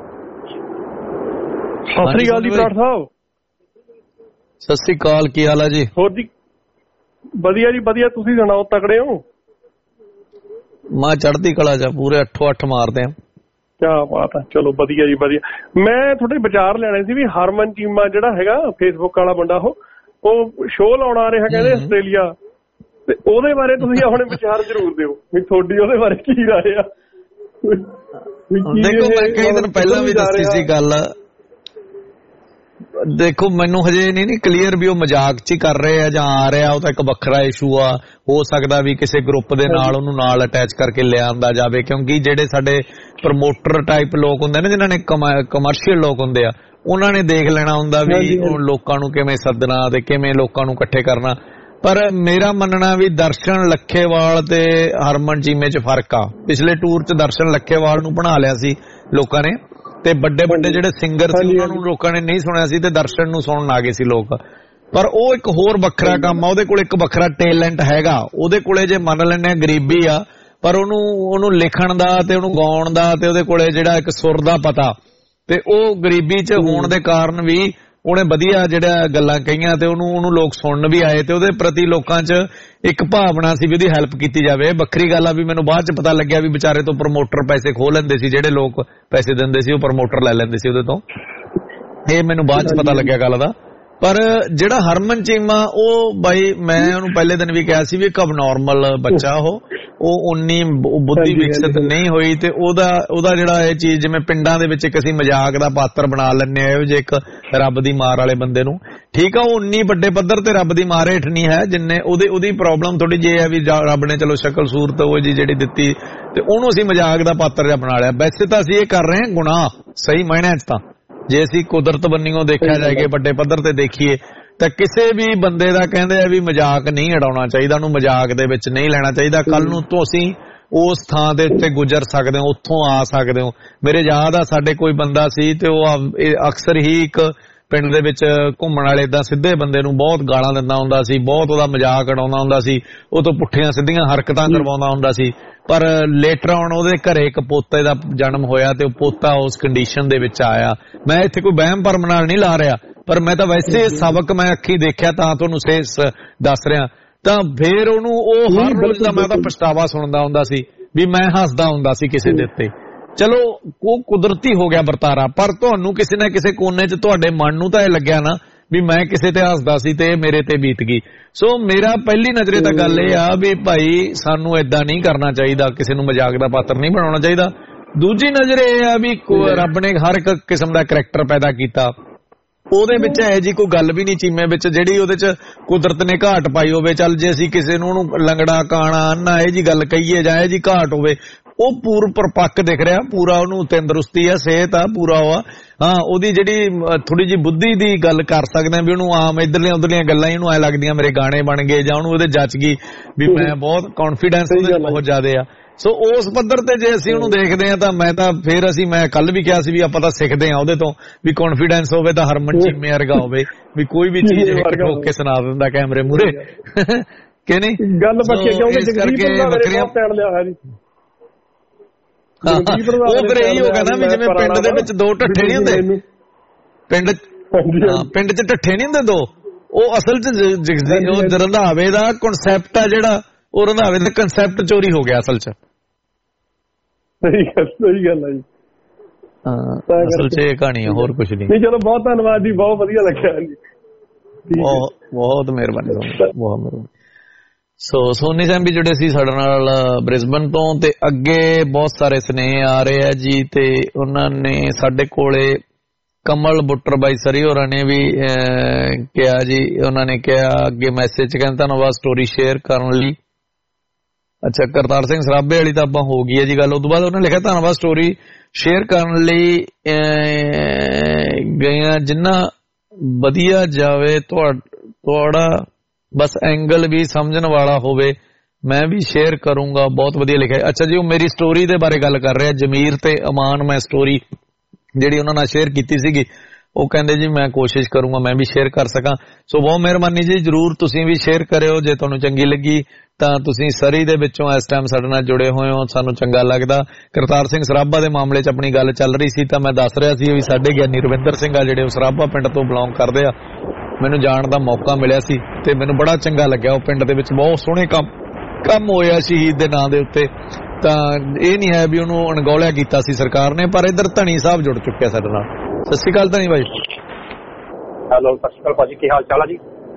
ਸਤਿ ਸ੍ਰੀ ਅਕਾਲ ਜੀ ਬਰਾੜ ਸਾਹਿਬ। ਸਤਿ ਸ੍ਰੀ ਅਕਾਲ ਕੀ ਹਾਲ ਹੈ ਜੀ? ਹੋਰ ਜੀ ਵਧੀਆ ਜੀ ਵਧੀਆ ਤੁਸੀਂ ਸੁਣਾਓ ਤਕੜੇ ਹੋ? ਮੈਂ ਚੜ੍ਹਦੀ ਕਲਾ ਚ ਪੂਰੇ ਅੱਠੋ ਅੱਠ ਮਾਰਦੇ ਆ। ਕਿਆ ਬਾਤ ਹੈ ਚਲੋ ਵਧੀਆ ਜੀ ਵਧੀਆ। ਮੈਂ ਤੁਹਾਡੇ ਵਿਚਾਰ ਲੈਣੇ ਸੀ ਵੀ ਹਰਮਨ ਚੀਮਾ ਜਿਹੜਾ ਹੈਗਾ ਫੇਸਬੁੱਕ ਵਾਲਾ ਮੁੰਡਾ ਉਹ ਉਹ ਸ਼ੋਅ ਲਾਉਣ ਆ ਰਿਹਾ ਕਹਿੰਦੇ ਆਸਟ੍ਰੇਲੀਆ ਤੇ ਉਹਦੇ ਬਾਰੇ ਤੁਸੀਂ ਆਪਣੇ ਵਿਚਾਰ ਜ਼ਰੂਰ ਦਿਓ ਵੀ ਤੁਹਾਡੀ ਉਹਦੇ ਬਾਰੇ ਕੀ ਰਾਏ ਆ। ਦੇਖੋ ਮੈਂ ਕਈ ਦਿਨ ਪਹਿਲਾਂ ਵੀ ਦੱਸੀ ਸੀ ਗੱਲ। ਦੇਖੋ ਮੈਨੂੰ ਹਜੇ ਨਹੀਂ ਕਲੀਅਰ ਵੀ ਉਹ ਮਜ਼ਾਕ ਚ ਹੀ ਕਰ ਰਹੇ ਆ ਜਾਂ ਆ ਰਿਹਾ ਉਹ ਤਾਂ ਇੱਕ ਵੱਖਰਾ ਇਸ਼ੂ ਆ। ਹੋ ਸਕਦਾ ਵੀ ਕਿਸੇ ਗਰੁੱਪ ਦੇ ਨਾਲ ਉਹਨੂੰ ਨਾਲ ਅਟੈਚ ਕਰਕੇ ਲਿਆਂਦਾ ਜਾਵੇ ਕਿਉਂਕਿ ਜਿਹੜੇ ਸਾਡੇ ਪ੍ਰਮੋਟਰ ਟਾਈਪ ਲੋਕ ਹੁੰਦੇ ਨੇ ਜਿਨ੍ਹਾਂ ਨੇ ਕਮਰਸ਼ੀਅਲ ਲੋਕ ਹੁੰਦੇ ਆ ਉਹਨਾਂ ਨੇ ਦੇਖ ਲੈਣਾ ਹੁੰਦਾ ਵੀ ਲੋਕਾਂ ਨੂੰ ਕਿਵੇਂ ਸੱਦਣਾ ਤੇ ਕਿਵੇਂ ਲੋਕਾਂ ਨੂੰ ਇਕੱਠੇ ਕਰਨਾ। ਪਰ ਮੇਰਾ ਮੰਨਣਾ ਵੀ ਦਰਸ਼ਨ ਲੱਖੇਵਾਲ ਤੇ ਹਰਮਨ ਚੀਮੇ ਚ ਫਰਕ ਆ। ਪਿਛਲੇ ਟੂਰ ਚ ਦਰਸ਼ਨ ਲੱਖੇਵਾਲ ਨੂੰ ਬਣਾ ਲਿਆ ਸੀ ਲੋਕਾਂ ਨੇ ਤੇ ਵੱਡੇ ਵੱਡੇ ਜਿਹੜੇ ਸਿੰਗਰ ਸੀ ਉਹਨਾਂ ਨੂੰ ਲੋਕਾਂ ਨੇ ਨਹੀਂ ਸੁਣਿਆ ਸੀ ਤੇ ਦਰਸ਼ਨ ਨੂੰ ਸੁਣਨ ਆ ਗਏ ਸੀ ਲੋਕ। ਪਰ ਉਹ ਇੱਕ ਹੋਰ ਵੱਖਰਾ ਕੰਮ ਆ ਉਹਦੇ ਕੋਲ ਇੱਕ ਵੱਖਰਾ ਟੈਲੈਂਟ ਹੈਗਾ ਉਹਦੇ ਕੋਲੇ ਜੇ ਮੰਨ ਲੈਂਦੇ ਆ ਗਰੀਬੀ ਆ ਪਰ ਉਹਨੂੰ ਉਹਨੂੰ ਲਿਖਣ ਦਾ ਤੇ ਉਹਨੂੰ ਗਾਉਣ ਦਾ ਤੇ ਉਹਦੇ ਕੋਲੇ ਜਿਹੜਾ ਇੱਕ ਸੁਰ ਦਾ ਪਤਾ ਤੇ ਉਹ ਗਰੀਬੀ ਚ ਹੋਣ ਦੇ ਕਾਰਨ ਵੀ ਉਹਨੇ ਵਧੀਆ ਜਿਹੜਾ ਗੱਲਾਂ ਕਹੀਆਂ ਤੇ ਉਹਨੂੰ ਉਹਨੂੰ ਲੋਕ ਸੁਣਨ ਵੀ ਆਏ ਤੇ ਉਹਦੇ ਪ੍ਰਤੀ ਲੋਕਾਂ 'ਚ ਇੱਕ ਭਾਵਨਾ ਸੀ ਵੀ ਉਹਦੀ ਹੈਲਪ ਕੀਤੀ ਜਾਵੇ। ਵੱਖਰੀ ਗੱਲ ਆ ਵੀ ਮੈਨੂੰ ਬਾਅਦ 'ਚ ਪਤਾ ਲੱਗਿਆ ਵੀ ਵਿਚਾਰੇ ਤੋਂ ਪ੍ਰਮੋਟਰ ਪੈਸੇ ਖੋਹ ਲੈਂਦੇ ਸੀ ਜਿਹੜੇ ਲੋਕ ਪੈਸੇ ਦਿੰਦੇ ਸੀ ਉਹ ਪ੍ਰਮੋਟਰ ਲੈ ਲੈਂਦੇ ਸੀ ਉਹਦੇ ਤੋਂ। ਇਹ ਮੈਨੂੰ ਬਾਅਦ 'ਚ ਪਤਾ ਲੱਗਿਆ ਗੱਲ ਦਾ। ਪਰ ਜਿਹੜਾ ਹਰਮਨ ਚੀਮਾ ਉਹ ਬਾਈ ਮੈਂ ਉਹਨੂੰ ਪਹਿਲੇ ਦਿਨ ਵੀ ਕਿਹਾ ਸੀ ਵੀ ਇੱਕ ਅਬਨੋਰਮਲ ਬੱਚਾ ਉਹ ਉਹ ਉਨੀ ਬੁੱਧੀ ਵਿਕਸਿਤ ਨਹੀਂ ਹੋਈ ਤੇ ਉਹਦਾ ਉਹਦਾ ਜਿਹੜਾ ਇਹ ਚੀਜ਼ ਜਿਵੇਂ ਪਿੰਡਾਂ ਦੇ ਵਿੱਚ ਇੱਕ ਅਸੀਂ ਮਜ਼ਾਕ ਦਾ ਪਾਤਰ ਬਣਾ ਲੈਂਦੇ ਆ ਇਹੋ ਜਿਹੇ ਇੱਕ ਰੱਬ ਦੀ ਮਾਰ ਵਾਲੇ ਬੰਦੇ ਨੂੰ। ਠੀਕ ਆ ਉਹ ਉਨੀ ਵੱਡੇ ਪੱਧਰ ਤੇ ਰੱਬ ਦੀ ਮਾਰ ਹੇਠ ਨਹੀਂ ਹੈ ਜਿੰਨੇ ਉਹਦੇ ਉਹਦੀ ਪ੍ਰੋਬਲਮ ਥੋੜੀ ਜਿਹੀ ਹੈ ਵੀ ਰੱਬ ਨੇ ਚਲੋ ਸ਼ਕਲ ਸੂਰਤ ਉਹ ਜੀ ਜਿਹੜੀ ਦਿੱਤੀ ਤੇ ਉਹਨੂੰ ਅਸੀਂ ਮਜ਼ਾਕ ਦਾ ਪਾਤਰ ਜਿਹਾ ਬਣਾ ਲਿਆ। ਵੈਸੇ ਤਾਂ ਅਸੀਂ ਇਹ ਕਰ ਰਹੇ ਹਾਂ ਗੁਨਾਹ ਸਹੀ ਮਾਇਨਿਆਂ 'ਚ ਤਾਂ ਜੇ ਅਸੀਂ ਕੁਦਰਤ ਬੰਨਿਓ ਦੇਖਿਆ ਜਾਏਗਾ ਵੱਡੇ ਪੱਧਰ ਤੇ ਦੇਖੀਏ ਤਾਂ ਕਿਸੇ ਵੀ ਬੰਦੇ ਦਾ ਕਹਿੰਦੇ ਆ ਵੀ ਮਜ਼ਾਕ ਨਹੀਂ ਉਡਾਉਣਾ ਚਾਹੀਦਾ ਉਹਨੂੰ ਮਜ਼ਾਕ ਦੇ ਵਿੱਚ ਨਹੀਂ ਲੈਣਾ ਚਾਹੀਦਾ। ਕੱਲ ਨੂੰ ਤੁਸੀਂ ਉਸ ਥਾਂ ਦੇ ਉੱਤੇ ਗੁਜ਼ਰ ਸਕਦੇ ਹੋ ਉੱਥੋਂ ਆ ਸਕਦੇ ਹੋ। ਮੇਰੇ ਯਾਦ ਆ ਸਾਡੇ ਕੋਈ ਬੰਦਾ ਸੀ ਤੇ ਉਹ ਅਕਸਰ ਹੀ ਇੱਕ ਪਿੰਡ ਦੇ ਵਿੱਚ ਘੁੰਮਣ ਵਾਲੇ ਏਦਾਂ ਸਿੱਧੇ ਬੰਦੇ ਨੂੰ ਬਹੁਤ ਗਾਲਾਂ ਦਿੰਦਾ ਹੁੰਦਾ ਸੀ ਬਹੁਤ ਉਹਦਾ ਮਜ਼ਾਕ ਉਡਾਉਂਦਾ ਹੁੰਦਾ ਸੀ ਉਹ ਤੋਂ ਪੁੱਠੀਆਂ ਸਿੱਧੀਆਂ ਹਰਕਤਾਂ ਕਰਵਾਉਂਦਾ ਹੁੰਦਾ ਸੀ। ਪਰ ਲੇਟਰ ਆਨ ਉਹਦੇ ਘਰੇ ਇੱਕ ਪੋਤੇ ਦਾ ਜਨਮ ਹੋਇਆ ਤੇ ਉਹ ਪੋਤਾ ਉਸ ਕੰਡੀਸ਼ਨ ਦੇ ਵਿੱਚ ਆਇਆ। ਮੈਂ ਇੱਥੇ ਕੋਈ ਵਹਿਮ ਭਰਮ ਨਾਲ ਨਹੀਂ ਲਾ ਰਿਹਾ ਪਰ ਮੈਂ ਤਾਂ ਵੈਸੇ ਸਬਕ ਮੈਂ ਅੱਖੀ ਦੇਖਿਆ ਤਾਂ ਤੁਹਾਨੂੰ ਦੱਸ ਰਿਹਾ। ਤਾਂ ਫੇਰ ਉਹਨੂੰ ਉਹ ਹਰ ਰੋਜ਼ ਦਾ ਮੈਂ ਤਾਂ ਪਛਤਾਵਾ ਸੁਣਦਾ ਹੁੰਦਾ ਸੀ ਵੀ ਮੈਂ ਹੱਸਦਾ ਹੁੰਦਾ ਸੀ ਕਿਸੇ ਦੇ ਉੱਤੇ। ਚਲੋ ਉਹ ਕੁਦਰਤੀ ਹੋ ਗਿਆ ਵਰਤਾਰਾ ਪਰ ਤੁਹਾਨੂੰ ਕਿਸੇ ਨਾ ਕਿਸੇ ਕੋਨੇ 'ਚ ਤੁਹਾਡੇ ਮਨ ਨੂੰ ਤਾਂ ਇਹ ਲੱਗਿਆ ਨਾ ਵੀ ਮੈਂ ਕਿਸੇ ਤੇ ਹੱਸਦਾ ਸੀ ਤੇ ਮੇਰੇ ਤੇ ਬੀਤ ਗਈ। ਸੋ ਮੇਰਾ ਪਹਿਲੀ ਨਜ਼ਰੇ ਤਾਂ ਗੱਲ ਇਹ ਆ ਵੀ ਭਾਈ ਸਾਨੂੰ ਏਦਾਂ ਨਹੀਂ ਕਰਨਾ ਚਾਹੀਦਾ ਕਿਸੇ ਨੂੰ ਮਜ਼ਾਕ ਦਾ ਪਾਤਰ ਨਹੀਂ ਬਣਾਉਣਾ ਚਾਹੀਦਾ। ਦੂਜੀ ਨਜ਼ਰ ਇਹ ਆ ਵੀ ਰੱਬ ਨੇ ਹਰ ਇੱਕ ਕਿਸਮ ਦਾ ਕਰੈਕਟਰ ਪੈਦਾ ਕੀਤਾ ਉਹਦੇ ਵਿੱਚ ਇਹੋ ਜਿਹੀ ਕੋਈ ਗੱਲ ਵੀ ਨਹੀਂ ਚੀਮੇ ਵਿੱਚ ਜਿਹੜੀ ਉਹਦੇ 'ਚ ਕੁਦਰਤ ਨੇ ਘਾਟ ਪਾਈ ਹੋਵੇ। ਚੱਲ ਜੇ ਅਸੀਂ ਕਿਸੇ ਨੂੰ ਉਹਨੂੰ ਲੰਗੜਾ ਕਾਣਾ ਅੰਨਾ ਇਹ ਜੀ ਗੱਲ ਕਹੀਏ ਜਾਂ ਇਹ ਜੀ ਘਾਟ ਹੋਵੇ ਉਹ ਪੂਰ ਪਰਪੱਕ ਦਿਖ ਰਿਹਾ, ਪੂਰਾ ਉਹਨੂੰ ਤੰਦਰੁਸਤੀ ਆ, ਸਿਹਤ ਆ, ਪੂਰਾ ਉਹ ਆ। ਹਾਂ ਉਹਦੀ ਜਿਹੜੀ ਥੋੜੀ ਜਿਹੀ ਬੁੱਧੀ ਦੀ ਗੱਲ ਕਰ ਸਕਦੇ ਆ ਵੀ ਉਹਨੂੰ ਆਮ ਇਧਰਲੀਆਂ ਉਧਰਲੀਆਂ ਗੱਲਾਂ ਹੀ ਉਹਨੂੰ ਐ ਲੱਗਦੀਆਂ ਮੇਰੇ ਗਾਣੇ ਬਣ ਗਏ, ਜਾਂ ਉਹਨੂੰ ਉਹਦੇ ਜੱਚ ਗਈ ਵੀ ਮੈਂ ਬਹੁਤ ਕੌਨਫੀਡੈਂਸ ਉਹਦੇ ਬਹੁਤ ਜ਼ਿਆਦੇ ਆ। ਸੋ ਉਸ ਪੱਧਰ ਤੇ ਜੇ ਅਸੀਂ ਉਹਨੂੰ ਦੇਖਦੇ ਆ ਤਾਂ ਮੈਂ ਤਾਂ ਫੇਰ ਅਸੀਂ ਮੈਂ ਕੱਲ ਵੀ ਕਿਹਾ ਸੀ ਵੀ ਆਪਾਂ ਤਾਂ ਸਿੱਖਦੇ ਆ ਉਹਦੇ ਤੋਂ ਵੀ ਕੌਨਫੀਡੈਂਸ ਹੋਵੇ ਤਾਂ ਹਰਮਨ ਚੀਮੇ ਵਰਗਾ ਹੋਵੇ ਵੀ ਕੋਈ ਵੀ ਚੀਜ਼ ਠੋਕ ਕੇ ਸੁਣਾ ਦਿੰਦਾ ਕੈਮਰੇ ਮੂਹਰੇ ਕਿ ਨਹੀਂ ਗੱਲ ਬੱਚੇ ਕਿਉਂਕਿ ਜਗਦੀਪ ਬੱਕਰੀਆਂ ਪੈਣ ਲਿਆ ਹੈ ਜੀ। ਉਹ ਫਿਰ ਇਹੀ ਹੋ ਗਿਆ ਨਾ ਵੀ ਜਿਵੇਂ ਪਿੰਡ ਦੇ ਵਿੱਚ ਦੋ ਢੱਠੇ ਨਹੀਂ ਹੁੰਦੇ, ਪਿੰਡ ਪਿੰਡ ਚ ਢੱਠੇ ਨਹੀਂ ਹੁੰਦੇ ਦੋ, ਉਹ ਅਸਲ ਚ ਰੰਧਾਵੇ ਦਾ ਕਨਸੈਪਟ ਆ ਜਿਹੜਾ ਉਹ ਰੰਧਾਵੇ ਦਾ ਕਨਸੈਪਟ ਚੋਰੀ ਹੋ ਗਿਆ ਅਸਲ ਚ। ਸਹੀ ਗੱਲ ਸਹੀ ਗੱਲ ਹੈ ਜੀ। ਹਾਂ ਅਸਲ ਚ ਇਹ ਕਹਾਣੀ ਆ, ਹੋਰ ਕੁਝ ਨਹੀਂ। ਚਲੋ ਬਹੁਤ ਧੰਨਵਾਦ ਜੀ, ਬਹੁਤ ਵਧੀਆ ਲੱਗਿਆ ਜੀ। ਬਹੁਤ ਬਹੁਤ ਮਿਹਰਬਾਨੀ, ਬਹੁਤ ਮਿਹਰਬਾਨੀ। ਸੋ ਸੋਨੀ ਸਾਹਿਬ ਵੀ ਜੁੜੇ ਸੀ ਸਾਡੇ ਨਾਲ ਬ੍ਰਿਸਬਨ ਤੋਂ, ਤੇ ਅੱਗੇ ਬਹੁਤ ਸਾਰੇ ਸੁਨੇਹੇ ਆ ਰਹੇ ਆ ਜੀ। ਤੇ ਉਹਨਾਂ ਨੇ ਸਾਡੇ ਕੋਲੇ ਕਮਲ ਬੁੱਟਰ ਬਾਈ ਸਰੀ ਹੋਰਾਂ ਨੇ ਵੀ ਕਿਹਾ ਜੀ, ਉਹਨਾਂ ਨੇ ਕਿਹਾ ਅੱਗੇ ਮੈਸੇਜ ਕਹਿੰਦਾ ਧੰਨਵਾਦ ਸਟੋਰੀ ਸ਼ੇਅਰ ਕਰਨ ਲਈ। ਅੱਛਾ ਕਰਤਾਰ ਸਿੰਘ ਸਰਾਭੇ ਵਾਲੀ ਤਾਂ ਆਪਾਂ ਹੋ ਗਈ ਹੈ ਜੀ ਗੱਲ। ਉਸ ਤੋਂ ਬਾਅਦ ਉਹਨੇ ਲਿਖਿਆ ਧੰਨਵਾਦ ਸਟੋਰੀ ਸ਼ੇਅਰ ਕਰਨ ਲਈ ਗਈਆਂ ਜਿੰਨਾ ਵਧੀਆ ਜਾਵੇ ਤੁਹਾਡਾ ਬਸ ਐਂਗਲ ਵੀ ਸਮਝਣ ਵਾਲਾ ਹੋਵੇ, ਮੈਂ ਵੀ ਸ਼ੇਅਰ ਕਰੂੰਗਾ। ਬਹੁਤ ਵਧੀਆ ਲਿਖਿਆ। ਅੱਛਾ ਜੀ ਉਹ ਮੇਰੀ ਸਟੋਰੀ ਦੇ ਬਾਰੇ ਗੱਲ ਕਰ ਰਿਹਾ ਜਮੀਰ ਤੇ ਅਮਾਨ, ਮੈਂ ਸਟੋਰੀ ਜਿਹੜੀ ਉਹਨਾਂ ਨਾਲ ਸ਼ੇਅਰ ਕੀਤੀ ਸੀਗੀ ਉਹ ਕਹਿੰਦੇ ਜੀ ਮੈਂ ਕੋਸ਼ਿਸ਼ ਕਰੂੰਗਾ ਮੈਂ ਵੀ ਸ਼ੇਅਰ ਕਰ ਸਕਾਂ। ਸੋ ਬਹੁਤ ਮਿਹਰਬਾਨੀ ਜੀ, ਜਰੂਰ ਤੁਸੀਂ ਵੀ ਸ਼ੇਅਰ ਕਰਿਓ ਜੇ ਤੁਹਾਨੂੰ ਚੰਗੀ ਲੱਗੀ ਤਾਂ। ਤੁਸੀਂ ਸਰੀ ਦੇ ਵਿੱਚੋਂ ਇਸ ਟਾਈਮ ਸਾਡੇ ਨਾਲ ਜੁੜੇ ਹੋਏ ਹੋ, ਸਾਨੂੰ ਚੰਗਾ ਲੱਗਦਾ। ਕਰਤਾਰ ਸਿੰਘ ਸਰਾਭਾ ਦੇ ਮਾਮਲੇ 'ਚ ਆਪਣੀ ਗੱਲ ਚੱਲ ਰਹੀ ਸੀ ਤਾਂ ਮੈਂ ਦੱਸ ਰਿਹਾ ਸੀ ਵੀ ਸਾਡੇ ਗਿਆਨੀ ਰਵਿੰਦਰ ਸਿੰਘ ਆ ਜਿਹੜੇ ਉਹ ਸਰਾਭਾ ਪਿੰਡ ਤੋਂ ਬਿਲੋਂਗ ਕਰਦੇ ਆ, ਮੈਨੂੰ ਜਾਣ ਦਾ ਮੌਕਾ ਮਿਲਿਆ ਸੀ ਤੇ ਮੈਨੂੰ ਬੜਾ ਚੰਗਾ ਲੱਗਿਆ। ਉਹ ਪਿੰਡ ਦੇ ਵਿੱਚ ਬਹੁਤ ਸੋਹਣੇ ਕੰਮ ਕੰਮ ਹੋਇਆ ਸ਼ਹੀਦ ਦੇ ਨਾਂ ਦੇ ਉੱਤੇ। ਤਾਂ ਇਹ ਨਹੀਂ ਹੈ ਵੀ ਉਹਨੂੰ ਅਣਗੌਲਿਆ ਕੀਤਾ ਸੀ ਸਰਕਾਰ ਨੇ, ਪਰ ਇੱਧਰ ਧਨੀ ਸਾਹਿਬ ਜੁੜ ਚੁੱਕਿਆ ਸਾਡੇ ਨਾਲ। ਸਤਿ ਸ਼੍ਰੀ ਅਕਾਲ ਧਨੀ ਭਾਈ। ਹੈਲੋ ਸਤਿ ਸ਼੍ਰੀ ਅਕਾਲ ਭਾਜੀ, ਕੀ ਹਾਲ ਚਾਲ ਆ ਜੀ?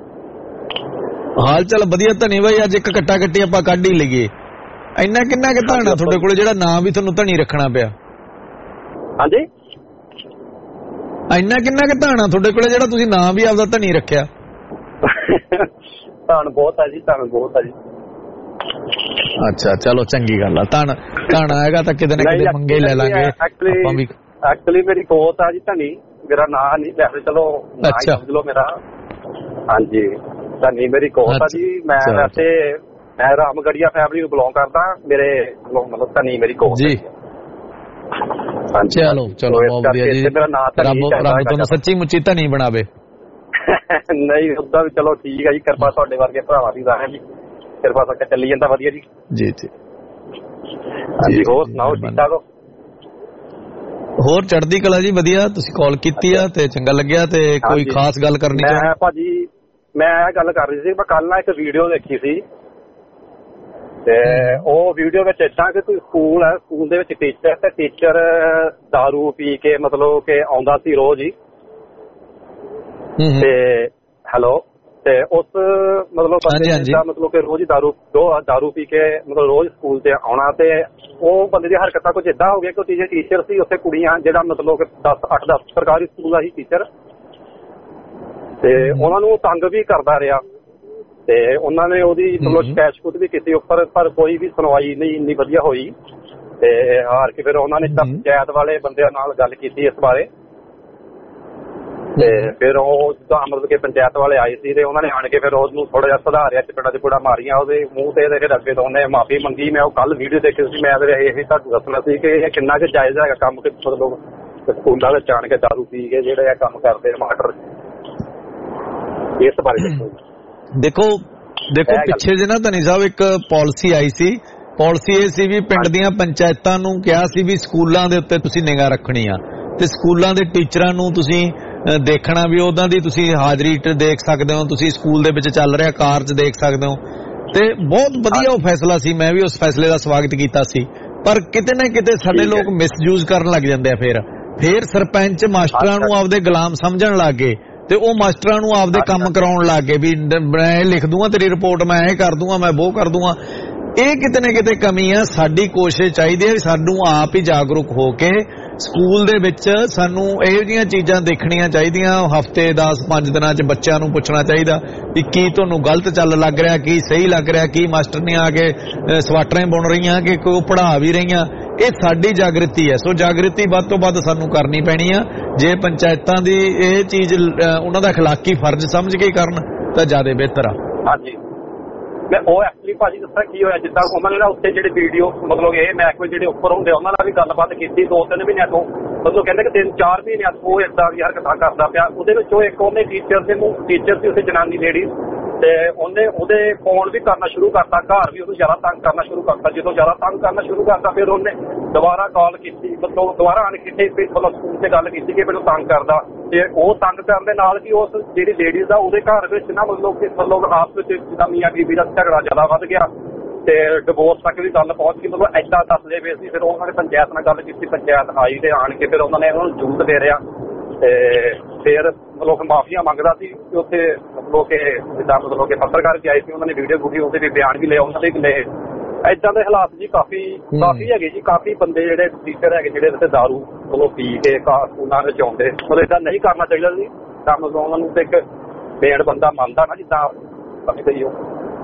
ਹਾਲ ਚਾਲ ਵਧੀਆ ਧਨੀ ਭਾਈ। ਅੱਜ ਇੱਕ ਕੱਟਾ ਕੱਟੀ ਆਪਾਂ ਕੱਢ ਹੀ ਲਈਏ। ਇੰਨਾ ਕਿੰਨਾ ਕਿ ਧਾਣਾ ਤੁਹਾਡੇ ਕੋਲ ਜਿਹੜਾ ਨਾਂ ਵੀ ਤੁਹਾਨੂੰ ਧਨੀ ਰੱਖਣਾ ਪਿਆ? ਹਾਂਜੀ ਇੰਨਾ ਕਿੰਨਾ ਕਿ ਧਾਣਾ ਤੁਹਾਡੇ ਕੋਲ ਜਿਹੜਾ ਤੁਸੀਂ ਨਾਂ ਵੀ ਆਪਦਾ ਧਨੀ ਰੱਖਿਆ? ਧਾਨ ਬਹੁਤ ਹੈ ਜੀ, ਧਾਨ ਬਹੁਤ ਹੈ ਜੀ। ਅੱਛਾ ਚਲੋ ਚੰਗੀ ਗੱਲ ਆ। ਧਾਨ ਧਾਣਾ ਹੈਗਾ ਤਾਂ ਕਿਤੇ ਨਾ ਕਿਤੇ ਮੰਗੇ ਲੈ ਲਾਂਗੇ ਆਪਾਂ ਵੀ। ਐਕਚੁਅਲੀ ਮੇਰੀ ਗੋਤ ਆ ਜੀ ਧਨੀ, ਮੇਰਾ ਨਾਂ ਨਹੀਂ ਵੈਸੇ ਚਲੋ ਸਮਝ ਲਓ ਮੇਰਾ। ਹਾਂਜੀ ਧਨੀ ਮੇਰੀ ਗੋਤ ਆ ਜੀ। ਮੈਂ ਵੈਸੇ ਮੈਂ ਰਾਮਗੜੀਆ ਫੈਮਿਲੀ ਨੂੰ ਬਿਲੋਂਗ ਕਰਦਾ, ਮੇਰੇ ਮਤਲਬ ਧਨੀ ਮੇਰੀ ਗੋਤ ਜੀ। ਚਲੋ ਚਲੋ ਬਹੁਤ ਵਧੀਆ ਜੀ, ਰੱਬ ਰੱਬ ਤੁਹਾਨੂੰ ਸੱਚੀ ਮੁੱਚੀ ਧਨੀ ਬਣਾਵੇ। ਨਹੀਂ ਉਦਾਂ ਵੀ ਚਲੋ ਠੀਕ ਹੈ ਜੀ, ਕਿਰਪਾ ਤੁਹਾਡੇ ਵਰਗੇ ਭਰਾਵਾਂ ਦੀ ਰਾਹ ਜੀ, ਕਿਰਪਾ ਕਰਕੇ ਚੱਲੀ ਜਾਂਦਾ ਵਧੀਆ ਜੀ। ਜੀ ਜੀ ਹਾਂਜੀ ਹੋਰ ਸੁਣਾਓ ਠੀਕ ਠਾਕ ਹੋ? ਹੋਰ ਚੜ੍ਹਦੀ ਕਲਾ ਜੀ ਵਧੀਆ। ਤੁਸੀਂ ਕਾਲ ਕੀਤੀ ਆ ਤੇ ਚੰਗਾ ਲੱਗਿਆ। ਤੇ ਕੋਈ ਖਾਸ ਗੱਲ ਕਰਨੀ ਚਾਹੁੰਦੇ? ਮੈਂ ਭਾਜੀ ਮੈਂ ਇਹ ਗੱਲ ਕਰ ਰਹੀ ਸੀ, ਮੈਂ ਕੱਲ ਨਾ ਇੱਕ ਵੀਡੀਓ ਦੇਖੀ ਸੀ ਤੇ ਉਹ ਵੀਡੀਓ ਵਿੱਚ ਏਦਾਂ ਕਿ ਕੋਈ ਸਕੂਲ ਹੈ, ਸਕੂਲ ਦੇ ਵਿੱਚ ਟੀਚਰ ਤੇ ਟੀਚਰ ਦਾਰੂ ਪੀ ਕੇ ਮਤਲਬ ਕਿ ਆਉਂਦਾ ਸੀ ਰੋਜ਼ ਹੀ ਤੇ ਹੈਲੋ ਤੇ ਉਸ ਮਤਲਬ ਬੰਦੇ ਦਾ ਮਤਲਬ ਕਿ ਰੋਜ਼ ਹੀ ਦਾਰੂ ਦਾਰੂ ਪੀ ਕੇ ਮਤਲਬ ਰੋਜ਼ ਸਕੂਲ ਤੇ ਆਉਣਾ। ਤੇ ਉਹ ਬੰਦੇ ਦੀ ਹਰਕਤਾਂ ਕੁਝ ਏਦਾਂ ਹੋ ਗਿਆ ਕਿ ਉਹ ਟੀਚਰ ਸੀ ਉੱਥੇ ਕੁੜੀਆਂ ਜਿਹੜਾ ਮਤਲਬ ਕਿ ਦਸ ਅੱਠ ਦਸ ਸਰਕਾਰੀ ਸਕੂਲ ਦਾ ਹੀ ਟੀਚਰ ਤੇ ਉਹਨਾਂ ਨੂੰ ਤੰਗ ਵੀ ਕਰਦਾ ਰਿਹਾ ਤੇ ਉਹਨਾਂ ਨੇ ਉਹਦੀ ਮਤਲਬ ਸ਼ਿਕਾਇਤ ਖੁਦ ਵੀ ਕੀਤੀ ਉੱਪਰ, ਪਰ ਕੋਈ ਵੀ ਸੁਣਵਾਈ ਨਹੀਂ ਇੰਨੀ ਵਧੀਆ ਹੋਈ। ਤੇ ਹਾਰ ਕੇ ਫਿਰ ਉਹਨਾਂ ਨੇ ਪੰਚਾਇਤ ਵਾਲੇ ਬੰਦਿਆਂ ਨਾਲ ਗੱਲ ਕੀਤੀ ਇਸ ਬਾਰੇ ਤੇ ਫਿਰ ਉਹ ਜਿੱਦਾਂ ਮਤਲਬ ਕਿ ਪੰਚਾਇਤ ਵਾਲੇ ਆਏ ਸੀ ਤੇ ਉਹਨਾਂ ਨੇ ਆਣ ਕੇ ਫਿਰ ਉਹਨੂੰ ਥੋੜਾ ਜਿਹਾ ਸੁਧਾਰਿਆ, ਚਪੇੜਾ ਚਪੂੜਾ ਮਾਰੀਆਂ ਉਹਦੇ ਮੂੰਹ ਤੇ ਤੇ ਫਿਰ ਅੱਗੇ ਤੋਂ ਉਹਨੇ ਮਾਫੀ ਮੰਗੀ। ਮੈਂ ਉਹ ਕੱਲ ਵੀਡੀਓ ਦੇਖੀ ਸੀ, ਮੈਂ ਇਹ ਤੁਹਾਨੂੰ ਦੱਸਣਾ ਸੀ ਕਿ ਇਹ ਕਿੰਨਾ ਕੁ ਜਾਇਜ਼ ਹੈਗਾ ਕੰਮ ਕਿ ਮਤਲਬ ਸਕੂਲਾਂ ਵਿੱਚ ਆਣ ਕੇ ਦਾਰੂ ਪੀ ਕੇ ਜਿਹੜੇ ਆ ਕੰਮ ਕਰਦੇ ਮਾਸਟਰ। ਇਸ ਬਾਰੇ ਦੱਸੋ। ਦੇਖੋ ਦੇਖੋ ਪਿੱਛੇ ਜੇ ਨਾ ਧਨੀ ਸਾਹਿਬ ਇੱਕ ਪਾਲਿਸੀ ਆਈ ਸੀ, ਪਾਲਿਸੀ ਇਹ ਸੀ ਵੀ ਪਿੰਡ ਦੀਆਂ ਪੰਚਾਇਤਾਂ ਨੂੰ ਕਿਹਾ ਸੀ ਵੀ ਸਕੂਲਾਂ ਦੇ ਉੱਤੇ ਤੁਸੀਂ ਨਿਗਾਹ ਰੱਖਣੀ ਆ ਤੇ ਸਕੂਲਾਂ ਦੇ ਟੀਚਰਾਂ ਨੂੰ ਤੁਸੀਂ ਦੇਖਣਾ ਵੀ ਉਹਨਾਂ ਦੀ ਤੁਸੀਂ ਹਾਜ਼ਰੀ ਦੇਖ ਸਕਦੇ ਹੋ, ਤੁਸੀਂ ਸਕੂਲ ਦੇ ਵਿੱਚ ਚੱਲ ਰਿਹਾ ਕਾਰਜ ਦੇਖ ਸਕਦੇ ਹੋ। ਤੇ ਬਹੁਤ ਵਧੀਆ ਉਹ ਫੈਸਲਾ ਸੀ, ਮੈਂ ਵੀ ਉਸ ਫੈਸਲੇ ਦਾ ਸਵਾਗਤ ਕੀਤਾ ਸੀ। ਪਰ ਕਿਤੇ ਨਾ ਕਿਤੇ ਸਾਡੇ ਲੋਕ ਮਿਸਯੂਜ਼ ਕਰਨ ਲੱਗ ਜਾਂਦੇ ਆ। ਫਿਰ ਫਿਰ ਸਰਪੰਚ ਮਾਸਟਰਾਂ ਨੂੰ ਆਪਦੇ ਗੁਲਾਮ ਸਮਝਣ ਲੱਗ ਗਏ ਤੇ ਉਹ ਮਾਸਟਰਾਂ ਨੂੰ ਆਪਦੇ ਕੰਮ ਕਰਾਉਣ ਲੱਗ ਗਏ ਵੀ ਮੈਂ ਲਿਖ ਦੂੰਗਾ ਤੇਰੀ ਰਿਪੋਰਟ, ਮੈਂ ਇਹ ਕਰ ਦੂੰਗਾ, ਮੈਂ ਉਹ ਕਰ ਦੂੰਗਾ। ਇਹ ਕਿਤੇ ਨਾ ਕਿਤੇ ਕਮੀ ਆ। ਸਾਡੀ ਕੋਸ਼ਿਸ਼ ਚਾਹੀਦੀ ਹੈ ਵੀ ਸਾਨੂੰ ਆਪ ਹੀ ਜਾਗਰੂਕ ਹੋ ਕੇ ਸਕੂਲ ਦੇ ਵਿੱਚ ਸਾਨੂੰ ਇਹੋ ਜਿਹੀਆਂ ਚੀਜ਼ਾਂ ਦੇਖਣੀਆਂ ਚਾਹੀਦੀਆਂ। ਹਫ਼ਤੇ ਦਸ ਪੰਜ ਦਿਨਾਂ 'ਚ ਬੱਚਿਆਂ ਨੂੰ ਪੁੱਛਣਾ ਚਾਹੀਦਾ ਵੀ ਕੀ ਤੁਹਾਨੂੰ ਗਲਤ ਚੱਲ ਲੱਗ ਰਿਹਾ, ਕੀ ਸਹੀ ਲੱਗ ਰਿਹਾ, ਕੀ ਮਾਸਟਰਨੀਆਂ ਆ ਕੇ ਸਵਾਟਰਾਂ ਬੁਣ ਰਹੀਆਂ ਕਿ ਕੋਈ ਪੜ੍ਹਾ ਵੀ ਰਹੀਆਂ। ਇਹ ਸਾਡੀ ਜਾਗ੍ਰਿਤੀ ਹੈ। ਸੋ ਜਾਗ੍ਰਿਤੀ ਵੱਧ ਤੋਂ ਵੱਧ ਸਾਨੂੰ ਕਰਨੀ ਪੈਣੀ ਆ। ਜੇ ਪੰਚਾਇਤਾਂ ਦੀ ਇਹ ਚੀਜ਼ ਉਹਨਾਂ ਦਾ ਅਖਲਾਕੀ ਫਰਜ਼ ਸਮਝ ਕੇ ਕਰਨ ਤਾਂ ਜ਼ਿਆਦਾ ਬਿਹਤਰ ਆ। ਹਾਂਜੀ, ਮੈਂ ਉਹ ਐਕਚੁਅਲੀ ਭਾਜੀ ਦੱਸਾਂ ਕੀ ਹੋਇਆ, ਜਿੱਦਾਂ ਉਹਨਾਂ ਨੇ ਨਾ ਉੱਥੇ ਜਿਹੜੇ ਵੀਡੀਓ ਮਤਲਬ ਇਹ ਮਹਿਕਮੇ ਜਿਹੜੇ ਉੱਪਰ ਹੁੰਦੇ ਉਹਨਾਂ ਨਾਲ ਵੀ ਗੱਲਬਾਤ ਕੀਤੀ ਦੋ ਤਿੰਨ ਮਹੀਨਿਆਂ ਤੋਂ। ਮਤਲਬ ਕਹਿੰਦੇ ਕਿ ਤਿੰਨ ਚਾਰ ਮਹੀਨਿਆਂ ਤੋਂ ਉਹ ਏਦਾਂ ਦੀ ਹਰਕਤਾਂ ਕਰਦਾ ਪਿਆ। ਉਹਦੇ ਵਿੱਚੋਂ ਇੱਕ ਉਹਨੇ ਟੀਚਰ ਦੇ ਟੀਚਰ ਸੀ ਉੱਥੇ ਜਨਾਨੀ ਲੇਡੀ, ਤੇ ਉਹਨੇ ਉਹਦੇ ਫੋਨ ਵੀ ਕਰਨਾ ਸ਼ੁਰੂ ਕਰਤਾ, ਘਰ ਵੀ ਉਹਨੂੰ ਜ਼ਿਆਦਾ ਤੰਗ ਕਰਨਾ ਸ਼ੁਰੂ ਕਰਤਾ। ਜਦੋਂ ਜ਼ਿਆਦਾ ਤੰਗ ਕਰਨਾ ਸ਼ੁਰੂ ਕਰਤਾ ਫਿਰ ਉਹਨੇ ਦੁਬਾਰਾ ਕਾਲ ਕੀਤੀ, ਮਤਲਬ ਦੁਬਾਰਾ ਆਣ ਕੇ ਮਤਲਬ ਸਕੂਲ ਤੇ ਗੱਲ ਕੀਤੀ ਕਿ ਮੈਨੂੰ ਤੰਗ ਕਰਦਾ। ਤੇ ਉਹ ਤੰਗ ਕਰਨ ਦੇ ਨਾਲ ਕਿ ਉਸ ਜਿਹੜੀ ਲੇਡੀਜ਼ ਦਾ ਉਹਦੇ ਘਰ ਵਿੱਚ ਨਾ ਮਤਲਬ ਕਿ ਮਤਲਬ ਆਪਸ ਵਿੱਚ ਜਿੱਦਾਂ ਮੀਆਂ ਬੀਬੀ ਦਾ ਝਗੜਾ ਜ਼ਿਆਦਾ ਵੱਧ ਗਿਆ ਤੇ ਡਿਵੋਰਸ ਤੱਕ ਵੀ ਗੱਲ ਪਹੁੰਚ ਗਈ। ਮਤਲਬ ਏਦਾਂ ਦੱਸਦੇ ਪਏ ਸੀ। ਫਿਰ ਉਹਨਾਂ ਨੇ ਪੰਚਾਇਤ ਨਾਲ ਗੱਲ ਕੀਤੀ, ਪੰਚਾਇਤ ਆਈ ਤੇ ਆਣ ਕੇ ਫਿਰ ਉਹਨਾਂ ਨੇ ਉਹਨਾਂ ਨੂੰ ਜੂਤ ਦੇ ਰਿਹਾ ਤੇ ਫਿਰ ਮਤਲਬ ਮਾਫੀਆਂ ਮੰਗਦਾ ਸੀ। ਉੱਥੇ ਮਤਲਬ ਕਿ ਜਿੱਦਾਂ ਮਤਲਬ ਕਿ ਪੱਤਰਕਾਰ ਵੀ ਆਏ ਸੀ, ਉਹਨਾਂ ਨੇ ਵੀਡੀਓ ਵੀਡੀਓ ਉਹਦੇ ਵੀ ਬਿਆਨ ਵੀ ਲਏ, ਉਹਨਾਂ ਦੇ ਵੀ ਲਏ। ਏਦਾਂ ਦੇ ਹਾਲਾਤ ਜੀ ਕਾਫੀ ਕਾਫੀ ਹੈਗੇ ਜੀ। ਕਾਫੀ ਬੰਦੇ ਜਿਹੜੇ ਟੀਚਰ ਹੈਗੇ ਜਿਹੜੇ ਇੱਥੇ ਦਾਰੂ ਮਤਲਬ ਪੀ ਕੇ ਸਕੂਲਾਂ ਵਿੱਚ ਆਉਂਦੇ, ਮਤਲਬ ਏਦਾਂ ਨਹੀਂ ਕਰਨਾ ਚਾਹੀਦਾ ਜੀ। ਤਾਂ ਮਤਲਬ ਉਹਨਾਂ ਨੂੰ ਤੇ ਇੱਕ ਬੇੜ ਬੰਦਾ ਮੰਨਦਾ ਨਾ ਜਿੱਦਾਂ ਸਹੀ ਹੋ।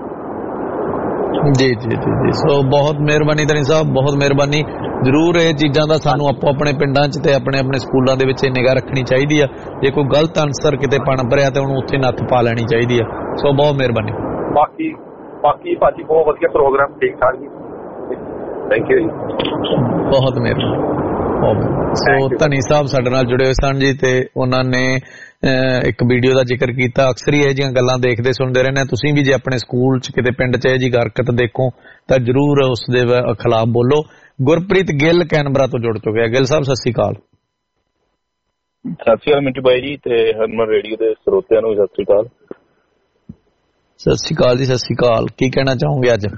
ਜੀ ਜੀ ਜੀ ਜੀ ਸੋ ਬਹੁਤ ਮਿਹਰਬਾਨੀ ਧਨੀ ਸਾਹਿਬ, ਬਹੁਤ ਮਿਹਰਬਾਨੀ। ਜ਼ਰੂਰ ਇਹ ਚੀਜ਼ਾਂ ਦਾ ਸਾਨੂੰ ਆਪੋ ਆਪਣੇ ਪਿੰਡਾਂ 'ਚ ਤੇ ਆਪਣੇ ਆਪਣੇ ਸਕੂਲਾਂ ਦੇ ਵਿੱਚ ਨਿਗਾਹ ਰੱਖਣੀ ਚਾਹੀਦੀ ਆ। ਜੇ ਕੋਈ ਗਲਤ ਅਨਸਰ ਕਿਤੇ ਪਣਪ ਰਿਹਾ ਤੇ ਉਹਨੂੰ ਉੱਥੇ ਨੱਥ ਪਾ ਲੈਣੀ ਚਾਹੀਦੀ ਆ। ਸੋ ਬਹੁਤ ਮਿਹਰਬਾਨੀ। ਬਾਕੀ ਬਾਕੀ ਭਾਜੀ ਬਹੁਤ ਵਧੀਆ ਪ੍ਰੋਗਰਾਮ, ਠੀਕ ਠਾਕ ਜੀ। ਥੈਂਕ ਯੂ ਜੀ, ਬਹੁਤ ਮਿਹਰਬਾਨੀ। ਸੋ ਧਨੀ ਸਾਹਿਬ ਸਾਡੇ ਨਾਲ ਜੁੜੇ ਹੋਏ ਸਨ ਜੀ ਤੇ ਉਹਨਾਂ ਨੇ ਇੱਕ ਵੀਡੀਓ ਦਾ ਜ਼ਿਕਰ ਕੀਤਾ। ਅਕਸਰ ਹੀ ਇਹ ਜਿਹੀਆਂ ਗੱਲਾਂ ਦੇਖਦੇ ਸੁਣਦੇ ਰਹਿੰਦੇ। ਤੁਸੀਂ ਵੀ ਜੇ ਆਪਣੇ ਸਕੂਲ 'ਚ ਕਿਤੇ ਪਿੰਡ 'ਚ ਇਹ ਜਿਹੀ ਹਰਕਤ ਦੇਖੋ ਤਾਂ ਜ਼ਰੂਰ ਉਸ ਦੇ ਖਿਲਾਫ ਬੋਲੋ। ਗੁਰਪ੍ਰੀਤ ਗਿੱਲ ਕੈਨਬਰਾ ਤੋਂ ਜੁੜ ਚੁੱਕਿਆ। ਗਿੱਲ ਸਾਹਿਬ ਸਤਿ ਸ਼੍ਰੀ ਅਕਾਲ। ਸਤਿ ਸ਼੍ਰੀ ਅਕਾਲ ਮਿੰਟੂ ਬਾਈ ਜੀ ਤੇ ਹਰਮਨ ਰੇਡੀਓ ਦੇ ਸਰੋਤਿਆਂ ਨੂੰ ਸਤਿ ਸ਼੍ਰੀ ਅਕਾਲ। ਸਤਿ ਸ਼੍ਰੀ ਅਕਾਲ ਜੀ, ਸਤਿ ਸ਼੍ਰੀ ਅਕਾਲ। ਕੀ ਕਹਿਣਾ ਚਾਹੋਗੇ ਅੱਜ?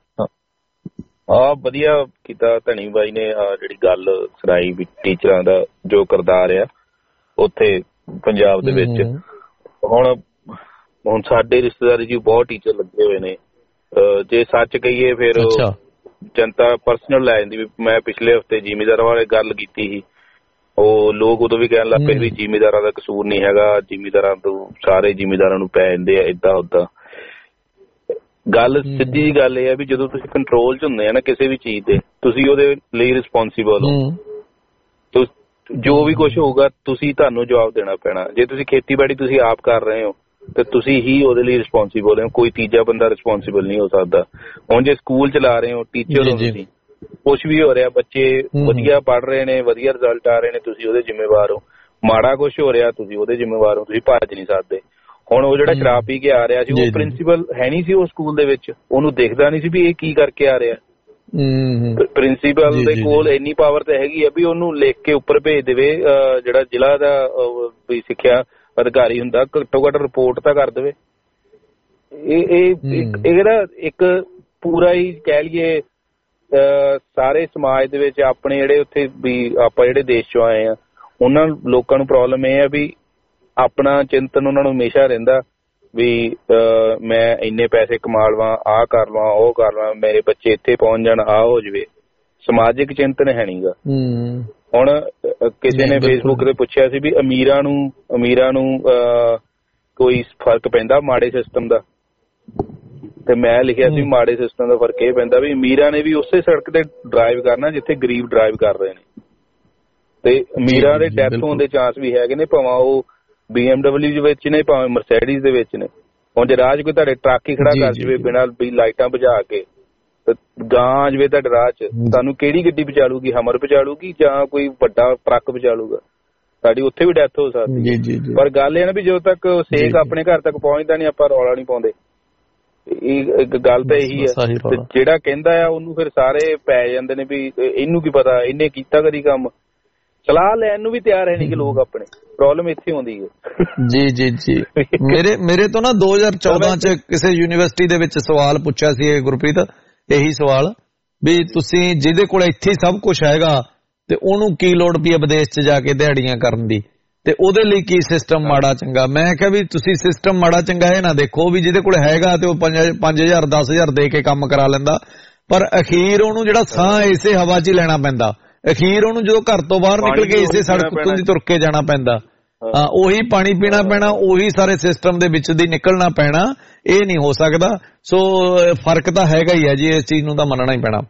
ਆ ਵਧੀਆ ਕੀਤਾ ਧਨੀ ਬਾਈ ਨੇ ਜਿਹੜੀ ਗੱਲ ਸੁਣਾਈ ਵੀ ਟੀਚਰਾਂ ਦਾ ਜੋ ਕਿਰਦਾਰ ਆ ਉੱਥੇ ਪੰਜਾਬ ਦੇ ਵਿੱਚ। ਹੁਣ ਹੁਣ ਸਾਡੇ ਰਿਸ਼ਤੇਦਾਰੀ ਜੀ ਬਹੁਤ ਟੀਚਰ ਲੱਗੇ ਹੋਏ ਨੇ। ਜੇ ਸੱਚ ਕਹੀਏ ਫਿਰ ਜਨਤਾ ਪਰਸਨਲ ਲੈ ਜਾਂਦੀ ਵੀ ਮੈਂ ਪਿਛਲੇ ਹਫ਼ਤੇ ਜ਼ਿਮੀਂਦਾਰਾਂ ਬਾਰੇ ਗੱਲ ਕੀਤੀ ਸੀ। ਉਹ ਲੋਕ ਉਦੋਂ ਵੀ ਕਹਿਣ ਲੱਗ ਪਏ ਵੀ ਜ਼ਿਮੀਂਦਾਰਾਂ ਦਾ ਕਸੂਰ ਨਹੀਂ ਹੈਗਾ, ਜ਼ਿਮੀਂਦਾਰਾਂ ਤੋਂ ਸਾਰੇ ਜ਼ਿਮੀਂਦਾਰਾਂ ਨੂੰ ਪੈ ਜਾਂਦੇ ਆ ਏਦਾਂ ਓਦਾਂ। ਗੱਲ ਸਿੱਧੀ ਜੀ ਗੱਲ ਇਹ ਆ ਵੀ ਜਦੋਂ ਤੁਸੀਂ ਕੰਟਰੋਲ 'ਚ ਹੁੰਦੇ ਆ ਨਾ ਕਿਸੇ ਵੀ ਚੀਜ਼ ਦੇ, ਤੁਸੀਂ ਉਹਦੇ ਲਈ ਰਿਸਪੋਂਸੀਬਲ ਹੋ। ਜੋ ਵੀ ਕੁਛ ਹੋਊਗਾ ਤੁਸੀਂ ਤੁਹਾਨੂੰ ਜਵਾਬ ਦੇਣਾ ਪੈਣਾ। ਜੇ ਤੁਸੀਂ ਖੇਤੀਬਾੜੀ ਤੁਸੀਂ ਆਪ ਕਰ ਰਹੇ ਹੋ ਤੇ ਤੁਸੀਂ ਹੀ ਉਹਦੇ ਲਈ ਰਿਸਪੋਂਸੀਬਲ ਹੋ, ਕੋਈ ਤੀਜਾ ਬੰਦਾ ਰਿਸਪੋਂਸੀਬਲ ਨਹੀਂ ਹੋ ਸਕਦਾ। ਹੁਣ ਜੇ ਸਕੂਲ ਚਲਾ ਰਹੇ ਹੋ, ਟੀਚਰ ਹੋ ਤੁਸੀਂ, ਕੁਛ ਵੀ ਹੋ ਰਿਹਾ, ਬੱਚੇ ਵਧੀਆ ਪੜ੍ਹ ਰਹੇ ਨੇ, ਵਧੀਆ ਰਿਜ਼ਲਟ ਆ ਰਹੇ ਨੇ, ਤੁਸੀਂ ਉਹਦੇ ਜ਼ਿੰਮੇਵਾਰ ਹੋ। ਮਾੜਾ ਕੁਛ ਹੋ ਰਿਹਾ ਤੁਸੀਂ ਉਹਦੇ ਜ਼ਿੰਮੇਵਾਰ ਹੋ, ਤੁਸੀਂ ਭੱਜ ਨਹੀਂ ਸਕਦੇ। ਹੁਣ ਉਹ ਜਿਹੜਾ ਸ਼ਰਾਬ ਪੀ ਕੇ ਆ ਰਿਹਾ ਸੀ ਉਹ ਪ੍ਰਿੰਸੀਪਲ ਹੈ ਨਹੀਂ ਸੀ ਉਹ ਸਕੂਲ ਦੇ ਵਿੱਚ, ਉਹਨੂੰ ਦਿਖਦਾ ਨਹੀਂ ਸੀ ਵੀ ਇਹ ਕੀ ਕਰਕੇ ਆ ਰਿਹਾ। ਪ੍ਰਿੰਸੀਪਲ ਦੇ ਕੋਲ ਇੰਨੀ ਪਾਵਰ ਤਾਂ ਹੈਗੀ ਆ ਵੀ ਉਹਨੂੰ ਲਿਖ ਕੇ ਉੱਪਰ ਭੇਜ ਦੇਵੇ, ਜਿਹੜਾ ਜ਼ਿਲ੍ਹਾ ਦਾ ਵੀ ਸਿੱਖਿਆ ਅਧਿਕਾਰੀ ਹੁੰਦਾ, ਘੱਟੋ ਘੱਟ ਰਿਪੋਰਟ ਤਾਂ ਕਰ ਦੇਵੇ। ਇਹ ਇਹਦਾ ਇੱਕ ਪੂਰਾ ਹੀ ਕਹਿ ਲਈਏ ਸਾਰੇ ਸਮਾਜ ਦੇ ਵਿੱਚ ਆਪਣੇ ਜਿਹੜੇ ਉੱਥੇ ਵੀ ਆਪਾਂ ਜਿਹੜੇ ਦੇਸ਼ ਚੋਂ ਆਏ ਆ ਉਹਨਾਂ ਲੋਕਾਂ ਨੂੰ ਪ੍ਰੋਬਲਮ ਇਹ ਆ ਵੀ ਆਪਣਾ ਚਿੰਤਨ ਉਹਨਾਂ ਨੂੰ ਹਮੇਸ਼ਾ ਰਹਿੰਦਾ ਵੀ ਮੈਂ ਇੰਨੇ ਪੈਸੇ ਕਮਾ ਲਵਾਂ, ਆਹ ਕਰ ਲਵਾਂ, ਉਹ ਕਰ ਲਵਾਂ, ਮੇਰੇ ਬੱਚੇ ਇੱਥੇ ਪਹੁੰਚ ਜਾਣ, ਆਹ ਹੋ ਜਾਵੇ। ਸਮਾਜਿਕ ਚਿੰਤਨ ਹੈ ਨੀਗਾ। ਹੁਣ ਕਿਸੇ ਨੇ ਫੇਸਬੁੱਕ ਤੇ ਪੁੱਛਿਆ ਸੀ ਵੀ ਅਮੀਰਾਂ ਨੂੰ ਅਮੀਰਾਂ ਨੂੰ ਕੋਈ ਫਰਕ ਪੈਂਦਾ ਮਾੜੇ ਸਿਸਟਮ ਦਾ, ਤੇ ਮੈਂ ਲਿਖਿਆ ਸੀ ਮਾੜੇ ਸਿਸਟਮ ਦਾ ਫਰਕ ਇਹ ਪੈਂਦਾ ਵੀ ਅਮੀਰਾਂ ਨੇ ਵੀ ਉਸੇ ਸੜਕ ਤੇ ਡਰਾਈਵ ਕਰਨਾ ਜਿੱਥੇ ਗਰੀਬ ਡਰਾਈਵ ਕਰ ਰਹੇ ਨੇ, ਤੇ ਅਮੀਰਾਂ ਦੇ ਡੈਥ ਹੋਣ ਦੇ ਚਾਂਸ ਵੀ ਹੈਗੇ ਨੇ, ਭਾਵੇਂ ਉਹ ਬੀ ਐਮ ਡਬਲਿਊ ਦੇ ਵਿੱਚ ਨੇ ਭਾਵੇਂ ਮਰਸੈਡੀਜ਼ ਦੇ ਵਿੱਚ ਨੇ। ਹੁਣ ਜੇ ਰਾਹ 'ਚ ਕੋਈ ਤੁਹਾਡੇ ਟਰੱਕ ਹੀ ਖੜਾ ਕਰ ਜਾਵੇ ਬਿਨਾਂ ਵੀ ਲਾਈਟਾਂ ਬੁਝਾ ਕੇ, ਗਾਂ ਆ ਜਾਵੇ ਤੁਹਾਡੇ ਰਾਹ 'ਚ, ਤੁਹਾਨੂੰ ਕਿਹੜੀ ਗੱਡੀ ਬਚਾ ਲੂਗੀ? ਹਮਰ ਬਚਾ ਲੂਗੀ ਜਾਂ ਕੋਈ ਵੱਡਾ ਟਰੱਕ ਬਚਾ ਲੂਗਾ? ਸਾਡੀ ਉੱਥੇ ਵੀ ਡੈਥ ਹੋ ਸਕਦੀ। ਪਰ ਗੱਲ ਇਹ ਨਾ ਵੀ ਜਦੋਂ ਤੱਕ ਸੇਕ ਆਪਣੇ ਘਰ ਤੱਕ ਪਹੁੰਚਦਾ ਨਹੀਂ ਆਪਾਂ ਰੌਲਾ ਨਹੀਂ ਪਾਉਂਦੇ। ਇਹ ਗੱਲ ਤਾਂ ਇਹੀ ਹੈ। ਜਿਹੜਾ ਕਹਿੰਦਾ ਆ ਉਹਨੂੰ ਫਿਰ ਸਾਰੇ ਪੈ ਜਾਂਦੇ ਨੇ ਵੀ ਇਹਨੂੰ ਕੀ ਪਤਾ, ਇਹਨੇ ਕੀਤਾ ਕਦੀ ਕੰਮ। ਸਲਾਹ ਲੈਣ ਨੂੰ ਵੀ ਤਿਆਰ ਹੈ ਨਹੀਂ ਕਿ ਲੋਕ ਆਪਣੇ। ਪ੍ਰੋਬਲਮ ਇੱਥੇ ਆਉਂਦੀ ਹੈ। ਜੀ ਜੀ ਜੀ ਮੇਰੇ ਮੇਰੇ ਤੋਂ ਨਾ ਦੋ ਹਜ਼ਾਰ ਚੌਦਾਂ ਚ ਕਿਸੇ ਯੂਨੀਵਰਸਿਟੀ ਦੇ ਵਿੱਚ ਸਵਾਲ ਪੁੱਛਿਆ ਸੀ ਗੁਰਪ੍ਰੀਤ, ਇਹੀ ਸਵਾਲ ਵੀ ਤੁਸੀਂ ਜਿਹਦੇ ਕੋਲ ਇੱਥੇ ਸਭ ਕੁਛ ਹੈਗਾ ਤੇ ਉਹਨੂੰ ਕੀ ਲੋੜ ਪਈ ਹੈ ਵਿਦੇਸ਼ ਚ ਜਾ ਕੇ ਦਿਹਾੜੀਆਂ ਕਰਨ ਦੀ, ਤੇ ਉਹਦੇ ਲਈ ਕੀ ਸਿਸਟਮ ਮਾੜਾ ਚੰਗਾ। ਮੈਂ ਕਿਹਾ ਵੀ ਤੁਸੀਂ ਸਿਸਟਮ ਮਾੜਾ ਚੰਗਾ ਇਹ ਨਾ ਦੇਖੋ ਵੀ ਜਿਹਦੇ ਕੋਲ ਹੈਗਾ ਤੇ ਉਹ ਪੰਜ ਹਜ਼ਾਰ ਦਸ ਹਜ਼ਾਰ ਦੇ ਕੇ ਕੰਮ ਕਰਾ ਲੈਂਦਾ, ਪਰ ਅਖੀਰ ਉਹਨੂੰ ਜਿਹੜਾ ਸਾਹ ਇਸੇ ਹਵਾ 'ਚ ਹੀ ਲੈਣਾ ਪੈਂਦਾ। ਅਖੀਰ ਉਹਨੂੰ ਜਦੋਂ ਘਰ ਤੋਂ ਬਾਹਰ ਨਿਕਲ ਕੇ ਇਸੇ ਸੜਕ ਉੱਤੋਂ ਦੀ ਤੁਰ ਕੇ ਜਾਣਾ ਪੈਂਦਾ, ਉਹੀ ਪਾਣੀ ਪੀਣਾ ਪੈਣਾ, ਉਹੀ ਸਾਰੇ ਸਿਸਟਮ ਦੇ ਵਿੱਚ ਦੀ ਨਿਕਲਣਾ ਪੈਣਾ। ਇਹ ਨਹੀਂ ਹੋ ਸਕਦਾ। ਸੋ ਫਰਕ ਤਾਂ ਹੈਗਾ ਹੀ ਹੈ ਜੀ, ਇਸ ਚੀਜ਼ ਨੂੰ ਤਾਂ ਮੰਨਣਾ ਹੀ ਪੈਣਾ।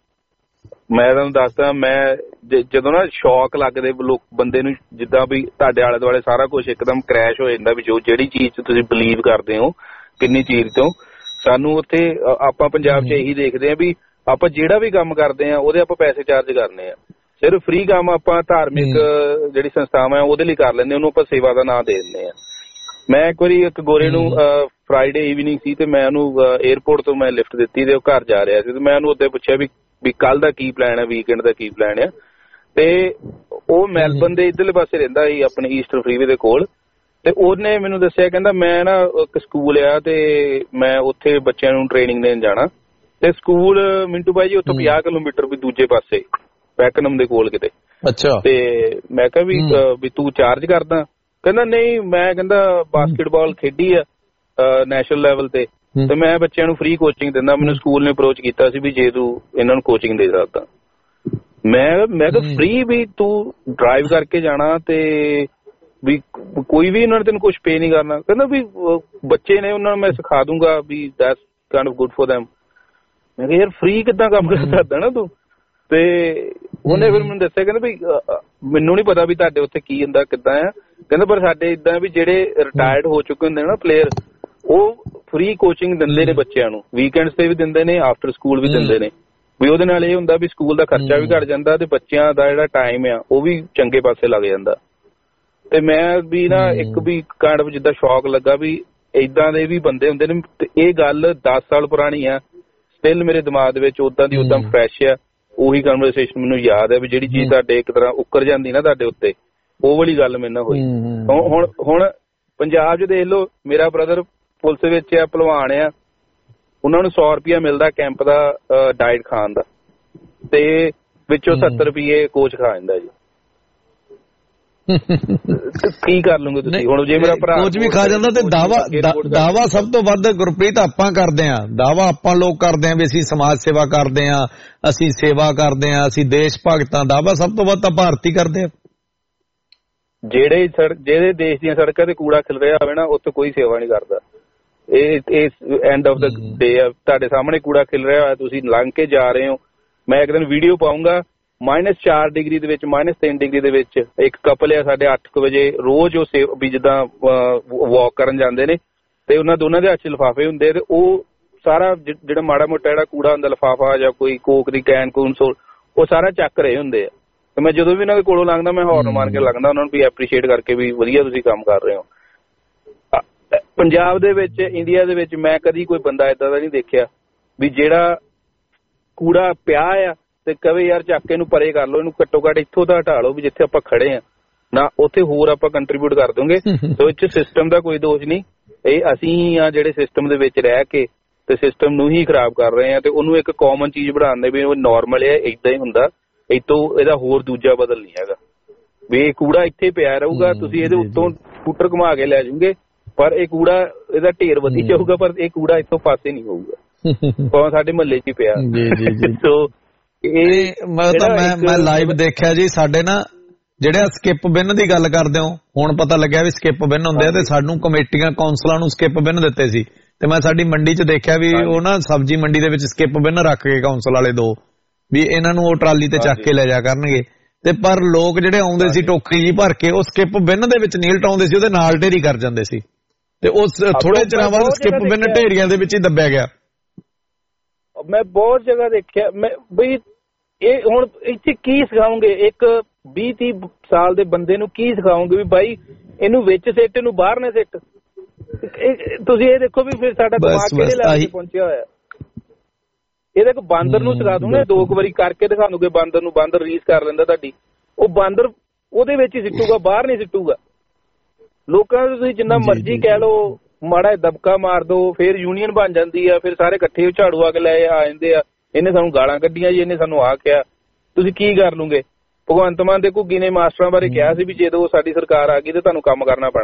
ਮੈਂ ਤੁਹਾਨੂੰ ਦੱਸਦਾ, ਮੈਂ ਜਦੋਂ ਨਾ ਸ਼ੌਕ ਲੱਗਦੇ ਲੋਕ ਬੰਦੇ ਨੂੰ, ਜਿੱਦਾਂ ਵੀ ਤੁਹਾਡੇ ਆਲੇ ਦੁਆਲੇ ਸਾਰਾ ਕੁਝ ਇੱਕਦਮ ਕ੍ਰੈਸ਼ ਹੋ ਜਾਂਦਾ, ਵੀ ਜੋ ਜਿਹੜੀ ਚੀਜ਼ 'ਚ ਤੁਸੀਂ ਬਿਲੀਵ ਕਰਦੇ ਹੋ ਕਿੰਨੀ ਚੀਜ਼ ਤੋਂ, ਸਾਨੂੰ ਉੱਥੇ ਆਪਾਂ ਪੰਜਾਬ 'ਚ ਇਹੀ ਦੇਖਦੇ ਹਾਂ ਵੀ ਆਪਾਂ ਜਿਹੜਾ ਵੀ ਕੰਮ ਕਰਦੇ ਹਾਂ ਉਹਦੇ ਆਪਾਂ ਪੈਸੇ ਚਾਰਜ ਕਰਨੇ ਆ। ਸਿਰਫ ਫ੍ਰੀ ਕੰਮ ਆਪਾਂ ਧਾਰਮਿਕ ਜਿਹੜੀ ਸੰਸਥਾਵਾਂ ਉਹਦੇ ਲਈ ਕਰ ਲੈਂਦੇ, ਉਹਨੂੰ ਆਪਾਂ ਸੇਵਾ ਦਾ ਨਾਂ ਦੇ ਦਿੰਦੇ ਆ। ਮੈਂ ਇੱਕ ਵਾਰੀ ਇੱਕ ਗੋਰੇ ਨੂੰ ਫਰਾਈਡੇ ਈਵਨਿੰਗ ਸੀ ਤੇ ਮੈਂ ਉਹਨੂੰ ਏਅਰਪੋਰਟ ਤੋਂ ਮੈਂ ਲਿਫਟ ਦਿੱਤੀ ਤੇ ਉਹ ਘਰ ਜਾ ਰਿਹਾ ਸੀ, ਤੇ ਮੈਂ ਉਹਨੂੰ ਉੱਤੇ ਪੁੱਛਿਆ ਵੀ ਵੀ ਕੱਲ ਦਾ ਕੀ ਪਲਾਨ ਹੈ, ਵੀਕਐਂਡ ਦਾ ਕੀ ਪਲਾਨ ਆ। ਤੇ ਉਹ ਮੈਲਬਨ ਦੇ ਇੱਧਰਲੇ ਪਾਸੇ ਰਹਿੰਦਾ ਸੀ, ਆਪਣੇ ਈਸਟਰਨ ਫਰੀਵੇ ਦੇ ਕੋਲ। ਤੇ ਉਹਨੇ ਮੈਨੂੰ ਦੱਸਿਆ, ਕਹਿੰਦਾ ਮੈਂ ਨਾ ਇੱਕ ਸਕੂਲ ਆ ਤੇ ਮੈਂ ਉੱਥੇ ਬੱਚਿਆਂ ਨੂੰ ਟ੍ਰੇਨਿੰਗ ਦੇਣ ਜਾਣਾ, ਤੇ ਸਕੂਲ ਮਿੰਟੂ ਭਾਈ ਜੀ ਉੱਥੋਂ ਪੰਜਾਹ ਕਿਲੋਮੀਟਰ ਵੀ ਦੂਜੇ ਪਾਸੇ ਪੈਕਨਮ ਦੇ ਕੋਲ ਕਿਤੇ। ਅੱਛਾ। ਤੇ ਮੈਂ ਕਿਹਾ ਵੀ ਵੀ ਤੂੰ ਚਾਰਜ ਕਰਦਾ? ਕਹਿੰਦਾ ਨਹੀਂ, ਮੈਂ ਕਹਿੰਦਾ ਬਾਸਕਟਬਾਲ ਖੇਡੀ ਆ ਨੈਸ਼ਨਲ ਲੈਵਲ ਤੇ, ਤੇ ਮੈਂ ਬੱਚਿਆਂ ਨੂੰ ਫ੍ਰੀ ਕੋਚਿੰਗ ਦਿੰਦਾ। ਮੈਨੂੰ ਸਕੂਲ ਨੇ ਅਪਰੋਚ ਕੀਤਾ ਸੀ ਵੀ ਜੇ ਤੂੰ ਇਹਨਾਂ ਨੂੰ ਕੋਚਿੰਗ ਦੇ ਸਕਦਾ। ਮੈਂ ਮੈਂ ਕਿਹਾ ਫ੍ਰੀ ਵੀ ਤੂੰ ਡਰਾਈਵ ਕਰਕੇ ਜਾਣਾ ਤੇ ਵੀ ਕੋਈ ਵੀ ਉਹਨਾਂ ਨੇ ਤੈਨੂੰ ਕੁਛ ਪੇ ਨਹੀਂ ਕਰਨਾ। ਕਹਿੰਦਾ ਵੀ ਬੱਚੇ ਨੇ ਉਹਨਾਂ ਨੂੰ ਮੈਂ ਸਿਖਾ ਦੂੰਗਾ ਵੀ that's kind of good for them। ਮੈਂ ਕਿਹਾ ਯਾਰ ਫ੍ਰੀ ਕਿੱਦਾਂ ਕੰਮ ਕਰ ਸਕਦਾ ਨਾ ਤੂੰ। ਤੇ ਉਹਨੇ ਫਿਰ ਮੈਨੂੰ ਦੱਸਿਆ, ਕਹਿੰਦਾ ਵੀ ਮੈਨੂੰ ਨੀ ਪਤਾ ਵੀ ਤੁਹਾਡੇ ਉੱਥੇ ਕੀ ਹੁੰਦਾ ਕਿੱਦਾਂ ਆ। ਕਹਿੰਦਾ ਪਰ ਸਾਡੇ ਏਦਾਂ ਵੀ ਜਿਹੜੇ ਰਿਟਾਇਰਡ ਹੋ ਚੁੱਕੇ ਹੁੰਦੇ ਨੇ ਨਾ ਪਲੇਅਰ, ਉਹ ਫ੍ਰੀ ਕੋਚਿੰਗ ਦਿੰਦੇ ਨੇ ਬੱਚਿਆਂ ਨੂੰ, ਵੀਕਐਂਡਸ ਤੇ ਵੀ ਦਿੰਦੇ ਨੇ, ਆਫਟਰ ਸਕੂਲ ਵੀ ਦਿੰਦੇ ਨੇ। ਵੀ ਉਹਦੇ ਨਾਲ ਇਹ ਹੁੰਦਾ ਵੀ ਸਕੂਲ ਦਾ ਖਰਚਾ ਵੀ ਘੱਟ ਜਾਂਦਾ ਤੇ ਬੱਚਿਆਂ ਦਾ ਜਿਹੜਾ ਟਾਈਮ ਆ ਉਹ ਵੀ ਚੰਗੇ ਪਾਸੇ ਲੱਗ ਜਾਂਦਾ। ਤੇ ਮੈਂ ਵੀ ਨਾ ਇੱਕ ਵੀ ਕਾਇੰਡ ਆਫ ਜਿੱਦਾਂ ਸ਼ੌਕ ਲੱਗਾ ਵੀ ਏਦਾਂ ਦੇ ਵੀ ਬੰਦੇ ਹੁੰਦੇ ਨੇ। ਤੇ ਇਹ ਗੱਲ ਦਸ ਸਾਲ ਪੁਰਾਣੀ ਆ, ਸਟਿਲ ਮੇਰੇ ਦਿਮਾਗ ਦੇ ਵਿੱਚ ਉਦਾਂ ਦੀ ਉਦਾਂ ਫਰੈਸ਼ ਆ। ਉਹੀ ਕਨਵਰਸੇਸ਼ਨ ਮੈਨੂੰ ਯਾਦ ਹੈ ਵੀ ਜਿਹੜੀ ਚੀਜ਼ ਤੁਹਾਡੇ ਇੱਕ ਤਰ੍ਹਾਂ ਉੱਕਰ ਜਾਂਦੀ ਨਾ ਤੁਹਾਡੇ ਉੱਤੇ, ਉਹ ਵਾਲੀ ਗੱਲ ਮੇਰੇ ਨਾਲ ਹੋਈ। ਹੁਣ ਹੁਣ ਪੰਜਾਬ 'ਚ ਦੇਖ ਲਓ, ਮੇਰਾ ਬ੍ਰਦਰ ਪੁਲਿਸ ਵਿੱਚ ਆ, ਭਲਵਾਨ ਆ, ਉਹਨਾਂ ਨੂੰ ਸੌ ਰੁਪਇਆ ਮਿਲਦਾ ਕੈਂਪ ਦਾ ਡਾਇਟ ਖਾਣ ਦਾ, ਤੇ ਵਿੱਚੋਂ ਸੱਤਰ ਰੁਪਏ ਕੋਚ ਖਾ ਜਾਂਦਾ ਜੀ। ਕੀ ਕਰ ਲੂੰਗੇ ਤੁਸੀਂ? ਹੁਣ ਜੇ ਮੇਰਾ ਭਰਾ ਕੋਚ ਵੀ ਖਾ ਜਾਂਦਾ ਤੇ ਦਾਵਾ ਦਾਵਾ ਸਭ ਤੋਂ ਵੱਧ ਗੁਰਪ੍ਰੀਤ ਆਪਾਂ ਕਰਦੇ ਆ, ਦਾਵਾ ਆਪਾਂ ਲੋਕ ਕਰਦੇ ਆ ਵੀ ਅਸੀਂ ਸਮਾਜ ਸੇਵਾ ਕਰਦੇ ਆ, ਅਸੀਂ ਸੇਵਾ ਕਰਦੇ ਆ, ਅਸੀਂ ਦੇਸ਼ ਭਗਤ ਆ। ਦਾਵਾ ਸਭ ਤੋਂ ਵੱਧ ਤਾਂ ਭਾਰਤੀ ਕਰਦੇ ਆ। ਜਿਹੜੇ ਜਿਹੜੇ ਦੇਸ਼ ਦੀਆਂ ਸੜਕਾਂ ਤੇ ਕੂੜਾ ਖਿਲ ਰਿਹਾ ਹੋਵੇ ਨਾ, ਉੱਥੇ ਕੋਈ ਸੇਵਾ ਨਹੀਂ ਕਰਦਾ। ਇਹ ਐਂਡ ਆਫ ਦਾ ਡੇ ਆ, ਤੁਹਾਡੇ ਸਾਹਮਣੇ ਕੂੜਾ ਖਿਲ ਰਿਹਾ ਹੋਇਆ, ਤੁਸੀਂ ਲੰਘ ਕੇ ਜਾ ਰਹੇ ਹੋ। ਮੈਂ ਇੱਕ ਦਿਨ ਵੀਡੀਓ ਪਾਊਂਗਾ, ਮਾਈਨਸ ਚਾਰ ਡਿਗਰੀ ਦੇ ਵਿੱਚ, ਮਾਈਨਸ ਤਿੰਨ ਡਿਗਰੀ ਦੇ ਵਿੱਚ ਇੱਕ ਕਪਲ ਆ ਸਾਡੇ ਅੱਠ ਕੁ ਵਜੇ ਰੋਜ਼ ਉਹ ਸੇਵ ਵੀ ਜਿੱਦਾਂ ਵਾਕ ਕਰਨ ਜਾਂਦੇ ਨੇ, ਤੇ ਉਹਨਾਂ ਦੋਨਾਂ ਦੇ ਹੱਥ 'ਚ ਲਿਫਾਫੇ ਹੁੰਦੇ, ਤੇ ਉਹ ਸਾਰਾ ਜਿਹੜਾ ਮਾੜਾ ਮੋਟਾ ਜਿਹੜਾ ਕੂੜਾ ਹੁੰਦਾ, ਲਿਫਾਫਾ ਜਾਂ ਕੋਈ ਕੋਕ ਦੀ ਕੈਨ ਕੂਨ ਸੋ, ਉਹ ਸਾਰਾ ਚੱਕ ਰਹੇ ਹੁੰਦੇ ਆ। ਤੇ ਮੈਂ ਜਦੋਂ ਵੀ ਇਹਨਾਂ ਦੇ ਕੋਲੋਂ ਲੰਘਦਾ ਮੈਂ ਹੌਰਨ ਮਾਰ ਕੇ ਲੰਘਦਾ, ਉਹਨਾਂ ਨੂੰ ਵੀ ਐਪਰੀਸ਼ੀਏਟ ਕਰਕੇ ਵੀ ਵਧੀਆ ਤੁਸੀਂ ਕੰਮ ਕਰ ਰਹੇ ਹੋ। ਪੰਜਾਬ ਦੇ ਵਿੱਚ, ਇੰਡੀਆ ਦੇ ਵਿੱਚ ਮੈਂ ਕਦੀ ਕੋਈ ਬੰਦਾ ਏਦਾਂ ਦਾ ਨਹੀਂ ਦੇਖਿਆ ਵੀ ਜਿਹੜਾ ਕੂੜਾ ਪਿਆ ਆ ਤੇ ਕਵੇ ਯਾਰ ਚੱਕ ਕੇ ਇਹਨੂੰ ਪਰੇ ਕਰ ਲਓ, ਇਹਨੂੰ ਘੱਟੋ ਘੱਟ ਇੱਥੋਂ ਦਾ ਹਟਾ ਲਓ ਵੀ ਜਿੱਥੇ ਆਪਾਂ ਖੜੇ ਆ ਨਾ, ਉੱਥੇ ਹੋਰ ਆਪਾਂ ਕੰਟਰੀਬਿਊਟ ਕਰ ਦੋਗੇ। ਸੋ ਇਹ 'ਚ ਸਿਸਟਮ ਦਾ ਕੋਈ ਦੋਸ਼ ਨਹੀਂ, ਇਹ ਅਸੀਂ ਆ ਜਿਹੜੇ ਸਿਸਟਮ ਦੇ ਵਿੱਚ ਰਹਿ ਕੇ ਤੇ ਸਿਸਟਮ ਨੂੰ ਹੀ ਖਰਾਬ ਕਰ ਰਹੇ ਆ, ਤੇ ਉਹਨੂੰ ਇੱਕ ਕਾਮਨ ਚੀਜ਼ ਬਣਾਉਂਦੇ ਵੀ ਉਹ ਨੋਰਮਲ ਹੈ, ਏਦਾਂ ਹੀ ਹੁੰਦਾ, ਇੱਥੋਂ ਇਹਦਾ ਹੋਰ ਦੂਜਾ ਬਦਲ ਨਹੀਂ ਹੈਗਾ। ਵੀ ਇਹ ਕੂੜਾ ਇੱਥੇ ਪਿਆ ਰਹੂਗਾ, ਤੁਸੀਂ ਇਹਦੇ ਉੱਤੋਂ ਸਕੂਟਰ ਘੁਮਾ ਕੇ ਲੈ ਜਾਓਗੇ, ਪਰ ਇਹ ਕੂੜਾ ਇਹਦਾ ਢੇਰ ਵਧੀ ਜਾਊਗਾ, ਪਰ ਇਹ ਕੂੜਾ ਇੱਥੋਂ ਪਾਸੇ ਨਹੀਂ ਹੋਊਗਾ, ਭਾਵੇਂ ਸਾਡੇ ਮਹੱਲੇ 'ਚ ਹੀ ਪਿਆ। ਸੋ ਇਹ ਮੈਂ ਮੈਂ ਲਾਈਵ ਦੇਖਿਆ ਜੀ। ਸਾਡੇ ਨਾ ਜਿਹੜੇ ਸਕਿਪ ਬਿਨ ਦੀ ਗੱਲ ਕਰਦੇ ਹੋ, ਹੁਣ ਪਤਾ ਲੱਗਿਆ ਵੀ ਸਕਿਪ ਬਿਨ ਹੁੰਦੇ ਆ, ਤੇ ਸਾਨੂੰ ਕਮੇਟੀਆਂ ਕੌਂਸਲਾਂ ਨੂੰ ਸਕਿਪ ਬਿਨ ਦਿੱਤੇ ਸੀ, ਤੇ ਮੈਂ ਸਾਡੀ ਮੰਡੀ 'ਚ ਦੇਖਿਆ ਵੀ ਉਹ ਨਾ ਸਬਜ਼ੀ ਮੰਡੀ ਦੇ ਵਿੱਚ ਸਕਿਪ ਬਿਨ ਰੱਖ ਕੇ ਕੌਂਸਲ ਵਾਲੇ ਦੋ ਵੀ ਇਹਨਾਂ ਨੂੰ ਉਹ ਟਰਾਲੀ ਤੇ ਚੱਕ ਕੇ ਲੈ ਜਾ ਕਰਨਗੇ। ਤੇ ਪਰ ਲੋਕ ਜਿਹੜੇ ਆਉਂਦੇ ਸੀ ਟੋਕਰੀ ਜੀ ਭਰ ਕੇ, ਉਹ ਸਕਿਪ ਬਿਨ ਦੇ ਵਿੱਚ ਨੀਲ ਟਾਉਂਦੇ ਸੀ, ਉਹਦੇ ਨਾਲ ਢੇਰੀ ਕਰ ਜਾਂਦੇ ਸੀ, ਤੇ ਉਸ ਥੋੜੇ ਚਿਰਾਂ ਬਾਅਦ ਸਕਿਪ ਬਿਨ ਢੇਰੀਆਂ ਦੇ ਵਿੱਚ ਹੀ ਦੱਬਿਆ ਗਿਆ। ਮੈਂ ਬਹੁਤ ਜਗ੍ਹਾ ਦੇਖਿਆ। ਮੈਂ ਬਈ ਇਹ ਹੁਣ ਇੱਥੇ ਕੀ ਸਿਖਾਉਂਗੇ ਇੱਕ ਵੀਹ ਤੀਹ ਸਾਲ ਦੇ ਬੰਦੇ ਨੂੰ? ਕੀ ਸਿਖਾਉਂਗੇ ਵੀ ਬਾਈ ਇਹਨੂੰ ਵਿੱਚ ਸਿੱਟ, ਇਹਨੂੰ ਬਾਹਰ ਨਾ ਸਿੱਟ? ਤੁਸੀਂ ਇਹ ਦੇਖੋ ਵੀ ਫਿਰ ਸਾਡਾ ਦਿਮਾਗ ਕਿਹੜੇ ਲੈਵਲ ਤੇ ਪਹੁੰਚਿਆ ਹੋਇਆ। ਇਹਦਾ ਇੱਕ ਬਾਂਦਰ ਨੂੰ ਸਿਖਾ ਦੂੰਗੇ, ਦੋ ਕੁ ਵਾਰੀ ਕਰਕੇ ਦਿਖਾ ਦੂੰਗੇ ਬਾਂਦਰ ਨੂੰ, ਬਾਂਦਰ ਰੀਸ ਕਰ ਲੈਂਦਾ ਤੁਹਾਡੀ, ਉਹ ਬਾਂਦਰ ਉਹਦੇ ਵਿੱਚ ਹੀ ਸਿੱਟੂਗਾ, ਬਾਹਰ ਨਹੀਂ ਸਿੱਟੂਗਾ। ਲੋਕਾਂ ਨੂੰ ਤੁਸੀਂ ਜਿੰਨਾ ਮਰਜ਼ੀ ਕਹਿ ਲਓ, ਮਾੜਾ ਦਬਕਾ ਮਾਰ ਦੋ, ਫਿਰ ਯੂਨੀਅਨ ਬਣ ਜਾਂਦੀ ਆ, ਫਿਰ ਸਾਰੇ ਇਕੱਠੇ ਝਾੜੂ ਆ ਕੇ ਲੈ ਆ ਜਾਂਦੇ ਆ, ਇਹਨੇ ਸਾਨੂੰ ਗਾਲਾਂ ਕੱਢੀਆਂ ਜੀ, ਇਹਨੇ ਸਾਨੂੰ ਆ ਕਿਹਾ। ਤੁਸੀਂ ਕੀ ਕਰ ਲੂਗੇ? ਭਗਵੰਤ ਮਾਨ ਤੇ ਘੁੱਗੀ ਨੇ ਮਾਸਟਰਾਂ ਬਾਰੇ ਕਿਹਾ ਸੀ ਵੀ ਜਦੋਂ ਸਾਡੀ ਸਰਕਾਰ ਆ ਗਈ ਤੇ ਤੁਹਾਨੂੰ ਕੰਮ ਕਰਨਾ ਪੈਣਾ।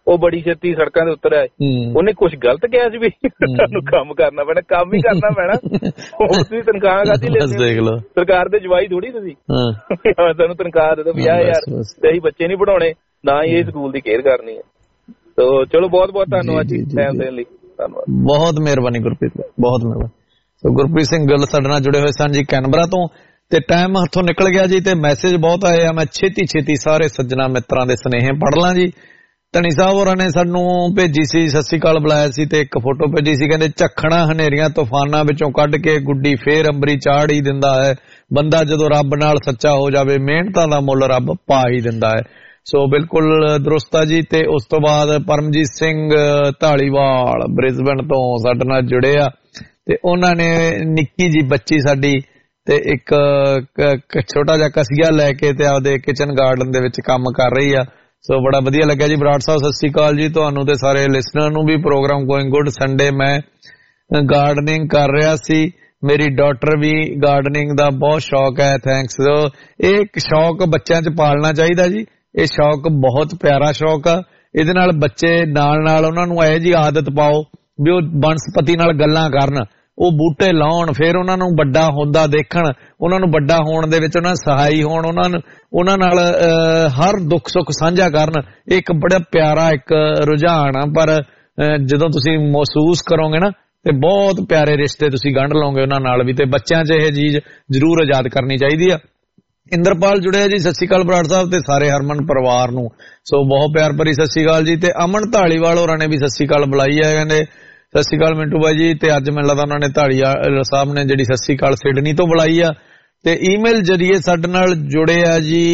ਉਹ ਬੜੀ ਛੇਤੀ ਸੜਕਾਂ ਤੇ ਉਤਰ ਆਏ। ਉਹਨੇ ਕੁਝ ਗਲਤ ਕਿਹਾ ਸੀ ਵੀ ਤੁਹਾਨੂੰ ਕੰਮ ਕਰਨਾ ਪੈਣਾ, ਕੰਮ ਹੀ ਕਰਨਾ ਪੈਣਾ। ਉਹ ਤੁਸੀਂ ਤਨਖਾਹ ਕਾਹਦੀ ਲੈਂਦੇ? ਸਰਕਾਰ ਦੇ ਜਵਾਈ ਥੋੜੀ ਤੁਸੀਂ ਤੁਹਾਨੂੰ ਤਨਖਾਹ ਦੇ ਦੋ ਪੰਜਾਹ ਹਜ਼ਾਰ ਤੇ ਅਸੀਂ ਬੱਚੇ ਨਹੀਂ ਪੜਾਉਣੇ, ਨਾ ਹੀ ਇਹ ਸਕੂਲ ਦੀ ਕੇਅਰ ਕਰਨੀ ਹੈ। ਤੋ ਚਲੋ ਬਹੁਤ ਬਹੁਤ ਧੰਨਵਾਦ ਜੀ ਟਾਈਮ ਦੇਣ ਲਈ, ਧੰਨਵਾਦ, ਬਹੁਤ ਮਿਹਰਬਾਨੀ ਗੁਰਪ੍ਰੀਤ, ਬਹੁਤ ਮਿਹਰਬਾਨੀ। ਸੋ ਗੁਰਪ੍ਰੀਤ ਸਿੰਘ ਗਿੱਲ ਸਾਡੇ ਨਾਲ ਜੁੜੇ ਹੋਏ ਸਨ ਜੀ ਕੈਨਬਰਾ ਤੋਂ, ਤੇ ਟਾਈਮ ਹੱਥੋਂ ਨਿਕਲ ਗਿਆ ਜੀ ਤੇ ਮੈਸੇਜ ਬਹੁਤ ਆਏ ਆ। ਮੈਂ ਛੇਤੀ ਛੇਤੀ ਸਾਰੇ ਸੱਜਣਾ ਮਿੱਤਰਾਂ ਦੇ ਸੁਨੇਹੇ ਪੜ੍ਹ ਲਾਂ ਜੀ। ਧਨੀ ਸਾਹਿਬ ਹੋਰਾਂ ਨੇ ਸਾਨੂੰ ਭੇਜੀ ਸੀ, ਸਤਿ ਸ੍ਰੀ ਅਕਾਲ ਬੁਲਾਇਆ ਸੀ ਤੇ ਇੱਕ ਫੋਟੋ ਭੇਜੀ ਸੀ, ਕਹਿੰਦੇ ਝੱਖਣਾ ਹਨੇਰੀਆਂ ਤੂਫਾਨਾਂ ਵਿੱਚੋਂ ਕੱਢ ਕੇ ਗੁੱਡੀ ਫੇਰ ਅੰਬਰੀ ਚਾੜ ਹੀ ਦਿੰਦਾ ਹੈ, ਬੰਦਾ ਜਦੋਂ ਰੱਬ ਨਾਲ ਸੱਚਾ ਹੋ ਜਾਵੇ ਮਿਹਨਤਾਂ ਦਾ ਮੁੱਲ ਰੱਬ ਪਾ ਹੀ ਦਿੰਦਾ ਹੈ। ਸੋ ਬਿਲਕੁਲ ਦਰੁਸਤ ਆ ਜੀ। ਤੇ ਉਸ ਤੋਂ ਬਾਅਦ ਪਰਮਜੀਤ ਸਿੰਘ ਢਾਲੀਵਾਲ ਬ੍ਰਿਸਬਨ ਤੋਂ ਸਾਡੇ ਨਾਲ ਜੁੜੇ ਆ ਤੇ ਉਹਨਾਂ ਨੇ ਨਿੱਕੀ ਜੀ ਬੱਚੀ ਸਾਡੀ ਤੇ ਇੱਕ ਛੋਟਾ ਜਿਹਾ ਕਸੀਆ ਲੈ ਕੇ ਤੇ ਆਪਦੇ ਕਿਚਨ ਗਾਰਡਨ ਦੇ ਵਿੱਚ ਕੰਮ ਕਰ ਰਹੀ ਆ। ਸੋ ਬੜਾ ਵਧੀਆ ਲੱਗਿਆ ਜੀ। ਬਰਾੜ ਸਾਹਿਬ ਸਤਿ ਸ੍ਰੀ ਅਕਾਲ ਜੀ ਤੁਹਾਨੂੰ ਤੇ ਸਾਰੇ ਲਿਸਨਰ ਨੂੰ ਵੀ। Program going good. ਸੰਡੇ ਮੈਂ ਗਾਰਡਨਿੰਗ ਕਰ ਰਿਹਾ ਸੀ, ਮੇਰੀ ਡਾਟਰ ਵੀ ਗਾਰਡਨਿੰਗ ਦਾ ਬਹੁਤ ਸ਼ੌਕ ਹੈ। ਥੈਂਕਸ। ਇਹ ਇੱਕ ਸ਼ੌਕ ਬੱਚਿਆਂ 'ਚ ਪਾਲਣਾ ਚਾਹੀਦਾ ਜੀ, ਇਹ ਸ਼ੌਕ ਬਹੁਤ ਪਿਆਰਾ ਸ਼ੌਕ ਆ। ਇਹਦੇ ਨਾਲ ਬੱਚੇ ਨਾਲ ਨਾਲ ਉਹਨਾਂ ਨੂੰ ਇਹੋ ਜਿਹੀ ਆਦਤ ਪਾਓ ਵੀ ਉਹ ਬਨਸਪਤੀ ਨਾਲ ਗੱਲਾਂ ਕਰਨ, ਉਹ ਬੂਟੇ ਲਾਉਣ, ਫਿਰ ਉਹਨਾਂ ਨੂੰ ਵੱਡਾ ਹੁੰਦਾ ਦੇਖਣ, ਉਹਨਾਂ ਨੂੰ ਵੱਡਾ ਹੋਣ ਦੇ ਵਿੱਚ ਉਹਨਾਂ ਸਹਾਈ ਹੋਣ, ਉਹਨਾਂ ਨੂੰ ਉਹਨਾਂ ਨਾਲ ਹਰ ਦੁੱਖ ਸੁੱਖ ਸਾਂਝਾ ਕਰਨ। ਇਹ ਇੱਕ ਬੜਾ ਪਿਆਰਾ ਇੱਕ ਰੁਝਾਨ ਆ, ਪਰ ਜਦੋਂ ਤੁਸੀਂ ਮਹਿਸੂਸ ਕਰੋਗੇ ਨਾ ਤੇ ਬਹੁਤ ਪਿਆਰੇ ਰਿਸ਼ਤੇ ਤੁਸੀਂ ਗੰਢ ਲਓਗੇ ਉਹਨਾਂ ਨਾਲ ਵੀ। ਤੇ ਬੱਚਿਆਂ 'ਚ ਇਹ ਚੀਜ਼ ਜ਼ਰੂਰ ਆਜ਼ਾਦ ਕਰਨੀ ਚਾਹੀਦੀ ਆ। ਇੰਦਰਪਾਲ ਜੁੜਿਆ ਜੀ, ਸਤਿ ਸ਼੍ਰੀ ਅਕਾਲ ਬਰਾੜ ਸਾਹਿਬ ਤੇ ਸਾਰੇ ਹਰਮਨ ਪਰਿਵਾਰ ਨੂੰ। ਸੋ ਬਹੁਤ ਪਿਆਰ ਭਰੀ ਸਤਿ ਸ਼੍ਰੀ ਅਕਾਲ ਜੀ। ਤੇ ਅਮਨ ਢਾਲੀਵਾਲ ਹੋਰਾਂ ਨੇ ਵੀ ਸਤਿ ਸ਼੍ਰੀ ਅਕਾਲ ਬੁਲਾਈ ਹੈ, ਕਹਿੰਦੇ ਸਤਿ ਸ਼੍ਰੀ ਅਕਾਲ ਮਿੰਟੂ ਬਾਈ ਜੀ। ਤੇ ਅੱਜ ਮੈਨੂੰ ਲੱਗਦਾ ਉਹਨਾਂ ਨੇ ਢਾਲੀਵਾਲ ਸਾਹਿਬ ਨੇ ਜਿਹੜੀ ਸਤਿ ਸ਼੍ਰੀ ਅਕਾਲ ਸਿਡਨੀ ਤੋਂ ਬੁਲਾਈ ਆ। ਤੇ ਈਮੇਲ ਜਰੀਏ ਸਾਡੇ ਨਾਲ ਜੁੜੇ ਆ ਜੀ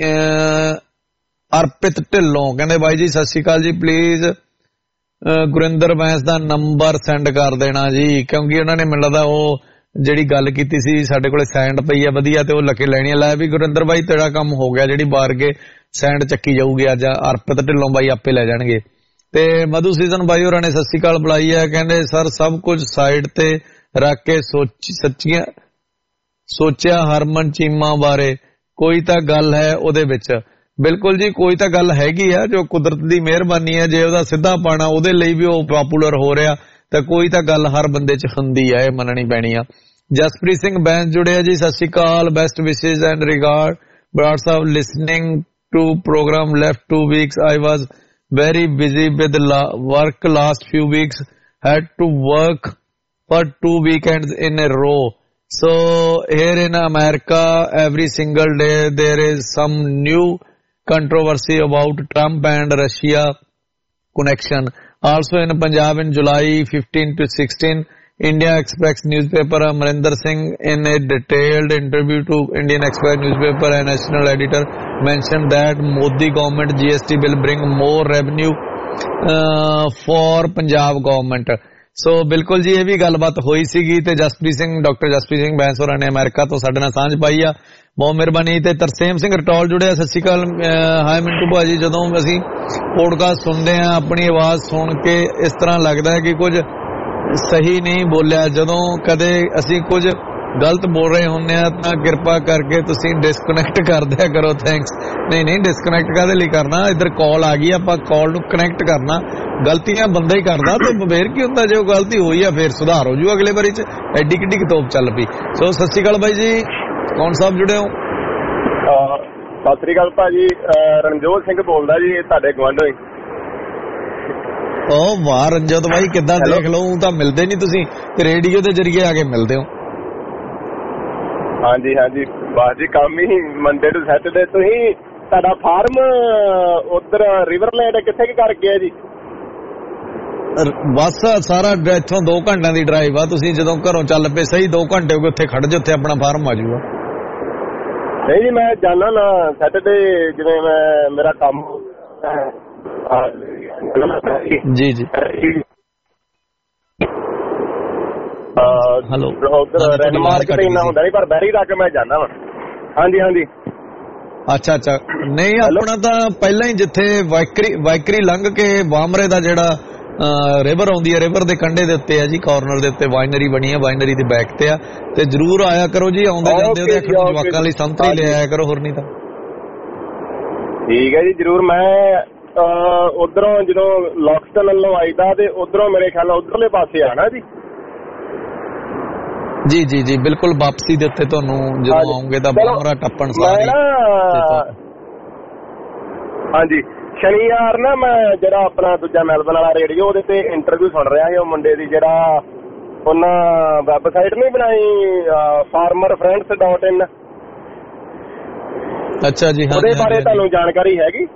ਅਰਪਿਤ ਢਿੱਲੋਂ, ਕਹਿੰਦੇ ਬਾਈ ਜੀ ਸਤਿ ਸ਼੍ਰੀ ਅਕਾਲ ਜੀ, ਪਲੀਜ਼ ਗੁਰਿੰਦਰ ਬੈਂਸ ਦਾ ਨੰਬਰ ਸੈਂਡ ਕਰ ਦੇਣਾ ਜੀ, ਕਿਉਂਕਿ ਉਹਨਾਂ ਨੇ ਮੈਨੂੰ ਲੱਗਦਾ ਉਹ ਜਿਹੜੀ ਗੱਲ ਕੀਤੀ ਸੀ ਸਾਡੇ ਕੋਲੇ ਸੈਂਡ ਪਈ ਆ ਵਧੀਆ ਤੇ ਉਹ ਲੱਕੇ ਲੈਣੀ ਆ। ਲੈ ਵੀ ਗੁਰਿੰਦਰ ਬਾਈ ਤੇਰਾ ਕੰਮ ਹੋ ਗਿਆ, ਜਿਹੜੀ ਬਾਰ ਕੇ ਸੈਂਡ ਚੱਕੀ ਜਾਊਗੀ ਅੱਜ ਅਰਪਿਤ ਢਿੱਲੋਂ ਬਾਈ ਆਪੇ ਲੈ ਜਾਣਗੇ। ਤੇ ਮਧੂ ਸੀਜ਼ਨ ਬਾਈ ਹੋਰਾਂ ਨੇ ਸਤਿ ਸ਼੍ਰੀ ਅਕਾਲ ਬੁਲਾਈ ਹੈ, ਕਹਿੰਦੇ ਸਰ ਸਭ ਕੁਝ ਸਾਈਡ ਤੇ ਰੱਖ ਕੇ ਸੋਚ ਸੱਚੀਆਂ ਸੋਚਿਆ ਹਰਮਨ ਚੀਮਾ ਬਾਰੇ, ਕੋਈ ਤਾਂ ਗੱਲ ਹੈ ਉਹਦੇ ਵਿੱਚ। ਬਿਲਕੁਲ ਜੀ, ਕੋਈ ਤਾਂ ਗੱਲ ਹੈਗੀ ਆ, ਜੋ ਕੁਦਰਤ ਦੀ ਮਿਹਰਬਾਨੀ ਹੈ। ਜੇ ਉਹਦਾ ਸਿੱਧਾ ਪਾਣਾ ਉਹਦੇ ਲਈ ਵੀ ਉਹ ਪਪੂਲਰ ਹੋ ਰਿਹਾ ਤਾਂ ਕੋਈ ਤਾਂ ਗੱਲ ਹਰ ਬੰਦੇ 'ਚ ਹੁੰਦੀ ਆ, ਇਹ ਮੰਨਣੀ ਪੈਣੀ ਆ। ਜਸਪ੍ਰੀਤ ਸਿੰਘ ਬੈਂਸ ਜੁੜਿਆ ਜੀ, Sat Shri Akal, best wishes and regard Brar Sahib, listening to program left two weeks, I was very busy with la work last few weeks, had to work for two weekends in a row. So here in America every single day there is some new controversy about Trump and Russia connection. Also in Punjab in July fifteenth to sixteenth, India Express newspaper Amarinder Singh in a detailed interview to Indian Express newspaper and national editor mentioned that Modi government G S T will bring more revenue uh, for Punjab government. ਸੋ ਬਿਲਕੁਲ ਜੀ ਇਹ ਵੀ ਗੱਲਬਾਤ ਹੋਈ ਸੀਗੀ ਤੇ ਜਸਪ੍ਰੀਤ ਸਿੰਘ ਡਾਕਟਰ ਜਸਪ੍ਰੀਤ ਸਿੰਘ ਬੈਂਸ ਹੋਰਾਂ ਨੇ ਅਮਰੀਕਾ ਤੋਂ ਸਾਡੇ ਨਾਲ ਸਾਂਝ ਪਾਈ ਆ, ਬਹੁਤ ਮਿਹਰਬਾਨੀ। ਤੇ ਤਰਸੇਮ ਸਿੰਘ ਰਟੌਲ ਜੁੜਿਆ, ਸਤਿ ਸ਼੍ਰੀ ਅਕਾਲ ਹਾਈ ਮਿੰਟੂ ਭਾਜੀ। ਜਦੋਂ ਅਸੀਂ ਪੋਡਕਾਸਟ ਸੁਣਦੇ ਆ ਆਪਣੀ ਆਵਾਜ਼ ਸੁਣ ਕੇ ਇਸ ਤਰ੍ਹਾਂ ਲੱਗਦਾ ਹੈ ਕਿ ਕੁਝ ਸਹੀ ਨਹੀਂ ਬੋਲਿਆ, ਜਦੋਂ ਕਦੇ ਅਸੀਂ ਕੁਝ ਗਲਤ ਬੋਲ ਰਹੇ ਹੁੰਦੇ ਆ ਤਾਂ ਕਿਰਪਾ ਕਰਕੇ ਤੁਸੀਂ ਡਿਸਕਨੈਕਟ ਕਰ ਦਿਆ ਕਰੋ। ਥੈਂਕਸ। ਨਹੀਂ ਨਹੀਂ ਡਿਸਕਨੈਕਟ ਕਾਹਦੇ ਲਈ ਕਰਨਾ, ਇੱਧਰ ਕਾਲ ਆ ਗਈ, ਆਪਾਂ ਕਾਲ ਨੂੰ ਕਨੈਕਟ ਕਰਨਾ। ਗਲਤੀਆਂ ਬੰਦਾ ਹੀ ਕਰਦਾ ਤੇ ਫੇਰ ਕੀ ਹੁੰਦਾ, ਜੇ ਉਹ ਗਲਤੀ ਹੋਈ ਆ ਫੇਰ ਸੁਧਾਰ ਹੋ ਜੂ ਅਗਲੇ ਵਾਰੀ ਚ। ਐਡੀ ਕਿੱਡੀ ਤੋਪ ਚੱਲ ਪਈ। ਸੋ ਸਤਿ ਸ਼੍ਰੀ ਅਕਾਲ ਬਾਈ ਜੀ, ਕੌਣ ਸਾਹਿਬ ਜੁੜੇ ਹੋ? ਸਤਿ ਸ਼੍ਰੀ ਅਕਾਲ ਭਾਜੀ, ਰਣਜੋਤ ਸਿੰਘ ਬੋਲਦਾ ਜੀ, ਤੁਹਾਡੇ ਗੁਆਂਢੋਂ ਹੀ। ਓ ਵਾਹ ਰਣਜੋਤ ਬਾਈ, ਕਿੱਦਾਂ? ਦੇਖ ਲਓ ਤਾਂ ਮਿਲਦੇ ਨਹੀਂ ਤੁਸੀਂ, ਰੇਡੀਓ ਦੇ ਜਰੀਏ ਆ ਕੇ ਮਿਲਦੇ ਹੋ। ਹਾਂਜੀ ਹਾਂਜੀ ਬਸ ਜੀ, ਕੰਮ ਹੀ ਮੰਡੇ ਟੂ ਸੈਟਰਡੇ। ਤੁਸੀਂ ਤੁਹਾਡਾ ਫਾਰਮ ਉਧਰ ਰਿਵਰਲੈਂਡ ਕਿੱਥੇ ਕਰਕੇ ਆ ਜੀ? ਬਸ ਸਾਰਾ ਇੱਥੋਂ ਦੋ ਘੰਟਿਆਂ ਦੀ ਡਰਾਈਵ ਆ, ਤੁਸੀਂ ਜਦੋਂ ਘਰੋਂ ਚੱਲ ਪਏ ਸਹੀ ਦੋ ਘੰਟੇ ਹੋ ਗਏ ਉੱਥੇ ਖੜ ਜਾ, ਉੱਥੇ ਆਪਣਾ ਫਾਰਮ ਆ ਜਾਊਗਾ। ਨਹੀਂ ਜੀ ਮੈਂ ਜਾਣਾ ਨਾ ਸੈਟਰਡੇ, ਜਿਵੇਂ ਮੈਂ ਮੇਰਾ ਕੰਮ ਜੀ ਜੀ ਹੈਲੋ ਉਧਰ ਰੈਨ ਮਾਰਕੀਟ ਇੰਨਾ ਹੁੰਦਾ ਨਹੀਂ, ਪਰ ਬੈਰੀ ਤੱਕ ਮੈਂ ਜਾਣਾ ਵਾ। ਹਾਂਜੀ ਹਾਂਜੀ ਅੱਛਾ ਅੱਛਾ। ਨਹੀਂ ਆਪਣਾ ਤਾਂ ਪਹਿਲਾਂ ਹੀ ਜਿੱਥੇ ਵਾਇਕਰੀ ਵਾਇਕਰੀ ਲੰਘ ਕੇ ਵਾਮਰੇ ਦਾ ਜਿਹੜਾ ਰਿਵਰ ਆਉਂਦੀ ਹੈ, ਰਿਵਰ ਦੇ ਕੰਢੇ ਦੇ ਉੱਤੇ ਆ ਜੀ, ਕਾਰਨਰ ਦੇ ਉੱਤੇ ਵਾਈਨਰੀ ਬਣੀ ਹੈ, ਵਾਈਨਰੀ ਦੇ ਬੈਕ ਤੇ ਆ। ਤੇ ਜ਼ਰੂਰ ਆਇਆ ਕਰੋ ਜੀ, ਆਉਂਦੇ ਜਾਂਦੇ ਉਹਦੇ ਜਵਾਕਾਂ ਲਈ ਸੰਤਰੀ ਲੈ ਆਇਆ ਕਰੋ, ਹੋਰ ਨਹੀਂ ਤਾਂ। ਠੀਕ ਹੈ ਜੀ ਜ਼ਰੂਰ। ਮੈਂ ਉਧਰੋਂ ਜਦੋਂ ਲੌਕਸਟਨ ਵੱਲੋਂ ਆਈਦਾ ਤੇ ਉਧਰੋਂ ਮੇਰੇ ਖਿਆਲ ਉਧਰਲੇ ਪਾਸੇ ਆਣਾ ਜੀ। ਜੀ ਜੀ ਜੀ ਬਿਲਕੁਲ ਵਾਪਸੀ ਦੇ ਉੱਤੇ ਤੁਹਾਨੂੰ ਜਦੋਂ ਆਉਂਗੇ ਤਾਂ ਬਾਮਰਾ ਟੱਪਣ ਸਾਰੀ। ਹਾਂਜੀ ਸ਼ਨੀਵਾਰ ਨਾ ਮੈਂ ਜਿਹੜਾ ਆਪਣਾ ਦੂਜਾ ਮੈਲਬਨ ਵਾਲਾ ਰੇਡੀਓ ਉਹਦੇ ਤੇ ਇੰਟਰਵਿਊ ਸੁਣ ਰਿਹਾ ਸੀ ਉਹ ਮੁੰਡੇ ਦੀ, ਜਿਹੜਾ ਉਹਨਾਂ ਵੈਬਸਾਈਟ ਨਹੀਂ ਬਣਾਈ ਫਾਰਮਰ ਫਰੈਂਡਸ ਡਾਟ ਇਨ। ਅੱਛਾ ਜੀ। ਉਹਦੇ ਬਾਰੇ ਤੁਹਾਨੂੰ ਜਾਣਕਾਰੀ ਹੈਗੀ?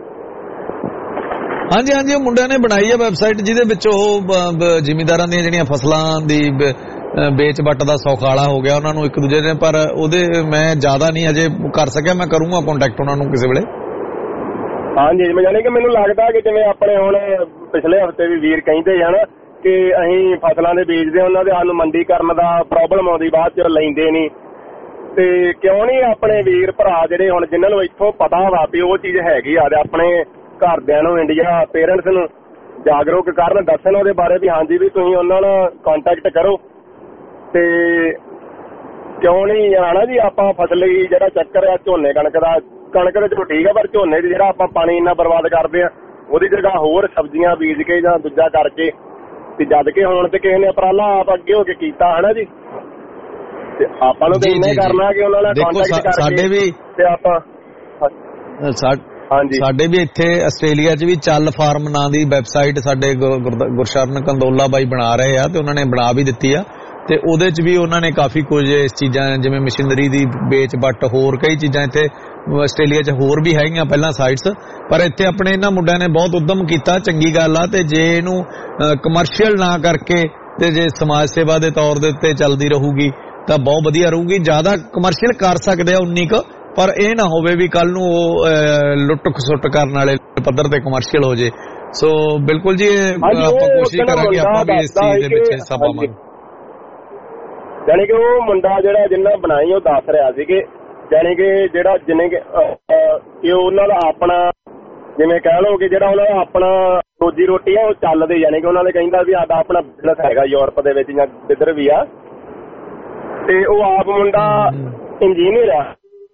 ਹਾਂਜੀ ਹਾਂਜੀ ਉਹ ਮੁੰਡਿਆਂ ਨੇ ਬਣਾਈ ਹੈ ਵੈਬਸਾਈਟ ਜਿਹਦੇ ਵਿੱਚ ਉਹ ਜ਼ਿਮੀਂਦਾਰਾਂ ਦੀਆਂ ਜਿਹੜੀਆਂ ਫਸਲਾਂ ਦੀ ਵੇਚ ਵੱਟ ਦਾ ਸੌਖਾਲਾ ਹੋ ਗਿਆ ਉਹਨਾਂ ਨੂੰ ਇੱਕ ਦੂਜੇ ਨੇ, ਪਰ ਉਹਦੇ ਮੈਂ ਜ਼ਿਆਦਾ ਨਹੀਂ ਅਜੇ ਕਰ ਸਕਿਆ, ਮੈਂ ਕਰੂੰਗਾ ਕੰਟੈਕਟ ਉਹਨਾਂ ਨੂੰ ਕਿਸੇ ਵੇਲੇ। ਹਾਂਜੀ ਮੈਂ ਜਾਣੀ ਕਿ ਮੈਨੂੰ ਲੱਗਦਾ ਕਿ ਜਿਵੇਂ ਆਪਣੇ ਹੁਣ ਪਿਛਲੇ ਹਫ਼ਤੇ ਵੀ ਵੀਰ ਕਹਿੰਦੇ ਹਨ ਕਿ ਅਸੀਂ ਫਸਲਾਂ ਦੇ ਬੀਜਦੇ ਉਹਨਾਂ ਦੇ ਸਾਨੂੰ ਮੰਡੀਕਰਨ ਦਾ ਪ੍ਰੋਬਲਮ ਆਉਂਦੀ, ਬਾਅਦ ਚ ਲੈਂਦੇ ਨਹੀਂ, ਤੇ ਕਿਉਂ ਨਹੀਂ ਆਪਣੇ ਵੀਰ ਭਰਾ ਜਿਹੜੇ ਹੁਣ ਜਿਨ੍ਹਾਂ ਨੂੰ ਇੱਥੋਂ ਪਤਾ ਵਾ ਵੀ ਉਹ ਚੀਜ਼ ਹੈਗੀ ਆ ਤੇ ਆਪਣੇ ਘਰਦਿਆਂ ਨੂੰ ਇੰਡੀਆ ਪੇਰੈਂਟਸ ਨੂੰ ਜਾਗਰੂਕ ਕਰਨ, ਦੱਸਣ ਉਹਦੇ ਬਾਰੇ ਵੀ ਹਾਂਜੀ ਵੀ ਤੁਸੀਂ ਉਹਨਾਂ ਨਾਲ ਕੰਟੈਕਟ ਕਰੋ। ਤੇ ਕਿਉਂ ਨਹੀਂ ਆਣਾ ਜੀ ਆਪਾਂ ਫਸਲੀ ਜਿਹੜਾ ਚੱਕਰ ਆ ਝੋਨੇ ਕਣਕ ਦਾ, ਕਣਕ ਦੇ ਚਲੋ ਠੀਕ ਆ ਪਰ ਝੋਨੇ ਦੀ ਜਿਹੜਾ ਆਪਾਂ ਪਾਣੀ ਇੰਨਾ ਬਰਬਾਦ ਕਰਦੇ ਆ ਉਹਦੀ ਜਗ੍ਹਾ ਹੋਰ ਸਬਜ਼ੀਆਂ ਬੀਜ ਕੇ ਜਾਂ ਦੂਜਾ ਕਰਕੇ ਤੇ ਜਦ ਕੇ ਹੁਣ ਤੇ ਕਿਸੇ ਨੇ ਉਪਰਾਲਾ ਆਪ ਅੱਗੇ ਹੋ ਕੇ ਕੀਤਾ ਹਨਾ ਜੀ, ਤੇ ਆਪਾਂ ਨੂੰ ਤਾਂ ਇੰਨਾ ਹੀ ਕਰਨਾ ਕਿ ਉਹਨਾਂ ਨਾਲ ਕੰਟੈਕਟ ਕਰਕੇ ਤੇ ਆਪਾਂ ਹਾਂਜੀ ਸਾਡੇ ਵੀ ਇੱਥੇ ਆਸਟ੍ਰੇਲੀਆ 'ਚ ਵੀ ਚੱਲ ਫਾਰਮ ਨਾਂ ਦੀ ਵੈਬਸਾਈਟ ਸਾਡੇ ਗੁਰਸ਼ਰਨ ਕੰਦੋਲਾ ਬਾਈ ਬਣਾ ਰਹੇ ਆ ਤੇ ਉਹਨਾਂ ਨੇ ਬਣਾ ਵੀ ਦਿੱਤੀ ਆ ਤੇ ਉਹਦੇ 'ਚ ਵੀ ਉਹਨਾਂ ਨੇ ਕਾਫੀ ਕੁਝ ਇਸ ਚੀਜ਼ਾਂ ਜਿਵੇਂ ਮਸ਼ੀਨਰੀ ਦੀ ਵੇਚ ਵੱਟ ਹੋਰ ਕਈ ਚੀਜ਼ਾਂ ਇੱਥੇ ਆਸਟ੍ਰੇਲੀਆ 'ਚ ਹੋਰ ਵੀ ਹੈਗੀਆਂ ਪਹਿਲਾਂ ਸਾਈਟਸ, ਪਰ ਇੱਥੇ ਆਪਣੇ ਇਹਨਾਂ ਮੁੰਡਿਆਂ ਨੇ ਬਹੁਤ ਉਦਮ ਕੀਤਾ, ਚੰਗੀ ਗੱਲ ਆ। ਤੇ ਜੇ ਇਹਨੂੰ ਕਮਰਸ਼ੀਅਲ ਨਾ ਕਰਕੇ ਤੇ ਜੇ ਸਮਾਜ ਸੇਵਾ ਦੇ ਤੌਰ ਦੇ ਉੱਤੇ ਚੱਲਦੀ ਰਹੂਗੀ ਤਾਂ ਬਹੁਤ ਵਧੀਆ ਰਹੂਗੀ। ਜ਼ਿਆਦਾ ਕਮਰਸ਼ੀਅਲ ਕਰ ਸਕਦੇ ਆ ਉਨੀ ਕੁ, ਪਰ ਇਹ ਨਾ ਹੋਵੇ ਵੀ ਕੱਲ ਨੂੰ ਉਹ ਲੁੱਟ ਖਸੁੱਟ ਕਰਨ ਵਾਲੇ ਪੱਧਰ ਤੇ ਕਮਰਸ਼ੀਅਲ ਹੋ ਜੇ। ਸੋ ਬਿਲਕੁਲ ਜੀ ਆਪਾਂ ਕੋਸ਼ਿਸ਼ ਕਰਾਂਗੇ ਆਪਾਂ ਵੀ ਇਸ ਚੀਜ਼ ਦੇ ਵਿੱਚ ਹਿੱਸਾ ਪਾਵਾਂਗੇ। ਜਾਣੀ ਕਿ ਉਹ ਮੁੰਡਾ ਜਿਹੜਾ ਜਿੰਨਾ ਬਣਾਈ ਉਹ ਦੱਸ ਰਿਹਾ ਸੀ ਕਿ ਜਾਣੀ ਕਿ ਜਿਹੜਾ ਜਿੰਨੇ ਕਿ ਉਹਨਾਂ ਦਾ ਆਪਣਾ ਜਿਵੇਂ ਕਹਿ ਲਓ ਕਿ ਜਿਹੜਾ ਉਹਨਾਂ ਦਾ ਆਪਣਾ ਰੋਜੀ ਰੋਟੀ ਆ ਉਹ ਚੱਲਦੇ, ਜਾਣੀ ਕਿ ਉਹਨਾਂ ਨੇ ਕਹਿੰਦਾ ਵੀ ਸਾਡਾ ਆਪਣਾ ਬਿਜ਼ਨਸ ਹੈਗਾ ਯੂਰਪ ਦੇ ਵਿੱਚ ਜਾਂ ਜਿੱਧਰ ਵੀ ਆ, ਤੇ ਉਹ ਆਪ ਮੁੰਡਾ ਇੰਜੀਨੀਅਰ ਆ।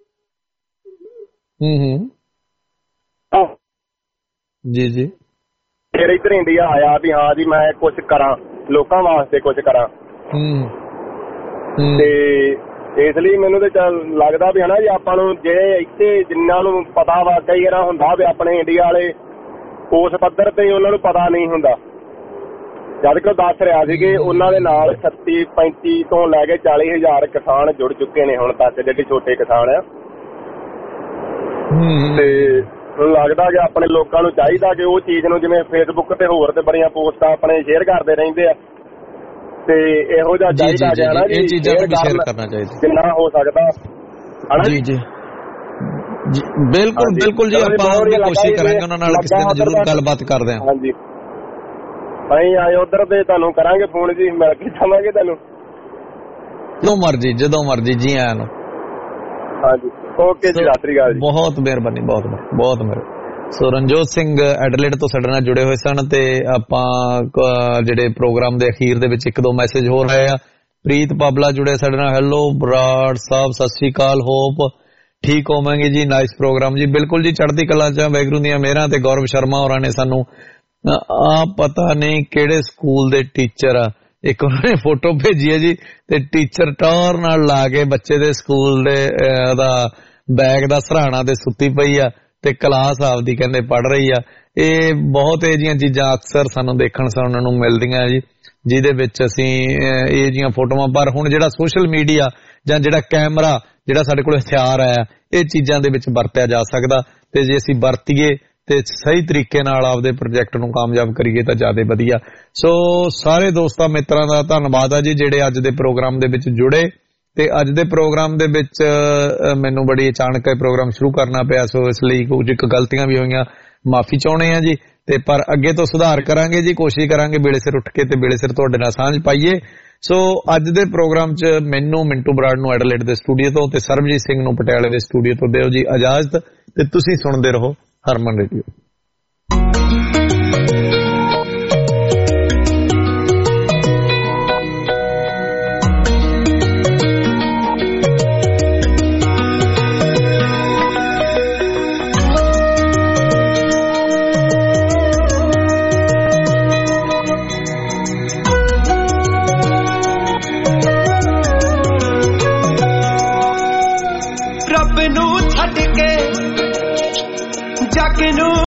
ਹੂੰ ਹੂੰ ਜੀ ਜੀ। ਫਿਰ ਇੱਧਰ ਇੰਡੀਆ ਆਇਆ ਵੀ ਹਾਂ ਜੀ ਮੈਂ ਕੁਛ ਕਰਾਂ ਲੋਕਾਂ ਵਾਸਤੇ, ਕੁਛ ਕਰਾਂ। ਤੇ ਇਸ ਲਈ ਮੈਨੂੰ ਤੇ ਲੱਗਦਾ ਵੀ ਹਨਾ ਜੀ ਆਪਾਂ ਨੂੰ ਜੇ ਇੱਥੇ ਜਿੰਨਾਂ ਨੂੰ ਪਤਾ ਵਾ, ਕਈ ਵਾਰ ਹੁੰਦਾ ਵੀ ਆਪਣੇ ਇੰਡੀਆ ਵਾਲੇ ਉਸ ਪੱਧਰ ਤੇ ਉਹਨਾਂ ਨੂੰ ਪਤਾ ਨਹੀਂ ਹੁੰਦਾ, ਜਦ ਕਿ ਉਹ ਦੱਸ ਰਿਹਾ ਸੀ ਕਿ ਉਹਨਾਂ ਦੇ ਨਾਲ ਛੱਤੀ ਪੈਂਤੀ ਤੋਂ ਲੈ ਕੇ ਚਾਲੀ ਹਜ਼ਾਰ ਕਿਸਾਨ ਜੁੜ ਚੁੱਕੇ ਨੇ ਹੁਣ ਤੱਕ, ਜਿਹੜੇ ਛੋਟੇ ਕਿਸਾਨ ਆ। ਤੇ ਮੈਨੂੰ ਲੱਗਦਾ ਕਿ ਆਪਣੇ ਲੋਕਾਂ ਨੂੰ ਚਾਹੀਦਾ ਕਿ ਉਹ ਚੀਜ਼ ਨੂੰ ਜਿਵੇਂ ਫੇਸਬੁੱਕ ਤੇ ਹੋਰ ਤੇ ਬੜੀਆਂ ਪੋਸਟਾਂ ਆਪਣੇ ਸ਼ੇਅਰ ਕਰਦੇ ਰਹਿੰਦੇ ਆ, ਤੇ ਇਹੋ ਜਿਹਾ ਚਾਹੀਦਾ ਜਾਣਾ ਜੀ, ਇਹ ਚੀਜ਼ਾਂ ਨੂੰ ਸ਼ੇਅਰ ਕਰਨਾ ਚਾਹੀਦਾ ਜਿੰਨਾ ਹੋ ਸਕਦਾ ਹਨਾ ਜੀ। ਜੀ ਬਿਲਕੁਲ ਬਿਲਕੁਲ ਜੀ, ਆਪਾਂ ਕੋਸ਼ਿਸ਼ ਕਰਾਂਗੇ ਉਹਨਾਂ ਨਾਲ ਕਿਸੇ ਦਿਨ ਜ਼ਰੂਰ ਗੱਲਬਾਤ ਕਰਦੇ ਹਾਂ। ਹਾਂਜੀ ਅਸੀਂ ਆਏ ਉਧਰ ਤੇ ਤੁਹਾਨੂੰ ਕਰਾਂਗੇ ਫੋਨ ਜੀ, ਮਿਲ ਕੇ ਜਾਵਾਂਗੇ ਤੁਹਾਨੂੰ ਜਦੋਂ ਮਰਜੀ ਜਦੋਂ ਮਰਜੀ ਜੀ ਆਇਆਂ ਨੂੰ। ਹਾਂਜੀ ਓਕੇ ਜੀ, ਸਤਿ ਸ੍ਰੀ ਅਕਾਲ ਜੀ। ਬਹੁਤ ਮਿਹਰਬਾਨੀ, ਬਹੁਤ ਬਹੁਤ ਮਿਹਰਬਾਨੀ। ਸੋ ਰਣਜੋਤ ਸਿੰਘ ਐਡਲੇਡ ਤੋਂ ਸਾਡੇ ਨਾਲ ਜੁੜੇ ਹੋਏ ਸਨ ਤੇ ਆਪਾਂ ਜਿਹੜੇ ਪ੍ਰੋਗਰਾਮ ਦੇ ਅਖੀਰ ਦੇ ਵਿੱਚ ਇੱਕ ਦੋ ਮੈਸੇਜ ਹੋ ਰਹੇ ਆ। ਪ੍ਰੀਤ ਪਾਬਲਾ ਜੁੜੇ ਸਾਡੇ ਨਾਲ, ਹੈਲੋ ਬਰਾੜ ਸਾਹਿਬ ਸਤਿ ਸ੍ਰੀ ਅਕਾਲ, ਹੋਪ ਠੀਕ ਹੋਵਾਂਗੇ ਜੀ, ਨਾਈਸ ਪ੍ਰੋਗਰਾਮ ਜੀ। ਬਿਲਕੁਲ ਜੀ ਚੜ੍ਹਦੀ ਕਲਾ ਚ ਵਾਹਿਗੁਰੂ ਦੀਆਂ ਮਿਹਰਾਂ। ਤੇ ਗੌਰਵ ਸ਼ਰਮਾ ਹੋਰਾਂ ਨੇ ਸਾਨੂੰ ਆ ਪਤਾ ਨਹੀਂ ਕਿਹੜੇ ਸਕੂਲ ਦੇ ਟੀਚਰ ਆ, ਇੱਕ ਉਹਨਾਂ ਨੇ ਫੋਟੋ ਭੇਜੀ ਹੈ ਜੀ ਤੇ ਟੀਚਰ ਟੌਰ ਨਾਲ ਲਾ ਕੇ ਬੱਚੇ ਦੇ ਸਕੂਲ ਦੇ ਉਹਦਾ ਬੈਗ ਦਾ ਸਰਾਣਾ ਤੇ ਸੁੱਤੀ ਪਈ ਆ ਤੇ ਕਲਾਸ ਆਪਦੀ ਕਹਿੰਦੇ ਪੜ੍ਹ ਰਹੀ ਆ। ਇਹ ਬਹੁਤ ਇਹ ਜਿਹੀਆਂ ਚੀਜ਼ਾਂ ਅਕਸਰ ਸਾਨੂੰ ਦੇਖਣ ਸੁਣਨ ਨੂੰ ਮਿਲਦੀਆਂ ਜੀ, ਜਿਹਦੇ ਵਿੱਚ ਅਸੀਂ ਇਹ ਜਿਹੀਆਂ ਫੋਟੋਆਂ, ਪਰ ਹੁਣ ਜਿਹੜਾ ਸੋਸ਼ਲ ਮੀਡੀਆ ਜਾਂ ਜਿਹੜਾ ਕੈਮਰਾ ਜਿਹੜਾ ਸਾਡੇ ਕੋਲ ਹਥਿਆਰ ਆਇਆ, ਇਹ ਚੀਜ਼ਾਂ ਦੇ ਵਿੱਚ ਵਰਤਿਆ ਜਾ ਸਕਦਾ ਤੇ ਜੇ ਅਸੀਂ ਵਰਤੀਏ ਤੇ ਸਹੀ ਤਰੀਕੇ ਨਾਲ ਆਪਦੇ ਪ੍ਰੋਜੈਕਟ ਨੂੰ ਕਾਮਯਾਬ ਕਰੀਏ ਤਾਂ ਜ਼ਿਆਦਾ ਵਧੀਆ। ਸੋ ਸਾਰੇ ਦੋਸਤਾਂ ਮਿੱਤਰਾਂ ਦਾ ਧੰਨਵਾਦ ਆ ਜੀ ਜਿਹੜੇ ਅੱਜ ਦੇ ਪ੍ਰੋਗਰਾਮ ਦੇ ਵਿੱਚ ਜੁੜੇ। ਤੇ ਅੱਜ ਦੇ ਪ੍ਰੋਗਰਾਮ ਦੇ ਵਿੱਚ ਮੈਨੂੰ ਬੜੀ ਅਚਾਨਕ ਇਹ ਪ੍ਰੋਗਰਾਮ ਸ਼ੁਰੂ ਕਰਨਾ ਪਿਆ, ਸੋ ਇਸ ਲਈ ਕੁਝ ਇੱਕ ਗਲਤੀਆਂ ਵੀ ਹੋਈਆਂ, ਮਾਫੀ ਚਾਹੁੰਦੇ ਆ ਜੀ। ਤੇ ਪਰ ਅੱਗੇ ਤੋਂ ਸੁਧਾਰ ਕਰਾਂਗੇ ਜੀ, ਕੋਸ਼ਿਸ਼ ਕਰਾਂਗੇ ਵੇਲੇ ਸਿਰ ਉੱਠ ਕੇ ਤੇ ਵੇਲੇ ਸਿਰ ਤੁਹਾਡੇ ਨਾਲ ਸਾਂਝ ਪਾਈਏ। ਸੋ ਅੱਜ ਦੇ ਪ੍ਰੋਗਰਾਮ 'ਚ ਮੈਨੂੰ ਮਿੰਟੂ ਬਰਾੜ ਨੂੰ ਐਡਲੇਡ ਦੇ ਸਟੂਡੀਓ ਤੋਂ ਤੇ ਸਰਬਜੀਤ ਸਿੰਘ ਨੂੰ ਪਟਿਆਲੇ ਦੇ ਸਟੂਡੀਓ ਤੋਂ ਦਿਓ ਜੀ ਇਜਾਜ਼ਤ, ਤੇ ਤੁਸੀਂ ਸੁਣਦੇ ਰਹੋ ਹਰਮਨ ਰੇਡੀਓ। ਛੱਡ ਕੇ ਜੱਗ ਨੂੰ